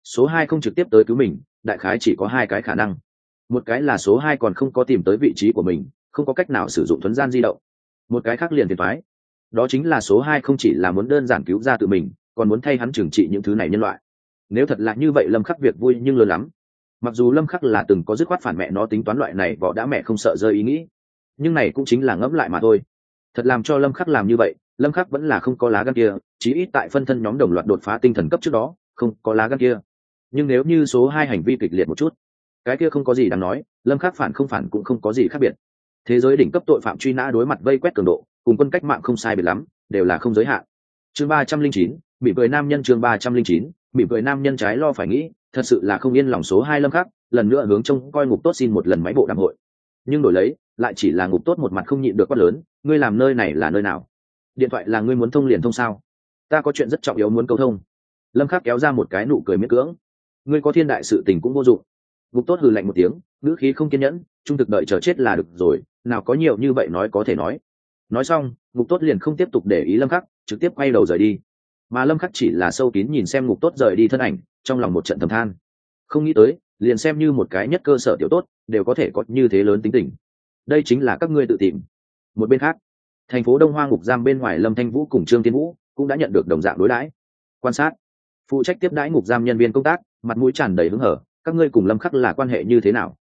số 2 không trực tiếp tới cứu mình, đại khái chỉ có hai cái khả năng. Một cái là số 2 còn không có tìm tới vị trí của mình, không có cách nào sử dụng thuấn gian di động. Một cái khác liền phiền toái, đó chính là số 2 không chỉ là muốn đơn giản cứu ra tự mình, còn muốn thay hắn trừng trị những thứ này nhân loại. Nếu thật là như vậy, Lâm Khắc việc vui nhưng lớn lắm. Mặc dù Lâm Khắc là từng có dứt khoát phản mẹ nó tính toán loại này vỏ đã mẹ không sợ rơi ý nghĩ, nhưng này cũng chính là ngẫm lại mà thôi. Thật làm cho Lâm Khắc làm như vậy, Lâm Khắc vẫn là không có lá gan kia, chí ít tại phân thân nhóm đồng loạt đột phá tinh thần cấp trước đó, không có lá gan kia. Nhưng nếu như số 2 hành vi kịch liệt một chút, cái kia không có gì đáng nói, Lâm Khắc phản không phản cũng không có gì khác biệt. Thế giới đỉnh cấp tội phạm truy nã đối mặt vây quét cường độ, cùng quân cách mạng không sai biệt lắm, đều là không giới hạn. Chương 309, mỉm cười nam nhân. Chương 309, mỉm cười nam nhân. Trái lo phải nghĩ, thật sự là không yên lòng số 2 Lâm Khắc, lần nữa hướng trông coi ngục tốt xin một lần máy bộ đàm hội. Nhưng đổi lấy, lại chỉ là ngục tốt một mặt không nhịn được quát lớn, ngươi làm nơi này là nơi nào? Điện thoại là ngươi muốn thông liền thông sao? Ta có chuyện rất trọng yếu muốn câu thông. Lâm Khắc kéo ra một cái nụ cười miễn cưỡng. Ngươi có thiên đại sự tình cũng vô dụng. Ngục tốt hừ lạnh một tiếng, ngữ khí không kiên nhẫn, trung thực đợi chờ chết là được rồi, nào có nhiều như vậy nói có thể nói. Nói xong, ngục tốt liền không tiếp tục để ý Lâm Khắc, trực tiếp quay đầu rời đi. Mà Lâm Khắc chỉ là sâu kín nhìn xem ngục tốt rời đi thân ảnh, trong lòng một trận thầm than. Không nghĩ tới, liền xem như một cái nhất cơ sở tiểu tốt, đều có thể có như thế lớn tính tình. Đây chính là các ngươi tự tìm. Một bên khác, thành phố Đông Hoa ngục giam bên ngoài, Lâm Thanh Vũ cùng Trương Tiên Vũ cũng đã nhận được đồng dạng đối đãi. Quan sát, phụ trách tiếp đãi ngục giam nhân viên công tác, mặt mũi tràn đầy hứng hở, các ngươi cùng Lâm Khắc là quan hệ như thế nào?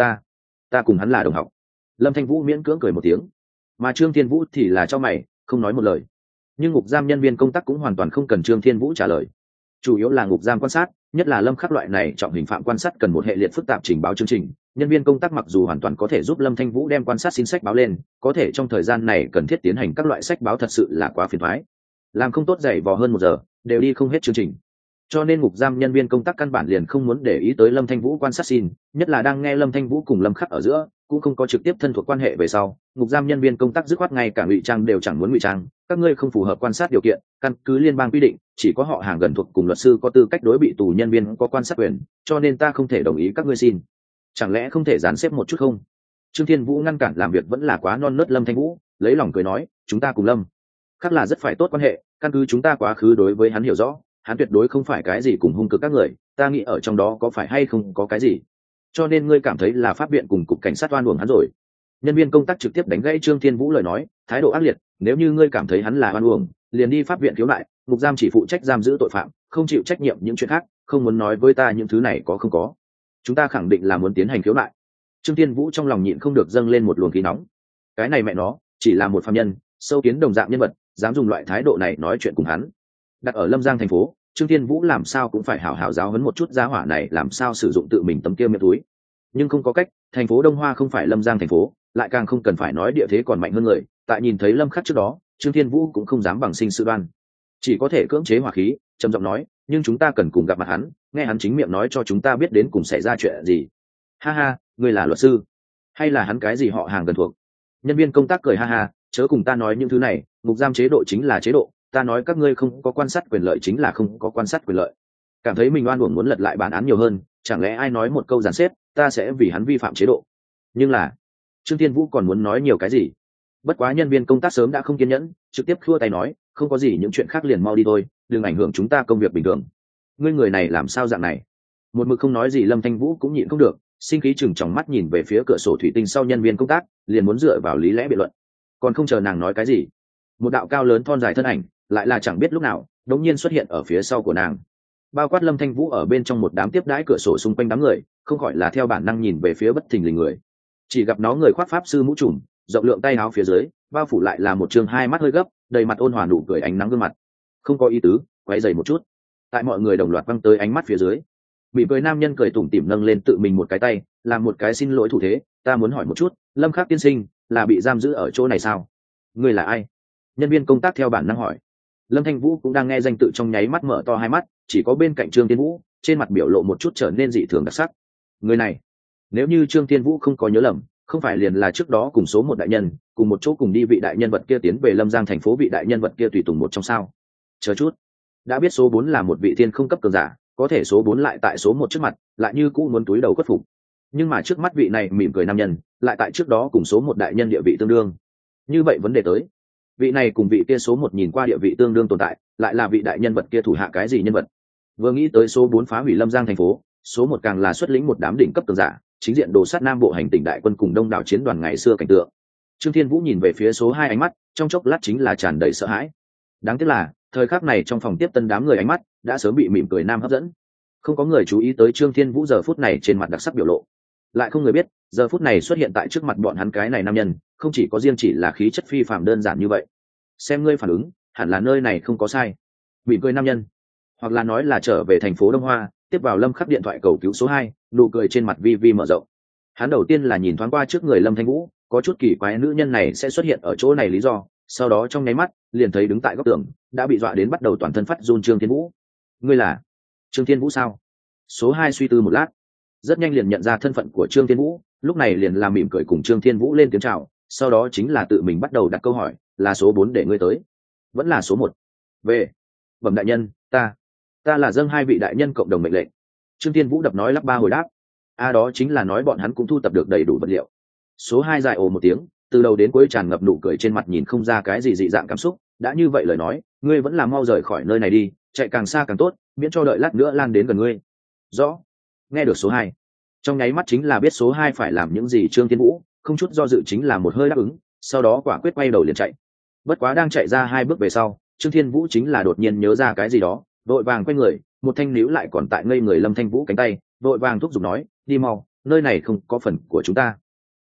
Ta cùng hắn là đồng học. Lâm Thanh Vũ miễn cưỡng cười một tiếng, mà Trương Thiên Vũ thì là cho mày, không nói một lời. Nhưng ngục giam nhân viên công tác cũng hoàn toàn không cần Trương Thiên Vũ trả lời, chủ yếu là ngục giam quan sát, nhất là Lâm Khắc loại này trọng hình phạm quan sát cần một hệ liệt phức tạp trình báo chương trình. Nhân viên công tác mặc dù hoàn toàn có thể giúp Lâm Thanh Vũ đem quan sát xin sách báo lên, có thể trong thời gian này cần thiết tiến hành các loại sách báo thật sự là quá phiền toái, làm không tốt dày vò hơn 1 giờ đều đi không hết chương trình. Cho nên ngục giam nhân viên công tác căn bản liền không muốn để ý tới Lâm Thanh Vũ quan sát xin, nhất là đang nghe Lâm Thanh Vũ cùng Lâm Khắc ở giữa cũng không có trực tiếp thân thuộc quan hệ về sau, ngục giam nhân viên công tác dứt khoát ngay cả ngụy trang đều chẳng muốn ngụy trang, các ngươi không phù hợp quan sát điều kiện, căn cứ liên bang quy định, chỉ có họ hàng gần thuộc cùng luật sư có tư cách đối bị tù nhân viên có quan sát quyền, cho nên ta không thể đồng ý các ngươi xin. Chẳng lẽ không thể dán xếp một chút không? Trương Thiên Vũ ngăn cản làm việc vẫn là quá non nớt Lâm Thanh Vũ, lấy lòng cười nói, chúng ta cùng Lâm Khắc là rất phải tốt quan hệ, căn cứ chúng ta quá khứ đối với hắn hiểu rõ, hắn tuyệt đối không phải cái gì cùng hung cực các người, ta nghĩ ở trong đó có phải hay không có cái gì, cho nên ngươi cảm thấy là pháp viện cùng cục cảnh sát oan uổng hắn rồi. Nhân viên công tác trực tiếp đánh gãy Trương Thiên Vũ lời nói, thái độ ác liệt, nếu như ngươi cảm thấy hắn là oan uổng, liền đi pháp viện khiếu nại, ngục giam chỉ phụ trách giam giữ tội phạm, không chịu trách nhiệm những chuyện khác, không muốn nói với ta những thứ này có không có. Chúng ta khẳng định là muốn tiến hành khiếu nại. Trương Thiên Vũ trong lòng nhịn không được dâng lên một luồng khí nóng. Cái này mẹ nó, chỉ là một phàm nhân, sâu kiến đồng dạng nhân vật, dám dùng loại thái độ này nói chuyện cùng hắn. Đặt ở Lâm Giang thành phố, Trương Thiên Vũ làm sao cũng phải hảo hảo giáo huấn một chút gia hỏa này làm sao sử dụng tự mình tấm kia miệng túi. Nhưng không có cách, thành phố Đông Hoa không phải Lâm Giang thành phố, lại càng không cần phải nói địa thế còn mạnh hơn người, tại nhìn thấy Lâm Khắc trước đó, Trương Thiên Vũ cũng không dám bằng sinh sự đoan, chỉ có thể cưỡng chế hỏa khí, trầm giọng nói, nhưng chúng ta cần cùng gặp mặt hắn, nghe hắn chính miệng nói cho chúng ta biết đến cùng xảy ra chuyện gì. Ha ha, ngươi là luật sư hay là hắn cái gì họ hàng gần thuộc? Nhân viên công tác cười ha ha, chớ cùng ta nói những thứ này, ngục giam chế độ chính là chế độ, ta nói các ngươi không có quan sát quyền lợi chính là không có quan sát quyền lợi. Cảm thấy mình oan uổng muốn lật lại bản án nhiều hơn, chẳng lẽ ai nói một câu giàn xếp, ta sẽ vì hắn vi phạm chế độ. Nhưng là Trương Thiên Vũ còn muốn nói nhiều cái gì, bất quá nhân viên công tác sớm đã không kiên nhẫn, trực tiếp khua tay nói, không có gì, những chuyện khác liền mau đi thôi, đừng ảnh hưởng chúng ta công việc bình thường. Ngươi người này làm sao dạng này? Một mực không nói gì Lâm Thanh Vũ cũng nhịn không được, sinh khí chừng tròng mắt nhìn về phía cửa sổ thủy tinh sau nhân viên công tác, liền muốn dựa vào lý lẽ biện luận. Còn không chờ nàng nói cái gì, một đạo cao lớn thon dài thân ảnh lại là chẳng biết lúc nào đột nhiên xuất hiện ở phía sau của nàng, bao quát Lâm Thanh Vũ ở bên trong một đám tiếp đãi cửa sổ xung quanh đám người, không khỏi là theo bản năng nhìn về phía bất thình lình người. Chỉ gặp nó người khoác pháp sư mũ trùm, rộng lượng tay áo phía dưới bao phủ lại là một trương hai mắt hơi gấp, đầy mặt ôn hòa nụ cười ánh nắng gương mặt, không có ý tứ, quay dày một chút. Tại mọi người đồng loạt văng tới ánh mắt phía dưới, mỉm cười nam nhân cười tủm tỉm nâng lên tự mình một cái tay, làm một cái xin lỗi thủ thế, ta muốn hỏi một chút, Lâm Khắc tiên sinh là bị giam giữ ở chỗ này sao? Ngươi là ai? Nhân viên công tác theo bản năng hỏi. Lâm Thanh Vũ cũng đang nghe danh tự trong nháy mắt mở to hai mắt, chỉ có bên cạnh Trương Thiên Vũ trên mặt biểu lộ một chút trở nên dị thường đặc sắc. Người này, nếu như Trương Thiên Vũ không có nhớ lầm, không phải liền là trước đó cùng số một đại nhân cùng một chỗ cùng đi vị đại nhân vật kia tiến về Lâm Giang thành phố vị đại nhân vật kia tùy tùng một trong sao? Chờ chút, đã biết số 4 là một vị thiên không cấp cường giả, có thể số 4 lại tại số 1 trước mặt lại như cũ muốn túi đầu khuất phục, nhưng mà trước mắt vị này mỉm cười nam nhân lại tại trước đó cùng số 1 đại nhân địa vị tương đương. Như vậy vấn đề tới, vị này cùng vị kia số 1 nhìn qua địa vị tương đương tồn tại, lại là vị đại nhân vật kia thủ hạ cái gì nhân vật? Vừa nghĩ tới số 4 phá hủy Lâm Giang thành phố, số 1 càng là xuất lĩnh một đám đỉnh cấp cường giả, chính diện đồ sát Nam Bộ hành tỉnh đại quân cùng đông đảo chiến đoàn ngày xưa cảnh tượng. Trương Thiên Vũ nhìn về phía số 2 ánh mắt, trong chốc lát chính là tràn đầy sợ hãi. Đáng tiếc là, thời khắc này trong phòng tiếp tân đám người ánh mắt đã sớm bị mỉm cười nam hấp dẫn. Không có người chú ý tới Trương Thiên Vũ giờ phút này trên mặt đặc sắc biểu lộ. Lại không người biết, giờ phút này xuất hiện tại trước mặt bọn hắn cái này nam nhân, không chỉ có riêng chỉ là khí chất phi phàm đơn giản như vậy. Xem ngươi phản ứng, hẳn là nơi này không có sai. Mỉm cười nam nhân, hoặc là nói là trở về thành phố Đông Hoa, tiếp vào Lâm Khắc điện thoại cầu cứu số 2, nụ cười trên mặt vi vi mở rộng. Hắn đầu tiên là nhìn thoáng qua trước người Lâm Thanh Vũ, có chút kỳ quái nữ nhân này sẽ xuất hiện ở chỗ này lý do, sau đó trong nháy mắt liền thấy đứng tại góc tường đã bị dọa đến bắt đầu toàn thân phát run Trương Thiên Vũ. Ngươi là Trương Thiên Vũ sao? Số 2 suy tư một lát, rất nhanh liền nhận ra thân phận của Trương Thiên Vũ, lúc này liền làm mỉm cười cùng Trương Thiên Vũ lên tiếng chào, sau đó chính là tự mình bắt đầu đặt câu hỏi, là số 4 để ngươi tới, vẫn là số 1? Về. Bẩm đại nhân, ta là dâng 2 vị đại nhân cộng đồng mệnh lệnh. Trương Thiên Vũ đập nói lắp ba hồi đáp. Đó chính là nói bọn hắn cũng thu tập được đầy đủ vật liệu. Số 2 dài ồ một tiếng, từ đầu đến cuối tràn ngập nụ cười trên mặt, nhìn không ra cái gì dị dạng cảm xúc. Đã như vậy lời nói, ngươi vẫn là mau rời khỏi nơi này đi, chạy càng xa càng tốt, miễn cho đợi lát nữa lan đến gần ngươi. Rõ. Nghe được số 2, trong nháy mắt chính là biết số 2 phải làm những gì. Trương Thiên Vũ không chút do dự chính là một hơi đáp ứng, sau đó quả quyết quay đầu liền chạy. Bất quá đang chạy ra 2 bước về sau, Trương Thiên Vũ chính là đột nhiên nhớ ra cái gì đó, vội vàng quay người, một thanh níu lại còn tại ngây người Lâm Thanh Vũ cánh tay, vội vàng thúc giục nói, đi mau, nơi này không có phần của chúng ta.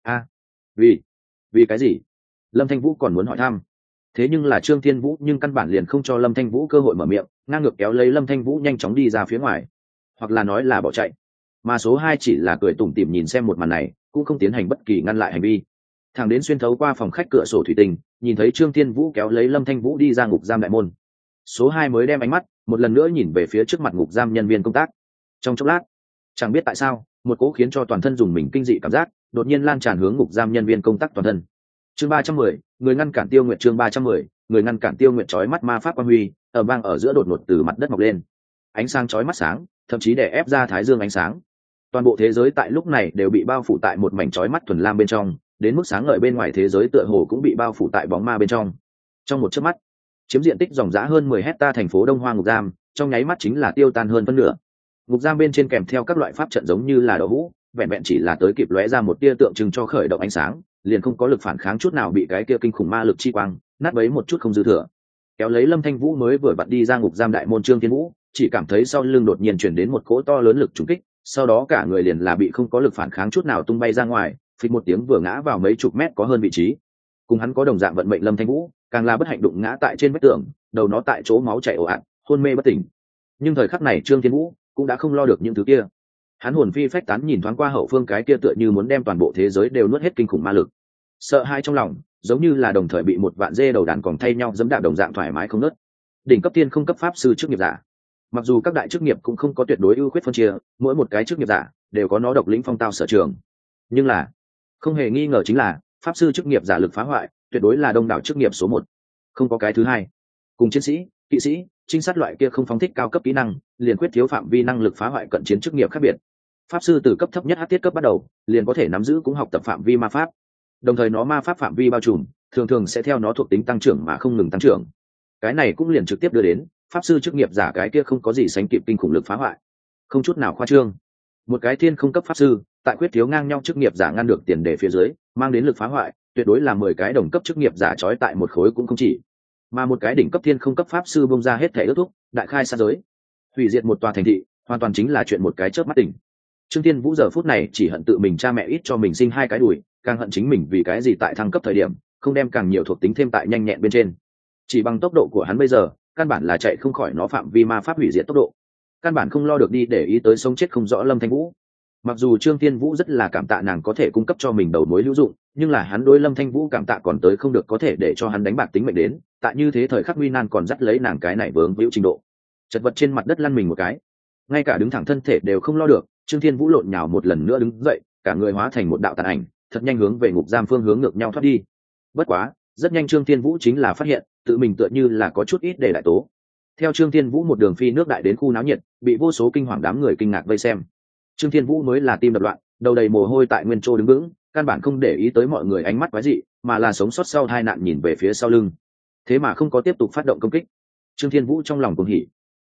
Vì cái gì? Lâm Thanh Vũ còn muốn hỏi thăm, thế nhưng là Trương Thiên Vũ nhưng căn bản liền không cho Lâm Thanh Vũ cơ hội mở miệng, ngang ngược kéo lấy Lâm Thanh Vũ nhanh chóng đi ra phía ngoài, hoặc là nói là bỏ chạy. Mà số 2 chỉ là cười tủm tỉm nhìn xem một màn này, cũng không tiến hành bất kỳ ngăn lại hành vi. Thằng đến xuyên thấu qua phòng khách cửa sổ thủy tinh, nhìn thấy Trương Thiên Vũ kéo lấy Lâm Thanh Vũ đi ra ngục giam đại môn, số 2 mới đem ánh mắt một lần nữa nhìn về phía trước mặt ngục giam nhân viên công tác. Trong chốc lát, chẳng biết tại sao, một cỗ khiến cho toàn thân dùng mình kinh dị cảm giác đột nhiên lan tràn hướng ngục giam nhân viên công tác toàn thân. Chương 310, người ngăn cản Tiêu Nguyệt. Chương 310, người ngăn cản Tiêu Nguyệt. Chói mắt ma pháp quang huy ở vang ở giữa đột ngột từ mặt đất mọc lên, ánh sáng chói mắt sáng, thậm chí để ép ra thái dương ánh sáng. Toàn bộ thế giới tại lúc này đều bị bao phủ tại một mảnh chói mắt thuần lam bên trong, đến mức sáng ngời bên ngoài thế giới tựa hồ cũng bị bao phủ tại bóng ma bên trong. Trong một chớp mắt, chiếm diện tích ròng rã hơn 10 hecta thành phố Đông Hoa ngục giam trong nháy mắt chính là tiêu tan hơn phân nửa. Ngục giam bên trên kèm theo các loại pháp trận giống như là đậu hũ, vẹn vẹn chỉ là tới kịp lóe ra một tia tượng trưng cho khởi động ánh sáng, liền không có lực phản kháng chút nào, bị cái kia kinh khủng ma lực chi quang nát bấy một chút không dư thừa. Kéo lấy Lâm Thanh Vũ mới vừa vặn đi ra ngục giam đại môn Trương Thiên Vũ chỉ cảm thấy sau lưng đột nhiên chuyển đến một cỗ to lớn lực trùng kích, sau đó cả người liền là bị không có lực phản kháng chút nào tung bay ra ngoài, phịch một tiếng vừa ngã vào mấy chục mét có hơn vị trí. Cùng hắn có đồng dạng vận mệnh Lâm Thanh Vũ càng là bất hạnh đụng ngã tại trên vách tường, đầu nó tại chỗ máu chảy ồ ạt, hôn mê bất tỉnh. Nhưng thời khắc này Trương Thiên Vũ cũng đã không lo được những thứ kia, hắn hồn phi phách tán nhìn thoáng qua hậu phương cái kia tựa như muốn đem toàn bộ thế giới đều nuốt hết kinh khủng ma lực, sợ hãi trong lòng giống như là đồng thời bị một vạn dê đầu đàn còn thay nhau dẫm đạp đồng dạng thoải mái không nớt. Đỉnh cấp tiên không cấp pháp sư chức nghiệp giả, mặc dù các đại chức nghiệp cũng không có tuyệt đối ưu khuyết phân chia, mỗi một cái chức nghiệp giả đều có nó độc lĩnh phong tao sở trường, nhưng là không hề nghi ngờ chính là pháp sư chức nghiệp giả lực phá hoại tuyệt đối là đông đảo chức nghiệp số 1, không có cái thứ hai. Cùng chiến sĩ, kỵ sĩ, trinh sát loại kia không phóng thích cao cấp kỹ năng, liền quyết thiếu phạm vi năng lực phá hoại cận chiến chức nghiệp khác biệt. Pháp sư từ cấp thấp nhất hắc thiết cấp bắt đầu liền có thể nắm giữ cũng học tập phạm vi ma pháp, đồng thời nó ma pháp phạm vi bao trùm thường thường sẽ theo nó thuộc tính tăng trưởng mà không ngừng tăng trưởng. Cái này cũng liền trực tiếp đưa đến pháp sư chức nghiệp giả cái kia không có gì sánh kịp kinh khủng lực phá hoại, không chút nào khoa trương. Một cái thiên không cấp pháp sư tại quyết thiếu ngang nhau chức nghiệp giả ngăn được tiền đề phía dưới mang đến lực phá hoại tuyệt đối là 10 cái đồng cấp chức nghiệp giả trói tại một khối cũng không chỉ, mà một cái đỉnh cấp thiên không cấp pháp sư bông ra hết thể ước thúc đại khai sát giới, hủy diệt một tòa thành thị, hoàn toàn chính là chuyện một cái chớp mắt tỉnh. Trương Thiên Vũ giờ phút này chỉ hận tự mình cha mẹ ít cho mình sinh 2 cái đùi, càng hận chính mình vì cái gì tại thăng cấp thời điểm không đem càng nhiều thuộc tính thêm tại nhanh nhẹn bên trên. Chỉ bằng tốc độ của hắn bây giờ căn bản là chạy không khỏi nó phạm vi ma pháp hủy diệt tốc độ, căn bản không lo được đi để ý tới sống chết không rõ Lâm Thanh Vũ. Mặc dù Trương Thiên Vũ rất là cảm tạ nàng có thể cung cấp cho mình đầu mối hữu dụng, nhưng là hắn đối Lâm Thanh Vũ cảm tạ còn tới không được có thể để cho hắn đánh bạc tính mệnh đến, tại như thế thời khắc nguy nan còn dắt lấy nàng cái này vướng víu trình độ. Chật vật trên mặt đất lăn mình một cái, ngay cả đứng thẳng thân thể đều không lo được, Trương Thiên Vũ lộn nhào một lần nữa đứng dậy, cả người hóa thành một đạo tàn ảnh, thật nhanh hướng về ngục giam phương hướng ngược nhau thoát đi. Bất quá, rất nhanh Trương Thiên Vũ chính là phát hiện, tự mình tựa như là có chút ít để đại tố. Theo Trương Thiên Vũ một đường phi nước đại đến khu náo nhiệt, bị vô số kinh hoàng đám người kinh ngạc vây xem. Trương Thiên Vũ mới là tim đập loạn, đầu đầy mồ hôi tại nguyên chỗ đứng vững, căn bản không để ý tới mọi người ánh mắt quái dị, mà là sống sót sau tai nạn nhìn về phía sau lưng. Thế mà không có tiếp tục phát động công kích. Trương Thiên Vũ trong lòng cuồng hỉ.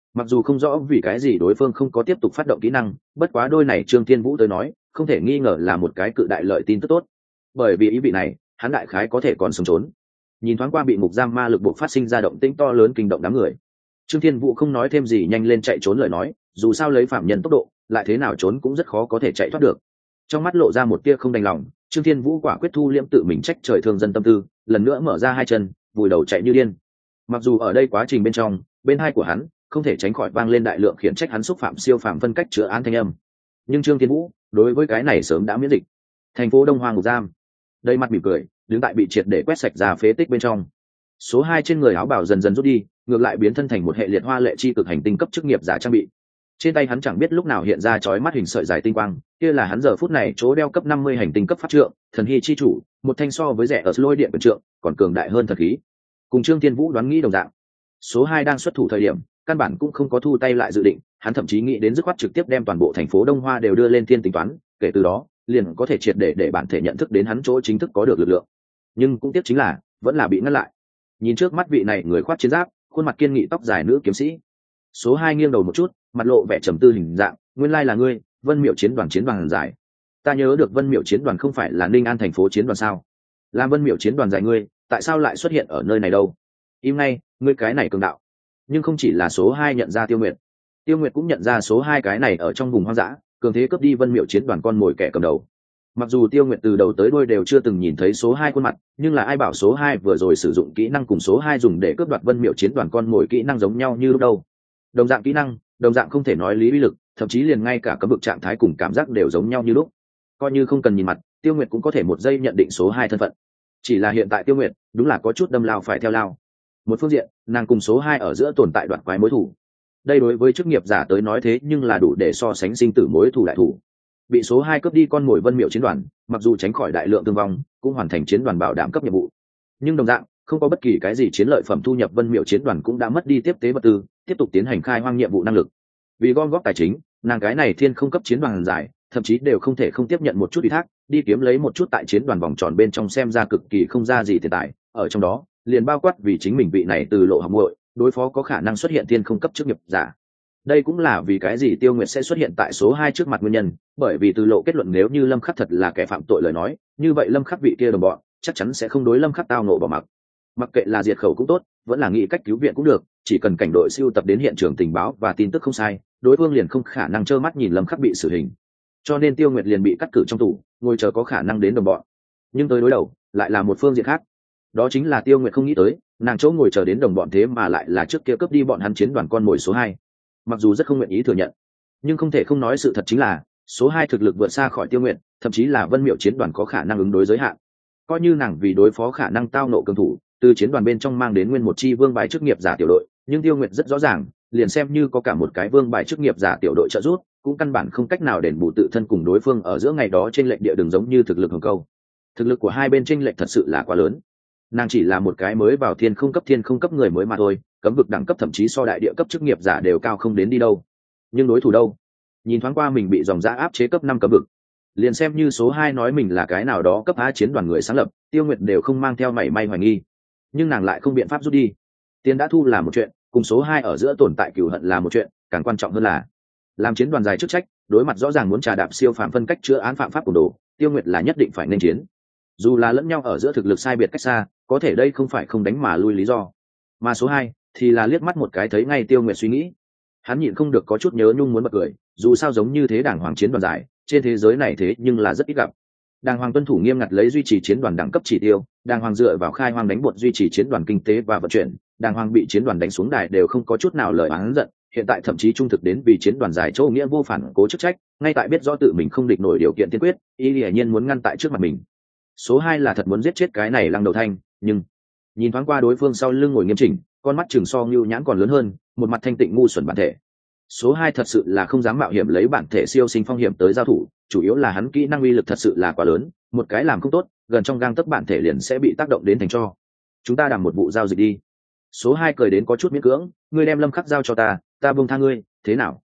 Mặc dù không rõ vì cái gì đối phương không có tiếp tục phát động kỹ năng, bất quá đôi này Trương Thiên Vũ tới nói không thể nghi ngờ là một cái cự đại lợi tin tức tốt, bởi vì ý vị này hắn đại khái có thể còn sống trốn. Nhìn thoáng qua bị ngục giam ma lực buộc phát sinh ra động tĩnh to lớn kinh động đám người, Trương Thiên Vũ không nói thêm gì, nhanh lên chạy trốn lời nói, dù sao lấy phạm nhân tốc độ lại thế nào trốn cũng rất khó có thể chạy thoát được. Trong mắt lộ ra một tia không đành lòng, Trương Thiên Vũ quả quyết thu liễm tự mình trách trời thương dân tâm tư, lần nữa mở ra hai chân vùi đầu chạy như điên. Mặc dù ở đây quá trình bên trong, bên hai của hắn không thể tránh khỏi vang lên đại lượng khiển trách hắn xúc phạm siêu phạm phân cách chữa án thanh âm, nhưng Trương Thiên Vũ đối với cái này sớm đã miễn dịch. Thành phố Đông Hoa ngục giam, đầy mặt mỉm cười đứng tại bị triệt để quét sạch ra phế tích bên trong. Số 2 trên người áo bào dần dần rút đi, ngược lại biến thân thành một hệ liệt hoa lệ chi cực hành tinh cấp chức nghiệp giả trang bị. Trên tay hắn chẳng biết lúc nào hiện ra chói mắt hình sợi dài tinh quang, kia là hắn giờ phút này chỗ đeo cấp 50 hành tinh cấp pháp trượng, thần hy chi chủ, một thanh so với rẻ ở lôi điện quyền trượng còn cường đại hơn thật khí. Cùng Trương Thiên Vũ đoán nghĩ đồng dạng, số 2 đang xuất thủ thời điểm, căn bản cũng không có thu tay lại dự định, hắn thậm chí nghĩ đến dứt khoát trực tiếp đem toàn bộ thành phố Đông Hoa đều đưa lên thiên tính toán, kể từ đó, liền có thể triệt để bản thể nhận thức đến hắn chỗ chính thức có được lực lượng. Nhưng cũng tiếc chính là, vẫn là bị ngăn lại. Nhìn trước mắt vị này người khoác chiến giáp, khuôn mặt kiên nghị tóc dài nữ kiếm sĩ. Số 2 nghiêng đầu một chút, mặt lộ vẻ trầm tư hình dạng, nguyên lai là ngươi, Vân Miệu chiến đoàn giải. Ta nhớ được Vân Miệu chiến đoàn không phải là Ninh An thành phố chiến đoàn sao? Làm Vân Miệu chiến đoàn giải ngươi, tại sao lại xuất hiện ở nơi này đâu? Im ngay, ngươi cái này cường đạo. Nhưng không chỉ là số 2 nhận ra Tiêu Nguyệt. Tiêu Nguyệt cũng nhận ra số 2 cái này ở trong vùng hoang dã, cường thế cướp đi Vân Miệu chiến đoàn con mồi kẻ cầm đầu. Mặc dù Tiêu Nguyệt từ đầu tới đuôi đều chưa từng nhìn thấy số 2 khuôn mặt, nhưng là ai bảo số 2 vừa rồi sử dụng kỹ năng cùng số 2 dùng để cướp đoạt Vân Miệu chiến đoàn con mồi kỹ năng giống nhau như lúc đâu. Đồng dạng kỹ năng, đồng dạng không thể nói lý uy lực, thậm chí liền ngay cả cấp bậc trạng thái cùng cảm giác đều giống nhau như lúc. Coi như không cần nhìn mặt, Tiêu Nguyệt cũng có thể một giây nhận định số 2 thân phận. Chỉ là hiện tại Tiêu Nguyệt đúng là có chút đâm lao phải theo lao. Một phương diện, nàng cùng số 2 ở giữa tồn tại đoạn quái mối thù. Đây đối với chức nghiệp giả tới nói thế nhưng là đủ để so sánh sinh tử mối thù đại thủ. Bị số 2 cướp đi con mồi Vân Miệu chiến đoàn, mặc dù tránh khỏi đại lượng thương vong, cũng hoàn thành chiến đoàn bảo đảm cấp nhiệm vụ. Nhưng đồng dạng, không có bất kỳ cái gì chiến lợi phẩm thu nhập, Vân Miệu chiến đoàn cũng đã mất đi tiếp tế vật tư, tiếp tục tiến hành khai hoang nhiệm vụ năng lực. Vì gom góp tài chính, nàng cái này thiên không cấp chiến đoàn giải, thậm chí đều không thể không tiếp nhận một chút ủy thác, đi kiếm lấy một chút tại chiến đoàn vòng tròn bên trong xem ra cực kỳ không ra gì tiền tài, ở trong đó, liền bao quát vì chính mình vị này từ lộ học muội, đối phó có khả năng xuất hiện thiên không cấp chức nghiệp giả. Đây cũng là vì cái gì Tiêu Nguyệt sẽ xuất hiện tại số 2 trước mặt nguyên nhân, bởi vì từ lộ kết luận nếu như Lâm Khắc thật là kẻ phạm tội lời nói, như vậy Lâm Khắc vị kia đồng bọn chắc chắn sẽ không đối Lâm Khắc tao nộ bỏ mặc. Mặc kệ là diệt khẩu cũng tốt, vẫn là nghĩ cách cứu viện cũng được, chỉ cần cảnh đội siêu tập đến hiện trường tình báo và tin tức không sai, đối phương liền không khả năng trơ mắt nhìn Lâm Khắc bị xử hình. Cho nên Tiêu Nguyệt liền bị cắt cử trong tủ, ngồi chờ có khả năng đến đồng bọn. Nhưng tới đối đầu, lại là một phương diện khác. Đó chính là Tiêu Nguyệt không nghĩ tới, nàng chỗ ngồi chờ đến đồng bọn thế mà lại là trước kia cướp đi bọn hắn chiến đoàn con mồi số 2. Mặc dù rất không nguyện ý thừa nhận, nhưng không thể không nói sự thật chính là số 2 thực lực vượt xa khỏi Tiêu Nguyệt, thậm chí là Vân Miệu chiến đoàn có khả năng ứng đối giới hạn. Coi như nàng vì đối phó khả năng tao nộ cường thủ, từ chiến đoàn bên trong mang đến nguyên một chi vương bài chức nghiệp giả tiểu đội, nhưng Tiêu Nguyệt rất rõ ràng, liền xem như có cả một cái vương bài chức nghiệp giả tiểu đội trợ giúp, cũng căn bản không cách nào đền bù tự thân cùng đối phương ở giữa ngày đó trên lệnh địa đường giống như thực lực hồng câu. Thực lực của hai bên trên lệnh thật sự là quá lớn. Nàng chỉ là một cái mới vào thiên không cấp người mới mà thôi, cấm vực đẳng cấp thậm chí so đại địa cấp chức nghiệp giả đều cao không đến đi đâu. Nhưng đối thủ đâu? Nhìn thoáng qua mình bị dòng dã áp chế cấp 5 cấm vực, liền xem như số 2 nói mình là cái nào đó cấp A chiến đoàn người sáng lập, Tiêu Nguyệt đều không mang theo mảy may hoài nghi. Nhưng nàng lại không biện pháp rút đi. Tiền đã thu là một chuyện, cùng số 2 ở giữa tồn tại cừu hận là một chuyện, càng quan trọng hơn là làm chiến đoàn dài chức trách, đối mặt rõ ràng muốn trà đạp siêu phạm phân cách chữa án phạm pháp của đồ, Tiêu Nguyệt là nhất định phải nên chiến. Dù là lẫn nhau ở giữa thực lực sai biệt cách xa, có thể đây không phải không đánh mà lui lý do. Mà số 2 thì là liếc mắt một cái thấy ngay Tiêu Nguyệt suy nghĩ. Hắn nhịn không được có chút nhớ nhung muốn bật cười, dù sao giống như thế đảng hoàng chiến đoàn giải, trên thế giới này thế nhưng là rất ít gặp. Đàng hoàng tuân thủ nghiêm ngặt lấy duy trì chiến đoàn đẳng cấp chỉ tiêu, đàng hoàng dựa vào khai hoang đánh bột duy trì chiến đoàn kinh tế và vận chuyển, đàng hoàng bị chiến đoàn đánh xuống đài đều không có chút nào lời oán giận, hiện tại thậm chí trung thực đến vì chiến đoàn giải chỗ nghĩa vô phản cố chức trách, ngay tại biết rõ tự mình không địch nổi điều kiện tiên quyết, y hiển nhiên muốn ngăn tại trước mặt mình. Số 2 là thật muốn giết chết cái này Lăng Đầu Thanh, nhưng nhìn thoáng qua đối phương sau lưng ngồi nghiêm chỉnh, con mắt chừng so Ngưu Nhãn còn lớn hơn, một mặt thanh tịnh ngu xuẩn bản thể. Số 2 thật sự là không dám mạo hiểm lấy bản thể siêu sinh phong hiểm tới giao thủ, chủ yếu là hắn kỹ năng uy lực thật sự là quá lớn, một cái làm không tốt, gần trong gang tấc bản thể liền sẽ bị tác động đến thành tro. Chúng ta đàm một vụ giao dịch đi. Số 2 cười đến có chút miễn cưỡng, ngươi đem Lâm Khắc giao cho ta buông tha ngươi, thế nào?